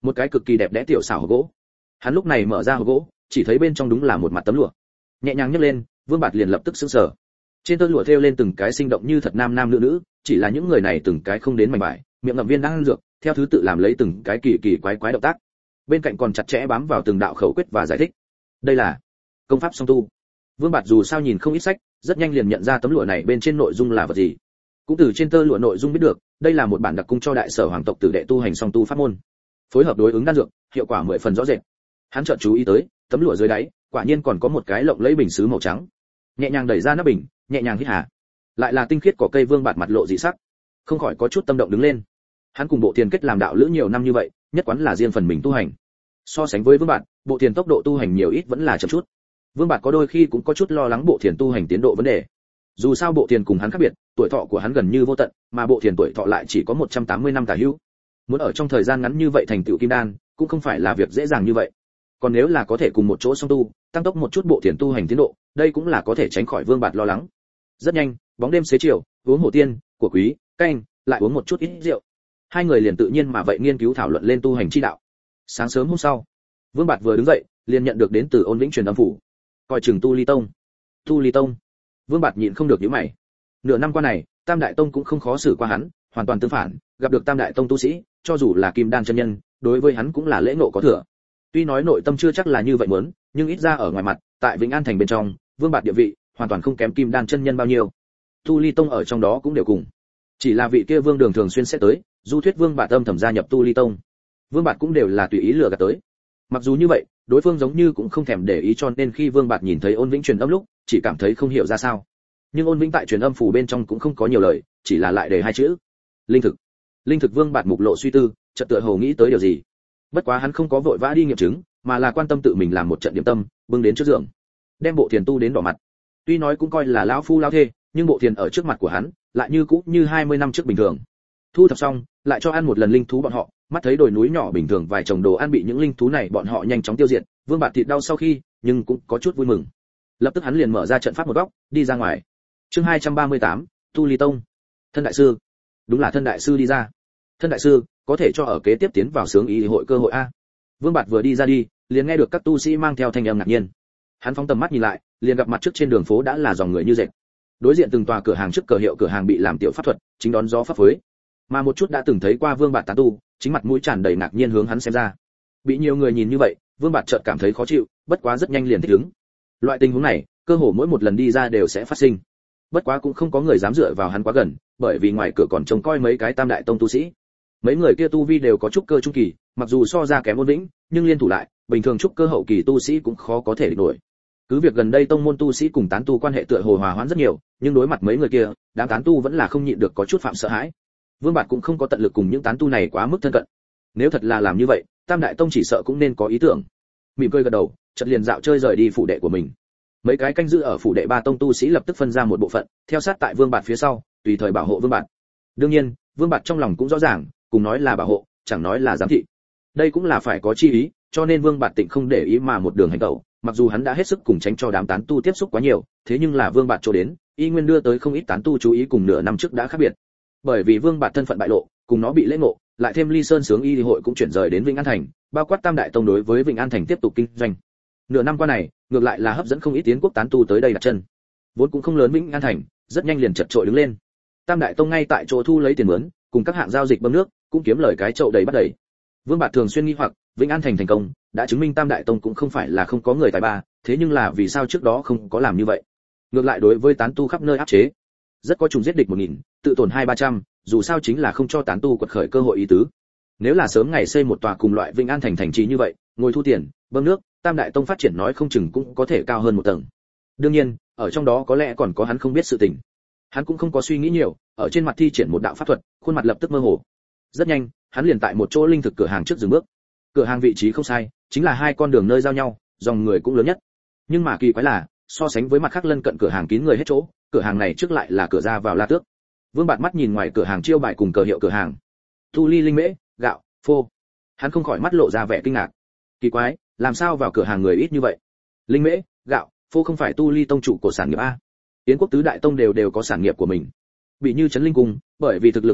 một cái cực kỳ đẹp đẽ tiểu xảo hộp gỗ. Hắn lúc này mở ra hộp gỗ, chỉ thấy bên trong đúng là một mặt tấm lụa. Nhẹ nhàng nhấc lên, Vương Bạt liền lập tức sững sờ. Trên tơ lụa thêu lên từng cái sinh động như thật nam nam nữ nữ, chỉ là những người này từng cái không đến mảnh vải, miệng ngậm viên đang ăn dược, theo thứ tự làm lấy từng cái kỳ kỳ quái quái động tác. Bên cạnh còn chặt chẽ bám vào từng đạo khẩu quyết và giải thích. Đây là công pháp song tu. Vương Bạt dù sao nhìn không ít sách, rất nhanh liền nhận ra tấm lụa này bên trên nội dung là vật gì. Cũng từ trên tơ lụa nội dung biết được, đây là một bản đặc cung cho đại sở hoàng tộc tử đệ tu hành song tu pháp môn. Phối hợp đối ứng đan dược, hiệu quả 10 phần rõ rệt. Hắn chợt chú ý tới, tấm lụa dưới đáy, quả nhiên còn có một cái lộng lẫy bình sứ màu trắng. Nhẹ nhàng đẩy ra nắp bình, nhẹ nhàng hít hà. Lại là tinh khiết cỏ cây. Vương Bạt mặt lộ dị sắc, không khỏi có chút tâm động đứng lên. Hắn cùng Bộ Tiền kết làm đạo lữ nhiều năm như vậy, nhất quán là riêng phần mình tu hành. So sánh với Vương Bạt, Bộ Tiền tốc độ tu hành nhiều ít vẫn là chậm chút. Vương Bạt có đôi khi cũng có chút lo lắng Bộ Tiền tu hành tiến độ vấn đề. Dù sao Bộ Tiền cùng hắn khác biệt, tuổi thọ của hắn gần như vô tận, mà Bộ Tiền tuổi thọ lại chỉ có 180 năm tả hữu. Muốn ở trong thời gian ngắn như vậy thành tựu kim đan, cũng không phải là việc dễ dàng như vậy. Còn nếu là có thể cùng một chỗ song tu, tăng tốc một chút Bộ Tiền tu hành tiến độ, đây cũng là có thể tránh khỏi Vương Bạt lo lắng. Rất nhanh, bóng đêm xế chiều, uống hồ tiên, của quý, canh, lại uống một chút ít rượu. Hai người liền tự nhiên mà vậy nghiên cứu thảo luận lên tu hành chi đạo. Sáng sớm hôm sau, Vương Bạt vừa đứng dậy, liền nhận được đến từ Ôn Vĩnh truyền âm phủ. Coi chừng Tu Ly Tông. Tu Ly Tông. Vương Bạt nhịn không được nhíu mày. Nửa năm qua này, Tam Đại Tông cũng không khó xử qua hắn, hoàn toàn tương phản, gặp được Tam Đại Tông tu sĩ, cho dù là kim đan chân nhân, đối với hắn cũng là lễ ngộ có thừa. Tuy nói nội tâm chưa chắc là như vậy muốn, nhưng ít ra ở ngoài mặt, tại Vĩnh An thành bên trong, Vương Bạt địa vị hoàn toàn không kém kim đan chân nhân bao nhiêu. Tu Ly Tông ở trong đó cũng đều cùng. Chỉ là vị kia Vương Đường thường xuyên sẽ tới, du thuyết Vương Bạt âm thầm gia nhập Tu Ly Tông. Vương Bạt cũng đều là tùy ý lừa gạt tới. Mặc dù như vậy, đối phương giống như cũng không thèm để ý, cho nên khi Vương Bạt nhìn thấy Ôn Vĩnh truyền âm lúc, chỉ cảm thấy không hiểu ra sao. Nhưng Ôn Vĩnh tại truyền âm phủ bên trong cũng không có nhiều lời, chỉ là lại đề hai chữ: linh thực. Linh thực. Vương Bạt mục lộ suy tư, chợt tựa hồ nghĩ tới điều gì. Bất quá hắn không có vội vã đi nghiệm chứng, mà là quan tâm tự mình làm một trận điểm tâm, bưng đến trước giường, đem Bộ Tiền tu đến đỏ mặt. Tuy nói cũng coi là lão phu lão thê, nhưng Bộ Tiền ở trước mặt của hắn, lại như cũ như 20 năm trước bình thường. Thu thập xong, lại cho ăn một lần linh thú bọn họ, mắt thấy đồi núi nhỏ bình thường vài chồng đồ ăn bị những linh thú này bọn họ nhanh chóng tiêu diệt, Vương Bạt thịt đau sau khi, nhưng cũng có chút vui mừng. Lập tức hắn liền mở ra trận pháp một góc, đi ra ngoài. Chương 238, Tu Ly Tông. Thân đại sư. Đúng là Thân đại sư đi ra. Thân đại sư, có thể cho ở kế tiếp tiến vào Sướng Ý hội cơ hội a. Vương Bạt vừa đi ra đi, liền nghe được các tu sĩ mang theo thanh âm ngạc nhiên. Hắn phóng tầm mắt nhìn lại, liền gặp mặt trước trên đường phố đã là dòng người như dệt. Đối diện từng tòa cửa hàng trước cờ hiệu cửa hàng bị làm tiểu pháp thuật, chính đón gió pháp phối. Mà một chút đã từng thấy qua Vương Bạt tán tu, chính mặt mũi tràn đầy ngạc nhiên hướng hắn xem ra. Bị nhiều người nhìn như vậy, Vương Bạt chợt cảm thấy khó chịu, bất quá rất nhanh liền thích ứng. Loại tình huống này, cơ hồ mỗi một lần đi ra đều sẽ phát sinh. Bất quá cũng không có người dám dựa vào hắn quá gần, bởi vì ngoài cửa còn trông coi mấy cái Tam Đại Tông tu sĩ. Mấy người kia tu vi đều có trúc cơ trung kỳ, mặc dù so ra kém Ôn Vĩnh, nhưng liên thủ lại, bình thường trúc cơ hậu kỳ tu sĩ cũng khó có thể địch nổi. Cứ việc gần đây tông môn tu sĩ cùng tán tu quan hệ tựa hồ hòa hoãn rất nhiều, nhưng đối mặt mấy người kia, đám tán tu vẫn là không nhịn được có chút phạm sợ hãi. Vương Bạt cũng không có tận lực cùng những tán tu này quá mức thân cận. Nếu thật là làm như vậy, Tam Đại Tông chỉ sợ cũng nên có ý tưởng. Mỉm cười gật đầu, chợt liền dạo chơi rời đi phủ đệ của mình. Mấy cái canh giữ ở phủ đệ ba tông tu sĩ lập tức phân ra một bộ phận, theo sát tại Vương Bạt phía sau, tùy thời bảo hộ Vương Bạt. Đương nhiên, Vương Bạt trong lòng cũng rõ ràng, cùng nói là bảo hộ, chẳng nói là giám thị. Đây cũng là phải có chi ý, cho nên Vương Bạt Tịnh không để ý mà một đường hành động. Mặc dù hắn đã hết sức cùng tránh cho đám tán tu tiếp xúc quá nhiều, thế nhưng là Vương Bạt chỗ đến, y nguyên đưa tới không ít tán tu chú ý cùng nửa năm trước đã khác biệt. Bởi vì Vương Bạt thân phận bại lộ, cùng nó bị lễ ngộ, lại thêm Ly Sơn Sướng Y hội cũng chuyển rời đến Vĩnh An thành, bao quát Tam Đại Tông đối với Vĩnh An thành tiếp tục kinh doanh. Nửa năm qua này, ngược lại là hấp dẫn không ít tiến quốc tán tu tới đây đặt chân. Vốn cũng không lớn Vĩnh An thành, rất nhanh liền chật trội đứng lên. Tam Đại Tông ngay tại chỗ thu lấy tiền mướn, cùng các hạng giao dịch bơm nước, cũng kiếm lời cái chậu đầy bắt đầy. Vương Bạt thường xuyên nghi hoặc, Vĩnh An thành thành công, đã chứng minh Tam Đại Tông cũng không phải là không có người tài ba, thế nhưng là vì sao trước đó không có làm như vậy? Ngược lại đối với tán tu khắp nơi áp chế, rất có trùng giết địch 1000, tự tổn 200-300, dù sao chính là không cho tán tu quật khởi cơ hội ý tứ. Nếu là sớm ngày xây một tòa cùng loại Vĩnh An thành thành trì như vậy, ngồi thu tiền, bơm nước, Tam Đại Tông phát triển nói không chừng cũng có thể cao hơn một tầng. Đương nhiên, ở trong đó có lẽ còn có hắn không biết sự tình. Hắn cũng không có suy nghĩ nhiều, ở trên mặt thi triển một đạo pháp thuật, khuôn mặt lập tức mơ hồ. Rất nhanh, hắn liền tại một chỗ linh thực cửa hàng trước dừng bước. Cửa hàng vị trí không sai, chính là hai con đường nơi giao nhau, dòng người cũng lớn nhất. Nhưng mà kỳ quái là, so sánh với mặt khác lân cận cửa hàng kín người hết chỗ, cửa hàng này trước lại là cửa ra vào La Tước. Vương Bạt mắt nhìn ngoài cửa hàng chiêu bài cùng cờ hiệu cửa hàng. Tu Ly linh mễ, gạo, phô. Hắn không khỏi mắt lộ ra vẻ kinh ngạc. Kỳ quái, làm sao vào cửa hàng người ít như vậy? Linh mễ, gạo, phô không phải Tu Ly tông chủ của sản nghiệp a? Yến quốc tứ đại tông đều có sản nghiệp của mình. Bị như Trấn Linh Cung, bởi vì thực lực mạnh nhất,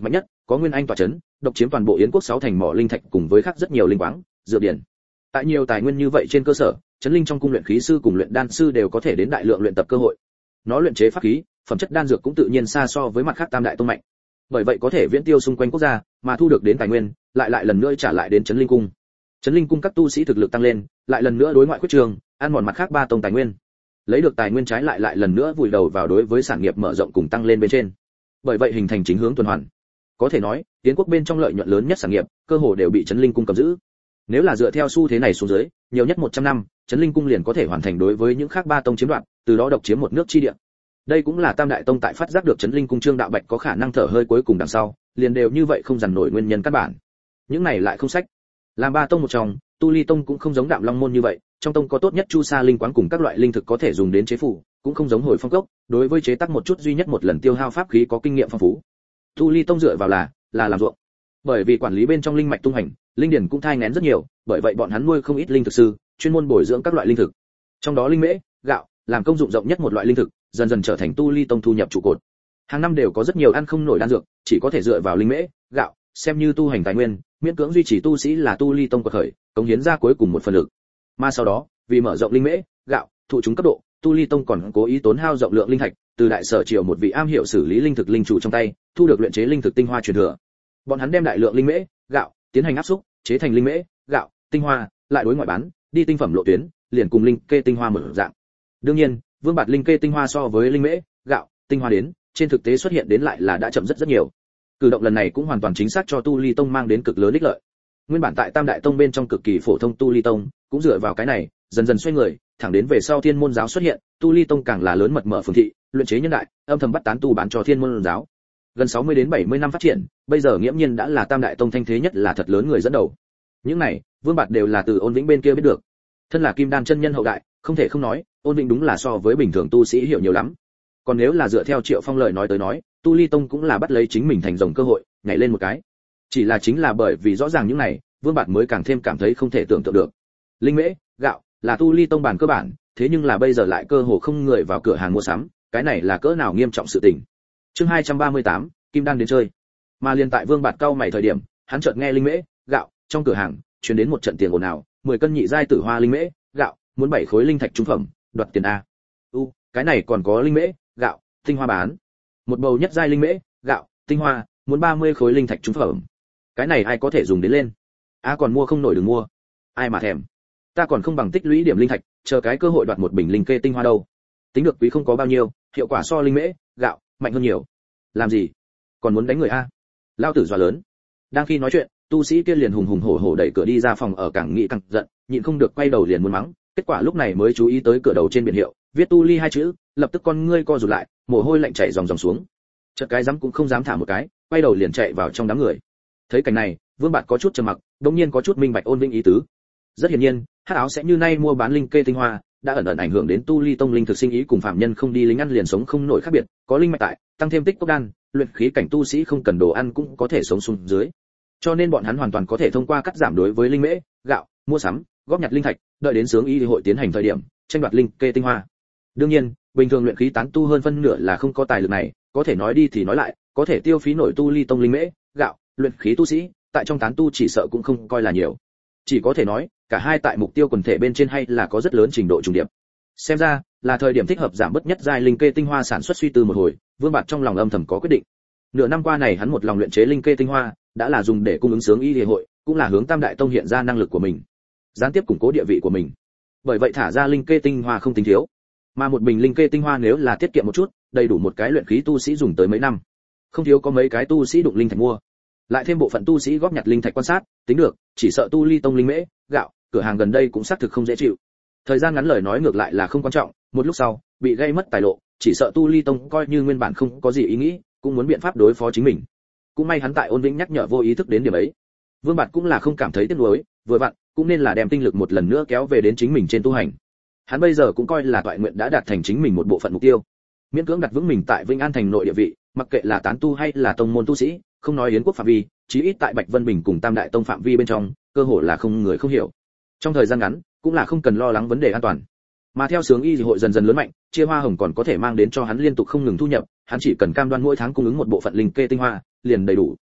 có Nguyên Anh tọa chấn, độc chiếm toàn bộ Yến quốc 6 thành mỏ linh thạch cùng với khác rất nhiều linh quáng, dược điển. Tại nhiều tài nguyên như vậy trên cơ sở, chấn linh trong cung luyện khí sư cùng luyện đan sư đều có thể đến đại lượng luyện tập cơ hội. Nó luyện chế pháp khí, phẩm chất đan dược cũng tự nhiên xa so với mặt khác tam đại tông mạnh. Bởi vậy có thể viễn tiêu xung quanh quốc gia, mà thu được đến tài nguyên, lại lần nữa trả lại đến chấn linh cung. Chấn linh cung các tu sĩ thực lực tăng lên, lại lần nữa đối ngoại khuyết trường, ăn mòn mặt khác ba tông tài nguyên. Lấy được tài nguyên trái lại lần nữa vùi đầu vào đối với sản nghiệp mở rộng cùng tăng lên bên trên. Bởi vậy hình thành chính hướng tuần hoàn. Có thể nói, Yến quốc bên trong lợi nhuận lớn nhất sản nghiệp, cơ hồ đều bị chấn linh cung cầm giữ. Nếu là dựa theo xu thế này xuống dưới, nhiều nhất 100 năm, chấn linh cung liền có thể hoàn thành đối với những khác ba tông chiếm đoạt, từ đó độc chiếm một nước chi địa. Đây cũng là tam đại tông tại phát giác được chấn linh cung Trương Đạo Bạch có khả năng thở hơi cuối cùng đằng sau, liền đều như vậy không dằn nổi nguyên nhân căn bản. Những này lại không sách. Làm ba tông một trong, Tu Ly tông cũng không giống Đạm Long môn như vậy, trong tông có tốt nhất chu sa linh quáng cùng các loại linh thực có thể dùng đến chế phủ, cũng không giống Hồi Phong cốc, đối với chế tác một chút duy nhất một lần tiêu hao pháp khí có kinh nghiệm phong phú. Tu Ly tông dựa vào là làm ruộng. Bởi vì quản lý bên trong linh mạch tung hành, linh điển cũng thai nghén rất nhiều, bởi vậy bọn hắn nuôi không ít linh thực sư, chuyên môn bồi dưỡng các loại linh thực. Trong đó linh mễ, gạo, làm công dụng rộng nhất một loại linh thực, dần dần trở thành Tu Ly tông thu nhập trụ cột. Hàng năm đều có rất nhiều ăn không nổi đan dược, chỉ có thể dựa vào linh mễ, gạo, xem như tu hành tài nguyên, miễn cưỡng duy trì tu sĩ là Tu Ly tông quật khởi, cống hiến ra cuối cùng một phần lực. Mà sau đó, vì mở rộng linh mễ, gạo, thụ chúng cấp độ, Tu Ly tông còn cố ý tốn hao rộng lượng linh thạch, từ đại sở triều một vị am hiểu xử lý linh thực linh chủ trong tay, thu được luyện chế linh thực tinh hoa truyền thừa. Bọn hắn đem đại lượng linh mễ, gạo, tiến hành áp xúc, chế thành linh mễ, gạo, tinh hoa, lại đối ngoại bán, đi tinh phẩm lộ tuyến, liền cùng linh kê tinh hoa mở dạng. Đương nhiên, Vương Bạt linh kê tinh hoa so với linh mễ, gạo, tinh hoa đến, trên thực tế xuất hiện đến lại là đã chậm rất nhiều. Cử động lần này cũng hoàn toàn chính xác cho Tu Ly tông mang đến cực lớn ích lợi. Nguyên bản tại Tam đại tông bên trong cực kỳ phổ thông Tu Ly tông, cũng dựa vào cái này, dần dần xoay người, thẳng đến về sau Thiên môn giáo xuất hiện, Tu Ly tông càng là lớn mật mở phường thị, luyện chế nhân đại, âm thầm bắt tán tu bán cho Thiên môn giáo. Gần 60 đến 70 năm phát triển, bây giờ nghiễm nhiên đã là Tam đại tông thanh thế nhất là thật lớn người dẫn đầu. Những này, Vương Bạt đều là từ Ôn Vĩnh bên kia biết được. Thân là Kim Đan chân nhân hậu đại, không thể không nói, Ôn Vĩnh đúng là so với bình thường tu sĩ hiểu nhiều lắm. Còn nếu là dựa theo Triệu Phong lời nói tới nói, Tu Ly tông cũng là bắt lấy chính mình thành rồng cơ hội, nhảy lên một cái. Chỉ là chính là bởi vì rõ ràng những này, Vương Bạt mới càng thêm cảm thấy không thể tưởng tượng được. Linh mễ, gạo là Tu Ly tông bản cơ bản, thế nhưng là bây giờ lại cơ hồ không người vào cửa hàng mua sắm, cái này là cỡ nào nghiêm trọng sự tình. Chương 238, Kim Đan đến chơi. Mà liền tại Vương Bạt cau mày thời điểm, hắn chợt nghe linh mễ, gạo trong cửa hàng truyền đến một trận tiền ồn ào, 10 cân nhị giai tử hoa linh mễ, gạo, muốn 7 khối linh thạch trung phẩm, đoạt tiền a. Cái này còn có linh mễ, gạo, tinh hoa bán. Một bầu nhất giai linh mễ, gạo, tinh hoa, muốn 30 khối linh thạch trung phẩm. Cái này ai có thể dùng đến lên? Còn mua không nổi đừng mua. Ai mà thèm. Ta còn không bằng tích lũy điểm linh thạch, chờ cái cơ hội đoạt một bình linh kê tinh hoa đâu. Tính được quý không có bao nhiêu, hiệu quả so linh mễ, gạo mạnh hơn nhiều. Làm gì? Còn muốn đánh người a? Lao tử dọa lớn. Đang khi nói chuyện, tu sĩ kia liền hùng hùng hổ hổ đẩy cửa đi ra phòng ở, càng nghĩ càng giận, nhịn không được quay đầu liền muốn mắng. Kết quả lúc này mới chú ý tới cửa đầu trên biển hiệu, viết Tu Ly hai chữ, lập tức con ngươi co rụt lại, mồ hôi lạnh chảy ròng ròng xuống. Chợt cái dám cũng không dám thả một cái, quay đầu liền chạy vào trong đám người. Thấy cảnh này, Vương Bạt có chút trầm mặc, đột nhiên có chút minh bạch Ôn Vĩnh ý tứ. Rất hiển nhiên, Hắc áo sẽ như nay mua bán linh kê tinh hoa, đã ẩn ẩn ảnh hưởng đến Tu Ly tông linh thực sinh ý cùng phạm nhân không đi lính ăn liền sống không nổi khác biệt, có linh mạch tại, tăng thêm tích cốc đan, luyện khí cảnh tu sĩ không cần đồ ăn cũng có thể sống xuống dưới. Cho nên bọn hắn hoàn toàn có thể thông qua cắt giảm đối với linh mễ, gạo, mua sắm, góp nhặt linh thạch, đợi đến sướng y hội tiến hành thời điểm, tranh đoạt linh kê tinh hoa. Đương nhiên, bình thường luyện khí tán tu hơn phân nửa là không có tài lực này, có thể nói đi thì nói lại, có thể tiêu phí nổi Tu Ly tông linh mễ, gạo, luyện khí tu sĩ, tại trong tán tu chỉ sợ cũng không coi là nhiều. Chỉ có thể nói, cả hai tại mục tiêu quần thể bên trên hay là có rất lớn trình độ trùng điệp. Xem ra, là thời điểm thích hợp giảm bớt nhất giai linh kê tinh hoa sản xuất. Suy tư một hồi, Vương Bạt trong lòng âm thầm có quyết định. Nửa năm qua này hắn một lòng luyện chế linh kê tinh hoa, đã là dùng để cung ứng sướng y địa hội, cũng là hướng Tam đại tông hiện ra năng lực của mình, gián tiếp củng cố địa vị của mình. Bởi vậy thả ra linh kê tinh hoa không tính thiếu, mà một bình linh kê tinh hoa nếu là tiết kiệm một chút, đầy đủ một cái luyện khí tu sĩ dùng tới mấy năm. Không thiếu có mấy cái tu sĩ đụng linh thạch mua, lại thêm bộ phận tu sĩ góp nhặt linh thạch quan sát, tính được, chỉ sợ Tu Ly tông linh mễ, gạo, cửa hàng gần đây cũng xác thực không dễ chịu. Thời gian ngắn lời nói ngược lại là không quan trọng, một lúc sau, bị gây mất tài lộ, chỉ sợ Tu Ly tông coi như nguyên bản không có gì ý nghĩ, cũng muốn biện pháp đối phó chính mình. Cũng may hắn tại Ôn Vĩnh nhắc nhở vô ý thức đến điểm ấy. Vương Bạt cũng là không cảm thấy tiếc nuối, vừa vặn, cũng nên là đem tinh lực một lần nữa kéo về đến chính mình trên tu hành. Hắn bây giờ cũng coi là toại nguyện đã đạt thành chính mình một bộ phận mục tiêu. Miễn cưỡng đặt vững mình tại Vĩnh An thành nội địa vị, mặc kệ là tán tu hay là tông môn tu sĩ, không nói Yến quốc phạm vi, chí ít tại Bạch Vân Bình cùng Tam đại tông phạm vi bên trong, cơ hội là không người không hiểu. Trong thời gian ngắn, cũng là không cần lo lắng vấn đề an toàn. Mà theo sướng y hội dần dần lớn mạnh, chia hoa hồng còn có thể mang đến cho hắn liên tục không ngừng thu nhập, hắn chỉ cần cam đoan mỗi tháng cung ứng một bộ phận linh kê tinh hoa, liền đầy đủ.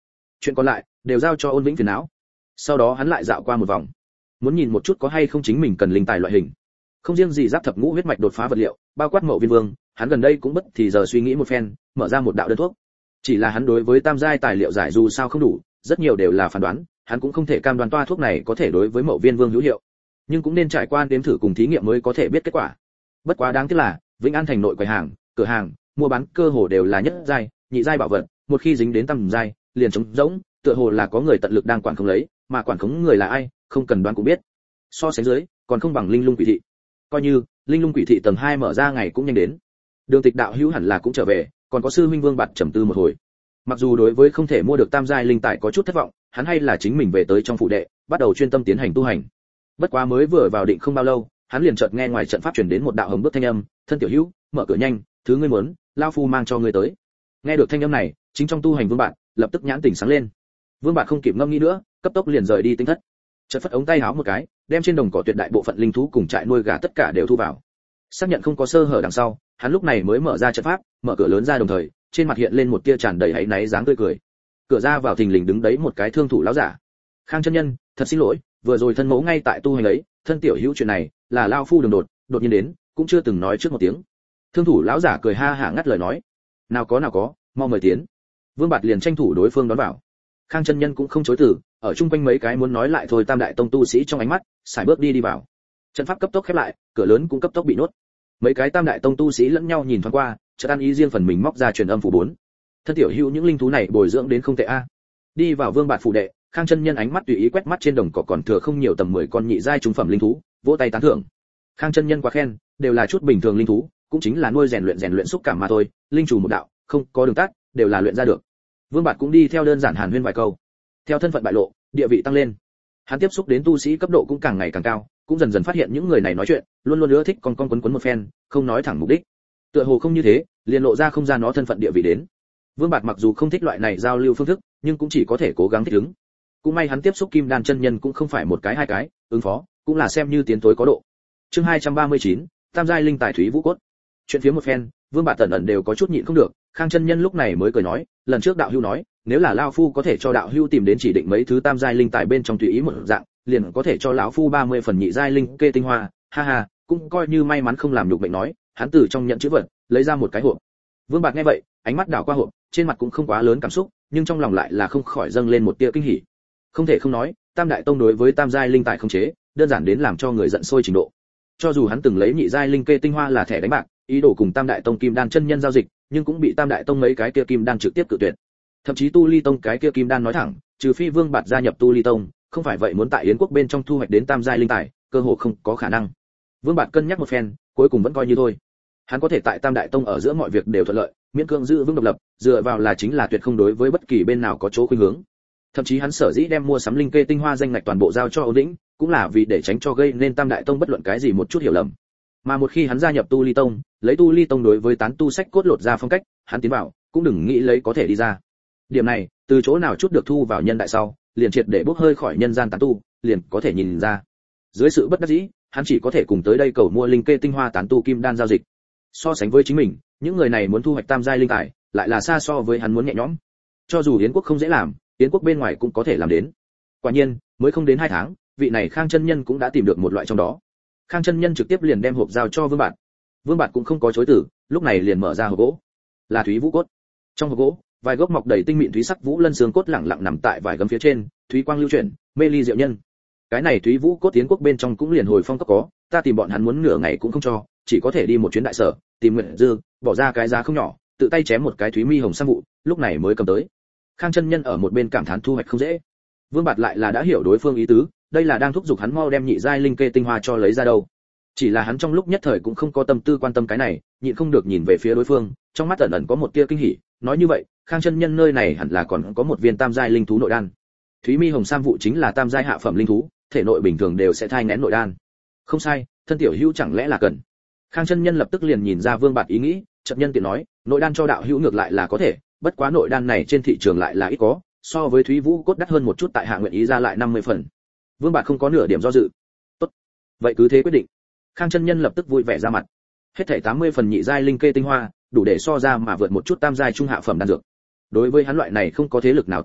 chuyện còn lại đều giao cho Ôn Vĩnh phiền não. Sau đó hắn lại dạo qua một vòng, muốn nhìn một chút có hay không chính mình cần linh tài loại hình. Không riêng gì giáp thập ngũ huyết mạch đột phá vật liệu, bao quát Mậu Viên Vương, hắn gần đây cũng bất thì giờ suy nghĩ một phen, mở ra một đạo đơn thuốc. Chỉ là hắn đối với tam giai tài liệu giải dù sao không đủ, rất nhiều đều là phán đoán, hắn cũng không thể cam đoan toa thuốc này có thể đối với Mậu Viên Vương hữu hiệu, nhưng cũng nên trải qua đếm thử cùng thí nghiệm mới có thể biết kết quả. Bất quá đáng tiếc là, Vĩnh An thành nội quầy hàng, cửa hàng, mua bán cơ hồ đều là nhất giai, nhị giai bảo vật, một khi dính đến tam giai, liền trống rỗng, tựa hồ là có người tận lực đang quản khống lấy, mà quản khống người là ai, không cần đoán cũng biết. So sánh dưới, còn không bằng Linh Lung Quỷ thị. Coi như Linh Lung Quỷ thị tầng 2 mở ra ngày cũng nhanh đến. Đường Tịch đạo hữu hẳn là cũng trở về, còn có sư huynh Vương Bạt trầm tư một hồi. Mặc dù đối với không thể mua được tam giai linh tài có chút thất vọng, hắn hay là chính mình về tới trong phủ đệ, bắt đầu chuyên tâm tiến hành tu hành. Bất quá mới vừa vào định không bao lâu, hắn liền chợt nghe ngoài trận pháp truyền đến một đạo hồng bước thanh âm, "Thân tiểu hữu, mở cửa nhanh, thứ ngươi muốn, lão phu mang cho ngươi tới." Nghe được thanh âm này, chính trong tu hành Vương Bạt lập tức nhãn tỉnh sáng lên. Vương Bạt không kịp ngâm nghĩ nữa, cấp tốc liền rời đi tinh thất. Chợt phất ống tay áo một cái, đem trên đồng cỏ tuyệt đại bộ phận linh thú cùng trại nuôi gà tất cả đều thu vào. Xác nhận không có sơ hở đằng sau, hắn lúc này mới mở ra trận pháp, mở cửa lớn ra, đồng thời trên mặt hiện lên một tia tràn đầy áy náy dáng tươi cười. Cửa ra vào thình lình đứng đấy một cái thương thủ lão giả. "Khang chân nhân, thật xin lỗi, vừa rồi thân mẫu ngay tại tu hành ấy, thân tiểu hữu chuyện này là lão phu đường đột nhiên đến, cũng chưa từng nói trước một tiếng." Thương thủ lão giả cười ha hả ngắt lời nói. Nào có, mau mời tiến." Vương Bạt liền tranh thủ đối phương đón vào. Khang chân nhân cũng không chối từ, ở chung quanh mấy cái muốn nói lại thôi tam đại tông tu sĩ trong ánh mắt, sải bước đi vào. Trận pháp cấp tốc khép lại, cửa lớn cũng cấp tốc bị nốt. Mấy cái tam đại tông tu sĩ lẫn nhau nhìn thoáng qua, chợt ăn ý riêng phần mình móc ra truyền âm phủ 4. Thân tiểu hữu những linh thú này bồi dưỡng đến không tệ a. Đi vào Vương Bạt phủ đệ, Khang chân nhân ánh mắt tùy ý quét mắt trên đồng cỏ còn thừa không nhiều tầm 10 con nhị giai trung phẩm linh thú, vỗ tay tán thưởng. Khang chân nhân quá khen, đều là chút bình thường linh thú, cũng chính là nuôi rèn luyện xúc cảm mà thôi, linh chủ một đạo, không có đường tắt, đều là luyện ra được. Vương Bạt cũng đi theo đơn giản hàn huyên vài câu. Theo thân phận bại lộ, địa vị tăng lên, hắn tiếp xúc đến tu sĩ cấp độ cũng càng ngày càng cao, cũng dần dần phát hiện những người này nói chuyện luôn luôn ưa thích con quấn một phen, không nói thẳng mục đích. Tựa hồ không như thế, liền lộ ra không ra nó thân phận địa vị đến. Vương Bạt mặc dù không thích loại này giao lưu phương thức, nhưng cũng chỉ có thể cố gắng thích ứng. Cũng may hắn tiếp xúc Kim Đan chân nhân cũng không phải một cái hai cái, ứng phó cũng là xem như tiến tối có độ. Chương 239, tam giai linh tài thúy vũ cốt. Chuyện phía một phen, Vương Bạt tần ẩn đều có chút nhịn không được, Khang chân nhân lúc này mới cười nói, lần trước đạo hữu nói, nếu là lão phu có thể cho đạo hữu tìm đến chỉ định mấy thứ tam giai linh tài bên trong tùy ý một dạng, liền có thể cho lão phu 30 phần nhị giai linh kê tinh hoa, ha ha, cũng coi như may mắn không làm nhục mệnh nói, hắn từ trong nhận chữ vật, lấy ra một cái hộp. Vương Bạt nghe vậy, ánh mắt đảo qua hộp, trên mặt cũng không quá lớn cảm xúc, nhưng trong lòng lại là không khỏi dâng lên một tia kinh hỉ. Không thể không nói, Tam đại tông đối với tam giai linh tài không chế, đơn giản đến làm cho người giận sôi trình độ. Cho dù hắn từng lấy nhị giai linh kê tinh hoa là thẻ đánh bạc, ý đồ cùng Tam đại tông kim đan chân nhân giao dịch, nhưng cũng bị Tam đại tông mấy cái kia kim đan trực tiếp cự tuyệt. Thậm chí Tu Ly tông cái kia kim đan nói thẳng, trừ phi Vương Bạt gia nhập Tu Ly tông, không phải vậy muốn tại Yến quốc bên trong thu hoạch đến tam giai linh tài, cơ hội không có khả năng. Vương Bạt cân nhắc một phen, cuối cùng vẫn coi như thôi. Hắn có thể tại Tam đại tông ở giữa mọi việc đều thuận lợi, miễn cưỡng giữ vững độc lập, dựa vào là chính là tuyệt không đối với bất kỳ bên nào có chỗ khuynh hướng. Thậm chí hắn sở dĩ đem mua sắm linh kê tinh hoa danh ngạch toàn bộ giao cho Ôn Dĩnh, cũng là vì để tránh cho gây nên Tam đại tông bất luận cái gì một chút hiểu lầm. Mà một khi hắn gia nhập Tu Ly tông, lấy Tu Ly tông đối với tán tu sách cốt lột ra phong cách, hắn tiến vào, cũng đừng nghĩ lấy có thể đi ra. Điểm này, từ chỗ nào chút được thu vào nhân đại sau, liền triệt để bốc hơi khỏi nhân gian tán tu, liền có thể nhìn ra. Dưới sự bất đắc dĩ, hắn chỉ có thể cùng tới đây cầu mua linh kê tinh hoa tán tu kim đan giao dịch. So sánh với chính mình, những người này muốn thu hoạch tam giai linh tài, lại là xa so với hắn muốn nhẹ nhõm. Cho dù Yến quốc không dễ làm, Yến quốc bên ngoài cũng có thể làm đến. Quả nhiên, mới không đến 2 tháng, vị này Khang chân nhân cũng đã tìm được một loại trong đó. Khang chân nhân trực tiếp liền đem hộp giao cho Vương Bạt. Vương Bạt cũng không có chối từ, lúc này liền mở ra hộp gỗ. Là thúy vũ cốt. Trong hộp gỗ, vài gốc mọc đầy tinh mịn thúy sắc vũ lân xương cốt lẳng lặng nằm tại vài gấm phía trên, thúy quang lưu chuyển, mê ly diệu nhân. Cái này thúy vũ cốt Tiến quốc bên trong cũng liền hồi phong cấp có, ta tìm bọn hắn muốn nửa ngày cũng không cho, chỉ có thể đi một chuyến đại sở, tìm Nguyệt Dư, bỏ ra cái giá không nhỏ, tự tay chém một cái thúy mi hồng sang vụ, lúc này mới cầm tới. Khang chân nhân ở một bên cảm thán thu hoạch không dễ. Vương Bạt lại là đã hiểu đối phương ý tứ, đây là đang thúc giục hắn mau đem nhị giai linh kê tinh hoa cho lấy ra đâu. Chỉ là hắn trong lúc nhất thời cũng không có tâm tư quan tâm cái này, nhịn không được nhìn về phía đối phương, trong mắt ẩn ẩn có một tia kinh hỉ, nói như vậy, Khang chân nhân nơi này hẳn là còn có một viên tam giai linh thú nội đan. Thúy mi hồng sam vụ chính là tam giai hạ phẩm linh thú, thể nội bình thường đều sẽ thai nghén nội đan. Không sai, thân tiểu hữu chẳng lẽ là cần. Khang chân nhân lập tức liền nhìn ra Vương Bạt ý nghĩ, chợt nhân tiện nói, nội đan cho đạo hữu ngược lại là có thể, bất quá nội đan này trên thị trường lại là ít có, so với thúy vũ cốt đắt hơn một chút, tại hạ nguyện ý ra lại 50 phần. Vương Bạt không có nửa điểm do dự. Tốt, vậy cứ thế quyết định. Khang chân nhân lập tức vui vẻ ra mặt. Hết thảy 80 phần nhị giai linh kê tinh hoa, đủ để so ra mà vượt một chút tam giai trung hạ phẩm đan dược. Đối với hắn loại này không có thế lực nào tán tu,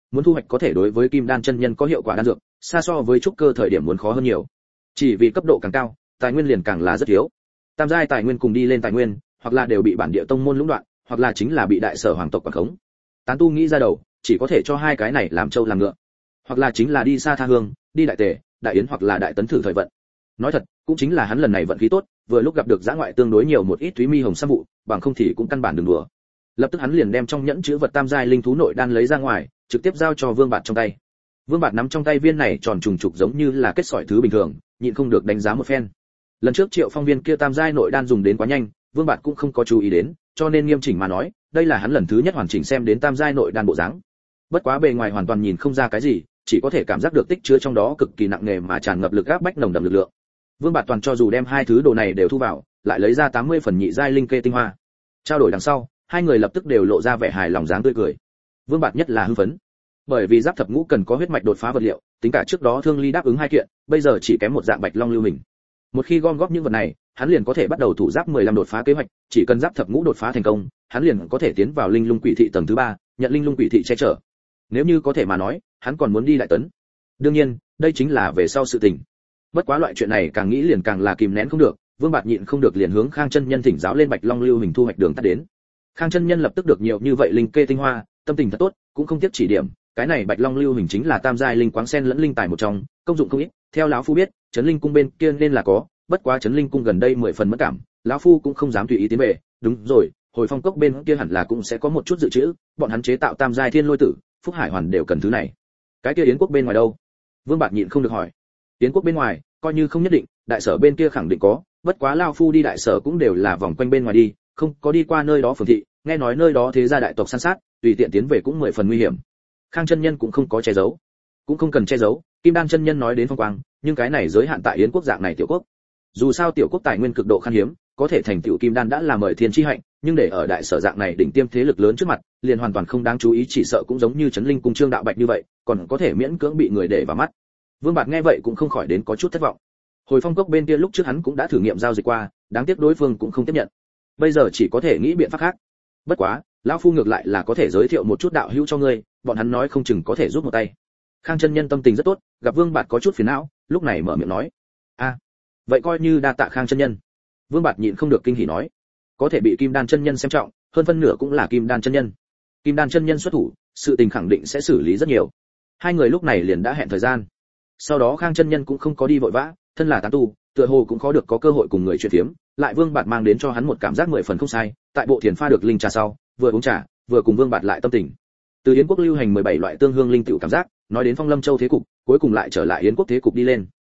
muốn thu hoạch có thể đối với kim đan chân nhân có hiệu quả đan dược, xa so với trúc cơ thời điểm muốn khó hơn nhiều. Chỉ vì cấp độ càng cao, tài nguyên liền càng là rất thiếu. Tam giai tài nguyên cùng đi lên tài nguyên, hoặc là đều bị bản địa tông môn lũng đoạn, hoặc là chính là bị đại sở hoàng tộc quản khống. Tán tu nghĩ ra đầu, chỉ có thể cho hai cái này làm trâu làm ngựa, hoặc là chính là đi xa tha hương, đi đại tề, đại yến hoặc là đại tấn thử thời vận. Nói thật, cũng chính là hắn lần này vận khí tốt, vừa lúc gặp được giã ngoại tương đối nhiều một ít thúy mi hồng sa vụ, bằng không thì cũng căn bản đừng đùa. Lập tức hắn liền đem trong nhẫn chứa vật tam giai linh thú nội đan lấy ra ngoài, trực tiếp giao cho Vương Bạt trong tay. Vương Bạt nắm trong tay viên này tròn trùng trục giống như là kết sỏi thứ bình thường, nhịn không được đánh giá một phen. Lần trước Triệu Phong viên kia tam giai nội đan dùng đến quá nhanh, Vương Bạt cũng không có chú ý đến, cho nên nghiêm chỉnh mà nói, đây là hắn lần thứ nhất hoàn chỉnh xem đến tam giai nội đan bộ dáng. Bất quá bề ngoài hoàn toàn nhìn không ra cái gì, chỉ có thể cảm giác được tích chứa trong đó cực kỳ nặng nề mà tràn ngập lực áp bách nồng đậm lực lượng. Vương Bạt toàn cho dù đem hai thứ đồ này đều thu vào, lại lấy ra 80 phần nhị giai linh kê tinh hoa. Trao đổi đằng sau, hai người lập tức đều lộ ra vẻ hài lòng dáng tươi cười. Vương Bạt nhất là hưng phấn, bởi vì giáp thập ngũ cần có huyết mạch đột phá vật liệu, tính cả trước đó Thương Ly đáp ứng hai kiện, bây giờ chỉ kém một dạng bạch long lưu hình. Một khi gom góp những vật này, hắn liền có thể bắt đầu thủ giáp 15 đột phá kế hoạch, chỉ cần giáp thập ngũ đột phá thành công, hắn liền có thể tiến vào linh lung quỷ thị tầng thứ 3, nhận linh lung quỷ thị che chở. Nếu như có thể mà nói, hắn còn muốn đi đại tấn. Đương nhiên, đây chính là về sau sự tình. Bất quá loại chuyện này càng nghĩ liền càng là kìm nén không được, Vương Bạt nhịn không được liền hướng Khang chân nhân thỉnh giáo lên bạch long lưu hình thu hoạch đường tắt đến. Khang chân nhân lập tức được nhiều như vậy linh kê tinh hoa, tâm tình thật tốt, cũng không tiếc chỉ điểm, cái này bạch long lưu hình chính là tam giai linh quáng sen lẫn linh tài một trong, công dụng không ít, theo lão phu biết, trấn linh cung bên kia nên là có, bất quá trấn linh cung gần đây 10 phần mất cảm, lão phu cũng không dám tùy ý tiến về. Đúng rồi, hồi phong cốc bên kia hẳn là cũng sẽ có một chút dự trữ, bọn hắn chế tạo tam giai thiên lôi tử, phúc hải hoàn đều cần thứ này. Cái kia yến quốc bên ngoài đâu? Vương Bạt nhịn không được hỏi. Yến quốc bên ngoài, coi như không nhất định, đại sở bên kia khẳng định có, bất quá lão phu đi đại sở cũng đều là vòng quanh bên ngoài đi, không có đi qua nơi đó phường thị, nghe nói nơi đó thế gia đại tộc săn sát, tùy tiện tiến về cũng 10 phần nguy hiểm. Khang chân nhân cũng không có che giấu, cũng không cần che giấu, Kim Đan chân nhân nói đến phong quang, nhưng cái này giới hạn tại Yến quốc dạng này tiểu quốc. Dù sao tiểu quốc tài nguyên cực độ khan hiếm, có thể thành tựu Kim Đan đã là mời thiên chi hạnh, nhưng để ở đại sở dạng này đỉnh tiêm thế lực lớn trước mặt, liền hoàn toàn không đáng chú ý, chỉ sợ cũng giống như trấn linh cung Trương Đạo Bạch như vậy, còn có thể miễn cưỡng bị người để vào mắt. Vương Bạt nghe vậy cũng không khỏi đến có chút thất vọng. Hồi phong cốc bên kia lúc trước hắn cũng đã thử nghiệm giao dịch qua, đáng tiếc đối phương cũng không tiếp nhận. Bây giờ chỉ có thể nghĩ biện pháp khác. Bất quá, lão phu ngược lại là có thể giới thiệu một chút đạo hữu cho ngươi, bọn hắn nói không chừng có thể giúp một tay. Khang chân nhân tâm tình rất tốt, gặp Vương Bạt có chút phiền não, lúc này mở miệng nói: "A, vậy coi như đa tạ Khang chân nhân." Vương Bạt nhịn không được kinh hỉ nói: "Có thể bị Kim Đan chân nhân xem trọng, hơn phân nửa cũng là Kim Đan chân nhân. Kim Đan chân nhân xuất thủ, sự tình khẳng định sẽ xử lý rất nhiều." Hai người lúc này liền đã hẹn thời gian. Sau đó Khang chân nhân cũng không có đi vội vã, thân là tán tu, tựa hồ cũng khó được có cơ hội cùng người chuyện phiếm, lại Vương Bạt mang đến cho hắn một cảm giác 10 phần không sai, tại bộ thiền pha được linh trà sau, vừa uống trà, vừa cùng Vương Bạt lại tâm tình. Từ Yến quốc lưu hành 17 loại tương hương linh tiểu cảm giác, nói đến Phong Lâm Châu thế cục, cuối cùng lại trở lại Yến quốc thế cục đi lên.